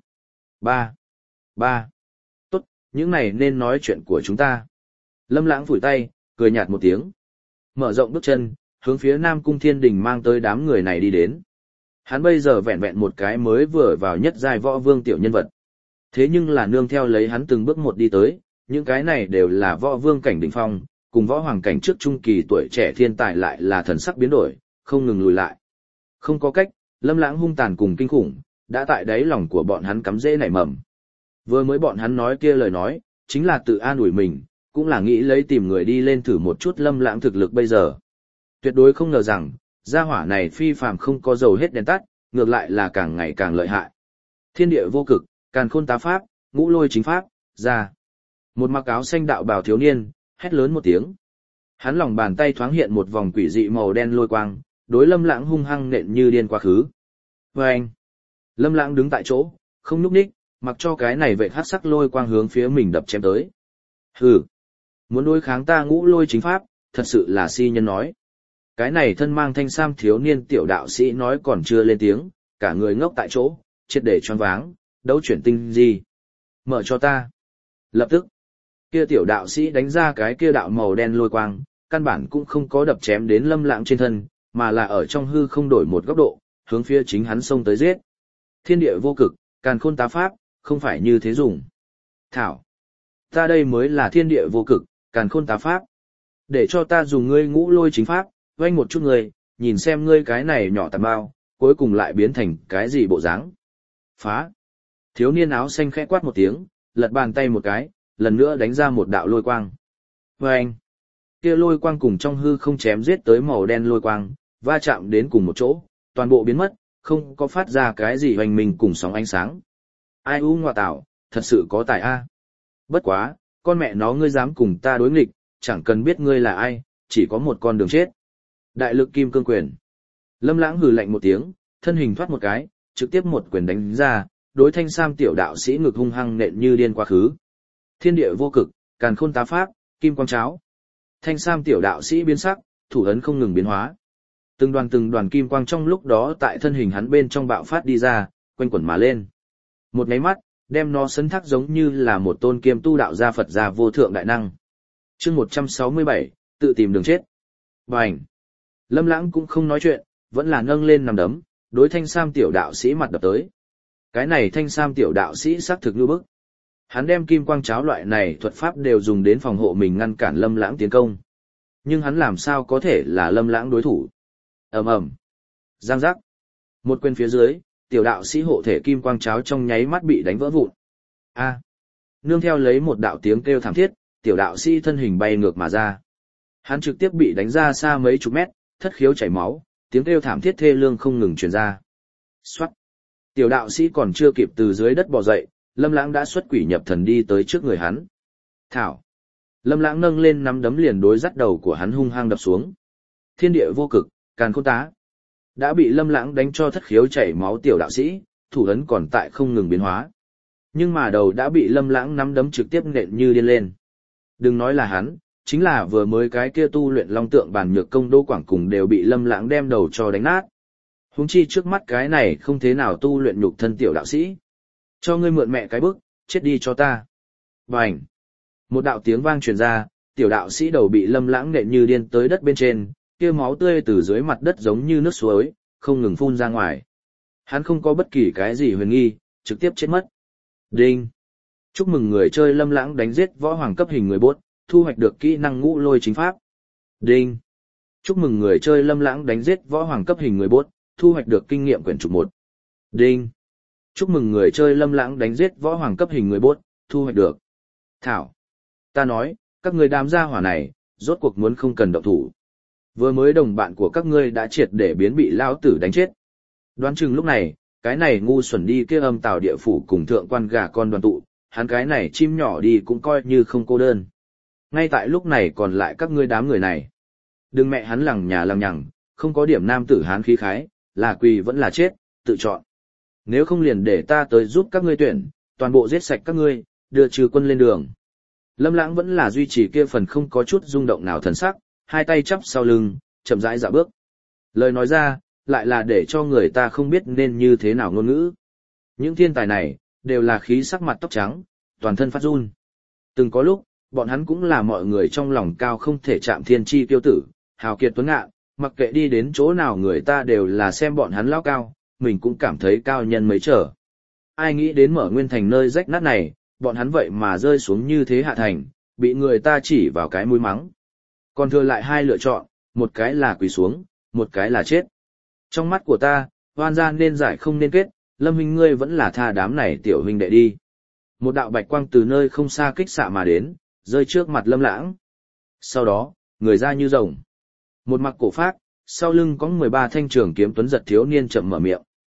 tốt, những này nên nói chuyện của chúng ta. Lâm Lãng phủi tay, cười nhạt một tiếng. Mở rộng bước chân, hướng phía Nam Cung Thiên Đình mang tới đám người này đi đến. Hắn bây giờ vẹn vẹn một cái mới vừa vào nhất giai võ vương tiểu nhân vật. Thế nhưng là nương theo lấy hắn từng bước một đi tới, những cái này đều là võ vương cảnh đỉnh phong, cùng võ hoàng cảnh trước trung kỳ tuổi trẻ thiên tài lại là thần sắc biến đổi, không ngừng lùi lại. Không có cách, Lâm Lãng hung tàn cùng kinh khủng, đã tại đáy lòng của bọn hắn cắm rễ nảy mầm. Vừa mới bọn hắn nói kia lời nói, chính là tự an ủi mình, cũng là nghĩ lấy tìm người đi lên thử một chút Lâm Lãng thực lực bây giờ. Tuyệt đối không ngờ rằng, gia hỏa này phi phàm không có dầu hết đèn tắt, ngược lại là càng ngày càng lợi hại. Thiên địa vô cực, càn khôn tá pháp, ngũ lôi chính pháp, ra. Một mặc áo xanh đạo bào thiếu niên, hét lớn một tiếng. Hắn lòng bàn tay thoáng hiện một vòng quỷ dị màu đen lôi quang, đối Lâm Lãng hung hăng nện như điên quá khứ. Vâng! Lâm Lãng đứng tại chỗ, không nhúc nhích, mặc cho cái này vệ hắc sắc lôi quang hướng phía mình đập chém tới. Hừ! Muốn đối kháng ta ngũ lôi chính pháp, thật sự là si nhân nói. Cái này thân mang thanh sam thiếu niên tiểu đạo sĩ nói còn chưa lên tiếng, cả người ngốc tại chỗ, triệt để choáng váng, đấu chuyển tinh gì. Mở cho ta. Lập tức, kia tiểu đạo sĩ đánh ra cái kia đạo màu đen lôi quang, căn bản cũng không có đập chém đến Lâm Lãng trên thân, mà là ở trong hư không đổi một góc độ, hướng phía chính hắn xông tới giết. Thiên địa vô cực, càn khôn tá pháp, không phải như thế dùng. Thảo, ta đây mới là thiên địa vô cực, càn khôn tá pháp. Để cho ta dùng ngươi ngũ lôi chính pháp, oanh một chút ngươi, nhìn xem ngươi cái này nhỏ tàn bao, cuối cùng lại biến thành cái gì bộ dáng. Phá. Thiếu niên áo xanh khẽ quát một tiếng, lật bàn tay một cái, lần nữa đánh ra một đạo lôi quang. Oanh. Kia lôi quang cùng trong hư không chém giết tới màu đen lôi quang, va chạm đến cùng một chỗ, toàn bộ biến mất, không có phát ra cái gì hoành mình cùng sóng ánh sáng. Ai u ngoa tạo, thật sự có tài a. Bất quá, con mẹ nó ngươi dám cùng ta đối nghịch, chẳng cần biết ngươi là ai, chỉ có một con đường chết. Đại lực kim cương quyền. Lâm Lãng hừ lạnh một tiếng, thân hình thoát một cái, trực tiếp một quyền đánh ra, đối thanh sam tiểu đạo sĩ ngực hung hăng nện như điên quá khứ. Thiên địa vô cực, càn khôn tá pháp, kim quang cháo. Thanh sam tiểu đạo sĩ biến sắc, thủ ấn không ngừng biến hóa. Từng đoàn kim quang trong lúc đó tại thân hình hắn bên trong bạo phát đi ra, quanh quẩn mà lên. Một nháy mắt, đem nó sấn thác giống như là một tôn kiêm tu đạo gia Phật gia vô thượng đại năng. Chương 167, tự tìm đường chết. Bành. Lâm Lãng cũng không nói chuyện, vẫn là nâng lên nằm đấm, đối thanh sam tiểu đạo sĩ mặt đập tới. Cái này thanh sam tiểu đạo sĩ xác thực như bức. Hắn đem kim quang cháo loại này thuật pháp đều dùng đến phòng hộ mình ngăn cản Lâm Lãng tiến công. Nhưng hắn làm sao có thể là Lâm Lãng đối thủ? Ầm ầm. Giang giác. Một quyền phía dưới, tiểu đạo sĩ hộ thể kim quang cháo trong nháy mắt bị đánh vỡ vụn. A. Nương theo lấy một đạo tiếng kêu thảm thiết, tiểu đạo sĩ thân hình bay ngược mà ra. Hắn trực tiếp bị đánh ra xa mấy chục mét, thất khiếu chảy máu, tiếng kêu thảm thiết thê lương không ngừng truyền ra. Soát. Tiểu đạo sĩ còn chưa kịp từ dưới đất bò dậy, Lâm Lãng đã xuất quỷ nhập thần đi tới trước người hắn. Thảo. Lâm Lãng nâng lên nắm đấm liền đối dắt đầu của hắn hung hăng đập xuống. Thiên địa vô cực, càn khôn tá. Đã bị Lâm Lãng đánh cho thất khiếu chảy máu tiểu đạo sĩ, thủ ấn còn tại không ngừng biến hóa. Nhưng mà đầu đã bị Lâm Lãng nắm đấm trực tiếp nện như điên lên. Đừng nói là hắn, chính là vừa mới cái kia tu luyện long tượng bàn nhược công Đỗ Quảng cùng đều bị Lâm Lãng đem đầu cho đánh nát. Huống chi trước mắt cái này không thế nào tu luyện nhục thân tiểu đạo sĩ. Cho ngươi mượn mẹ cái bức, chết đi cho ta. Bành. Một đạo tiếng vang truyền ra, tiểu đạo sĩ đầu bị Lâm Lãng nện như điên tới đất bên trên, kia máu tươi từ dưới mặt đất giống như nước suối, không ngừng phun ra ngoài. Hắn không có bất kỳ cái gì huyền nghi, trực tiếp chết mất. Đinh. Chúc mừng người chơi Lâm Lãng đánh giết võ hoàng cấp hình người bốt, thu hoạch được kỹ năng ngũ lôi chính pháp. Đinh. Chúc mừng người chơi Lâm Lãng đánh giết võ hoàng cấp hình người bốt, thu hoạch được kinh nghiệm quyển trục 1. Đinh. Chúc mừng người chơi Lâm Lãng đánh giết võ hoàng cấp hình người bốt, thu hoạch được. Thảo. Ta nói, các người đám gia hỏa này, rốt cuộc muốn không cần động thủ. Vừa mới đồng bạn của các ngươi đã triệt để biến bị lão tử đánh chết. Đoán chừng lúc này, cái này ngu xuẩn đi kia âm tào địa phủ cùng thượng quan gà con đoàn tụ, hắn cái này chim nhỏ đi cũng coi như không cô đơn. Ngay tại lúc này còn lại các ngươi đám người này. Đừng mẹ hắn lằng nhà lằng nhằng, không có điểm nam tử hán khí khái, là quỳ vẫn là chết, tự chọn. Nếu không liền để ta tới giúp các ngươi tuyển, toàn bộ giết sạch các ngươi, đưa trừ quân lên đường. Lâm Lãng vẫn là duy trì kia phần không có chút rung động nào thần sắc, hai tay chắp sau lưng, chậm rãi dạo bước. Lời nói ra, lại là để cho người ta không biết nên như thế nào ngôn ngữ. Những thiên tài này, đều là khí sắc mặt tóc trắng, toàn thân phát run. Từng có lúc, bọn hắn cũng là mọi người trong lòng cao không thể chạm thiên chi tiêu tử, hào kiệt tuấn ngạn, mặc kệ đi đến chỗ nào người ta đều là xem bọn hắn lao cao, mình cũng cảm thấy cao nhân mấy trở. Ai nghĩ đến mở nguyên thành nơi rách nát này, bọn hắn vậy mà rơi xuống như thế hạ thành, bị người ta chỉ vào cái mũi mắng. Còn thừa lại hai lựa chọn, một cái là quỳ xuống, một cái là chết. Trong mắt của ta, oan gia nên giải không nên kết, Lâm huynh ngươi vẫn là tha đám này tiểu huynh đệ đi. Một đạo bạch quang từ nơi không xa kích xạ mà đến, rơi trước mặt Lâm Lãng. Sau đó, người ra như rồng. Một mặc cổ phác, sau lưng có 13 thanh trường kiếm tuấn giật thiếu niên chậm mở miệng.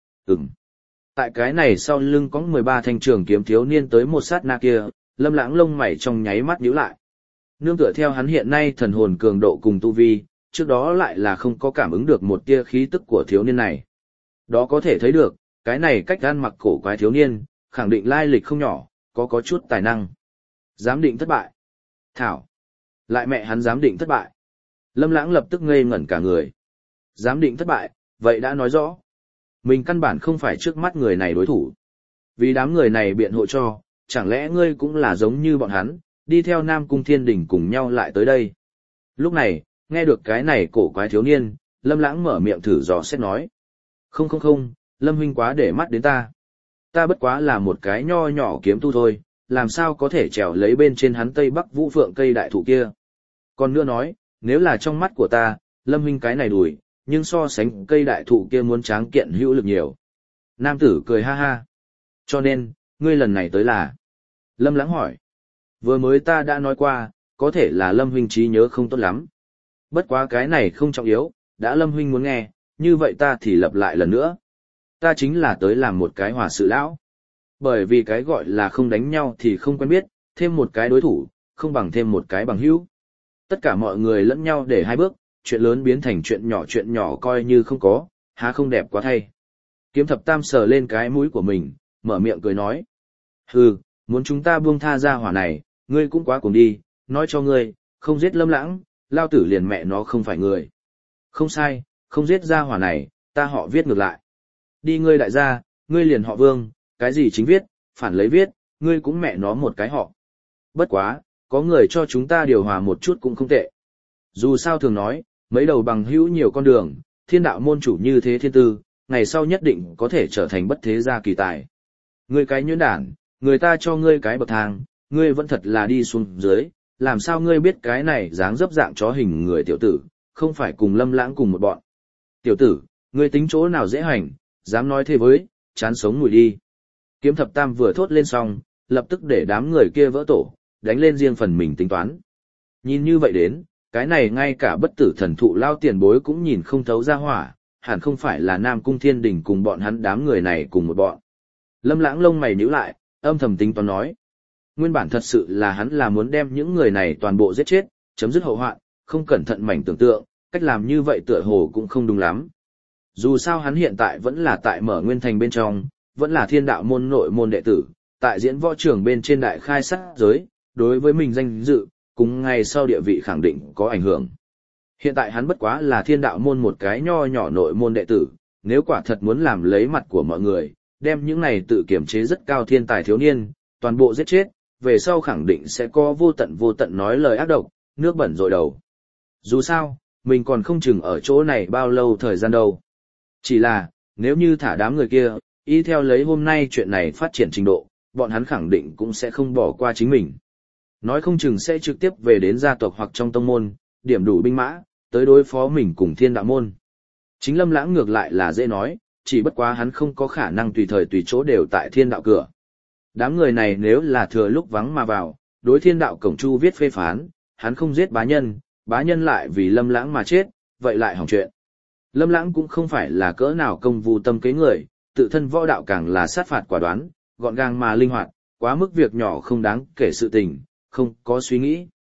Tại cái này sau lưng có 13 thanh trường kiếm thiếu niên tới một sát na kia, Lâm Lãng lông mày trong nháy mắt nhíu lại. Nương tựa theo hắn hiện nay thần hồn cường độ cùng tu vi, trước đó lại là không có cảm ứng được một tia khí tức của thiếu niên này. Đó có thể thấy được, cái này cách gan mặc cổ quái thiếu niên, khẳng định lai lịch không nhỏ, có chút tài năng. Giám định thất bại. Thảo. Lại mẹ hắn giám định thất bại. Lâm Lãng lập tức ngây ngẩn cả người. Giám định thất bại, vậy đã nói rõ. Mình căn bản không phải trước mắt người này đối thủ. Vì đám người này biện hộ cho, chẳng lẽ ngươi cũng là giống như bọn hắn, đi theo Nam Cung Thiên Đình cùng nhau lại tới đây. Lúc này, nghe được cái này cổ quái thiếu niên, Lâm Lãng mở miệng thử dò xét nói. Không, Lâm huynh quá để mắt đến ta. Ta bất quá là một cái nho nhỏ kiếm tu thôi, làm sao có thể trèo lấy bên trên hắn Tây Bắc Vũ Phượng cây đại thụ kia. Còn nữa nói, nếu là trong mắt của ta, Lâm huynh cái này đùi, nhưng so sánh cây đại thụ kia muốn tráng kiện hữu lực nhiều. Nam tử cười ha ha. Cho nên, ngươi lần này tới là... Lâm Lãng hỏi. Vừa mới ta đã nói qua, có thể là Lâm huynh trí nhớ không tốt lắm. Bất quá cái này không trọng yếu, đã Lâm huynh muốn nghe, như vậy ta thì lặp lại lần nữa. Ta chính là tới làm một cái hòa sự lão. Bởi vì cái gọi là không đánh nhau thì không quen biết, thêm một cái đối thủ, không bằng thêm một cái bằng hữu. Tất cả mọi người lẫn nhau để hai bước, chuyện lớn biến thành chuyện nhỏ coi như không có, há không đẹp quá thay. Kiếm thập tam sờ lên cái mũi của mình, mở miệng cười nói. Hừ, muốn chúng ta buông tha ra hỏa này, ngươi cũng quá cuồng đi, nói cho ngươi, không giết Lâm Lãng, lao tử liền mẹ nó không phải người. Không sai, không giết ra hỏa này, ta họ viết ngược lại. Đi ngươi đại gia, ngươi liền họ Vương, cái gì chính viết, phản lấy viết, ngươi cũng mẹ nó một cái họ. Bất quá, có người cho chúng ta điều hòa một chút cũng không tệ. Dù sao thường nói, mấy đầu bằng hữu nhiều con đường, thiên đạo môn chủ như thế thiên tư, ngày sau nhất định có thể trở thành bất thế gia kỳ tài. Ngươi cái nhuyễn đản, người ta cho ngươi cái bậc thang, ngươi vẫn thật là đi xuống dưới, làm sao ngươi biết cái này dáng dấp dạng chó hình người tiểu tử, không phải cùng Lâm Lãng cùng một bọn. Tiểu tử, ngươi tính chỗ nào dễ hành, dám nói thế với, chán sống mùi đi. Kiếm thập tam vừa thốt lên xong, lập tức để đám người kia vỡ tổ, đánh lên riêng phần mình tính toán. Nhìn như vậy đến, cái này ngay cả bất tử thần thụ lao tiền bối cũng nhìn không thấu ra hỏa, hẳn không phải là Nam Cung Thiên Đình cùng bọn hắn đám người này cùng một bọn. Lâm Lãng lông mày nhíu lại, âm thầm tính toán nói. Nguyên bản thật sự là hắn là muốn đem những người này toàn bộ giết chết, chấm dứt hậu hoạn, không cẩn thận mảnh tưởng tượng, cách làm như vậy tựa hồ cũng không đúng lắm. Dù sao hắn hiện tại vẫn là tại mở nguyên thành bên trong, vẫn là thiên đạo môn nội môn đệ tử, tại diễn võ trường bên trên đại khai sát giới, đối với mình danh dự, cùng ngày sau địa vị khẳng định có ảnh hưởng. Hiện tại hắn bất quá là thiên đạo môn một cái nho nhỏ nội môn đệ tử, nếu quả thật muốn làm lấy mặt của mọi người, đem những này tự kiểm chế rất cao thiên tài thiếu niên, toàn bộ giết chết, về sau khẳng định sẽ có vô tận nói lời ác độc, nước bẩn dội đầu. Dù sao, mình còn không chừng ở chỗ này bao lâu thời gian đâu. Chỉ là, nếu như thả đám người kia, y theo lấy hôm nay chuyện này phát triển trình độ, bọn hắn khẳng định cũng sẽ không bỏ qua chính mình. Nói không chừng sẽ trực tiếp về đến gia tộc hoặc trong tông môn, điểm đủ binh mã, tới đối phó mình cùng thiên đạo môn. Chính Lâm Lãng ngược lại là dễ nói, chỉ bất quá hắn không có khả năng tùy thời tùy chỗ đều tại thiên đạo cửa. Đám người này nếu là thừa lúc vắng mà vào, đối thiên đạo cổng chu viết phê phán, hắn không giết bá nhân lại vì Lâm Lãng mà chết, vậy lại hỏng chuyện. Lâm Lãng cũng không phải là cỡ nào công vụ tâm kế người, tự thân võ đạo càng là sát phạt quả đoán, gọn gàng mà linh hoạt, quá mức việc nhỏ không đáng kể sự tình, không có suy nghĩ.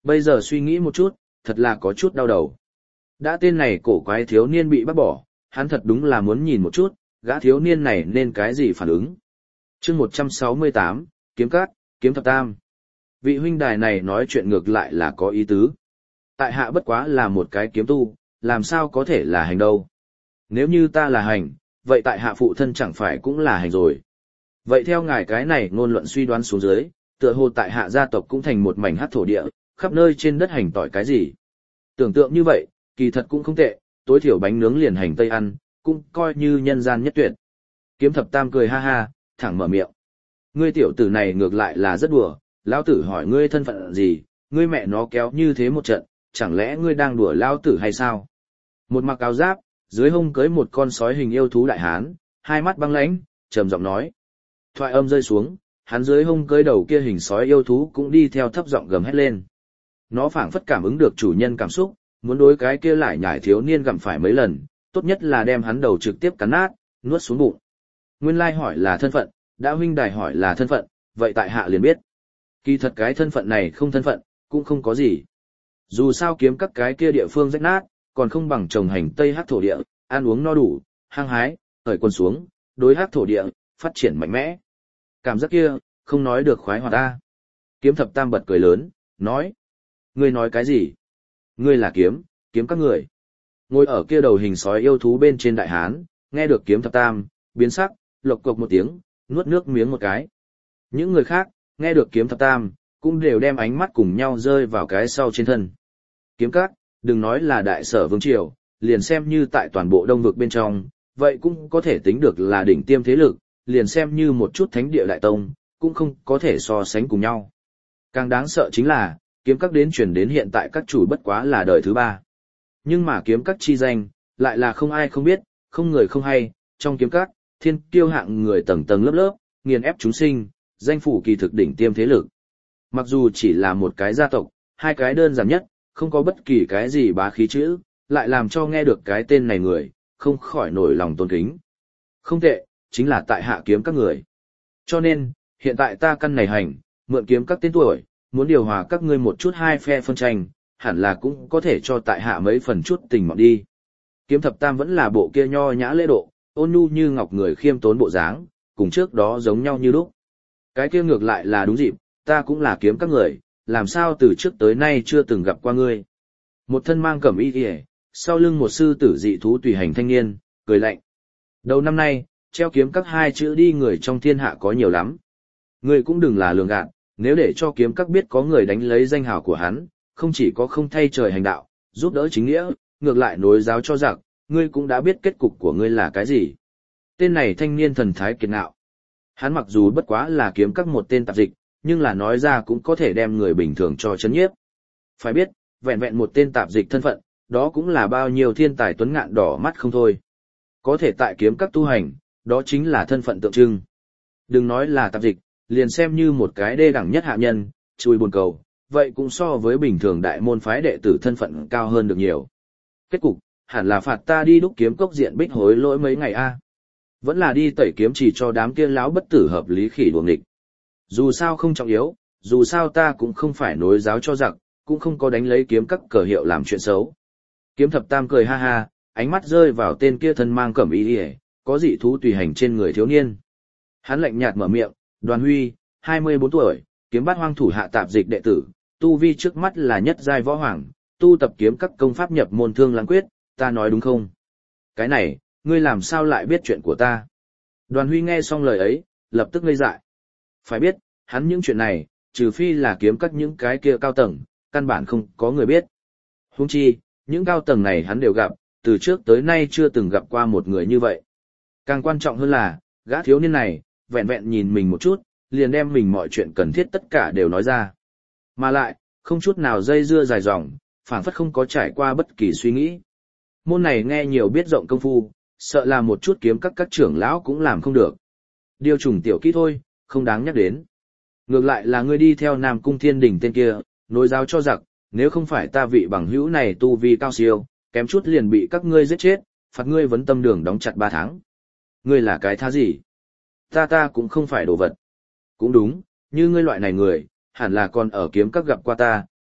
Bây giờ suy nghĩ một chút, thật là có chút đau đầu. Đã tên này cổ quái thiếu niên bị bắt bỏ, hắn thật đúng là muốn nhìn một chút, gã thiếu niên này nên cái gì phản ứng. chương 168, Kiếm Cát, Kiếm Thập Tam. Vị huynh đài này nói chuyện ngược lại là có ý tứ. Tại hạ bất quá là một cái kiếm tu, làm sao có thể là hành đâu. Nếu như ta là hành, vậy tại hạ phụ thân chẳng phải cũng là hành rồi. Vậy theo ngài cái này ngôn luận suy đoán xuống dưới, tựa hồ tại hạ gia tộc cũng thành một mảnh hắc thổ địa, khắp nơi trên đất hành tỏi cái gì. Tưởng tượng như vậy, kỳ thật cũng không tệ, tối thiểu bánh nướng liền hành tây ăn, cũng coi như nhân gian nhất tuyệt. Kiếm Thập Tam cười ha ha, thẳng mở miệng. Ngươi tiểu tử này ngược lại là rất đùa, lão tử hỏi ngươi thân phận gì, ngươi mẹ nó kéo như thế một trận, chẳng lẽ ngươi đang đùa lão tử hay sao? Một mặc áo giáp, dưới hông cưới một con sói hình yêu thú đại hán, hai mắt băng lãnh, trầm giọng nói. Thoại âm rơi xuống, hắn dưới hông cưới đầu kia hình sói yêu thú cũng đi theo thấp giọng gầm hét lên. Nó phảng phất cảm ứng được chủ nhân cảm xúc, muốn đối cái kia lại nhải thiếu niên gặm phải mấy lần, tốt nhất là đem hắn đầu trực tiếp cắn nát, nuốt xuống bụng. Nguyên lai hỏi là thân phận, đã huynh đài hỏi là thân phận, vậy tại hạ liền biết. Kỳ thật cái thân phận này không thân phận, cũng không có gì. Dù sao kiếm các cái kia địa phương rách nát, còn không bằng trồng hành tây hắc thổ địa, ăn uống no đủ, hăng hái, cởi quần xuống, đối hắc thổ địa, phát triển mạnh mẽ. Cảm giác kia, không nói được khoái hoạt ta. Kiếm Thập Tam bật cười lớn, nói. Ngươi nói cái gì? Ngươi là kiếm, kiếm các người. Ngồi ở kia đầu hình sói yêu thú bên trên đại hán, nghe được Kiếm Thập Tam, biến sắc, lộc cộc một tiếng, nuốt nước miếng một cái. Những người khác, nghe được Kiếm Thập Tam, cũng đều đem ánh mắt cùng nhau rơi vào cái sau trên thân. Kiếm các, đừng nói là đại sở vương triều, liền xem như tại toàn bộ đông vực bên trong, vậy cũng có thể tính được là đỉnh tiêm thế lực, liền xem như một chút thánh địa đại tông, cũng không có thể so sánh cùng nhau. Càng đáng sợ chính là, kiếm các đến truyền đến hiện tại các chủ bất quá là đời thứ ba. Nhưng mà kiếm các chi danh, lại là không ai không biết, không người không hay, trong kiếm các, thiên kiêu hạng người tầng tầng lớp lớp, nghiền ép chúng sinh, danh phủ kỳ thực đỉnh tiêm thế lực. Mặc dù chỉ là một cái gia tộc, hai cái đơn giản nhất, không có bất kỳ cái gì bá khí chữ, lại làm cho nghe được cái tên này người, không khỏi nổi lòng tôn kính. Không tệ, chính là tại hạ kiếm các người. Cho nên, hiện tại ta căn này hành, mượn kiếm các tên tuổi, muốn điều hòa các ngươi một chút hai phe phân tranh, hẳn là cũng có thể cho tại hạ mấy phần chút tình mọn đi. Kiếm Thập Tam vẫn là bộ kia nho nhã lễ độ, ôn nhu như ngọc người khiêm tốn bộ dáng, cùng trước đó giống nhau như lúc. Cái kia ngược lại là đúng dịp, ta cũng là kiếm các người, làm sao từ trước tới nay chưa từng gặp qua ngươi. Một thân mang cẩm y kìa, sau lưng một sư tử dị thú tùy hành thanh niên, cười lạnh. Đầu năm nay, treo kiếm các hai chữ đi người trong thiên hạ có nhiều lắm. Ngươi cũng đừng là lường gạt, nếu để cho kiếm các biết có người đánh lấy danh hào của hắn, không chỉ có không thay trời hành đạo, giúp đỡ chính nghĩa, ngược lại nối giáo cho giặc, ngươi cũng đã biết kết cục của ngươi là cái gì. Tên này thanh niên thần thái kiệt ngạo. Hắn mặc dù bất quá là kiếm các một tên tạp dịch, nhưng là nói ra cũng có thể đem người bình thường cho chấn nhiếp. Phải biết, vẹn vẹn một tên tạp dịch thân phận, đó cũng là bao nhiêu thiên tài tuấn ngạn đỏ mắt không thôi. Có thể tại kiếm các tu hành, đó chính là thân phận tượng trưng. Đừng nói là tạp dịch, liền xem như một cái đê đẳng nhất hạ nhân, chui buồn cầu, vậy cũng so với bình thường đại môn phái đệ tử thân phận cao hơn được nhiều. Kết cục, hẳn là phạt ta đi đúc kiếm cốc diện bích hối lỗi mấy ngày a. Vẫn là đi tẩy kiếm chỉ cho đám kia láo bất tử hợp lý khỉ đuồng nghịch. Dù sao không trọng yếu, dù sao ta cũng không phải nối giáo cho giặc, cũng không có đánh lấy kiếm các cờ hiệu làm chuyện xấu. Kiếm Thập Tam cười ha ha, ánh mắt rơi vào tên kia thân mang cẩm y liễu, có dị thú tùy hành trên người thiếu niên. Hắn lạnh nhạt mở miệng, Đoàn Huy, 24 tuổi, kiếm bát hoang thủ hạ tạp dịch đệ tử, tu vi trước mắt là nhất giai võ hoàng, tu tập kiếm các công pháp nhập môn Thương Lãng Quyết, ta nói đúng không? Cái này, ngươi làm sao lại biết chuyện của ta? Đoàn Huy nghe xong lời ấy, lập tức ngây dại. Phải biết, hắn những chuyện này, trừ phi là kiếm các những cái kia cao tầng, căn bản không có người biết. Huống chi, những cao tầng này hắn đều gặp, từ trước tới nay chưa từng gặp qua một người như vậy. Càng quan trọng hơn là, gã thiếu niên này, vẹn vẹn nhìn mình một chút, liền đem mình mọi chuyện cần thiết tất cả đều nói ra. Mà lại, không chút nào dây dưa dài dòng, phảng phất không có trải qua bất kỳ suy nghĩ. Môn này nghe nhiều biết rộng công phu, sợ là một chút kiếm các trưởng lão cũng làm không được. Điều trùng tiểu kỹ thôi, không đáng nhắc đến. Ngược lại là ngươi đi theo Nam Cung Thiên Đình tên kia, nối giáo cho giặc, nếu không phải ta vị bằng hữu này tu vi cao siêu, kém chút liền bị các ngươi giết chết, phạt ngươi vấn tâm đường đóng chặt 3 tháng. Ngươi là cái thá gì? Ta cũng không phải đồ vật. Cũng đúng, như ngươi loại này người, hẳn là còn ở kiếm các gặp qua ta,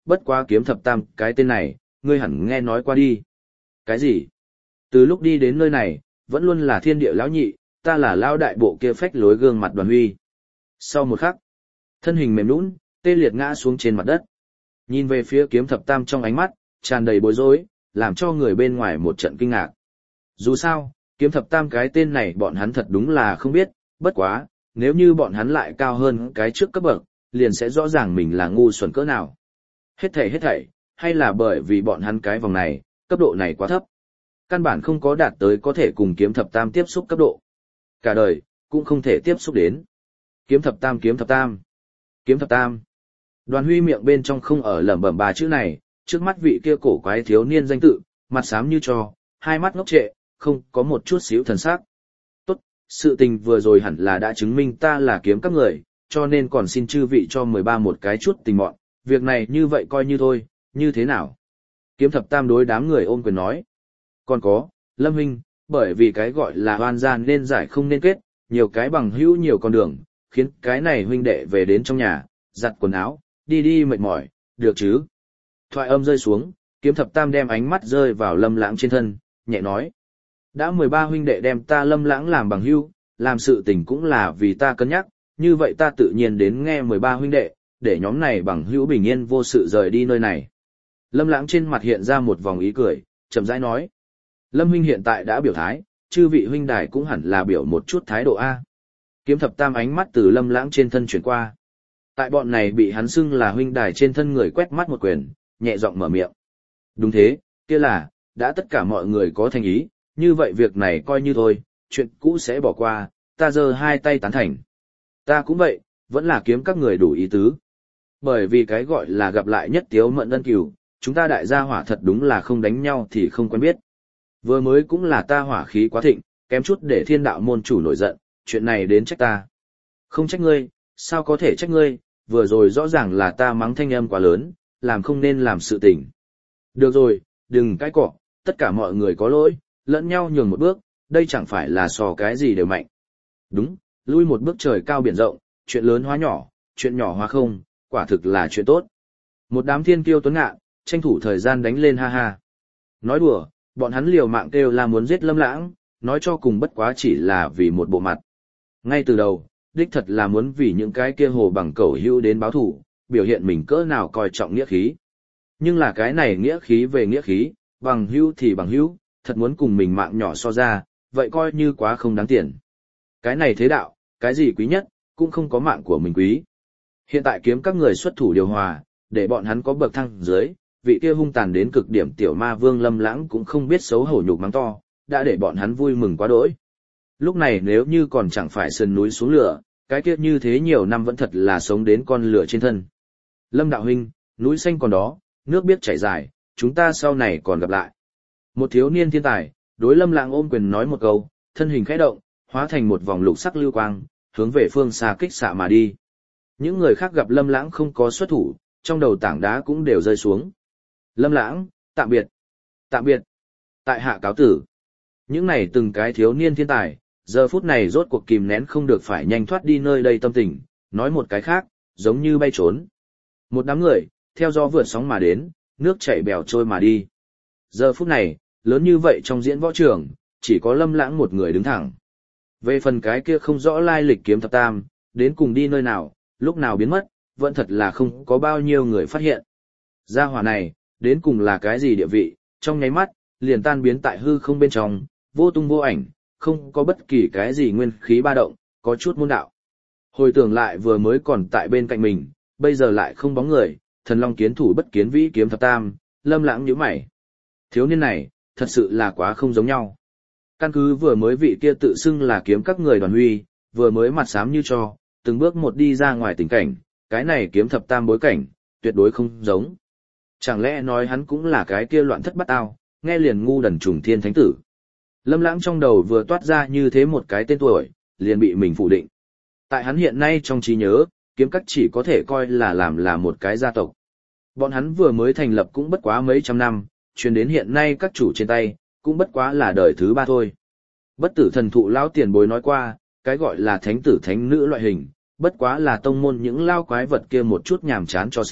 bất quá kiếm thập tam cái tên này, ngươi hẳn nghe nói qua đi. Cái gì? Từ lúc đi đến nơi này, vẫn luôn là thiên địa lão nhị, ta là lão đại bộ kia phách lối gương mặt Đoàn Huy. Sau một khắc, thân hình mềm nhũn, tê liệt ngã xuống trên mặt đất. Nhìn về phía kiếm thập tam trong ánh mắt, tràn đầy bối rối, làm cho người bên ngoài một trận kinh ngạc. Dù sao, kiếm thập tam cái tên này bọn hắn thật đúng là không biết, bất quá, nếu như bọn hắn lại cao hơn cái trước cấp bậc, liền sẽ rõ ràng mình là ngu xuẩn cỡ nào. Hết thảy, hay là bởi vì bọn hắn cái vòng này, cấp độ này quá thấp. Căn bản không có đạt tới có thể cùng kiếm thập tam tiếp xúc cấp độ. Cả đời, cũng không thể tiếp xúc đến. Kiếm thập tam, kiếm thập tam, kiếm thập tam. Đoàn Huy miệng bên trong không ở lẩm bẩm ba chữ này, trước mắt vị kia cổ quái thiếu niên danh tự, mặt xám như tro, hai mắt ngốc trệ, không có một chút xíu thần sắc. Tốt, sự tình vừa rồi hẳn là đã chứng minh ta là kiếm các người, cho nên còn xin chư vị cho 13 một cái chút tình mọn, việc này như vậy coi như thôi, như thế nào? Kiếm thập tam đối đám người ôm quyền nói. Còn có, Lâm Huynh, bởi vì cái gọi là oan gian nên giải không nên kết, nhiều cái bằng hữu nhiều con đường, khiến cái này huynh đệ về đến trong nhà, giặt quần áo, đi mệt mỏi, được chứ? Thoại âm rơi xuống, kiếm thập tam đem ánh mắt rơi vào Lâm Lãng trên thân, nhẹ nói. Đã 13 huynh đệ đem ta Lâm Lãng làm bằng hữu, làm sự tình cũng là vì ta cân nhắc, như vậy ta tự nhiên đến nghe 13 huynh đệ, để nhóm này bằng hữu bình yên vô sự rời đi nơi này. Lâm Lãng trên mặt hiện ra một vòng ý cười, chậm rãi nói. Lâm huynh hiện tại đã biểu thái, chư vị huynh đài cũng hẳn là biểu một chút thái độ A. Kiếm thập tam ánh mắt từ Lâm Lãng trên thân chuyển qua. Tại bọn này bị hắn xưng là huynh đài trên thân người quét mắt một quyền, nhẹ giọng mở miệng. Đúng thế, kia là, đã tất cả mọi người có thành ý, như vậy việc này coi như thôi, chuyện cũ sẽ bỏ qua, ta giơ hai tay tán thành. Ta cũng vậy, vẫn là kiếm các người đủ ý tứ. Bởi vì cái gọi là gặp lại nhất tiếu mận ân cửu, chúng ta đại gia hỏa thật đúng là không đánh nhau thì không quen biết. Vừa mới cũng là ta hỏa khí quá thịnh, kém chút để thiên đạo môn chủ nổi giận, chuyện này đến trách ta. Không trách ngươi, sao có thể trách ngươi, vừa rồi rõ ràng là ta mắng thanh âm quá lớn, làm không nên làm sự tình. Được rồi, đừng cãi cọ, tất cả mọi người có lỗi, lẫn nhau nhường một bước, đây chẳng phải là so cái gì đều mạnh. Đúng, lui một bước trời cao biển rộng, chuyện lớn hóa nhỏ, chuyện nhỏ hóa không, quả thực là chuyện tốt. Một đám thiên kiêu tuấn ngạn, tranh thủ thời gian đánh lên ha ha. Nói đùa, bọn hắn liều mạng kêu là muốn giết Lâm Lãng, nói cho cùng bất quá chỉ là vì một bộ mặt. Ngay từ đầu, đích thật là muốn vì những cái kia hồ bằng cẩu hữu đến báo thủ, biểu hiện mình cỡ nào coi trọng nghĩa khí. Nhưng là cái này nghĩa khí về nghĩa khí, bằng hữu thì bằng hữu, thật muốn cùng mình mạng nhỏ so ra, vậy coi như quá không đáng tiền. Cái này thế đạo, cái gì quý nhất, cũng không có mạng của mình quý. Hiện tại kiếm các người xuất thủ điều hòa, để bọn hắn có bậc thang dưới, vị kia hung tàn đến cực điểm tiểu ma vương Lâm Lãng cũng không biết xấu hổ nhục mắng to, đã để bọn hắn vui mừng quá đỗi. Lúc này nếu như còn chẳng phải sườn núi xuống lửa, cái kia như thế nhiều năm vẫn thật là sống đến con lửa trên thân. Lâm đạo huynh, núi xanh còn đó, nước biết chảy dài, chúng ta sau này còn gặp lại. Một thiếu niên thiên tài, đối Lâm Lãng ôm quyền nói một câu, thân hình khẽ động, hóa thành một vòng lục sắc lưu quang, hướng về phương xa kích xạ mà đi. Những người khác gặp Lâm Lãng không có xuất thủ, trong đầu tảng đá cũng đều rơi xuống. Lâm Lãng, tạm biệt. Tạm biệt. Tại hạ cáo tử. Những này từng cái thiếu niên thiên tài, giờ phút này rốt cuộc kìm nén không được phải nhanh thoát đi nơi đây tâm tình, nói một cái khác, giống như bay trốn. Một đám người, theo gió vượt sóng mà đến, nước chảy bèo trôi mà đi. Giờ phút này, lớn như vậy trong diễn võ trường, chỉ có Lâm Lãng một người đứng thẳng. Về phần cái kia không rõ lai lịch kiếm thập tam, đến cùng đi nơi nào, lúc nào biến mất, vẫn thật là không có bao nhiêu người phát hiện. Gia hỏa này, đến cùng là cái gì địa vị, trong nháy mắt, liền tan biến tại hư không bên trong, vô tung vô ảnh, không có bất kỳ cái gì nguyên khí ba động, có chút môn đạo. Hồi tưởng lại vừa mới còn tại bên cạnh mình, bây giờ lại không bóng người, thần long kiến thủ bất kiến vĩ kiếm thập tam, Lâm Lãng nhíu mày. Thiếu niên này, thật sự là quá không giống nhau. Căn cứ vừa mới vị kia tự xưng là kiếm các người Đoàn Huy, vừa mới mặt xám như cho, từng bước một đi ra ngoài tình cảnh, cái này kiếm thập tam bối cảnh, tuyệt đối không giống. Chẳng lẽ nói hắn cũng là cái kia loạn thất bát ao, nghe liền ngu đần trùng thiên thánh tử. Lâm Lãng trong đầu vừa toát ra như thế một cái tên tuổi, liền bị mình phủ định. Tại hắn hiện nay trong trí nhớ, kiếm các chỉ có thể coi là làm là một cái gia tộc. Bọn hắn vừa mới thành lập cũng bất quá mấy trăm năm, truyền đến hiện nay các chủ trên tay, cũng bất quá là đời thứ ba thôi. Bất tử thần thụ lão tiền bối nói qua, cái gọi là thánh tử thánh nữ loại hình, bất quá là tông môn những lao quái vật kia một chút nhàm chán cho xiếc,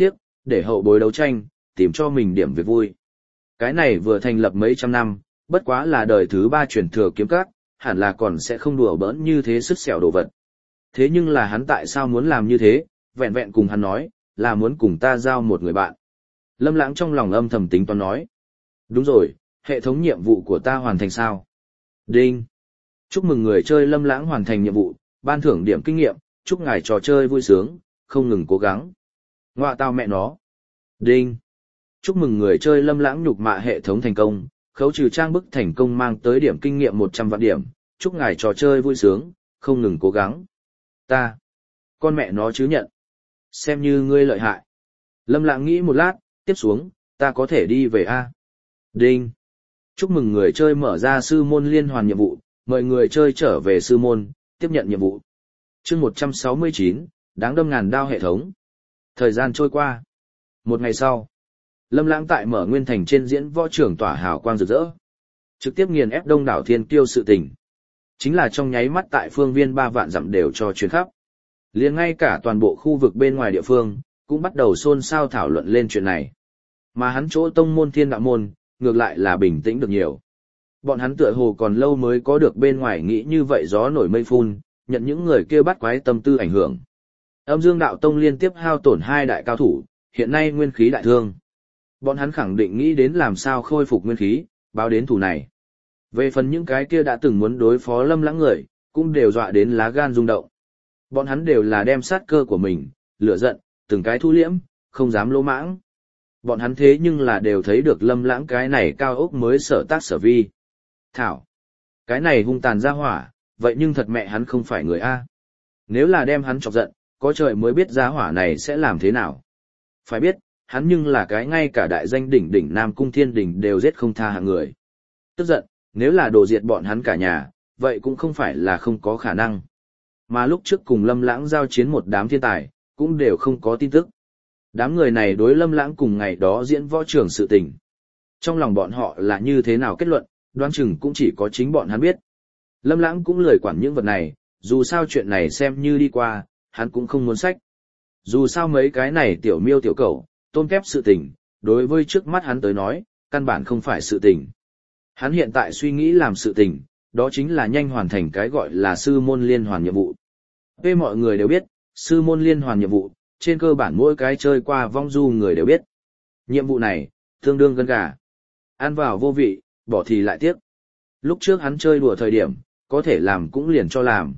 để hậu bối đấu tranh, tìm cho mình điểm việc vui. Cái này vừa thành lập mấy trăm năm, bất quá là đời thứ 3 truyền thừa kiếm các, hẳn là còn sẽ không đùa bỡn như thế sứt sẹo đồ vật. Thế nhưng là hắn tại sao muốn làm như thế, vẹn vẹn cùng hắn nói, là muốn cùng ta giao một người bạn. Lâm Lãng trong lòng âm thầm tính toán nói. Đúng rồi, hệ thống nhiệm vụ của ta hoàn thành sao? Đinh! Chúc mừng người chơi Lâm Lãng hoàn thành nhiệm vụ, ban thưởng điểm kinh nghiệm, chúc ngài trò chơi vui sướng, không ngừng cố gắng. Ngoạ tao mẹ nó! Đinh! Chúc mừng người chơi Lâm Lãng nhục mạ hệ thống thành công, khấu trừ trang bức thành công mang tới điểm kinh nghiệm 100 vạn điểm, chúc ngài trò chơi vui sướng, không ngừng cố gắng. Ta! Con mẹ nó chứ nhận! Xem như ngươi lợi hại. Lâm Lãng nghĩ một lát, tiếp xuống, ta có thể đi về A. Đinh! Chúc mừng người chơi mở ra sư môn liên hoàn nhiệm vụ, mời người chơi trở về sư môn, tiếp nhận nhiệm vụ. Chương 169, đáng đâm ngàn đao hệ thống. Thời gian trôi qua. Một ngày sau, Lâm Lãng tại Mở Nguyên Thành trên diễn võ trường tỏa hào quang rực rỡ. Trực tiếp nghiền ép đông đảo thiên kiêu sự tình. Chính là trong nháy mắt tại phương viên 3 vạn dặm đều cho chuyến khắp. Liền ngay cả toàn bộ khu vực bên ngoài địa phương, cũng bắt đầu xôn xao thảo luận lên chuyện này. Mà hắn chỗ tông môn Thiên Đạo môn, ngược lại là bình tĩnh được nhiều. Bọn hắn tựa hồ còn lâu mới có được bên ngoài nghĩ như vậy gió nổi mây phun, nhận những người kia bắt quái tâm tư ảnh hưởng. Âm Dương Đạo Tông liên tiếp hao tổn 2 đại cao thủ, hiện nay nguyên khí đại thương. Bọn hắn khẳng định nghĩ đến làm sao khôi phục nguyên khí, báo đến thù này. Về phần những cái kia đã từng muốn đối phó Lâm Lãng người, cũng đều dọa đến lá gan rung động. Bọn hắn đều là đem sát cơ của mình, lửa giận, từng cái thu liễm, không dám lỗ mãng. Bọn hắn thế nhưng là đều thấy được Lâm Lãng cái này cao ốc mới sở tác sở vi. Thảo! Cái này hung tàn ra hỏa, vậy nhưng thật mẹ hắn không phải người A. Nếu là đem hắn chọc giận, có trời mới biết giá hỏa này sẽ làm thế nào. Phải biết, hắn nhưng là cái ngay cả đại danh đỉnh đỉnh Nam Cung Thiên Đình đều giết không tha hạng người. Tức giận, nếu là đổ diệt bọn hắn cả nhà, vậy cũng không phải là không có khả năng. Mà lúc trước cùng Lâm Lãng giao chiến một đám thiên tài, cũng đều không có tin tức. Đám người này đối Lâm Lãng cùng ngày đó diễn võ trường sự tình. Trong lòng bọn họ là như thế nào kết luận, đoán chừng cũng chỉ có chính bọn hắn biết. Lâm Lãng cũng lười quản những vật này, dù sao chuyện này xem như đi qua, hắn cũng không muốn sách. Dù sao mấy cái này tiểu miêu tiểu cẩu, tôm kép sự tình, đối với trước mắt hắn tới nói, căn bản không phải sự tình. Hắn hiện tại suy nghĩ làm sự tình, đó chính là nhanh hoàn thành cái gọi là sư môn liên hoàn nhiệm vụ. Về mọi người đều biết, sư môn liên hoàn nhiệm vụ, trên cơ bản mỗi cái chơi qua vong du người đều biết. Nhiệm vụ này, tương đương gân gà. Ăn vào vô vị, bỏ thì lại tiếc. Lúc trước hắn chơi đùa thời điểm, có thể làm cũng liền cho làm.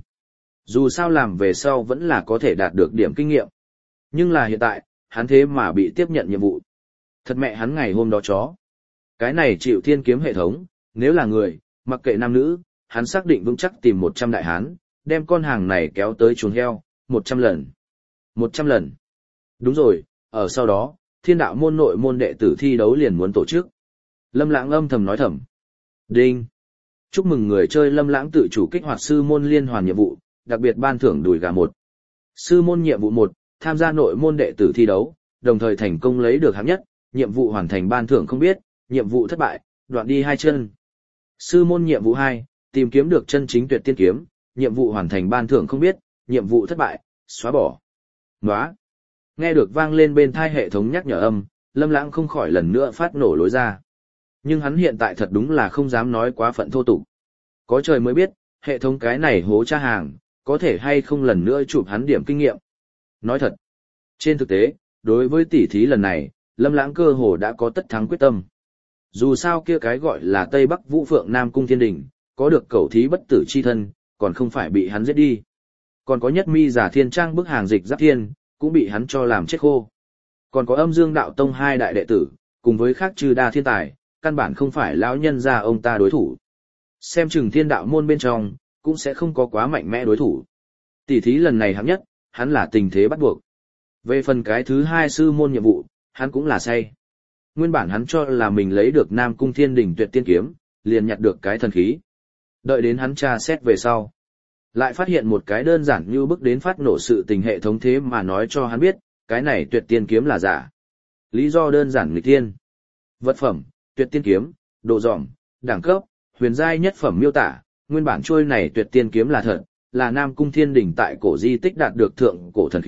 Dù sao làm về sau vẫn là có thể đạt được điểm kinh nghiệm. Nhưng là hiện tại, hắn thế mà bị tiếp nhận nhiệm vụ. Thật mẹ hắn ngày hôm đó chó. Cái này chịu thiên kiếm hệ thống, nếu là người, mặc kệ nam nữ, hắn xác định vững chắc tìm 100 đại hán, đem con hàng này kéo tới chuồng heo, 100 lần. 100 lần. Đúng rồi, ở sau đó, Thiên Đạo môn nội môn đệ tử thi đấu liền muốn tổ chức. Lâm Lãng âm thầm nói thầm. Đinh. Chúc mừng người chơi Lâm Lãng tự chủ kích hoạt sư môn liên hoàn nhiệm vụ, đặc biệt ban thưởng đùi gà 1. Sư môn nhiệm vụ 1, tham gia nội môn đệ tử thi đấu, đồng thời thành công lấy được hạng nhất, nhiệm vụ hoàn thành ban thưởng không biết, nhiệm vụ thất bại, đoạn đi 2 chân. Sư môn nhiệm vụ 2, tìm kiếm được chân chính tuyệt tiên kiếm, nhiệm vụ hoàn thành ban thưởng không biết, nhiệm vụ thất bại, xóa bỏ. Nóa. Nghe được vang lên bên tai hệ thống nhắc nhở âm, Lâm Lãng không khỏi lần nữa phát nổ lối ra. Nhưng hắn hiện tại thật đúng là không dám nói quá phận thô tục. Có trời mới biết, hệ thống cái này hố tra hàng, có thể hay không lần nữa chụp hắn điểm kinh nghiệm. Nói thật, trên thực tế, đối với tỉ thí lần này, Lâm Lãng cơ hồ đã có tất thắng quyết tâm. Dù sao kia cái gọi là Tây Bắc Vũ Phượng Nam Cung Thiên Đình, có được cẩu thí bất tử chi thân, còn không phải bị hắn giết đi. Còn có Nhất Mi Giả Thiên Trang bức hàng Dịch Giáp Thiên, cũng bị hắn cho làm chết khô. Còn có Âm Dương Đạo Tông 2 đại đệ tử, cùng với khác trừ đa thiên tài, căn bản không phải lão nhân gia ông ta đối thủ. Xem chừng Thiên Đạo môn bên trong, cũng sẽ không có quá mạnh mẽ đối thủ. Tỷ thí lần này hạng nhất, hắn là tình thế bắt buộc. Về phần cái thứ 2 sư môn nhiệm vụ, hắn cũng là say. Nguyên bản hắn cho là mình lấy được Nam Cung Thiên Đình tuyệt tiên kiếm, liền nhặt được cái thần khí. Đợi đến hắn tra xét về sau, lại phát hiện một cái đơn giản như bức đến phát nổ sự tình hệ thống thế mà nói cho hắn biết, cái này tuyệt tiên kiếm là giả. Lý do đơn giản nghịch thiên. Vật phẩm, tuyệt tiên kiếm, độ dỏm, đẳng cấp, huyền giai nhất phẩm miêu tả, nguyên bản trôi này tuyệt tiên kiếm là thật, là Nam Cung Thiên Đình tại cổ di tích đạt được thượng cổ thần khí,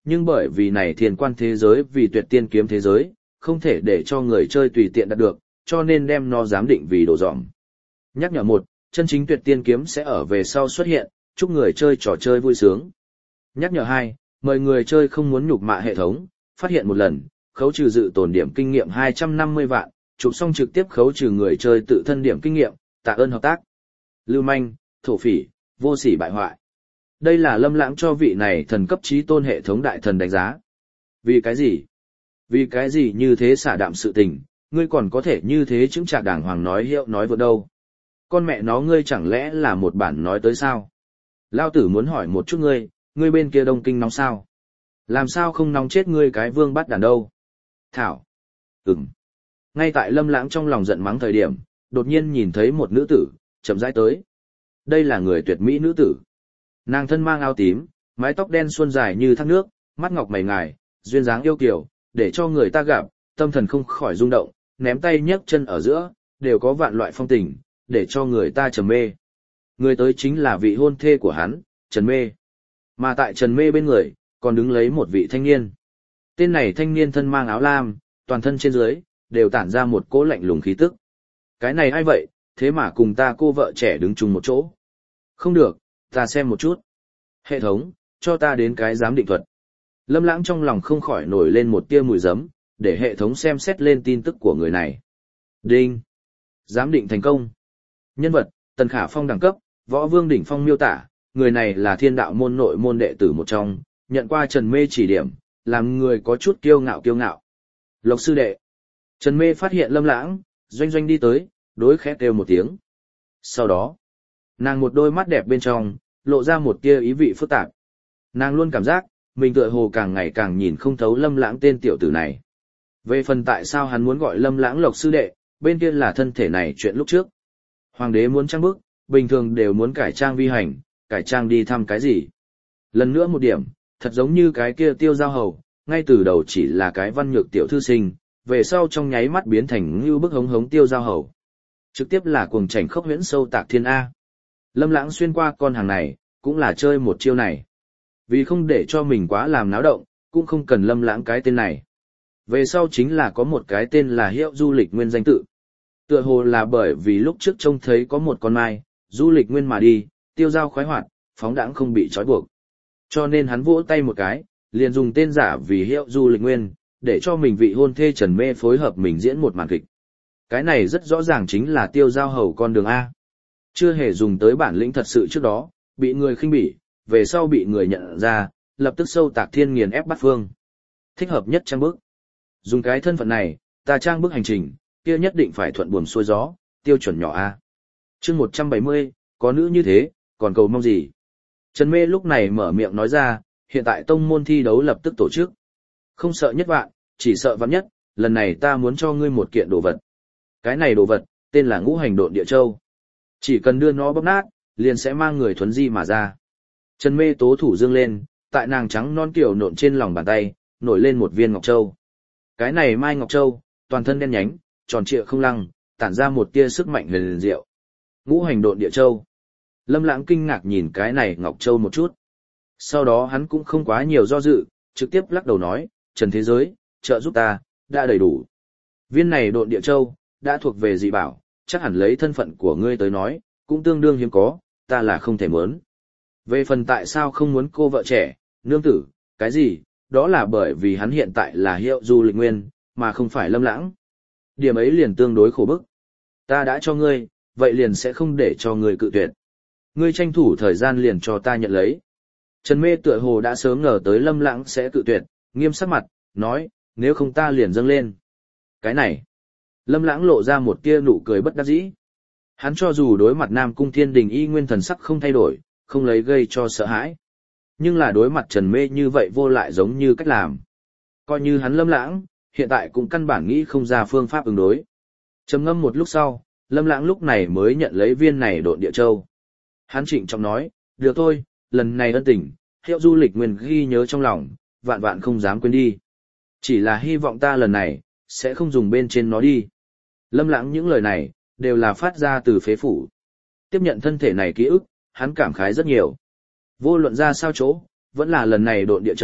nhưng bởi vì này thiên quan thế giới vì tuyệt tiên kiếm thế giới, không thể để cho người chơi tùy tiện đạt được, cho nên đem nó giám định vì đồ dỏng. Nhắc nhở 1, chân chính tuyệt tiên kiếm sẽ ở về sau xuất hiện, chúc người chơi trò chơi vui sướng. Nhắc nhở 2, mời người chơi không muốn nhục mạ hệ thống, phát hiện một lần, khấu trừ dự tổn điểm kinh nghiệm 250 vạn, chụp xong trực tiếp khấu trừ người chơi tự thân điểm kinh nghiệm, tạ ơn hợp tác. Lưu manh, thổ phỉ, vô sỉ bại hoại. Đây là Lâm Lãng cho vị này thần cấp trí tôn hệ thống đại thần đánh giá. Vì cái gì? Vì cái gì như thế xả đạm sự tình, ngươi còn có thể như thế chứng trạc đàng hoàng nói hiệu nói vượt đâu. Con mẹ nó ngươi chẳng lẽ là một bản nói tới sao? Lao tử muốn hỏi một chút ngươi bên kia Đông Kinh nóng sao? Làm sao không nóng chết ngươi cái vương bắt đàn đâu? Thảo. Ngay tại Lâm Lãng trong lòng giận mắng thời điểm, đột nhiên nhìn thấy một nữ tử, chậm rãi tới. Đây là người tuyệt mỹ nữ tử. Nàng thân mang áo tím, mái tóc đen suôn dài như thác nước, mắt ngọc mày ngài, duyên dáng yêu kiều, để cho người ta gặp, tâm thần không khỏi rung động, ném tay nhấc chân ở giữa, đều có vạn loại phong tình, để cho người ta trầm mê. Người tới chính là vị hôn thê của hắn, Trần Mê. Mà tại Trần Mê bên người, còn đứng lấy một vị thanh niên. Tên này thanh niên thân mang áo lam, toàn thân trên dưới, đều tản ra một cỗ lạnh lùng khí tức. Cái này ai vậy, thế mà cùng ta cô vợ trẻ đứng chung một chỗ. Không được, ta xem một chút. Hệ thống, cho ta đến cái giám định thuật. Lâm Lãng trong lòng không khỏi nổi lên một tia mùi giấm, để hệ thống xem xét lên tin tức của người này. Đinh. Giám định thành công. Nhân vật, Tần Khả Phong đẳng cấp, Võ Vương đỉnh phong miêu tả, người này là Thiên Đạo môn nội môn đệ tử một trong, nhận qua Trần Mê chỉ điểm, làm người có chút kiêu ngạo. Lộc sư đệ. Trần Mê phát hiện Lâm Lãng, doanh doanh đi tới, đối khẽ kêu một tiếng. Sau đó, nàng một đôi mắt đẹp bên trong, lộ ra một tia ý vị phức tạp. Nàng luôn cảm giác, mình tựa hồ càng ngày càng nhìn không thấu Lâm Lãng tên tiểu tử này. Về phần tại sao hắn muốn gọi Lâm Lãng Lộc sư đệ, bên kia là thân thể này chuyện lúc trước. Hoàng đế muốn trang bức, bình thường đều muốn cải trang vi hành, cải trang đi thăm cái gì. Lần nữa một điểm, thật giống như cái kia Tiêu Giao Hầu, ngay từ đầu chỉ là cái văn nhược tiểu thư sinh, về sau trong nháy mắt biến thành như bức hống Tiêu Giao Hầu. Trực tiếp là cuồng chảnh khốc huyễn sâu tạc thiên A. Lâm Lãng xuyên qua con hàng này, cũng là chơi một chiêu này. Vì không để cho mình quá làm náo động, cũng không cần Lâm Lãng cái tên này. Về sau chính là có một cái tên là Hiệu Du Lịch Nguyên danh tự. Tựa hồ là bởi vì lúc trước trông thấy có một con mai, du lịch nguyên mà đi, tiêu dao khoái hoạt, phóng đãng không bị trói buộc. Cho nên hắn vỗ tay một cái, liền dùng tên giả vì Hiệu Du Lịch Nguyên, để cho mình vị hôn thê Trần Mê phối hợp mình diễn một màn kịch. Cái này rất rõ ràng chính là Tiêu Giao Hầu con đường A. Chưa hề dùng tới bản lĩnh thật sự trước đó, bị người khinh bỉ, về sau bị người nhận ra, lập tức sâu tạc thiên nghiền ép bắt phương. Thích hợp nhất trang bức. Dùng cái thân phận này, ta trang bức hành trình, kia nhất định phải thuận buồm xuôi gió, tiêu chuẩn nhỏ A. Chương 170, có nữ như thế, còn cầu mong gì? Trần Mê lúc này mở miệng nói ra, hiện tại tông môn thi đấu lập tức tổ chức. Không sợ nhất vạn, chỉ sợ vạn nhất, lần này ta muốn cho ngươi một kiện đồ vật. Cái này đồ vật, tên là Ngũ Hành Độn Địa Châu. Chỉ cần đưa nó bóp nát, liền sẽ mang người thuấn di mà ra. Trần Mê tố thủ dương lên, tại nàng trắng non kiểu nộn trên lòng bàn tay, nổi lên một viên ngọc châu. Cái này mai ngọc châu, toàn thân đen nhánh, tròn trịa không lăng, tản ra một tia sức mạnh huyền diệu. Ngũ Hành Độn Địa Châu. Lâm Lãng kinh ngạc nhìn cái này ngọc châu một chút. Sau đó hắn cũng không quá nhiều do dự, trực tiếp lắc đầu nói, Trần thế giới, trợ giúp ta, đã đầy đủ. Viên này Độn Địa Châu, đã thuộc về dị bảo, chắc hẳn lấy thân phận của ngươi tới nói, cũng tương đương hiếm có, ta là không thể muốn. Về phần tại sao không muốn cô vợ trẻ, nương tử, cái gì, đó là bởi vì hắn hiện tại là Hiệu Du Lịch Nguyên, mà không phải Lâm Lãng. Điểm ấy liền tương đối khổ bức. Ta đã cho ngươi, vậy liền sẽ không để cho ngươi cự tuyệt. Ngươi tranh thủ thời gian liền cho ta nhận lấy. Trần Mê tựa hồ đã sớm ngờ tới Lâm Lãng sẽ cự tuyệt, nghiêm sắc mặt, nói, nếu không ta liền dâng lên. Cái này, Lâm Lãng lộ ra một tia nụ cười bất đắc dĩ. Hắn cho dù đối mặt Nam Cung Thiên Đình y nguyên thần sắc không thay đổi, không lấy gây cho sợ hãi. Nhưng là đối mặt Trần Mê như vậy vô lại giống như cách làm. Coi như hắn Lâm Lãng, hiện tại cũng căn bản nghĩ không ra phương pháp ứng đối. Trầm ngâm một lúc sau, Lâm Lãng lúc này mới nhận lấy viên này Độn Địa Châu. Hắn trịnh trọng nói, được thôi, lần này ân tình, Hiệu Du Lịch Nguyên ghi nhớ trong lòng, vạn vạn không dám quên đi. Chỉ là hy vọng ta lần này, sẽ không dùng bên trên nó đi. Lâm Lãng những lời này, đều là phát ra từ phế phủ. Tiếp nhận thân thể này ký ức, hắn cảm khái rất nhiều. Vô luận ra sao chỗ, vẫn là lần này Độn Địa Châu,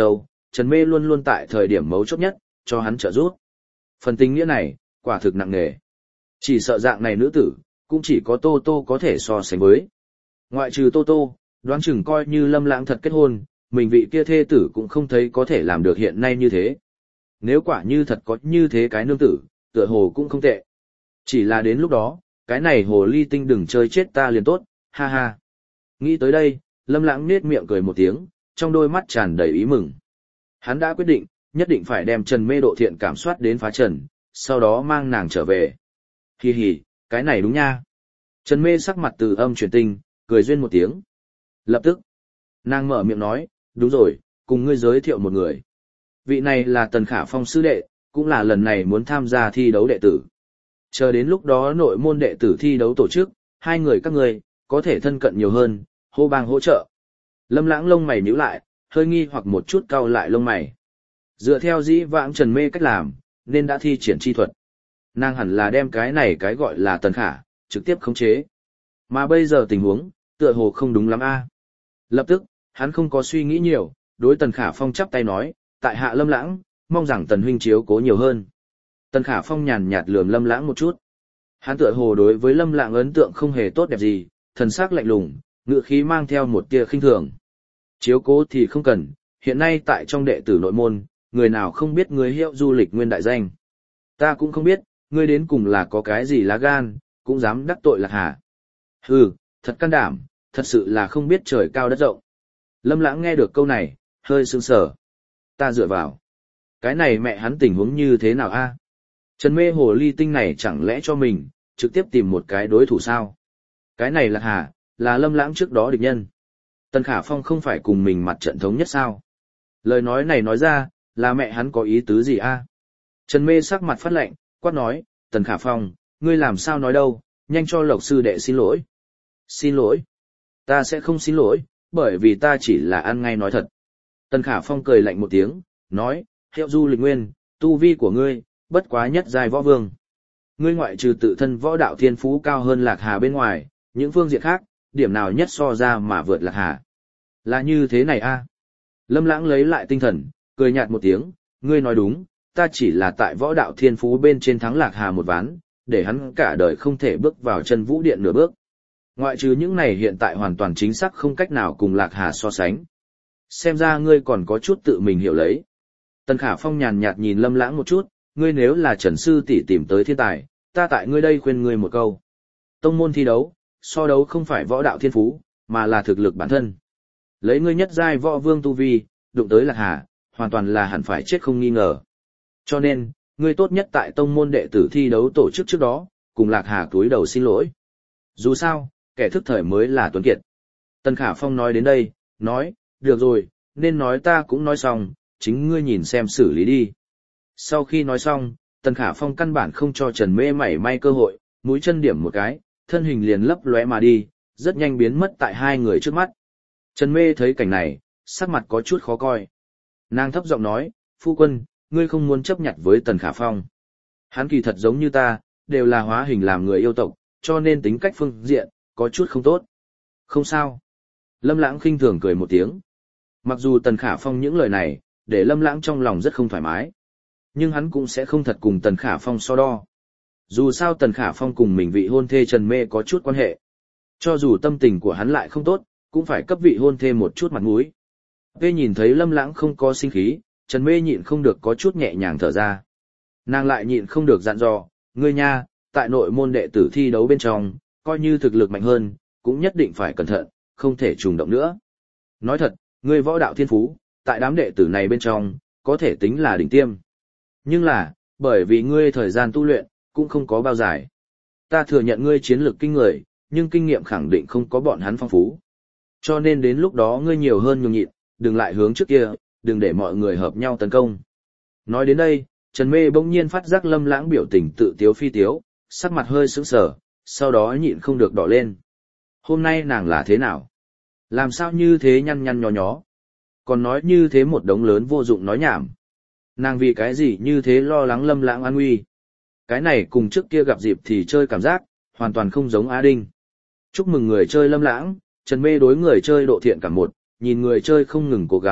Trần Mê luôn luôn tại thời điểm mấu chốt nhất, cho hắn trợ giúp. Phần tình nghĩa này, quả thực nặng nề. Chỉ sợ dạng này nữ tử, cũng chỉ có Tô Tô có thể so sánh với. Ngoại trừ Tô Tô, đoán chừng coi như Lâm Lãng thật kết hôn, mình vị kia thê tử cũng không thấy có thể làm được hiện nay như thế. Nếu quả như thật có như thế cái nương tử, tựa hồ cũng không tệ. Chỉ là đến lúc đó, cái này hồ ly tinh đừng chơi chết ta liền tốt, ha ha. Nghĩ tới đây, Lâm Lãng nết miệng cười một tiếng, trong đôi mắt tràn đầy ý mừng. Hắn đã quyết định, nhất định phải đem Trần Mê độ thiện cảm soát đến phá trần, sau đó mang nàng trở về. Hi hi, cái này đúng nha. Trần Mê sắc mặt từ âm chuyển tinh, cười duyên một tiếng. Lập tức, nàng mở miệng nói, đúng rồi, cùng ngươi giới thiệu một người. Vị này là Tần Khả Phong sư đệ, cũng là lần này muốn tham gia thi đấu đệ tử. Chờ đến lúc đó nội môn đệ tử thi đấu tổ chức, hai người các ngươi có thể thân cận nhiều hơn, hô bang hỗ trợ. Lâm Lãng lông mày nhíu lại, hơi nghi hoặc một chút cau lại lông mày. Dựa theo dĩ vãng Trần Mê cách làm, nên đã thi triển chi thuật. Nàng hẳn là đem cái này cái gọi là Tần Khả, trực tiếp khống chế. Mà bây giờ tình huống, tựa hồ không đúng lắm a. Lập tức, hắn không có suy nghĩ nhiều, đối Tần Khả Phong chắp tay nói, tại hạ Lâm Lãng, mong rằng Tần huynh chiếu cố nhiều hơn. Tần Khả Phong nhàn nhạt lườm Lâm Lãng một chút. Hắn tựa hồ đối với Lâm Lãng ấn tượng không hề tốt đẹp gì, thần sắc lạnh lùng, ngữ khí mang theo một tia khinh thường. Chiếu cố thì không cần, hiện nay tại trong đệ tử nội môn, người nào không biết ngươi Hiệu Du Lịch Nguyên đại danh. Ta cũng không biết, ngươi đến cùng là có cái gì lá gan, cũng dám đắc tội Lạc Hà. Hừ, thật can đảm, thật sự là không biết trời cao đất rộng. Lâm Lãng nghe được câu này, hơi sững sờ. Ta dựa vào. Cái này mẹ hắn tình huống như thế nào a? Trần Mê hồ ly tinh này chẳng lẽ cho mình, trực tiếp tìm một cái đối thủ sao? Cái này Lạc Hà, là Lâm Lãng trước đó địch nhân. Tần Khả Phong không phải cùng mình mặt trận thống nhất sao? Lời nói này nói ra, là mẹ hắn có ý tứ gì a? Trần Mê sắc mặt phát lạnh, quát nói, Tần Khả Phong, ngươi làm sao nói đâu, nhanh cho Lộc sư đệ xin lỗi. Xin lỗi? Ta sẽ không xin lỗi, bởi vì ta chỉ là ăn ngay nói thật. Tần Khả Phong cười lạnh một tiếng, nói, Hiệu Du Lịch Nguyên, tu vi của ngươi, bất quá nhất giai võ vương. Ngươi ngoại trừ tự thân võ đạo thiên phú cao hơn Lạc Hà bên ngoài, những phương diện khác, điểm nào nhất so ra mà vượt Lạc Hà. Là như thế này a? Lâm Lãng lấy lại tinh thần, cười nhạt một tiếng, ngươi nói đúng, ta chỉ là tại võ đạo thiên phú bên trên thắng Lạc Hà một ván, để hắn cả đời không thể bước vào chân vũ điện nửa bước. Ngoại trừ những này hiện tại hoàn toàn chính xác không cách nào cùng Lạc Hà so sánh. Xem ra ngươi còn có chút tự mình hiểu lấy. Tần Khả Phong nhàn nhạt nhìn Lâm Lãng một chút, ngươi nếu là Trần sư tỷ tìm tới thiên tài, ta tại ngươi đây khuyên ngươi một câu. Tông môn thi đấu, so đấu không phải võ đạo thiên phú, mà là thực lực bản thân. Lấy ngươi nhất giai võ vương tu vi, đụng tới Lạc Hà, hoàn toàn là hẳn phải chết không nghi ngờ. Cho nên, ngươi tốt nhất tại tông môn đệ tử thi đấu tổ chức trước đó, cùng Lạc Hà cúi đầu xin lỗi. Dù sao, kẻ thức thời mới là tuấn kiệt. Tần Khả Phong nói đến đây, nói, được rồi, nên nói ta cũng nói xong, chính ngươi nhìn xem xử lý đi. Sau khi nói xong, Tần Khả Phong căn bản không cho Trần Mê mảy may cơ hội, mũi chân điểm một cái, thân hình liền lấp lóe mà đi, rất nhanh biến mất tại hai người trước mắt. Trần Mê thấy cảnh này, sắc mặt có chút khó coi. Nàng thấp giọng nói, phu quân, ngươi không muốn chấp nhặt với Tần Khả Phong. Hắn kỳ thật giống như ta, đều là hóa hình làm người yêu tộc, cho nên tính cách phương diện, có chút không tốt. Không sao. Lâm Lãng khinh thường cười một tiếng. Mặc dù Tần Khả Phong những lời này, để Lâm Lãng trong lòng rất không thoải mái. Nhưng hắn cũng sẽ không thật cùng Tần Khả Phong so đo. Dù sao Tần Khả Phong cùng mình vị hôn thê Trần Mê có chút quan hệ. Cho dù tâm tình của hắn lại không tốt, cũng phải cấp vị hôn thê một chút mặt mũi. Vê nhìn thấy Lâm Lãng không có sinh khí, Trần Mê nhịn không được có chút nhẹ nhàng thở ra. Nàng lại nhịn không được dặn dò, ngươi nha, tại nội môn đệ tử thi đấu bên trong, coi như thực lực mạnh hơn, cũng nhất định phải cẩn thận, không thể trùng động nữa. Nói thật, ngươi võ đạo thiên phú, tại đám đệ tử này bên trong, có thể tính là đỉnh tiêm. Nhưng là, bởi vì ngươi thời gian tu luyện, cũng không có bao dài. Ta thừa nhận ngươi chiến lược kinh người, nhưng kinh nghiệm khẳng định không có bọn hắn phong phú. Cho nên đến lúc đó ngươi nhiều hơn nhường nhịn, đừng lại hướng trước kia, đừng để mọi người hợp nhau tấn công. Nói đến đây, Trần Mê bỗng nhiên phát giác Lâm Lãng biểu tình tự tiếu phi tiếu, sắc mặt hơi sững sờ, sau đó nhịn không được đỏ lên. Hôm nay nàng là thế nào? Làm sao như thế nhăn nhăn nhó nhó? Còn nói như thế một đống lớn vô dụng nói nhảm. Nàng vì cái gì như thế lo lắng Lâm Lãng an nguy? Cái này cùng trước kia gặp dịp thì chơi cảm giác, hoàn toàn không giống Á Đinh. Chúc mừng người chơi Lâm Lãng, Trần Mê đối người chơi độ thiện cảm một, nhìn người chơi không ngừng cố gắng,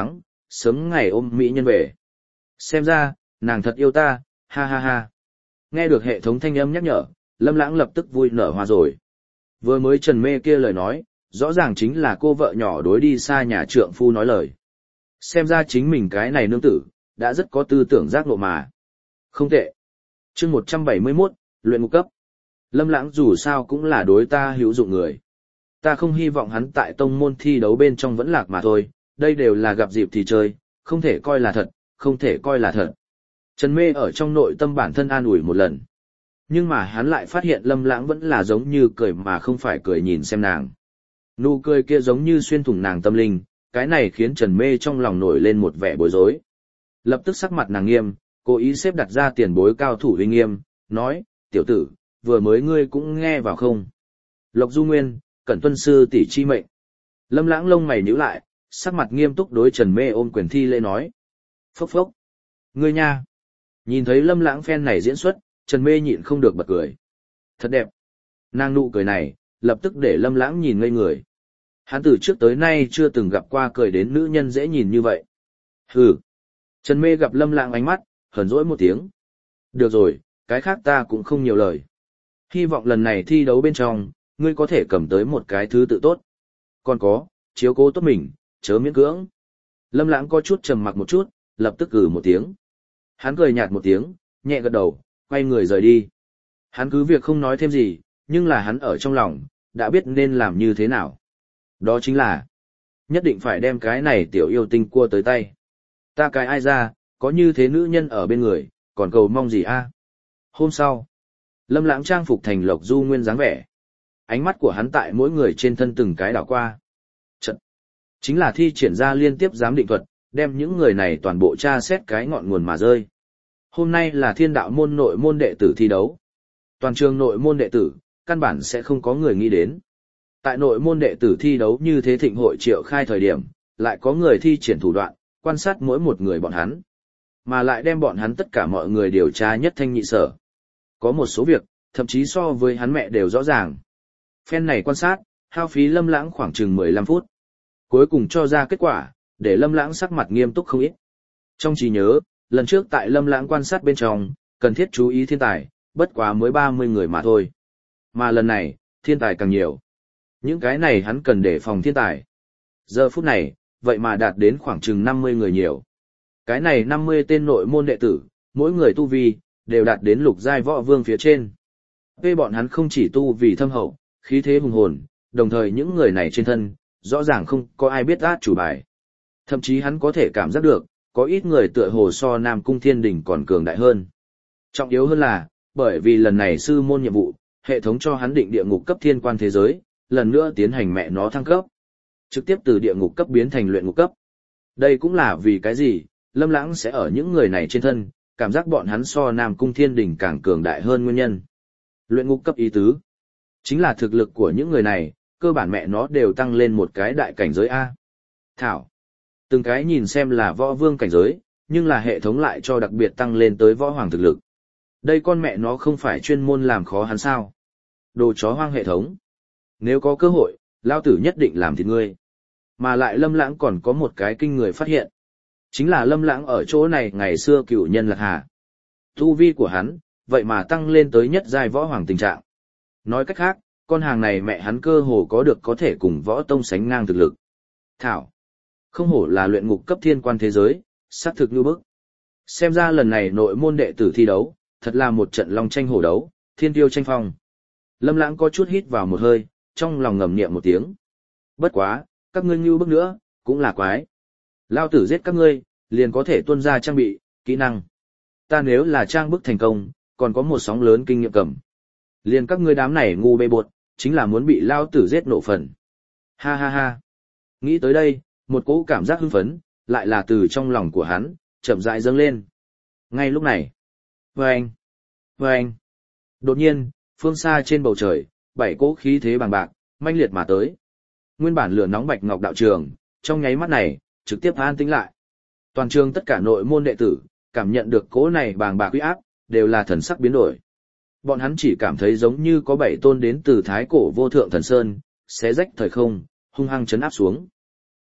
sớm ngày ôm mỹ nhân về. Xem ra, nàng thật yêu ta, ha ha ha. Nghe được hệ thống thanh âm nhắc nhở, Lâm Lãng lập tức vui nở hoa rồi. Vừa mới Trần Mê kia lời nói, rõ ràng chính là cô vợ nhỏ đối đi xa nhà trượng phu nói lời. Xem ra chính mình cái này nương tử, đã rất có tư tưởng giác ngộ mà. Không tệ. Chương 171, luyện ngục cấp. Lâm Lãng dù sao cũng là đối ta hữu dụng người. Ta không hy vọng hắn tại tông môn thi đấu bên trong vẫn lạc mà thôi, đây đều là gặp dịp thì chơi, không thể coi là thật, không thể coi là thật. Trần Mê ở trong nội tâm bản thân an ủi một lần. Nhưng mà hắn lại phát hiện Lâm Lãng vẫn là giống như cười mà không phải cười nhìn xem nàng. Nụ cười kia giống như xuyên thủng nàng tâm linh, cái này khiến Trần Mê trong lòng nổi lên một vẻ bối rối. Lập tức sắc mặt nàng nghiêm, cố ý xếp đặt ra tiền bối cao thủ uy nghiêm, nói, tiểu tử, vừa mới ngươi cũng nghe vào không? Lộc Du Nguyên, cẩn tuân sư tỷ chi mệnh. Lâm Lãng lông mày nhíu lại, sắc mặt nghiêm túc đối Trần Mê ôm quyền thi lễ nói. Phốc phốc. Ngươi nha. Nhìn thấy Lâm Lãng phen này diễn xuất, Trần Mê nhịn không được bật cười. Thật đẹp. Nàng nụ cười này, lập tức để Lâm Lãng nhìn ngây người. Hắn từ trước tới nay chưa từng gặp qua cười đến nữ nhân dễ nhìn như vậy. Hừ. Trần Mê gặp Lâm Lãng ánh mắt, hờn dỗi một tiếng. Được rồi, cái khác ta cũng không nhiều lời. Hy vọng lần này thi đấu bên trong, ngươi có thể cầm tới một cái thứ tự tốt. Còn có, chiếu cố tốt mình, chớ miễn cưỡng. Lâm Lãng có chút trầm mặc một chút, lập tức một tiếng. Hắn cười nhạt một tiếng, nhẹ gật đầu, quay người rời đi. Hắn cứ việc không nói thêm gì, nhưng là hắn ở trong lòng, đã biết nên làm như thế nào. Đó chính là, nhất định phải đem cái này tiểu yêu tinh cua tới tay. Ta cái ai ra, có như thế nữ nhân ở bên người, còn cầu mong gì a? Hôm sau, Lâm Lãng trang phục thành Lộc Du Nguyên dáng vẻ. Ánh mắt của hắn tại mỗi người trên thân từng cái đảo qua. Trận. Chính là thi triển ra liên tiếp giám định thuật, đem những người này toàn bộ tra xét cái ngọn nguồn mà rơi. Hôm nay là Thiên Đạo môn nội môn đệ tử thi đấu. Toàn trường nội môn đệ tử, căn bản sẽ không có người nghĩ đến. Tại nội môn đệ tử thi đấu như thế thịnh hội triệu khai thời điểm, lại có người thi triển thủ đoạn, quan sát mỗi một người bọn hắn. Mà lại đem bọn hắn tất cả mọi người điều tra nhất thanh nhị sở. Có một số việc, thậm chí so với hắn mẹ đều rõ ràng. Phen này quan sát, hao phí Lâm Lãng khoảng chừng 15 phút. Cuối cùng cho ra kết quả, để Lâm Lãng sắc mặt nghiêm túc không ít. Trong trí nhớ, lần trước tại Lâm Lãng quan sát bên trong, cần thiết chú ý thiên tài, bất quá mới 30 người mà thôi. Mà lần này, thiên tài càng nhiều. Những cái này hắn cần để phòng thiên tài. Giờ phút này, vậy mà đạt đến khoảng chừng 50 người nhiều. Cái này 50 tên nội môn đệ tử, mỗi người tu vi, đều đạt đến lục giai võ vương phía trên. Về bọn hắn không chỉ tu vì thâm hậu, khí thế hùng hồn, đồng thời những người này trên thân, rõ ràng không có ai biết át chủ bài. Thậm chí hắn có thể cảm giác được, có ít người tựa hồ so Nam Cung Thiên Đình còn cường đại hơn. Trọng yếu hơn là, bởi vì lần này sư môn nhiệm vụ, hệ thống cho hắn định địa ngục cấp thiên quan thế giới, lần nữa tiến hành mẹ nó thăng cấp. Trực tiếp từ địa ngục cấp biến thành luyện ngục cấp. Đây cũng là vì cái gì, Lâm Lãng sẽ ở những người này trên thân, cảm giác bọn hắn so Nam Cung Thiên Đình càng cường đại hơn nguyên nhân. Luyện ngục cấp ý tứ, chính là thực lực của những người này, cơ bản mẹ nó đều tăng lên một cái đại cảnh giới A. Thảo. Từng cái nhìn xem là võ vương cảnh giới, nhưng là hệ thống lại cho đặc biệt tăng lên tới võ hoàng thực lực. Đây con mẹ nó không phải chuyên môn làm khó hắn sao. Đồ chó hoang hệ thống. Nếu có cơ hội, lao tử nhất định làm thịt ngươi. Mà lại Lâm Lãng còn có một cái kinh người phát hiện. Chính là Lâm Lãng ở chỗ này ngày xưa cựu nhân lạc hà. Tu vi của hắn, vậy mà tăng lên tới nhất giai võ hoàng tình trạng. Nói cách khác, con hàng này mẹ hắn cơ hồ có được có thể cùng võ tông sánh ngang thực lực. Thảo. Không hổ là luyện ngục cấp thiên quan thế giới, xác thực như bức. Xem ra lần này nội môn đệ tử thi đấu, thật là một trận long tranh hổ đấu, thiên tiêu tranh phong. Lâm Lãng có chút hít vào một hơi, trong lòng ngầm niệm một tiếng. Bất quá, các ngươi như bức nữa, cũng là quái. Lao tử giết các ngươi, liền có thể tuân ra trang bị, kỹ năng. Ta nếu là trang bức thành công, còn có một sóng lớn kinh nghiệm cầm. Liền các ngươi đám này ngu bê bột, chính là muốn bị Lao tử giết nổ phần. Ha ha ha. Nghĩ tới đây, một cỗ cảm giác hưng phấn, lại là từ trong lòng của hắn, chậm rãi dâng lên. Ngay lúc này, vâng, vâng. Đột nhiên, phương xa trên bầu trời, 7 cỗ khí thế bằng bạc, manh liệt mà tới. Nguyên bản lửa nóng bạch ngọc đạo trường, trong nháy mắt này, trực tiếp an tĩnh lại. Toàn trường tất cả nội môn đệ tử, cảm nhận được cỗ này bàng bạc uy áp, đều là thần sắc biến đổi. Bọn hắn chỉ cảm thấy giống như có 7 tôn đến từ thái cổ vô thượng thần sơn, xé rách thời không, hung hăng chấn áp xuống.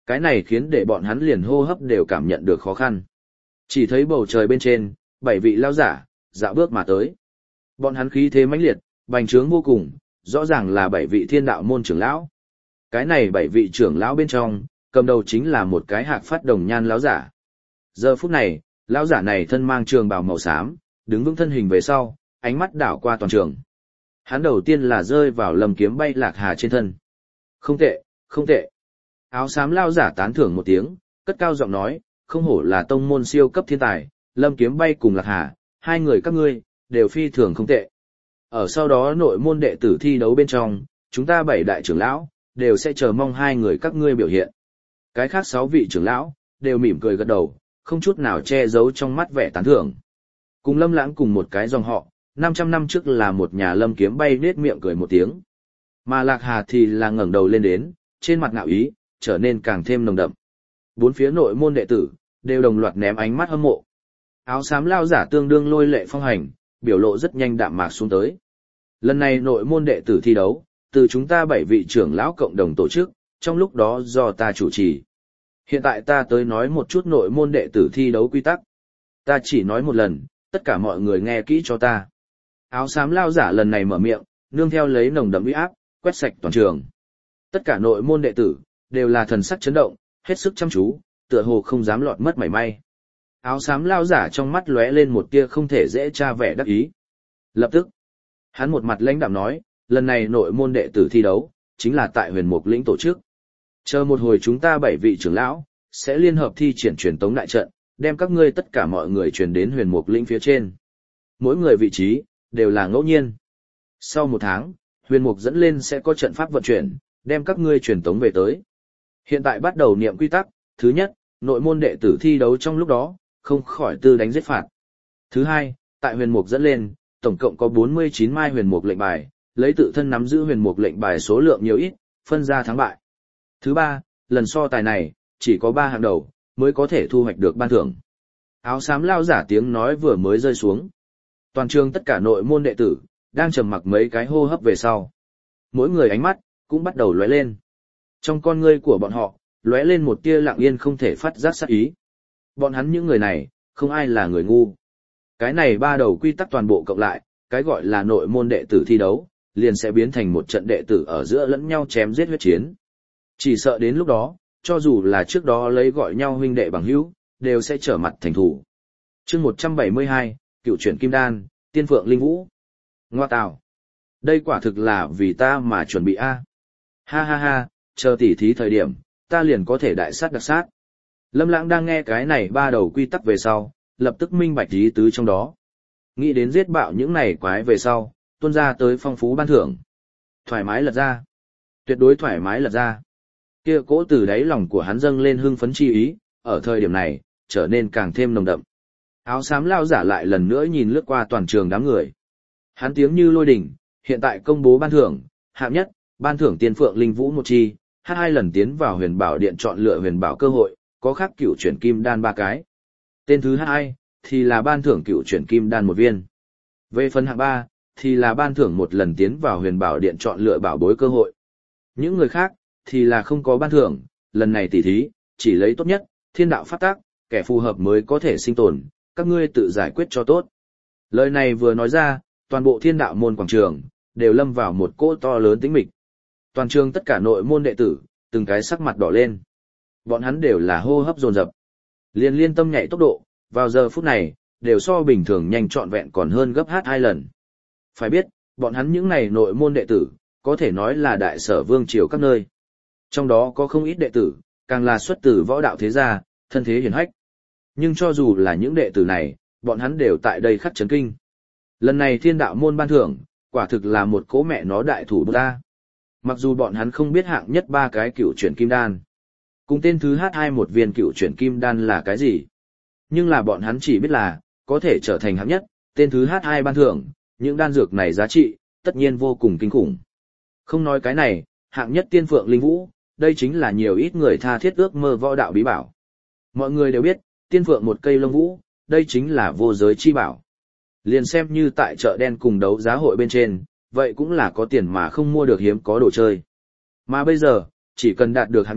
Cái này khiến để bọn hắn liền hô hấp đều cảm nhận được khó khăn. Chỉ thấy bầu trời bên trên, 7 vị lao giả, dạo bước mà tới. Bọn hắn khí thế mãnh liệt, bành trướng vô cùng, rõ ràng là 7 vị thiên đạo môn trưởng lão. Cái này 7 vị trưởng lão bên trong, cầm đầu chính là một cái hạc phát đồng nhan lão giả. Giờ phút này, lão giả này thân mang trường bào màu xám, đứng vững thân hình về sau, ánh mắt đảo qua toàn trường. Hắn đầu tiên là rơi vào Lâm Kiếm Bay Lạc Hà trên thân. Không tệ, không tệ. Áo xám lão giả tán thưởng một tiếng, cất cao giọng nói, không hổ là tông môn siêu cấp thiên tài, Lâm Kiếm Bay cùng Lạc Hà, hai người các ngươi, đều phi thường không tệ. Ở sau đó nội môn đệ tử thi đấu bên trong, chúng ta 7 đại trưởng lão, đều sẽ chờ mong hai người các ngươi biểu hiện. Cái khác 6 vị trưởng lão, đều mỉm cười gật đầu, không chút nào che giấu trong mắt vẻ tán thưởng. Cùng Lâm Lãng cùng một cái dòng họ, 500 năm trước là một nhà Lâm Kiếm Bay nết miệng cười một tiếng. Mà Lạc Hà thì là ngẩng đầu lên đến, trên mặt ngạo ý, trở nên càng thêm nồng đậm. Bốn phía nội môn đệ tử, đều đồng loạt ném ánh mắt hâm mộ. Áo xám lao giả tương đương lôi lệ phong hành, biểu lộ rất nhanh đạm mạc xuống tới. Lần này nội môn đệ tử thi đấu, từ chúng ta 7 vị trưởng lão cộng đồng tổ chức, trong lúc đó do ta chủ trì. Hiện tại ta tới nói một chút nội môn đệ tử thi đấu quy tắc. Ta chỉ nói một lần, tất cả mọi người nghe kỹ cho ta. Áo xám lao giả lần này mở miệng, nương theo lấy nồng đậm uy áp, quét sạch toàn trường. Tất cả nội môn đệ tử, đều là thần sắc chấn động, hết sức chăm chú, tựa hồ không dám lọt mất mảy may. Áo xám lao giả trong mắt lóe lên một tia không thể dễ tra vẻ đắc ý. Lập tức, hắn một mặt lãnh đạm nói, lần này nội môn đệ tử thi đấu, chính là tại Huyền Mục Lĩnh tổ chức. Chờ một hồi chúng ta 7 vị trưởng lão, sẽ liên hợp thi triển truyền tống đại trận, đem các ngươi tất cả mọi người truyền đến Huyền Mục Lĩnh phía trên. Mỗi người vị trí, đều là ngẫu nhiên. Sau 1 tháng, Huyền Mục dẫn lên sẽ có trận pháp vận chuyển, đem các ngươi truyền tống về tới. Hiện tại bắt đầu niệm quy tắc, thứ nhất, nội môn đệ tử thi đấu trong lúc đó, không khỏi tư đánh giết phạt. Thứ hai, tại Huyền Mục dẫn lên, tổng cộng có 49 mai Huyền Mục lệnh bài, lấy tự thân nắm giữ Huyền Mục lệnh bài số lượng nhiều ít, phân ra thắng bại. Thứ ba, lần so tài này, chỉ có 3 hạng đầu, mới có thể thu hoạch được ban thưởng. Áo xám lao giả tiếng nói vừa mới rơi xuống. Toàn trường tất cả nội môn đệ tử, đang trầm mặc mấy cái hô hấp về sau. Mỗi người ánh mắt, cũng bắt đầu lóe lên. Trong con ngươi của bọn họ, lóe lên một tia lặng yên không thể phát giác sát ý. Bọn hắn những người này, không ai là người ngu. Cái này 3 đầu quy tắc toàn bộ cộng lại, cái gọi là nội môn đệ tử thi đấu, liền sẽ biến thành một trận đệ tử ở giữa lẫn nhau chém giết huyết chiến. Chỉ sợ đến lúc đó, cho dù là trước đó lấy gọi nhau huynh đệ bằng hữu, đều sẽ trở mặt thành thủ. Chương 172, Cựu chuyển Kim Đan, Tiên Phượng Linh Vũ. Ngoa tào. Đây quả thực là vì ta mà chuẩn bị a. Ha ha ha, chờ tỉ thí thời điểm, ta liền có thể đại sát đặc sát. Lâm Lãng đang nghe cái này 3 đầu quy tắc về sau, lập tức minh bạch ý tứ trong đó. Nghĩ đến giết bạo những này quái về sau, tuôn ra tới phong phú ban thưởng. Thoải mái lật ra. Tuyệt đối thoải mái lật ra. Kia cỗ từ đáy lòng của hắn dâng lên hưng phấn chi ý, ở thời điểm này, trở nên càng thêm nồng đậm. Áo xám lao giả lại lần nữa nhìn lướt qua toàn trường đám người. Hắn tiếng như lôi đỉnh, hiện tại công bố ban thưởng, hạng nhất, ban thưởng Tiên Phượng Linh Vũ một chi, hai lần tiến vào Huyền Bảo Điện chọn lựa huyền bảo cơ hội, có khắc Cựu chuyển Kim Đan 3 cái. Tên thứ hai thì là ban thưởng Cựu chuyển Kim Đan 1 viên. Về phần hạng 3 thì là ban thưởng 1 lần tiến vào Huyền Bảo Điện chọn lựa bảo bối cơ hội. Những người khác thì là không có ban thưởng, lần này tỉ thí chỉ lấy tốt nhất, thiên đạo pháp tắc, kẻ phù hợp mới có thể sinh tồn, các ngươi tự giải quyết cho tốt. Lời này vừa nói ra, toàn bộ thiên đạo môn quảng trường đều lâm vào một cỗ to lớn tĩnh mịch. Toàn trường tất cả nội môn đệ tử, từng cái sắc mặt đỏ lên. Bọn hắn đều là hô hấp dồn dập, liên tâm nhảy tốc độ, vào giờ phút này, đều so bình thường nhanh trọn vẹn còn hơn gấp 2 lần. Phải biết, bọn hắn những này nội môn đệ tử, có thể nói là đại sở vương triều các nơi. Trong đó có không ít đệ tử, càng là xuất từ võ đạo thế gia, thân thế hiển hách. Nhưng cho dù là những đệ tử này, bọn hắn đều tại đây khắc chấn kinh. Lần này thiên đạo môn ban thưởng, quả thực là một cố mẹ nó đại thủ bút ta. Mặc dù bọn hắn không biết hạng nhất 3 cái Cựu chuyển Kim Đan, cùng tên thứ hai một viên Cựu chuyển Kim Đan là cái gì, nhưng là bọn hắn chỉ biết là có thể trở thành hạng nhất, tên thứ hai ban thưởng, những đan dược này giá trị tất nhiên vô cùng kinh khủng. Không nói cái này, hạng nhất Tiên Phượng Linh Vũ, đây chính là nhiều ít người tha thiết ước mơ võ đạo bí bảo. Mọi người đều biết, Tiên Phượng một cây lông vũ, đây chính là vô giới chi bảo. Liền xem như tại chợ đen cùng đấu giá hội bên trên, vậy cũng là có tiền mà không mua được hiếm có đồ chơi. Mà bây giờ, chỉ cần đạt được hạng nhất,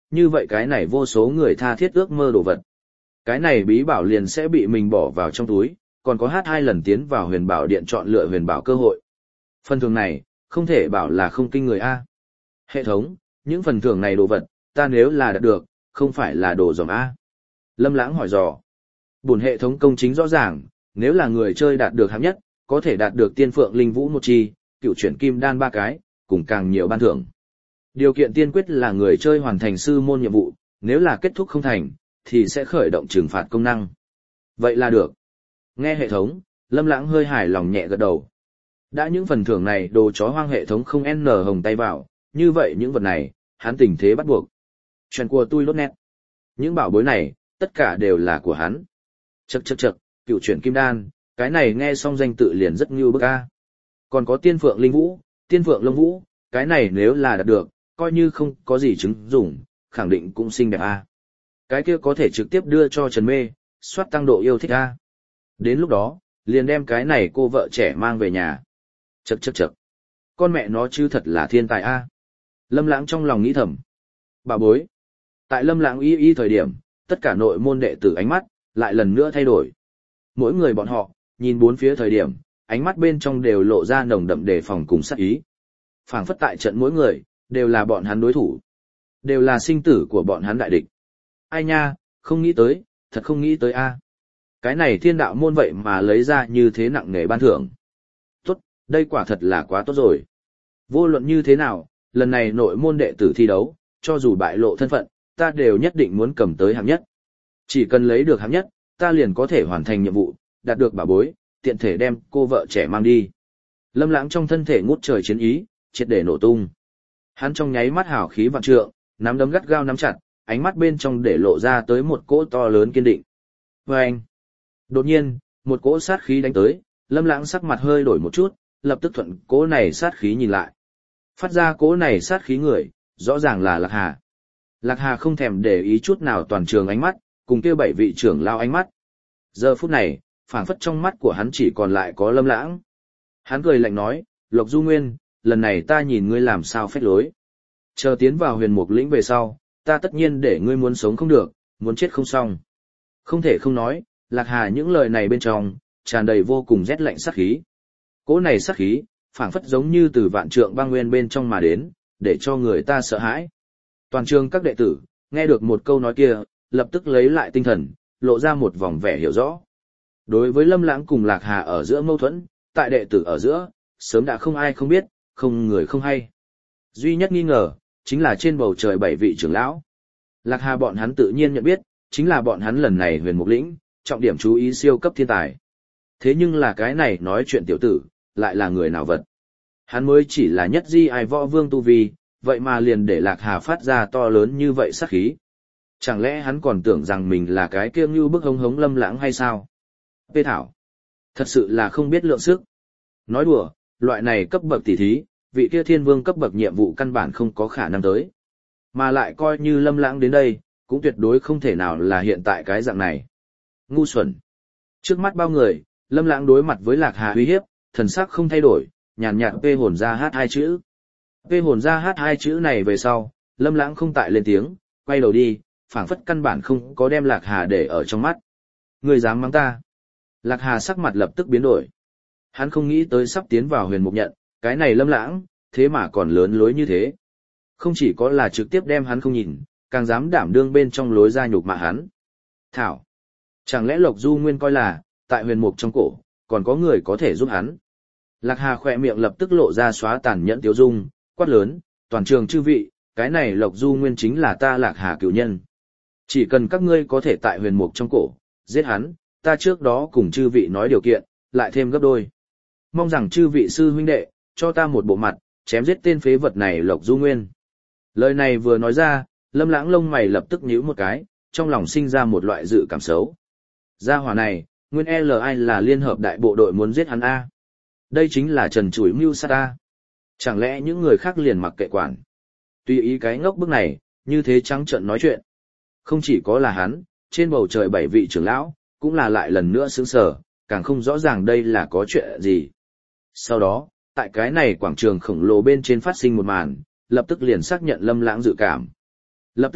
như vậy cái này vô số người tha thiết ước mơ đồ vật. Cái này bí bảo liền sẽ bị mình bỏ vào trong túi, còn có hai lần tiến vào huyền bảo điện chọn lựa huyền bảo cơ hội. Phần thưởng này, không thể bảo là không kinh người A. Hệ thống, những phần thưởng này đồ vật, ta nếu là đạt được, không phải là đồ dòm A. Lâm Lãng hỏi dò. Bổn hệ thống công chính rõ ràng, nếu là người chơi đạt được hạng nhất, có thể đạt được tiên phượng linh vũ một chi, cựu chuyển kim đan 3 cái, cùng càng nhiều ban thưởng. Điều kiện tiên quyết là người chơi hoàn thành sư môn nhiệm vụ, nếu là kết thúc không thành, thì sẽ khởi động trừng phạt công năng. Vậy là được. Nghe hệ thống, Lâm Lãng hơi hài lòng nhẹ gật đầu. Đã những phần thưởng này đồ chó hoang hệ thống không n hồng tay vào, như vậy những vật này, hắn tình thế bắt buộc. Chuyện của tôi lốt nét. Những bảo bối này, tất cả đều là của hắn. Chậc, cựu chuyển kim đan, cái này nghe xong danh tự liền rất như bức a. Còn có tiên phượng linh vũ, tiên phượng lông vũ, cái này nếu là đạt được, coi như không có gì chứng dụng, khẳng định cũng xinh đẹp a. Cái kia có thể trực tiếp đưa cho Trần Mê, soát tăng độ yêu thích a. Đến lúc đó, liền đem cái này cô vợ trẻ mang về nhà. Chậc. Con mẹ nó chứ thật là thiên tài a. Lâm Lãng trong lòng nghĩ thầm. Bà bối. Tại Lâm Lãng y thời điểm, tất cả nội môn đệ tử ánh mắt, lại lần nữa thay đổi. Mỗi người bọn họ, nhìn bốn phía thời điểm, ánh mắt bên trong đều lộ ra nồng đậm đề phòng cùng sát ý. Phảng phất tại trận mỗi người, đều là bọn hắn đối thủ. Đều là sinh tử của bọn hắn đại địch. Ai nha, không nghĩ tới, thật không nghĩ tới a. Cái này thiên đạo môn vậy mà lấy ra như thế nặng nề ban thưởng. Tốt, đây quả thật là quá tốt rồi. Vô luận như thế nào, lần này nội môn đệ tử thi đấu, cho dù bại lộ thân phận, ta đều nhất định muốn cầm tới hạng nhất. Chỉ cần lấy được hạng nhất, ta liền có thể hoàn thành nhiệm vụ, đạt được bảo bối, tiện thể đem cô vợ trẻ mang đi. Lâm Lãng trong thân thể ngút trời chiến ý, triệt để nổ tung. Hắn trong nháy mắt hào khí vạn trượng, nắm đấm gắt gao nắm chặt, ánh mắt bên trong để lộ ra tới một cỗ to lớn kiên định. Vâng! Đột nhiên, một cỗ sát khí đánh tới, Lâm Lãng sắc mặt hơi đổi một chút, lập tức thuận cỗ này sát khí nhìn lại. Phát ra cỗ này sát khí người, rõ ràng là Lạc Hà. Lạc Hà không thèm để ý chút nào toàn trường ánh mắt, cùng kia 7 vị trưởng lao ánh mắt. Giờ phút này, phảng phất trong mắt của hắn chỉ còn lại có Lâm Lãng. Hắn cười lạnh nói, Lộc Du Nguyên, lần này ta nhìn ngươi làm sao phách lối. Chờ tiến vào huyền mục lĩnh về sau, ta tất nhiên để ngươi muốn sống không được, muốn chết không xong. Không thể không nói, Lạc Hà những lời này bên trong, tràn đầy vô cùng rét lạnh sát khí. Cỗ này sát khí, phảng phất giống như từ vạn trượng băng nguyên bên trong mà đến, để cho người ta sợ hãi. Toàn trường các đệ tử, nghe được một câu nói kia, lập tức lấy lại tinh thần, lộ ra một vòng vẻ hiểu rõ. Đối với Lâm Lãng cùng Lạc Hà ở giữa mâu thuẫn, tại đệ tử ở giữa, sớm đã không ai không biết, không người không hay. Duy nhất nghi ngờ, chính là trên bầu trời 7 vị trưởng lão. Lạc Hà bọn hắn tự nhiên nhận biết, chính là bọn hắn lần này huyền mục lĩnh, trọng điểm chú ý siêu cấp thiên tài. Thế nhưng là cái này nói chuyện tiểu tử, lại là người nào vật. Hắn mới chỉ là nhất di ai võ vương tu vi, vậy mà liền để Lạc Hà phát ra to lớn như vậy sát khí. Chẳng lẽ hắn còn tưởng rằng mình là cái kia như bức hống hống Lâm Lãng hay sao? Pê Thảo. Thật sự là không biết lượng sức. Nói đùa, loại này cấp bậc tỷ thí, vị kia thiên vương cấp bậc nhiệm vụ căn bản không có khả năng tới. Mà lại coi như Lâm Lãng đến đây, cũng tuyệt đối không thể nào là hiện tại cái dạng này. Ngu xuẩn. Trước mắt bao người, Lâm Lãng đối mặt với Lạc Hà uy hiếp, thần sắc không thay đổi, nhàn nhạt vê hồn ra hát 2 chữ. Vê hồn ra hát 2 chữ này về sau, Lâm Lãng không tại lên tiếng, quay đầu đi, phảng phất căn bản không có đem Lạc Hà để ở trong mắt. Ngươi dám mắng ta? Lạc Hà sắc mặt lập tức biến đổi. Hắn không nghĩ tới sắp tiến vào huyền mục nhận, cái này Lâm Lãng, thế mà còn lớn lối như thế. Không chỉ có là trực tiếp đem hắn không nhìn, càng dám đảm đương bên trong lối ra nhục mạ hắn. Thảo! Chẳng lẽ Lộc Du Nguyên coi là, tại huyền mục trong cổ, còn có người có thể giúp hắn? Lạc Hà khỏe miệng lập tức lộ ra xóa tàn nhẫn tiếu dung, quát lớn, toàn trường chư vị, cái này Lộc Du Nguyên chính là ta Lạc Hà cửu nhân. Chỉ cần các ngươi có thể tại huyền mục trong cổ, giết hắn, ta trước đó cùng chư vị nói điều kiện, lại thêm gấp đôi. Mong rằng chư vị sư huynh đệ, cho ta một bộ mặt, chém giết tên phế vật này Lộc Du Nguyên. Lời này vừa nói ra, Lâm Lãng lông mày lập tức nhíu một cái, trong lòng sinh ra một loại dự cảm xấu. Gia hỏa này, nguyên LI là liên hợp đại bộ đội muốn giết hắn A. Đây chính là trần chủi mưu sát A. Chẳng lẽ những người khác liền mặc kệ quản. Tùy ý cái ngốc bức này, như thế trắng trợn nói chuyện. Không chỉ có là hắn, trên bầu trời 7 vị trưởng lão, cũng là lại lần nữa sững sờ, càng không rõ ràng đây là có chuyện gì. Sau đó, tại cái này quảng trường khổng lồ bên trên phát sinh một màn, lập tức liền xác nhận Lâm Lãng dự cảm. Lập tức,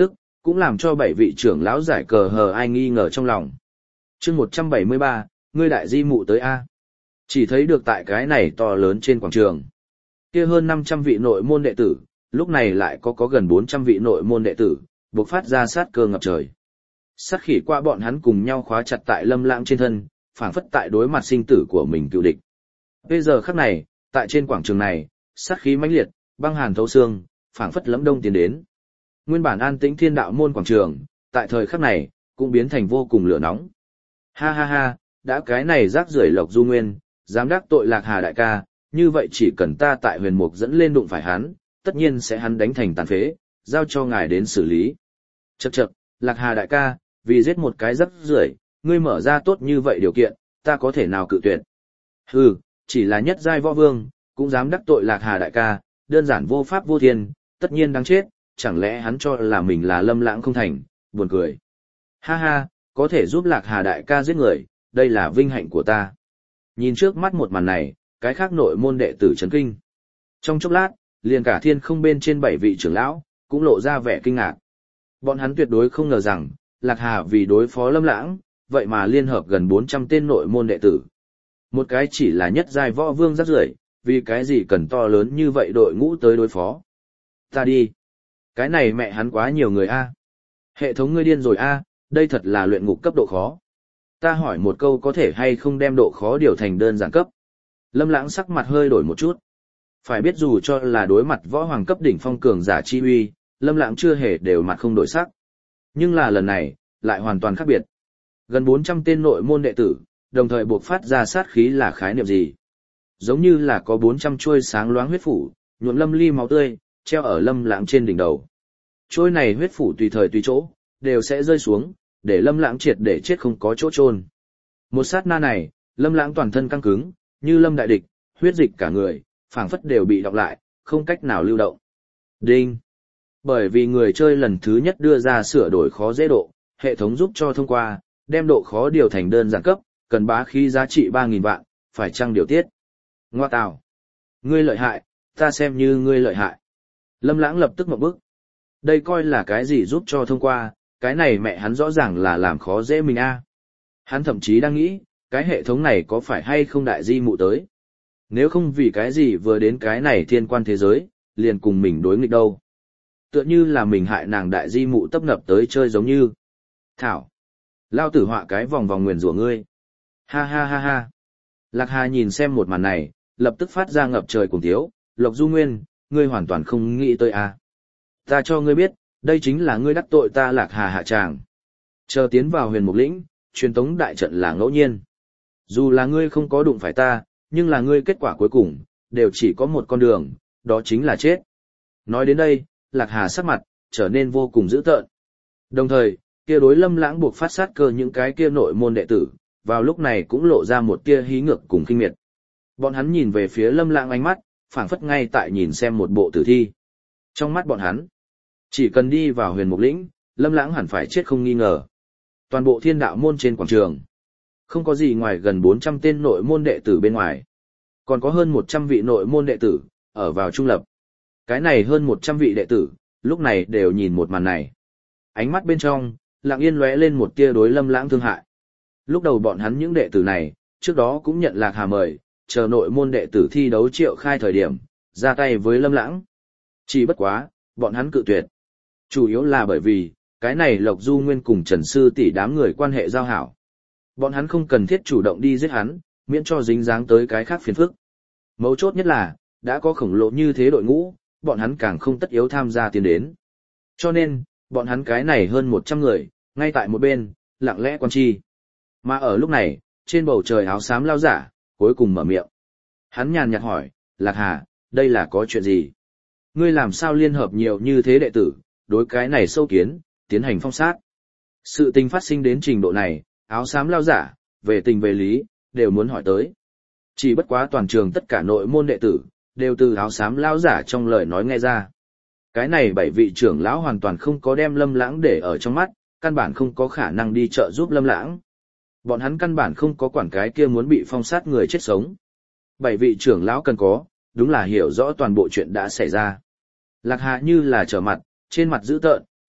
cũng làm cho 7 vị trưởng lão giải cờ hờ ai nghi ngờ trong lòng. Chương 173, ngươi đại di mụ tới a. Chỉ thấy được tại cái này to lớn trên quảng trường. Kia hơn 500 vị nội môn đệ tử, lúc này lại có gần 400 vị nội môn đệ tử, bộc phát ra sát cơ ngập trời. Sát khí qua bọn hắn cùng nhau khóa chặt tại Lâm Lãng trên thân, phảng phất tại đối mặt sinh tử của mình cựu địch. Bây giờ khắc này, tại trên quảng trường này, sát khí mãnh liệt, băng hàn thấu xương, phảng phất lẫm đông tiến đến. Nguyên bản an tĩnh Thiên Đạo môn quảng trường, tại thời khắc này, cũng biến thành vô cùng lửa nóng. Ha ha ha, đã cái này rác rưởi Lộc Du Nguyên, dám đắc tội Lạc Hà đại ca, như vậy chỉ cần ta tại Huyền Mục dẫn lên đụng phải hắn, tất nhiên sẽ hắn đánh thành tàn phế, giao cho ngài đến xử lý. Chậc chậc, Lạc Hà đại ca, vì giết một cái rác rưởi, ngươi mở ra tốt như vậy điều kiện, ta có thể nào cự tuyệt? Hừ, chỉ là nhất giai võ vương, cũng dám đắc tội Lạc Hà đại ca, đơn giản vô pháp vô thiên, tất nhiên đáng chết, chẳng lẽ hắn cho là mình là Lâm Lãng không thành, buồn cười. Ha ha, có thể giúp Lạc Hà đại ca giết người, đây là vinh hạnh của ta. Nhìn trước mắt một màn này, cái khác nội môn đệ tử chấn kinh. Trong chốc lát, liền cả thiên không bên trên 7 vị trưởng lão, cũng lộ ra vẻ kinh ngạc. Bọn hắn tuyệt đối không ngờ rằng, Lạc Hà vì đối phó Lâm Lãng, vậy mà liên hợp gần 400 tên nội môn đệ tử. Một cái chỉ là nhất giai võ vương rắc rưởi, vì cái gì cần to lớn như vậy đội ngũ tới đối phó. Ta đi. Cái này mẹ hắn quá nhiều người a. Hệ thống ngươi điên rồi a, đây thật là luyện ngục cấp độ khó. Ta hỏi một câu có thể hay không đem độ khó điều thành đơn giản cấp. Lâm Lãng sắc mặt hơi đổi một chút. Phải biết dù cho là đối mặt võ hoàng cấp đỉnh phong cường giả chi uy, Lâm Lãng chưa hề đều mặt không đổi sắc. Nhưng là lần này, lại hoàn toàn khác biệt. Gần 400 tên nội môn đệ tử, đồng thời buộc phát ra sát khí là khái niệm gì? Giống như là có 400 chuôi sáng loáng huyết phủ, nhuộm lâm ly máu tươi, treo ở Lâm Lãng trên đỉnh đầu. Chuôi này huyết phủ tùy thời tùy chỗ, đều sẽ rơi xuống, để Lâm Lãng triệt để chết không có chỗ chôn. Một sát na này, Lâm Lãng toàn thân căng cứng, như lâm đại địch, huyết dịch cả người, phảng phất đều bị đọng lại, không cách nào lưu động. Đinh. Bởi vì người chơi lần thứ nhất đưa ra sửa đổi khó dễ độ, hệ thống giúp cho thông qua, đem độ khó điều thành đơn giản cấp, cần bá khí giá trị 3.000 vạn, phải chăng điều tiết. Ngoa tào. Ngươi lợi hại, ta xem như ngươi lợi hại. Lâm Lãng lập tức ngậm bức. Đây coi là cái gì giúp cho thông qua, cái này mẹ hắn rõ ràng là làm khó dễ mình a. Hắn thậm chí đang nghĩ, cái hệ thống này có phải hay không đại di mụ tới. Nếu không vì cái gì vừa đến cái này thiên quan thế giới, liền cùng mình đối nghịch đâu. Tựa như là mình hại nàng đại di mụ tấp nập tới chơi giống như. Thảo. Lao tử họa cái vòng vòng nguyền rủa ngươi. Ha ha ha ha. Lạc Hà nhìn xem một màn này, lập tức phát ra ngập trời cùng thiếu. Lộc Du Nguyên, ngươi hoàn toàn không nghĩ tới a. Ta cho ngươi biết, đây chính là ngươi đắc tội ta Lạc Hà hạ tràng. Chờ tiến vào huyền mục lĩnh, truyền tống đại trận là ngẫu nhiên. Dù là ngươi không có đụng phải ta, nhưng là ngươi kết quả cuối cùng, đều chỉ có một con đường, đó chính là chết. Nói đến đây, Lạc Hà sắc mặt, trở nên vô cùng dữ tợn. Đồng thời, kia đối Lâm Lãng buộc phát sát cơ những cái kia nội môn đệ tử, vào lúc này cũng lộ ra một tia hí ngược cùng kinh miệt. Bọn hắn nhìn về phía Lâm Lãng ánh mắt, phảng phất ngay tại nhìn xem một bộ tử thi. Trong mắt bọn hắn, chỉ cần đi vào huyền mục lĩnh, Lâm Lãng hẳn phải chết không nghi ngờ. Toàn bộ Thiên Đạo môn trên quảng trường, không có gì ngoài gần 400 tên nội môn đệ tử bên ngoài. Còn có hơn 100 vị nội môn đệ tử, ở vào trung lập. Cái này hơn 100 vị đệ tử, lúc này đều nhìn một màn này. Ánh mắt bên trong, lặng yên lóe lên một tia đối Lâm Lãng thương hại. Lúc đầu bọn hắn những đệ tử này, trước đó cũng nhận Lạc Hà mời, chờ nội môn đệ tử thi đấu triệu khai thời điểm, ra tay với Lâm Lãng. Chỉ bất quá, bọn hắn cự tuyệt. Chủ yếu là bởi vì, cái này Lộc Du Nguyên cùng Trần Sư tỷ đám người quan hệ giao hảo. Bọn hắn không cần thiết chủ động đi giết hắn, miễn cho dính dáng tới cái khác phiền phức. Mấu chốt nhất là, đã có khổng lồ như thế đội ngũ, bọn hắn càng không tất yếu tham gia tiến đến. Cho nên, bọn hắn cái này hơn 100 người, ngay tại một bên, lặng lẽ quan chi. Mà ở lúc này, trên bầu trời áo xám lao giả, cuối cùng mở miệng. Hắn nhàn nhạt hỏi, Lạc Hà, đây là có chuyện gì? Ngươi làm sao liên hợp nhiều như thế đệ tử, đối cái này sâu kiến, tiến hành phong sát? Sự tình phát sinh đến trình độ này, áo xám lao giả, về tình về lý, đều muốn hỏi tới. Chỉ bất quá toàn trường tất cả nội môn đệ tử, đều từ áo xám lao giả trong lời nói nghe ra. Cái này 7 vị trưởng lão hoàn toàn không có đem Lâm Lãng để ở trong mắt, căn bản không có khả năng đi trợ giúp Lâm Lãng. Bọn hắn căn bản không có quản cái kia muốn bị phong sát người chết sống. 7 vị trưởng lão cần có, đúng là hiểu rõ toàn bộ chuyện đã xảy ra. Lạc Hà như là trở mặt, trên mặt dữ tợn,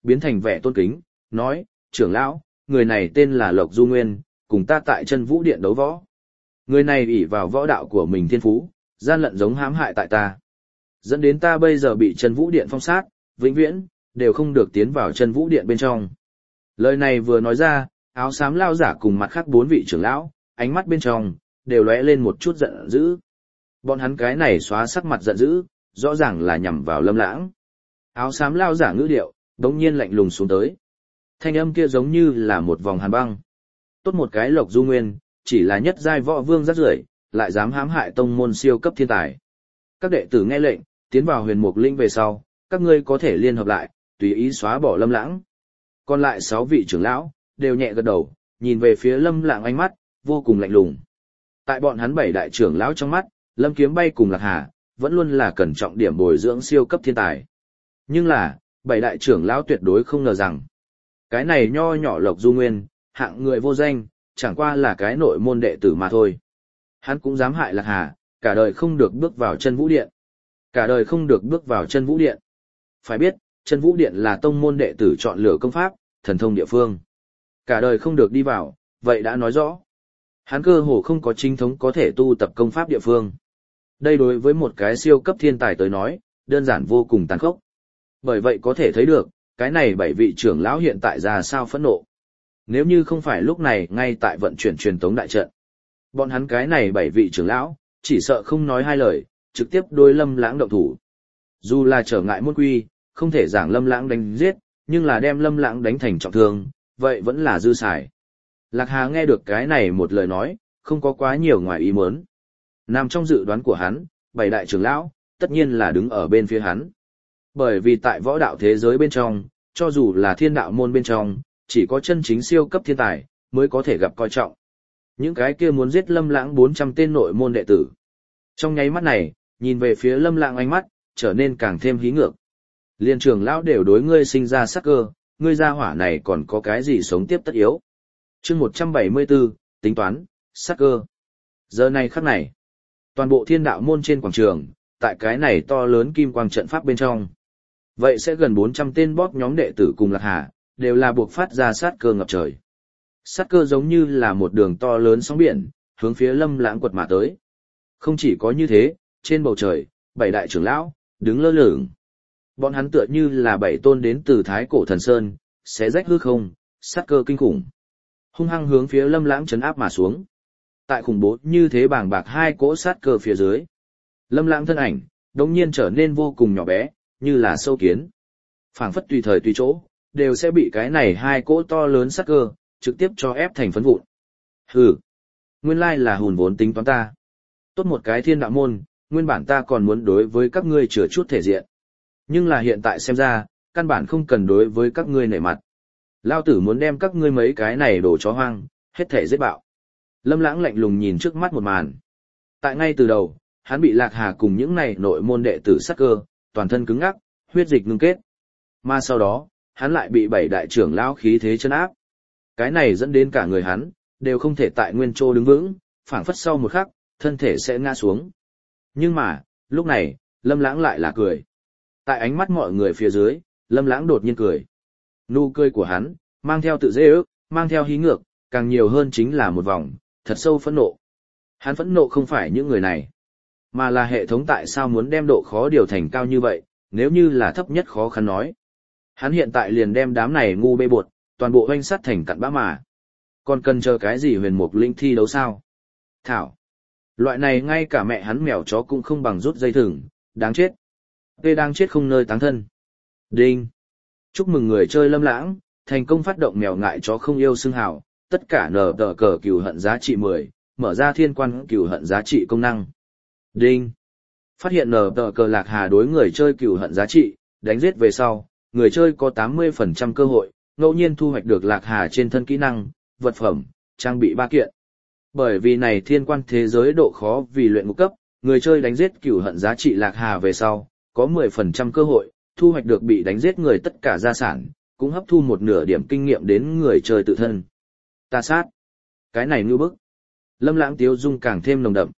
biến thành vẻ tôn kính, nói, trưởng lão, người này tên là Lộc Du Nguyên, cùng ta tại chân vũ điện đấu võ. Người này ỷ vào võ đạo của mình thiên phú, gian lận giống hãm hại tại ta. Dẫn đến ta bây giờ bị chân vũ điện phong sát, vĩnh viễn, đều không được tiến vào chân vũ điện bên trong. Lời này vừa nói ra, áo xám lao giả cùng mặt khác 4 vị trưởng lão, ánh mắt bên trong, đều lóe lên một chút giận dữ. Bọn hắn cái này xóa sắc mặt giận dữ, rõ ràng là nhằm vào Lâm Lãng. Áo xám lao giả ngữ điệu, đống nhiên lạnh lùng xuống tới. Thanh âm kia giống như là một vòng hàn băng. Tốt một cái Lộc Du Nguyên, chỉ là nhất giai võ vương rác rưởi, lại dám hãm hại tông môn siêu cấp thiên tài. Các đệ tử nghe lệnh, tiến vào Huyền Mục Linh về sau, các ngươi có thể liên hợp lại, tùy ý xóa bỏ Lâm Lãng. Còn lại 6 vị trưởng lão, đều nhẹ gật đầu, nhìn về phía Lâm Lãng ánh mắt, vô cùng lạnh lùng. Tại bọn hắn 7 đại trưởng lão trong mắt, Lâm Kiếm Bay cùng Lạc Hà, vẫn luôn là cẩn trọng điểm bồi dưỡng siêu cấp thiên tài. Nhưng là, 7 đại trưởng lão tuyệt đối không ngờ rằng, cái này nho nhỏ Lộc Du Nguyên, hạng người vô danh, chẳng qua là cái nội môn đệ tử mà thôi. Hắn cũng dám hại Lạc Hà, cả đời không được bước vào chân vũ điện. Cả đời không được bước vào chân vũ điện. Phải biết, chân vũ điện là tông môn đệ tử chọn lựa công pháp, thần thông địa phương. Cả đời không được đi vào, vậy đã nói rõ. Hắn cơ hồ không có chính thống có thể tu tập công pháp địa phương. Đây đối với một cái siêu cấp thiên tài tới nói, đơn giản vô cùng tàn khốc. Bởi vậy có thể thấy được, cái này 7 vị trưởng lão hiện tại ra sao phẫn nộ. Nếu như không phải lúc này ngay tại vận chuyển truyền tống đại trận, bọn hắn cái này 7 vị trưởng lão, chỉ sợ không nói hai lời, trực tiếp đối Lâm Lãng động thủ. Dù là trở ngại môn quy, không thể giảng Lâm Lãng đánh giết, nhưng là đem Lâm Lãng đánh thành trọng thương, vậy vẫn là dư xài. Lạc Hà nghe được cái này một lời nói, không có quá nhiều ngoài ý muốn. Nằm trong dự đoán của hắn, 7 đại trưởng lão, tất nhiên là đứng ở bên phía hắn. Bởi vì tại võ đạo thế giới bên trong, cho dù là thiên đạo môn bên trong, chỉ có chân chính siêu cấp thiên tài, mới có thể gặp coi trọng. Những cái kia muốn giết Lâm Lãng 400 tên nội môn đệ tử. Trong nháy mắt này, nhìn về phía Lâm Lãng ánh mắt, trở nên càng thêm hí ngược. Liên trưởng lão đều đối ngươi sinh ra sắc cơ, ngươi gia hỏa này còn có cái gì sống tiếp tất yếu. Chương 174, tính toán, sắc cơ. Giờ này khắc này, toàn bộ thiên đạo môn trên quảng trường, tại cái này to lớn kim quang trận pháp bên trong. Vậy sẽ gần 400 tên bóp nhóm đệ tử cùng Lạc Hà, đều là buộc phát ra sát cơ ngập trời. Sát cơ giống như là một đường to lớn sóng biển, hướng phía Lâm Lãng quật mà tới. Không chỉ có như thế, trên bầu trời, 7 đại trưởng lão, đứng lơ lửng. Bọn hắn tựa như là 7 tôn đến từ Thái Cổ Thần Sơn, xé rách hư không, sát cơ kinh khủng. Hung hăng hướng phía Lâm Lãng trấn áp mà xuống. Tại khủng bố như thế bàng bạc 2 cỗ sát cơ phía dưới. Lâm Lãng thân ảnh, đột nhiên trở nên vô cùng nhỏ bé, như là sâu kiến. Phảng phất tùy thời tùy chỗ, đều sẽ bị cái này 2 cỗ to lớn sát cơ, trực tiếp cho ép thành phấn vụn. Hừ, nguyên lai là hùn vốn tính toán ta. Tốt một cái thiên đạo môn, nguyên bản ta còn muốn đối với các ngươi chừa chút thể diện. Nhưng là hiện tại xem ra, căn bản không cần đối với các ngươi nể mặt. Lao tử muốn đem các ngươi mấy cái này đổ chó hoang, hết thể giết bạo. Lâm Lãng lạnh lùng nhìn trước mắt một màn. Tại ngay từ đầu, hắn bị Lạc Hà cùng những này nội môn đệ tử sát cơ, toàn thân cứng ngắc, huyết dịch ngưng kết. Mà sau đó, hắn lại bị 7 đại trưởng lão khí thế chân áp. Cái này dẫn đến cả người hắn, đều không thể tại nguyên chỗ đứng vững, phảng phất sau một khắc, thân thể sẽ ngã xuống. Nhưng mà, lúc này, Lâm Lãng lại là cười. Tại ánh mắt mọi người phía dưới, Lâm Lãng đột nhiên cười. Nụ cười của hắn, mang theo tự dễ ước, mang theo hí ngược, càng nhiều hơn chính là một vòng, thật sâu phẫn nộ. Hắn phẫn nộ không phải những người này, mà là hệ thống tại sao muốn đem độ khó điều thành cao như vậy, nếu như là thấp nhất khó khăn nói. Hắn hiện tại liền đem đám này ngu bê bột, toàn bộ hoanh sắt thành cặn bã mà. Còn cần chờ cái gì huyền mục linh thi đấu sao? Thảo. Loại này ngay cả mẹ hắn mèo chó cũng không bằng rút dây thừng, đáng chết. Tê đang chết không nơi táng thân. Đinh. Chúc mừng người chơi Lâm Lãng, thành công phát động mèo ngại chó không yêu xưng hào, tất cả nở tờ cờ cừu hận giá trị 10, mở ra thiên quan cừu hận giá trị công năng. Đinh. Phát hiện nở tờ cờ Lạc Hà đối người chơi cừu hận giá trị, đánh giết về sau, người chơi có 80% cơ hội, ngẫu nhiên thu hoạch được Lạc Hà trên thân kỹ năng, vật phẩm, trang bị 3 kiện. Bởi vì này thiên quan thế giới độ khó vì luyện ngục cấp, người chơi đánh giết cừu hận giá trị Lạc Hà về sau, có 10% cơ hội, thu hoạch được bị đánh giết người tất cả gia sản, cũng hấp thu một nửa điểm kinh nghiệm đến người chơi tự thân. Ta sát. Cái này ngư bức. Lâm Lãng tiếu dung càng thêm nồng đậm.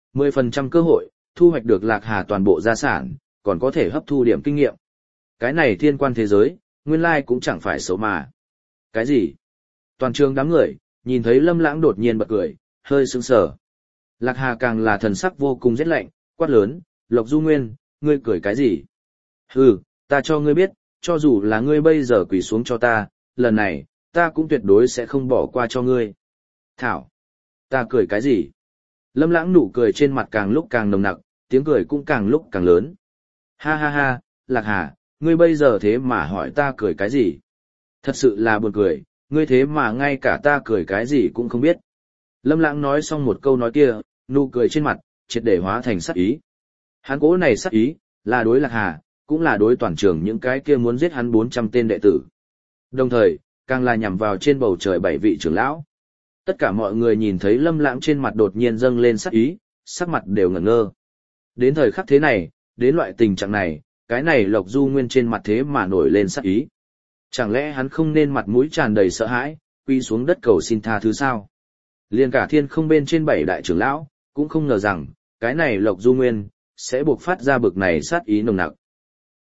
10% cơ hội, thu hoạch được Lạc Hà toàn bộ gia sản, còn có thể hấp thu điểm kinh nghiệm. Cái này thiên quan thế giới, nguyên lai cũng chẳng phải xấu mà. Cái gì? Toàn trường đám người, nhìn thấy Lâm Lãng đột nhiên bật cười, hơi sững sờ. Lạc Hà càng là thần sắc vô cùng rét lạnh, quát lớn, Lộc Du Nguyên, ngươi cười cái gì? Hừ, ta cho ngươi biết, cho dù là ngươi bây giờ quỳ xuống cho ta, lần này, ta cũng tuyệt đối sẽ không bỏ qua cho ngươi. Thảo, ta cười cái gì? Lâm Lãng nụ cười trên mặt càng lúc càng nồng nặc, tiếng cười cũng càng lúc càng lớn. Ha ha ha, Lạc Hà, ngươi bây giờ thế mà hỏi ta cười cái gì? Thật sự là buồn cười, ngươi thế mà ngay cả ta cười cái gì cũng không biết. Lâm Lãng nói xong một câu nói kia, nụ cười trên mặt, triệt để hóa thành sát ý. Hắn cố này sát ý, là đối Lạc Hà, cũng là đối toàn trường những cái kia muốn giết hắn 400 tên đệ tử. Đồng thời, càng là nhằm vào trên bầu trời 7 vị trưởng lão. Tất cả mọi người nhìn thấy Lâm Lãng trên mặt đột nhiên dâng lên sát ý, sắc mặt đều ngẩn ngơ. Đến thời khắc thế này, đến loại tình trạng này, cái này Lộc Du Nguyên trên mặt thế mà nổi lên sát ý. Chẳng lẽ hắn không nên mặt mũi tràn đầy sợ hãi, quy xuống đất cầu xin tha thứ sao? Liên cả thiên không bên trên 7 đại trưởng lão, cũng không ngờ rằng, cái này Lộc Du Nguyên, sẽ buộc phát ra bực này sát ý nồng nặc.